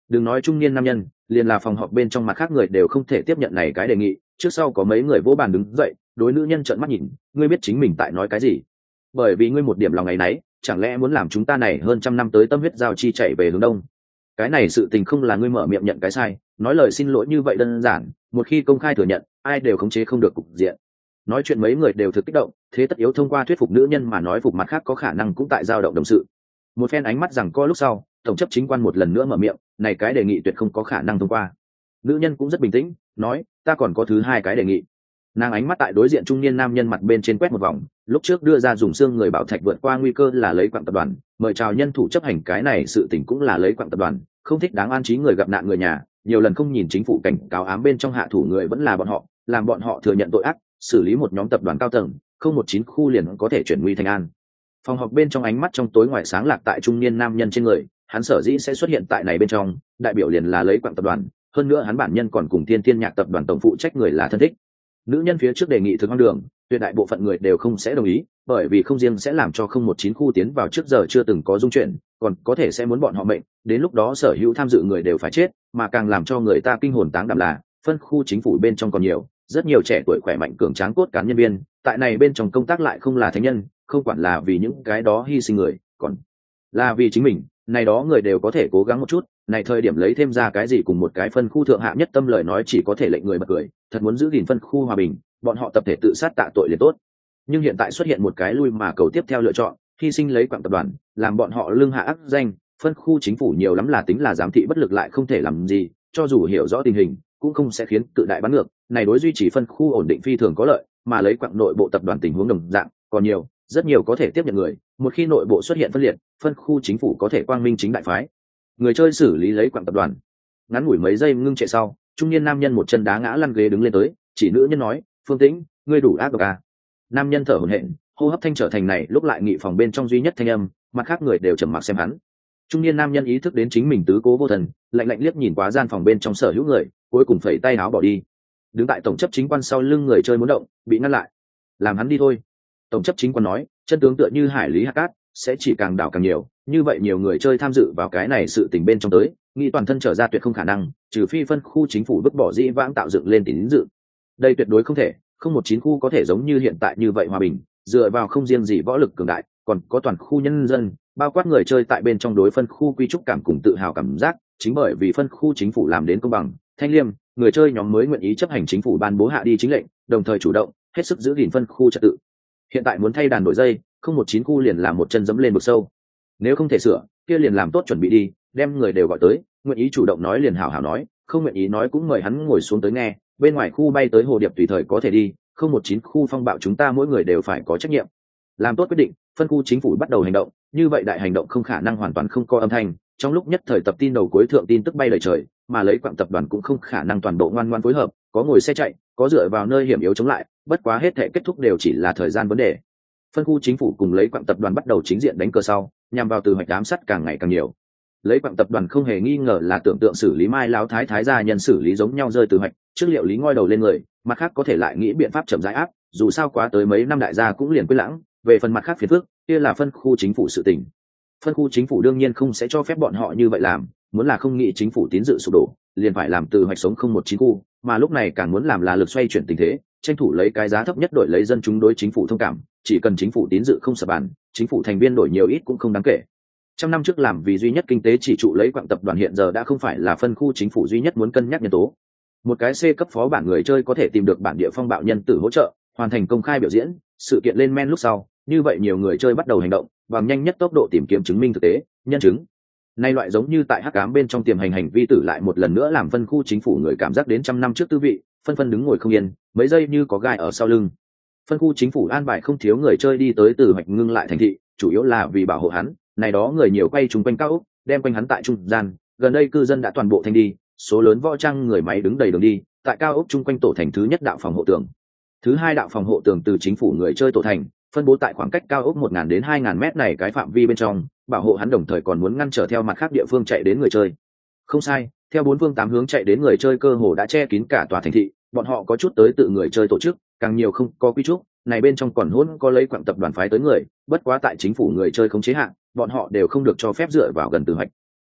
Đừng nói trung niên nam nhân, liền là phòng họp bên trong mặt khác người đều không thể tiếp nhận này cái đề nghị. Trước sau có mấy người vỗ bàn đứng dậy, đối nữ nhân trợn mắt nhìn, ngươi biết chính mình tại nói cái gì? Bởi vì ngươi một điểm lòng ngày nấy, chẳng lẽ muốn làm chúng ta này hơn trăm năm tới tâm huyết giao chi chạy về hướng đông? Cái này sự tình không là ngươi mở miệng nhận cái sai, nói lời xin lỗi như vậy đơn giản, một khi công khai thừa nhận, ai đều khống chế không được cục diện. Nói chuyện mấy người đều thực kích động, thế tất yếu thông qua thuyết phục nữ nhân mà nói phục mặt khác có khả năng cũng tại dao động đồng sự. Một phen ánh mắt rằng co lúc sau, tổng chấp chính quan một lần nữa mở miệng, này cái đề nghị tuyệt không có khả năng thông qua. Nữ nhân cũng rất bình tĩnh, nói, ta còn có thứ hai cái đề nghị. Nàng ánh mắt tại đối diện trung niên nam nhân mặt bên trên quét một vòng, lúc trước đưa ra dùng xương người bảo thạch vượt qua nguy cơ là lấy quặng tập đoàn, mời chào nhân thủ chấp hành cái này sự tình cũng là lấy quặng tập đoàn, không thích đáng an trí người gặp nạn người nhà, nhiều lần không nhìn chính phủ cảnh cáo ám bên trong hạ thủ người vẫn là bọn họ, làm bọn họ thừa nhận tội ác, xử lý một nhóm tập đoàn cao tầng, không một chín khu liền có thể chuyển nguy thành an. Phòng họp bên trong ánh mắt trong tối ngoài sáng lạc tại trung niên nam nhân trên người, hắn sở dĩ sẽ xuất hiện tại này bên trong, đại biểu liền là lấy quặng tập đoàn, hơn nữa hắn bản nhân còn cùng Thiên Thiên Nhạc tập đoàn tổng phụ trách người là thân thích. Nữ nhân phía trước đề nghị thực hoang đường, tuyệt đại bộ phận người đều không sẽ đồng ý, bởi vì không riêng sẽ làm cho không một chín khu tiến vào trước giờ chưa từng có dung chuyển, còn có thể sẽ muốn bọn họ mệnh, đến lúc đó sở hữu tham dự người đều phải chết, mà càng làm cho người ta kinh hồn táng đảm là phân khu chính phủ bên trong còn nhiều, rất nhiều trẻ tuổi khỏe mạnh cường tráng cốt cán nhân viên, tại này bên trong công tác lại không là thánh nhân, không quản là vì những cái đó hy sinh người, còn là vì chính mình, này đó người đều có thể cố gắng một chút, này thời điểm lấy thêm ra cái gì cùng một cái phân khu thượng hạ nhất tâm lời nói chỉ có thể lệnh người bật cười, thật muốn giữ gìn phân khu hòa bình, bọn họ tập thể tự sát tạ tội liền tốt. Nhưng hiện tại xuất hiện một cái lui mà cầu tiếp theo lựa chọn, hy sinh lấy quặng tập đoàn, làm bọn họ lưng hạ ác danh, phân khu chính phủ nhiều lắm là tính là giám thị bất lực lại không thể làm gì, cho dù hiểu rõ tình hình, cũng không sẽ khiến cự đại bắn ngược, này đối duy trì phân khu ổn định phi thường có lợi, mà lấy quặng nội bộ tập đoàn tình huống đồng dạng, còn nhiều, rất nhiều có thể tiếp nhận người, một khi nội bộ xuất hiện phân liệt, phân khu chính phủ có thể quang minh chính đại phái. Người chơi xử lý lấy quặng tập đoàn. Ngắn ngủi mấy giây ngưng trệ sau, trung niên nam nhân một chân đá ngã lăn ghế đứng lên tới, chỉ nữ nhân nói, "Phương Tĩnh, ngươi đủ ác độc à?" Nam nhân thở hổn hển, hô hấp thanh trở thành này lúc lại nghị phòng bên trong duy nhất thanh âm, mặt khác người đều trầm mặc xem hắn. Trung niên nam nhân ý thức đến chính mình tứ cố vô thần, lạnh lạnh liếc nhìn quá gian phòng bên trong sở hữu người, cuối cùng phẩy tay áo bỏ đi. Đứng tại tổng chấp chính quan sau lưng người chơi muốn động, bị ngăn lại. "Làm hắn đi thôi." Tổng chấp chính quan nói, chân tướng tựa như hải lý hạt cát, sẽ chỉ càng đảo càng nhiều, như vậy nhiều người chơi tham dự vào cái này sự tình bên trong tới, nghĩ toàn thân trở ra tuyệt không khả năng, trừ phi phân khu chính phủ vứt bỏ dĩ vãng tạo dựng lên tín dự. Đây tuyệt đối không thể, không một chín khu có thể giống như hiện tại như vậy hòa bình, dựa vào không riêng gì võ lực cường đại, còn có toàn khu nhân dân, bao quát người chơi tại bên trong đối phân khu quy trúc cảm cùng tự hào cảm giác, chính bởi vì phân khu chính phủ làm đến công bằng, thanh liêm, người chơi nhóm mới nguyện ý chấp hành chính phủ ban bố hạ đi chính lệnh, đồng thời chủ động, hết sức giữ gìn phân khu trật tự. Hiện tại muốn thay đàn đổi dây, không một chín khu liền làm một chân dẫm lên vực sâu. Nếu không thể sửa, kia liền làm tốt chuẩn bị đi, đem người đều gọi tới, nguyện ý chủ động nói liền hảo hảo nói, không nguyện ý nói cũng mời hắn ngồi xuống tới nghe, bên ngoài khu bay tới hồ điệp tùy thời có thể đi, không một chín khu phong bạo chúng ta mỗi người đều phải có trách nhiệm. Làm tốt quyết định, phân khu chính phủ bắt đầu hành động, như vậy đại hành động không khả năng hoàn toàn không có âm thanh, trong lúc nhất thời tập tin đầu cuối thượng tin tức bay lời trời, mà lấy quặng tập đoàn cũng không khả năng toàn bộ ngoan ngoãn phối hợp, có ngồi xe chạy, có dựa vào nơi hiểm yếu chống lại, bất quá hết thể kết thúc đều chỉ là thời gian vấn đề. Phân khu chính phủ cùng lấy quặng tập đoàn bắt đầu chính diện đánh cờ sau, nhằm vào từ hoạch ám sát càng ngày càng nhiều. Lấy quặng tập đoàn không hề nghi ngờ là tưởng tượng xử lý Mai Láo Thái gia nhân xử lý giống nhau rơi từ hoạch, trước liệu lý ngoi đầu lên người, mặt khác có thể lại nghĩ biện pháp chậm rãi áp, dù sao quá tới mấy năm đại gia cũng liền quên lãng, về phần mặt khác phiền phức, kia là phân khu chính phủ sự tình. Phân khu chính phủ đương nhiên không sẽ cho phép bọn họ như vậy làm, muốn là không nghĩ chính phủ tín dự sụp đổ, liền phải làm từ hoạch sống không một chín khu, mà lúc này càng muốn làm là lực xoay chuyển tình thế, tranh thủ lấy cái giá thấp nhất đổi lấy dân chúng đối chính phủ thông cảm, chỉ cần chính phủ tín dự không sập bàn, chính phủ thành viên đổi nhiều ít cũng không đáng kể. Trăm năm trước làm vì duy nhất kinh tế chỉ trụ lấy quặng tập đoàn hiện giờ đã không phải là phân khu chính phủ duy nhất muốn cân nhắc nhân tố. Một cái C cấp phó bản người chơi có thể tìm được bản địa phong bạo nhân tử hỗ trợ, hoàn thành công khai biểu diễn, sự kiện lên men lúc sau, như vậy nhiều người chơi bắt đầu hành động, bằng nhanh nhất tốc độ tìm kiếm chứng minh thực tế, nhân chứng. Nay loại giống như tại hắc ám bên trong tiềm hành vi tử lại một lần nữa làm phân khu chính phủ người cảm giác đến trăm năm trước tư vị, phân phân đứng ngồi không yên, mấy giây như có gai ở sau lưng. Phân khu chính phủ an bài không thiếu người chơi đi tới từ hoạch ngưng lại thành thị, chủ yếu là vì bảo hộ hắn, này đó người nhiều quay chung quanh cao ốc, đem quanh hắn tại trung gian, gần đây cư dân đã toàn bộ thanh đi, số lớn võ trang người máy đứng đầy đường đi, tại cao ốc chung quanh tổ thành thứ nhất đạo phòng hộ tường. Thứ hai đạo phòng hộ tường từ chính phủ người chơi tổ thành, phân bố tại khoảng cách cao ốc 1000 đến 2000 mét này cái phạm vi bên trong, bảo hộ hắn đồng thời còn muốn ngăn trở theo mặt khác địa phương chạy đến người chơi. Không sai, theo bốn phương tám hướng chạy đến người chơi cơ hồ đã che kín cả tòa thành thị, bọn họ có chút tới tự người chơi tổ chức, càng nhiều không có quy trúc, này bên trong còn hỗn có lấy quặng tập đoàn phái tới người, bất quá tại chính phủ người chơi không chế hạn, bọn họ đều không được cho phép dựa vào gần từ hoạch.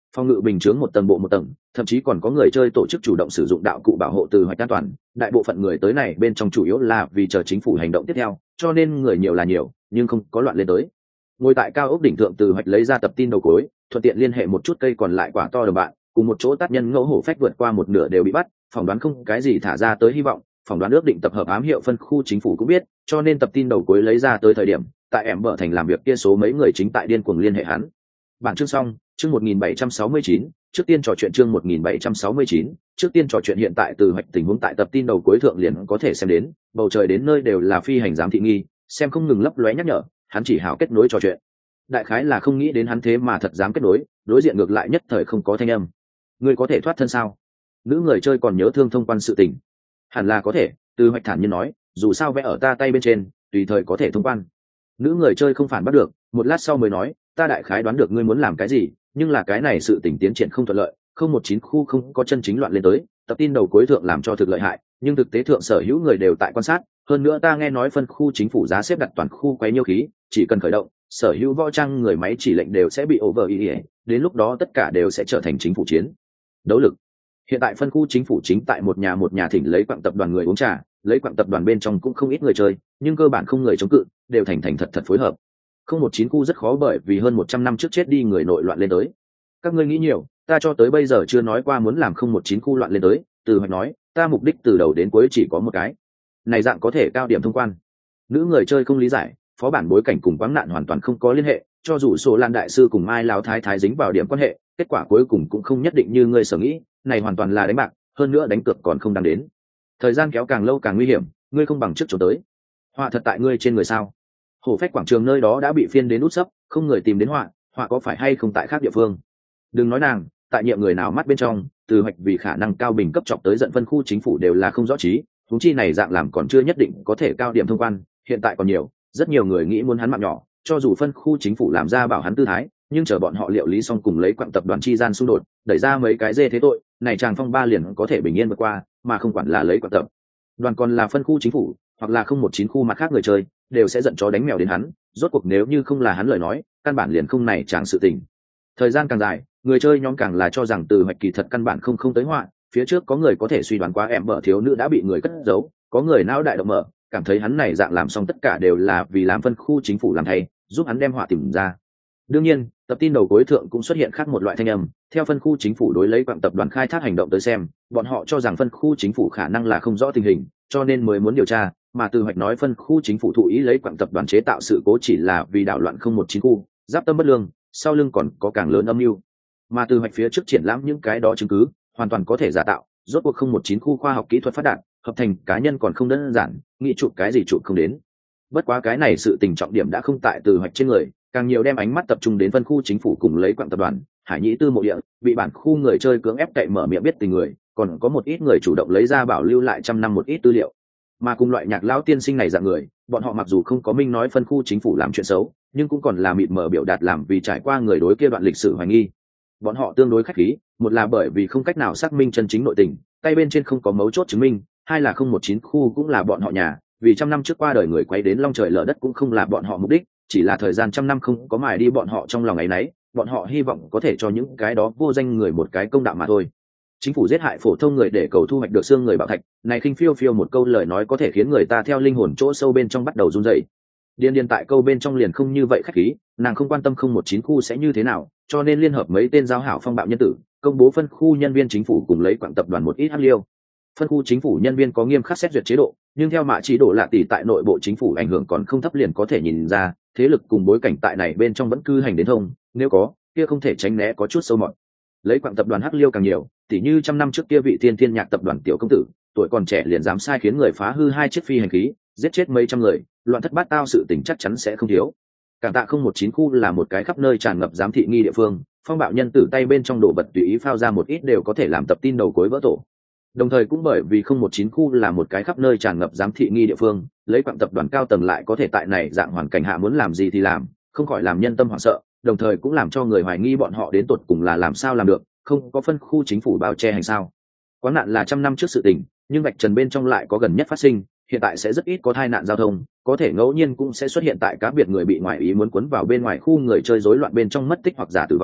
Phòng ngự bình chướng một tầng bộ một tầng, thậm chí còn có người chơi tổ chức chủ động sử dụng đạo cụ bảo hộ từ hoạch an toàn. Đại bộ phận người tới này bên trong chủ yếu là vì chờ chính phủ hành động tiếp theo, cho nên người nhiều là nhiều, nhưng không có loạn lên tới. Ngồi tại cao ốc đỉnh thượng từ hoạch lấy ra tập tin đầu cối, thuận tiện liên hệ một chút cây còn lại quả to đồng bạn, cùng một chỗ tác nhân ngẫu hổ phách vượt qua một nửa đều bị bắt, phỏng đoán không cái gì thả ra tới hy vọng, phỏng đoán ước định tập hợp ám hiệu phân khu chính phủ cũng biết, cho nên tập tin đầu cuối lấy ra tới thời điểm, tại em bở thành làm việc kia số mấy người chính tại điên cuồng liên hệ hắn. Bản chương xong, chương 1769, trước tiên trò chuyện chương 1769, trước tiên trò chuyện hiện tại từ hoạch tình huống tại tập tin đầu cuối thượng liền có thể xem đến, bầu trời đến nơi đều là phi hành giám thị nghi, xem không ngừng lấp lóe nhắc nhở, hắn chỉ hảo kết nối trò chuyện. Đại khái là không nghĩ đến hắn thế mà thật dám kết nối, đối diện ngược lại nhất thời không có thanh âm. Ngươi có thể thoát thân sao? Nữ người chơi còn nhớ thương thông quan sự tình. Hẳn là có thể, từ hoạch thản nhiên nói, dù sao vẽ ở ta tay bên trên, tùy thời có thể thông quan. Nữ người chơi không phản bắt được, một lát sau mới nói, ta đại khái đoán được ngươi muốn làm cái gì, nhưng là cái này sự tình tiến triển không thuận lợi, 019 khu không có chân chính loạn lên tới, tập tin đầu cuối thượng làm cho thực lợi hại, nhưng thực tế thượng sở hữu người đều tại quan sát, hơn nữa ta nghe nói phân khu chính phủ giá xếp đặt toàn khu quấy nhiêu khí, chỉ cần khởi động, sở hữu võ trang người máy chỉ lệnh đều sẽ bị over, đến lúc đó tất cả đều sẽ trở thành chính phủ chiến đấu lực. Hiện tại phân khu chính phủ chính tại một nhà thỉnh lấy quặng tập đoàn người uống trà, lấy quặng tập đoàn bên trong cũng không ít người chơi, nhưng cơ bản không người chống cự, đều thành thật phối hợp. 019 khu rất khó bởi vì hơn 100 năm trước chết đi người nội loạn lên tới. Các ngươi nghĩ nhiều, ta cho tới bây giờ chưa nói qua muốn làm 019 khu loạn lên tới, từ hoạch nói, ta mục đích từ đầu đến cuối chỉ có một cái. Này dạng có thể cao điểm thông quan. Nữ người chơi không lý giải, phó bản bối cảnh cùng quáng nạn hoàn toàn không có liên hệ, cho dù số Lan đại sư cùng Mai Lão thái thái dính vào điểm quan hệ, kết quả cuối cùng cũng không nhất định như ngươi sở nghĩ, này hoàn toàn là đánh bạc, hơn nữa đánh cược còn không đáng đến. Thời gian kéo càng lâu càng nguy hiểm, ngươi không bằng trước chỗ tới. Họa thật tại ngươi trên người sao? Hổ phách quảng trường nơi đó đã bị phiên đến út sấp, không người tìm đến họa có phải hay không tại khác địa phương? Đừng nói nàng, tại nhiệm người nào mắt bên trong, từ hoạch vì khả năng cao bình cấp chọc tới giận phân khu chính phủ đều là không rõ trí, huống chi này dạng làm còn chưa nhất định có thể cao điểm thông quan, hiện tại còn nhiều, rất nhiều người nghĩ muốn hắn mạng nhỏ, cho dù phân khu chính phủ làm ra bảo hắn tư thái, nhưng chờ bọn họ liệu lý xong cùng lấy quặng tập đoàn chi gian xung đột, đẩy ra mấy cái dê thế tội, này chàng phong ba liền có thể bình yên vượt qua, mà không quản là lấy quặng tập đoàn còn là phân khu chính phủ, hoặc là 019 khu mặt khác người chơi, đều sẽ giận chó đánh mèo đến hắn, rốt cuộc nếu như không là hắn lời nói, căn bản liền không này chẳng sự tình. Thời gian càng dài, người chơi nhóm càng là cho rằng từ hoạch kỳ thật căn bản không tới họa, phía trước có người có thể suy đoán quá em vợ thiếu nữ đã bị người cất giấu, có người não đại động mở, cảm thấy hắn này dạng làm xong tất cả đều là vì làm phân khu chính phủ làm thay, giúp hắn đem họa tìm ra. Đương nhiên, tập tin đầu cuối thượng cũng xuất hiện khác một loại thanh âm, theo phân khu chính phủ đối lấy quặng tập đoàn khai thác hành động tới xem, bọn họ cho rằng phân khu chính phủ khả năng là không rõ tình hình, cho nên mới muốn điều tra, mà từ hoạch nói phân khu chính phủ thụ ý lấy quặng tập đoàn chế tạo sự cố chỉ là vì đảo loạn 019 khu, giáp tâm bất lương, sau lưng còn có càng lớn âm mưu. Mà từ hoạch phía trước triển lãm những cái đó chứng cứ, hoàn toàn có thể giả tạo, rốt cuộc 019 khu khoa học kỹ thuật phát đạt, hợp thành cá nhân còn không đơn giản, nghĩ chụp cái gì chụp không đến. Bất quá cái này sự tình trọng điểm đã không tại từ hoạch trên người, càng nhiều đem ánh mắt tập trung đến phân khu chính phủ cùng lấy quặng tập đoàn, Hải Nhĩ Tư mộ địa, bị bản khu người chơi cưỡng ép cậy mở miệng biết tình người, còn có một ít người chủ động lấy ra bảo lưu lại trăm năm một ít tư liệu. Mà cùng loại Nhạc lão tiên sinh này dạng người, bọn họ mặc dù không có minh nói phân khu chính phủ làm chuyện xấu, nhưng cũng còn là mịt mờ biểu đạt làm vì trải qua người đối kia đoạn lịch sử hoài nghi. Bọn họ tương đối khách khí, một là bởi vì không cách nào xác minh chân chính nội tình, tay bên trên không có mấu chốt chứng minh, hai là 019 khu cũng là bọn họ nhà, vì trăm năm trước qua đời người quay đến long trời lở đất cũng không là bọn họ mục đích, chỉ là thời gian trăm năm không có mài đi bọn họ trong lòng ấy nấy, bọn họ hy vọng có thể cho những cái đó vô danh người một cái công đạo mà thôi. Chính phủ giết hại phổ thông người để cầu thu hoạch được xương người bảo thạch, này khinh phiêu phiêu một câu lời nói có thể khiến người ta theo linh hồn chỗ sâu bên trong bắt đầu run rẩy. Điên tại câu bên trong liền không như vậy khách khí, nàng không quan tâm 019 khu sẽ như thế nào, cho nên liên hợp mấy tên giao hảo phong bạo nhân tử, công bố phân khu nhân viên chính phủ cùng lấy quặng tập đoàn một ít hắc liêu. Phân khu chính phủ nhân viên có nghiêm khắc xét duyệt chế độ, nhưng theo mạ chỉ độ lạ tỷ tại nội bộ chính phủ ảnh hưởng còn không thấp liền có thể nhìn ra, thế lực cùng bối cảnh tại này bên trong vẫn cư hành đến thông, nếu có, kia không thể tránh né có chút sâu mọt. Lấy quặng tập đoàn hắc liêu càng nhiều, tỉ như trăm năm trước kia vị thiên thiên nhạc tập đoàn tiểu công tử, tuổi còn trẻ liền dám sai khiến người phá hư 2 chiếc phi hành khí, giết chết mấy trăm người, loạn thất bát tao sự tình chắc chắn sẽ không thiếu. Cảng tạ 019 khu là một cái khắp nơi tràn ngập giám thị nghi địa phương, phong bạo nhân tử tay bên trong đồ vật tùy ý phao ra một ít đều có thể làm tập tin đầu cuối vỡ tổ. Đồng thời cũng bởi vì 019 khu là một cái khắp nơi tràn ngập giám thị nghi địa phương, lấy quặng tập đoàn cao tầng lại có thể tại này dạng hoàn cảnh hạ muốn làm gì thì làm, không khỏi làm nhân tâm hoảng sợ, đồng thời cũng làm cho người hoài nghi bọn họ đến tột cùng là làm sao làm được, không có phân khu chính phủ bao che hành sao. Quán nạn là trăm năm trước sự tình, nhưng vạch trần bên trong lại có gần nhất phát sinh, hiện tại sẽ rất ít có tai nạn giao thông, có thể ngẫu nhiên cũng sẽ xuất hiện tại cá biệt người bị ngoại ý muốn cuốn vào bên ngoài khu người chơi rối loạn bên trong mất tích hoặc giả tử vong,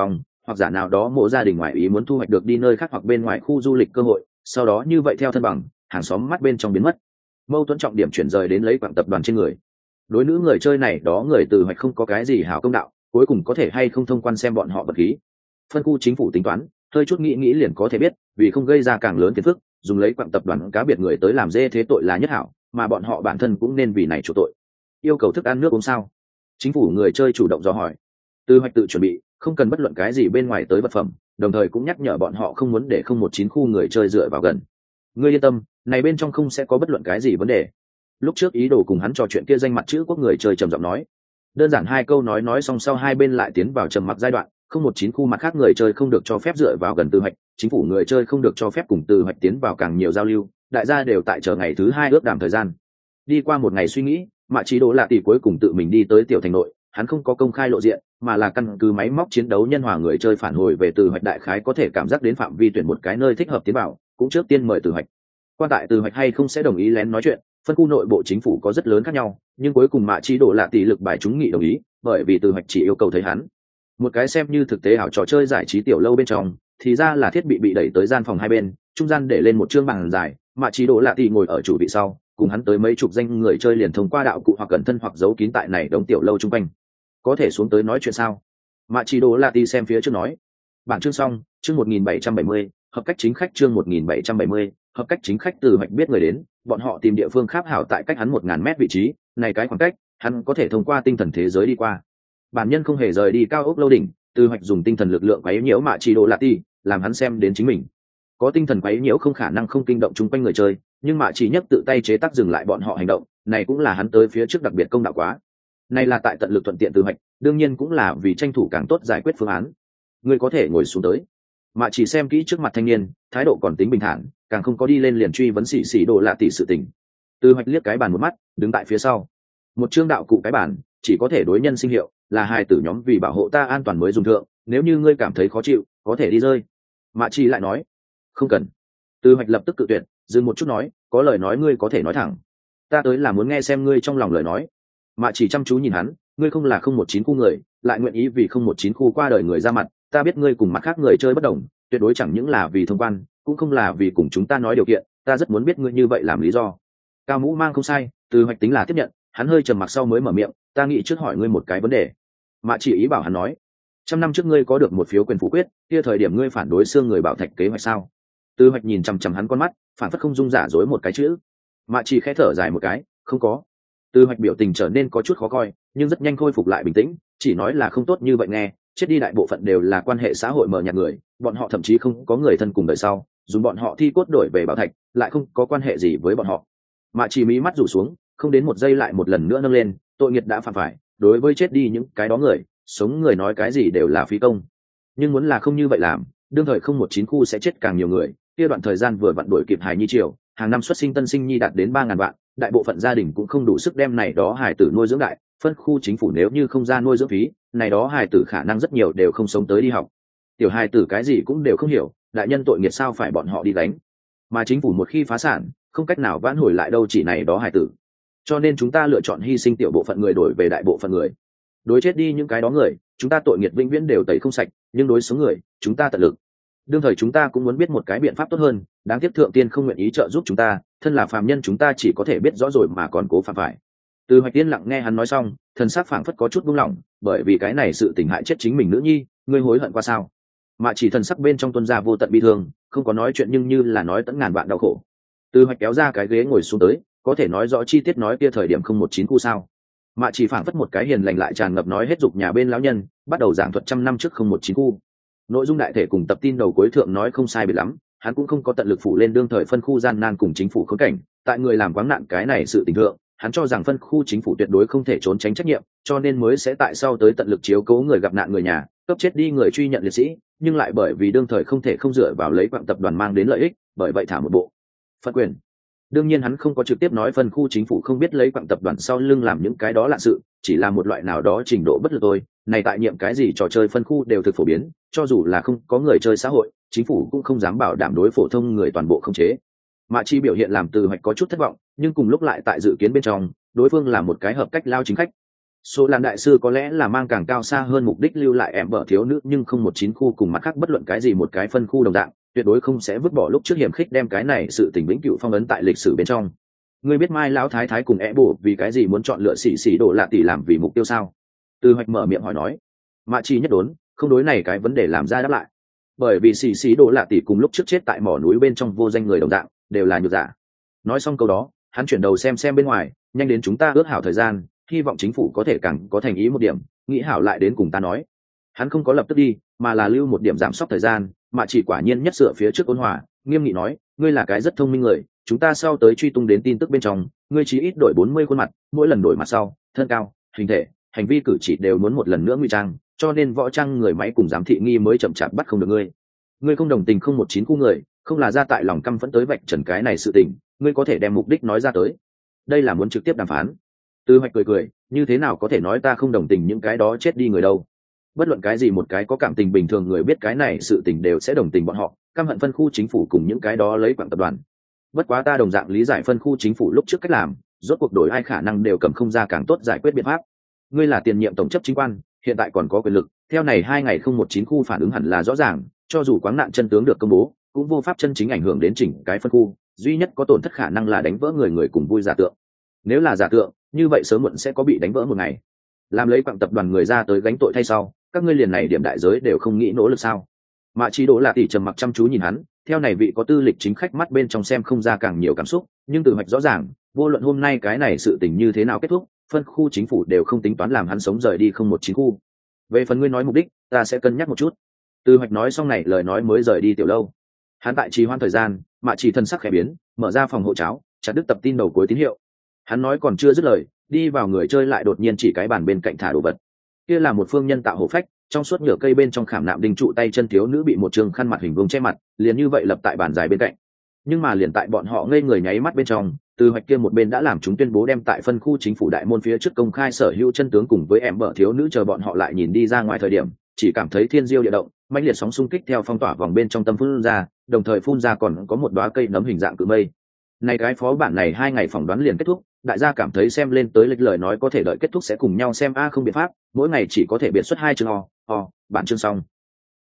hoặc giả nào đó mộ gia đình ngoài ý muốn thu hoạch được đi nơi khác hoặc bên ngoài khu du lịch cơ hội, sau đó như vậy theo thân bằng hàng xóm mắt bên trong biến mất. Mâu thuẫn trọng điểm chuyển rời đến lấy quặng tập đoàn trên người. Đối nữ người chơi này đó người từ hoạch không có cái gì hảo công đạo, cuối cùng có thể hay không thông quan xem bọn họ vật khí. Phân khu chính phủ tính toán, hơi chút nghĩ liền có thể biết, vì không gây ra càng lớn phiền phức, dùng lấy quặng tập đoàn cá biệt người tới làm dê thế tội là nhất hảo, mà bọn họ bản thân cũng nên vì này chủ tội. Yêu cầu thức ăn nước uống sao? Chính phủ người chơi chủ động dò hỏi. Từ hoạch tự chuẩn bị, không cần bất luận cái gì bên ngoài tới vật phẩm, đồng thời cũng nhắc nhở bọn họ không muốn để 019 khu người chơi dựa vào gần. Ngươi yên tâm, này bên trong không sẽ có bất luận cái gì vấn đề. Lúc trước ý đồ cùng hắn trò chuyện kia danh mặt chữ quốc người chơi trầm giọng nói. Đơn giản hai câu nói xong sau hai bên lại tiến vào trầm mặc giai đoạn. 019 khu mặt khác người chơi không được cho phép dựa vào gần Từ hoạch, chính phủ người chơi không được cho phép cùng Từ hoạch tiến vào càng nhiều giao lưu, đại gia đều tại chờ ngày thứ 2 ước đàm thời gian. Đi qua một ngày suy nghĩ, Mạ Chí Đỗ Lạ Tỷ cuối cùng tự mình đi tới tiểu thành nội, hắn không có công khai lộ diện, mà là căn cứ máy móc chiến đấu nhân hòa người chơi phản hồi về Từ hoạch đại khái có thể cảm giác đến phạm vi tuyển một cái nơi thích hợp tiến vào, cũng trước tiên mời Từ hoạch. Quan tại Từ hoạch hay không sẽ đồng ý lén nói chuyện, phân khu nội bộ chính phủ có rất lớn khác nhau, nhưng cuối cùng Mạ Chí Đỗ Lạ Tỷ lực bài chúng nghị đồng ý, bởi vì Từ hoạch chỉ yêu cầu thấy hắn. Một cái xem như thực tế ảo trò chơi giải trí tiểu lâu bên trong, thì ra là thiết bị đẩy tới gian phòng hai bên, trung gian để lên một chương bàn dài, Mạ Chí Đỗ Lạ Tỷ ngồi ở chủ vị sau, cùng hắn tới mấy chục danh người chơi liền thông qua đạo cụ hoặc cẩn thân hoặc giấu kín tại này đống tiểu lâu chung quanh. Có thể xuống tới nói chuyện sao? Mạ Chí Đỗ Lạ Tỷ xem phía trước nói. Bản chương xong, chương 1770, hợp cách chính khách chương 1770, hợp cách chính khách. Từ hoạch biết người đến, bọn họ tìm địa phương khác hảo tại cách hắn 1000 mét vị trí, này cái khoảng cách, hắn có thể thông qua tinh thần thế giới đi qua. Bản nhân không hề rời đi cao ốc lâu đỉnh, Từ hoạch dùng tinh thần lực lượng quấy nhiễu Mạ Chí Đỗ Lạ Tỷ, làm hắn xem đến chính mình. Có tinh thần quấy nhiễu không khả năng không kinh động chung quanh người chơi, nhưng Mạ Chí nhất tự tay chế tác dừng lại bọn họ hành động, này cũng là hắn tới phía trước đặc biệt công đạo quá. Này là tại tận lực thuận tiện Từ hoạch, đương nhiên cũng là vì tranh thủ càng tốt giải quyết phương án. Ngươi có thể ngồi xuống tới. Mạ Chí xem kỹ trước mặt thanh niên, thái độ còn tính bình thản, càng không có đi lên liền truy vấn xỉ Đỗ Lạ Tỷ sự tình. Từ hoạch liếc cái bàn một mắt, đứng tại phía sau. Một chương đạo cụ cái bàn, chỉ có thể đối nhân sinh hiệu, là hai tử nhóm vì bảo hộ ta an toàn mới dùng thượng, nếu như ngươi cảm thấy khó chịu, có thể đi rơi. Mạ Chí lại nói. Không cần. Từ hoạch lập tức cự tuyệt, dừng một chút nói, có lời nói ngươi có thể nói thẳng. Ta tới là muốn nghe xem ngươi trong lòng lời nói. Mạ Chỉ chăm chú nhìn hắn, ngươi không là 019 khu người, lại nguyện ý vì 019 khu qua đời người ra mặt, ta biết ngươi cùng mặt khác người chơi bất đồng, tuyệt đối chẳng những là vì thông quan, cũng không là vì cùng chúng ta nói điều kiện, ta rất muốn biết ngươi như vậy làm lý do. Cao mũ mang không sai, Từ hoạch tính là tiếp nhận, hắn hơi trầm mặc sau mới mở miệng, ta nghĩ trước hỏi ngươi một cái vấn đề. Mạ Chỉ ý bảo hắn nói, 100 năm trước ngươi có được một phiếu quyền phủ quyết, kia thời điểm ngươi phản đối xương người bảo thạch kế hoạch sao? Từ hoạch nhìn chằm chằm hắn con mắt, phản phất không dung giả dối một cái chữ. Mạ Chỉ khẽ thở dài một cái, không có. Từ hoạch biểu tình trở nên có chút khó coi, nhưng rất nhanh khôi phục lại bình tĩnh, chỉ nói là không tốt như vậy nghe, chết đi đại bộ phận đều là quan hệ xã hội mờ nhạt người, bọn họ thậm chí không có người thân cùng đời sau, dùng bọn họ thi cốt đổi về bảo thạch, lại không có quan hệ gì với bọn họ. Mạ Chỉ mí mắt rủ xuống, không đến một giây lại một lần nữa nâng lên, tội nghiệp đã phạm phải, đối với chết đi những cái đó người, sống người nói cái gì đều là phí công. Nhưng muốn là không như vậy làm, đương thời 019 khu sẽ chết càng nhiều người, kia đoạn thời gian vừa vặn đuổi kịp hài nhi triều, hàng năm xuất sinh tân sinh nhi đạt đến 3000 vạn, đại bộ phận gia đình cũng không đủ sức đem này đó hài tử nuôi dưỡng đại, phân khu chính phủ nếu như không ra nuôi dưỡng phí, này đó hài tử khả năng rất nhiều đều không sống tới đi học. Tiểu hài tử cái gì cũng đều không hiểu, đại nhân tội nghiệp sao phải bọn họ đi gánh. Mà chính phủ một khi phá sản, không cách nào vãn hồi lại đâu chỉ này đó hài tử. Cho nên chúng ta lựa chọn hy sinh tiểu bộ phận người đổi về đại bộ phận người. Đối chết đi những cái đó người, chúng ta tội nghiệp vĩnh viễn đều tẩy không sạch, nhưng đối số người, chúng ta tận lực. Đương thời chúng ta cũng muốn biết một cái biện pháp tốt hơn, đáng tiếc thượng tiên không nguyện ý trợ giúp chúng ta, thân là phàm nhân chúng ta chỉ có thể biết rõ rồi mà còn cố phạm phải. Từ hoạch tiên lặng nghe hắn nói xong, thần sắc phảng phất có chút buông lỏng, bởi vì cái này sự tình hại chết chính mình nữ nhi, ngươi hối hận qua sao? Mà chỉ thần sắc bên trong tuôn ra vô tận bi thương, không có nói chuyện nhưng như là nói tận ngàn vạn đau khổ. Từ hoạch kéo ra cái ghế ngồi xuống tới, có thể nói rõ chi tiết nói kia thời điểm 019 khu sao? Mạ chỉ phảng phất một cái hiền lành lại tràn ngập nói hết dục nhà bên lão nhân, bắt đầu giảng thuật 100 năm trước 019 khu. Nội dung đại thể cùng tập tin đầu cuối thượng nói không sai biệt lắm, hắn cũng không có tận lực phủ lên đương thời phân khu gian nan cùng chính phủ khốn cảnh, tại người làm quáng nạn cái này sự tình thượng, hắn cho rằng phân khu chính phủ tuyệt đối không thể trốn tránh trách nhiệm, cho nên mới sẽ tại sau tới tận lực chiếu cố người gặp nạn người nhà, cấp chết đi người truy nhận liệt sĩ, nhưng lại bởi vì đương thời không thể không dựa vào lấy quặng tập đoàn mang đến lợi ích, bởi vậy thả một bộ phân quyền. Đương nhiên hắn không có trực tiếp nói phân khu chính phủ không biết lấy quặng tập đoàn sau lưng làm những cái đó lạ sự, chỉ là một loại nào đó trình độ bất lực thôi. Này tại nhiệm cái gì trò chơi phân khu đều thực phổ biến, cho dù là không có người chơi xã hội, chính phủ cũng không dám bảo đảm đối phổ thông người toàn bộ không chế. Mạ Chi biểu hiện làm Từ hoạch có chút thất vọng, nhưng cùng lúc lại tại dự kiến bên trong, đối phương là một cái hợp cách lao chính khách. Số làn đại sư có lẽ là mang càng cao xa hơn mục đích lưu lại em bở thiếu nữ, nhưng không 19 khu cùng mặt khác bất luận cái gì một cái phân khu đồng dạng, tuyệt đối không sẽ vứt bỏ lúc trước hiểm khích đem cái này sự tình vĩnh cửu phong ấn tại lịch sử bên trong. Ngươi biết Mai lão thái thái cùng é bổ vì cái gì muốn chọn lựa xỉ xỉ đổ lạ tỷ làm vì mục tiêu sao? Từ Hoạch mở miệng hỏi nói. Mạ Chi nhất đốn, không đối này cái vấn đề làm ra đáp lại. Bởi vì xỉ xỉ đổ lạ tỷ cùng lúc trước chết tại mỏ núi bên trong vô danh người đồng dạng, đều là nhược giả. Nói xong câu đó, hắn chuyển đầu xem bên ngoài, nhanh đến chúng ta ước hảo thời gian, hy vọng chính phủ có thể càng có thành ý một điểm, nghĩ hảo lại đến cùng ta nói. Hắn không có lập tức đi, mà là lưu một điểm giảm sốc thời gian, mà chỉ quả nhiên nhất sửa phía trước ôn hòa, nghiêm nghị nói, ngươi là cái rất thông minh người, chúng ta sau tới truy tung đến tin tức bên trong, ngươi chí ít đổi 40 khuôn mặt, mỗi lần đổi mặt sau, thân cao, hình thể, hành vi cử chỉ đều muốn một lần nữa ngụy trang, cho nên võ trang người máy cùng giám thị nghi mới chậm chạp bắt không được ngươi. Ngươi không đồng tình không 19 khu người, không là ra tại lòng căm phẫn tới vạch trần cái này sự tình, ngươi có thể đem mục đích nói ra tới. Đây là muốn trực tiếp đàm phán. Từ Hoạch cười, như thế nào có thể nói ta không đồng tình những cái đó chết đi người đâu? Bất luận cái gì một cái có cảm tình bình thường người biết cái này sự tình đều sẽ đồng tình bọn họ, căm hận phân khu chính phủ cùng những cái đó lấy quảng tập đoàn. Bất quá ta đồng dạng lý giải phân khu chính phủ lúc trước cách làm, rốt cuộc đổi ai khả năng đều cầm không ra càng tốt giải quyết biện pháp. Ngươi là tiền nhiệm tổng chấp chính quan, hiện tại còn có quyền lực, theo này 2 ngày không 19 khu phản ứng hẳn là rõ ràng, cho dù quáng nạn chân tướng được công bố, cũng vô pháp chân chính ảnh hưởng đến chỉnh cái phân khu, duy nhất có tổn thất khả năng là đánh vỡ người cùng vui giả tượng. Nếu là giả tượng, như vậy sớm muộn sẽ có bị đánh vỡ một ngày. Làm lấy quặng tập đoàn người ra tới gánh tội thay sau, các ngươi liền này điểm đại giới đều không nghĩ nỗ lực sao? Mạ Chi Đỗ là tỷ trầm mặc chăm chú nhìn hắn, theo này vị có tư lịch chính khách mắt bên trong xem không ra càng nhiều cảm xúc, nhưng Từ Hoạch rõ ràng, vô luận hôm nay cái này sự tình như thế nào kết thúc, phân khu chính phủ đều không tính toán làm hắn sống rời đi không 19 khu. Về phần ngươi nói mục đích, ta sẽ cân nhắc một chút. Từ Hoạch nói xong này lời nói mới rời đi tiểu lâu. Hắn tại trì hoãn thời gian, Mạ Chỉ thân sắc khẽ biến, mở ra phòng hộ cháo, chặt đứt tập tin đầu cuối tín hiệu. Hắn nói còn chưa dứt lời, đi vào người chơi lại đột nhiên chỉ cái bàn bên cạnh thả đồ vật. Kia là một phương nhân tạo hổ phách, trong suốt nhựa cây bên trong khảm nạm đinh trụ tay chân thiếu nữ bị một trường khăn mặt hình vuông che mặt, liền như vậy lập tại bàn dài bên cạnh. Nhưng mà liền tại bọn họ ngây người nháy mắt bên trong, Từ Hoạch kia một bên đã làm chúng tuyên bố đem tại phân khu chính phủ đại môn phía trước công khai sở hữu chân tướng cùng với em bợ thiếu nữ chờ bọn họ lại nhìn đi ra ngoài thời điểm, chỉ cảm thấy thiên diêu địa động, mãnh liệt sóng xung kích theo phong tỏa vòng bên trong tâm phun ra, đồng thời phun ra còn có một đóa cây nấm hình dạng cự mây. Này cái phó bản này 2 ngày phỏng đoán liền kết thúc, đại gia cảm thấy xem lên tới lịch lời nói có thể đợi kết thúc sẽ cùng nhau xem a không biện pháp, mỗi ngày chỉ có thể biệt xuất 2 chương bản chương xong.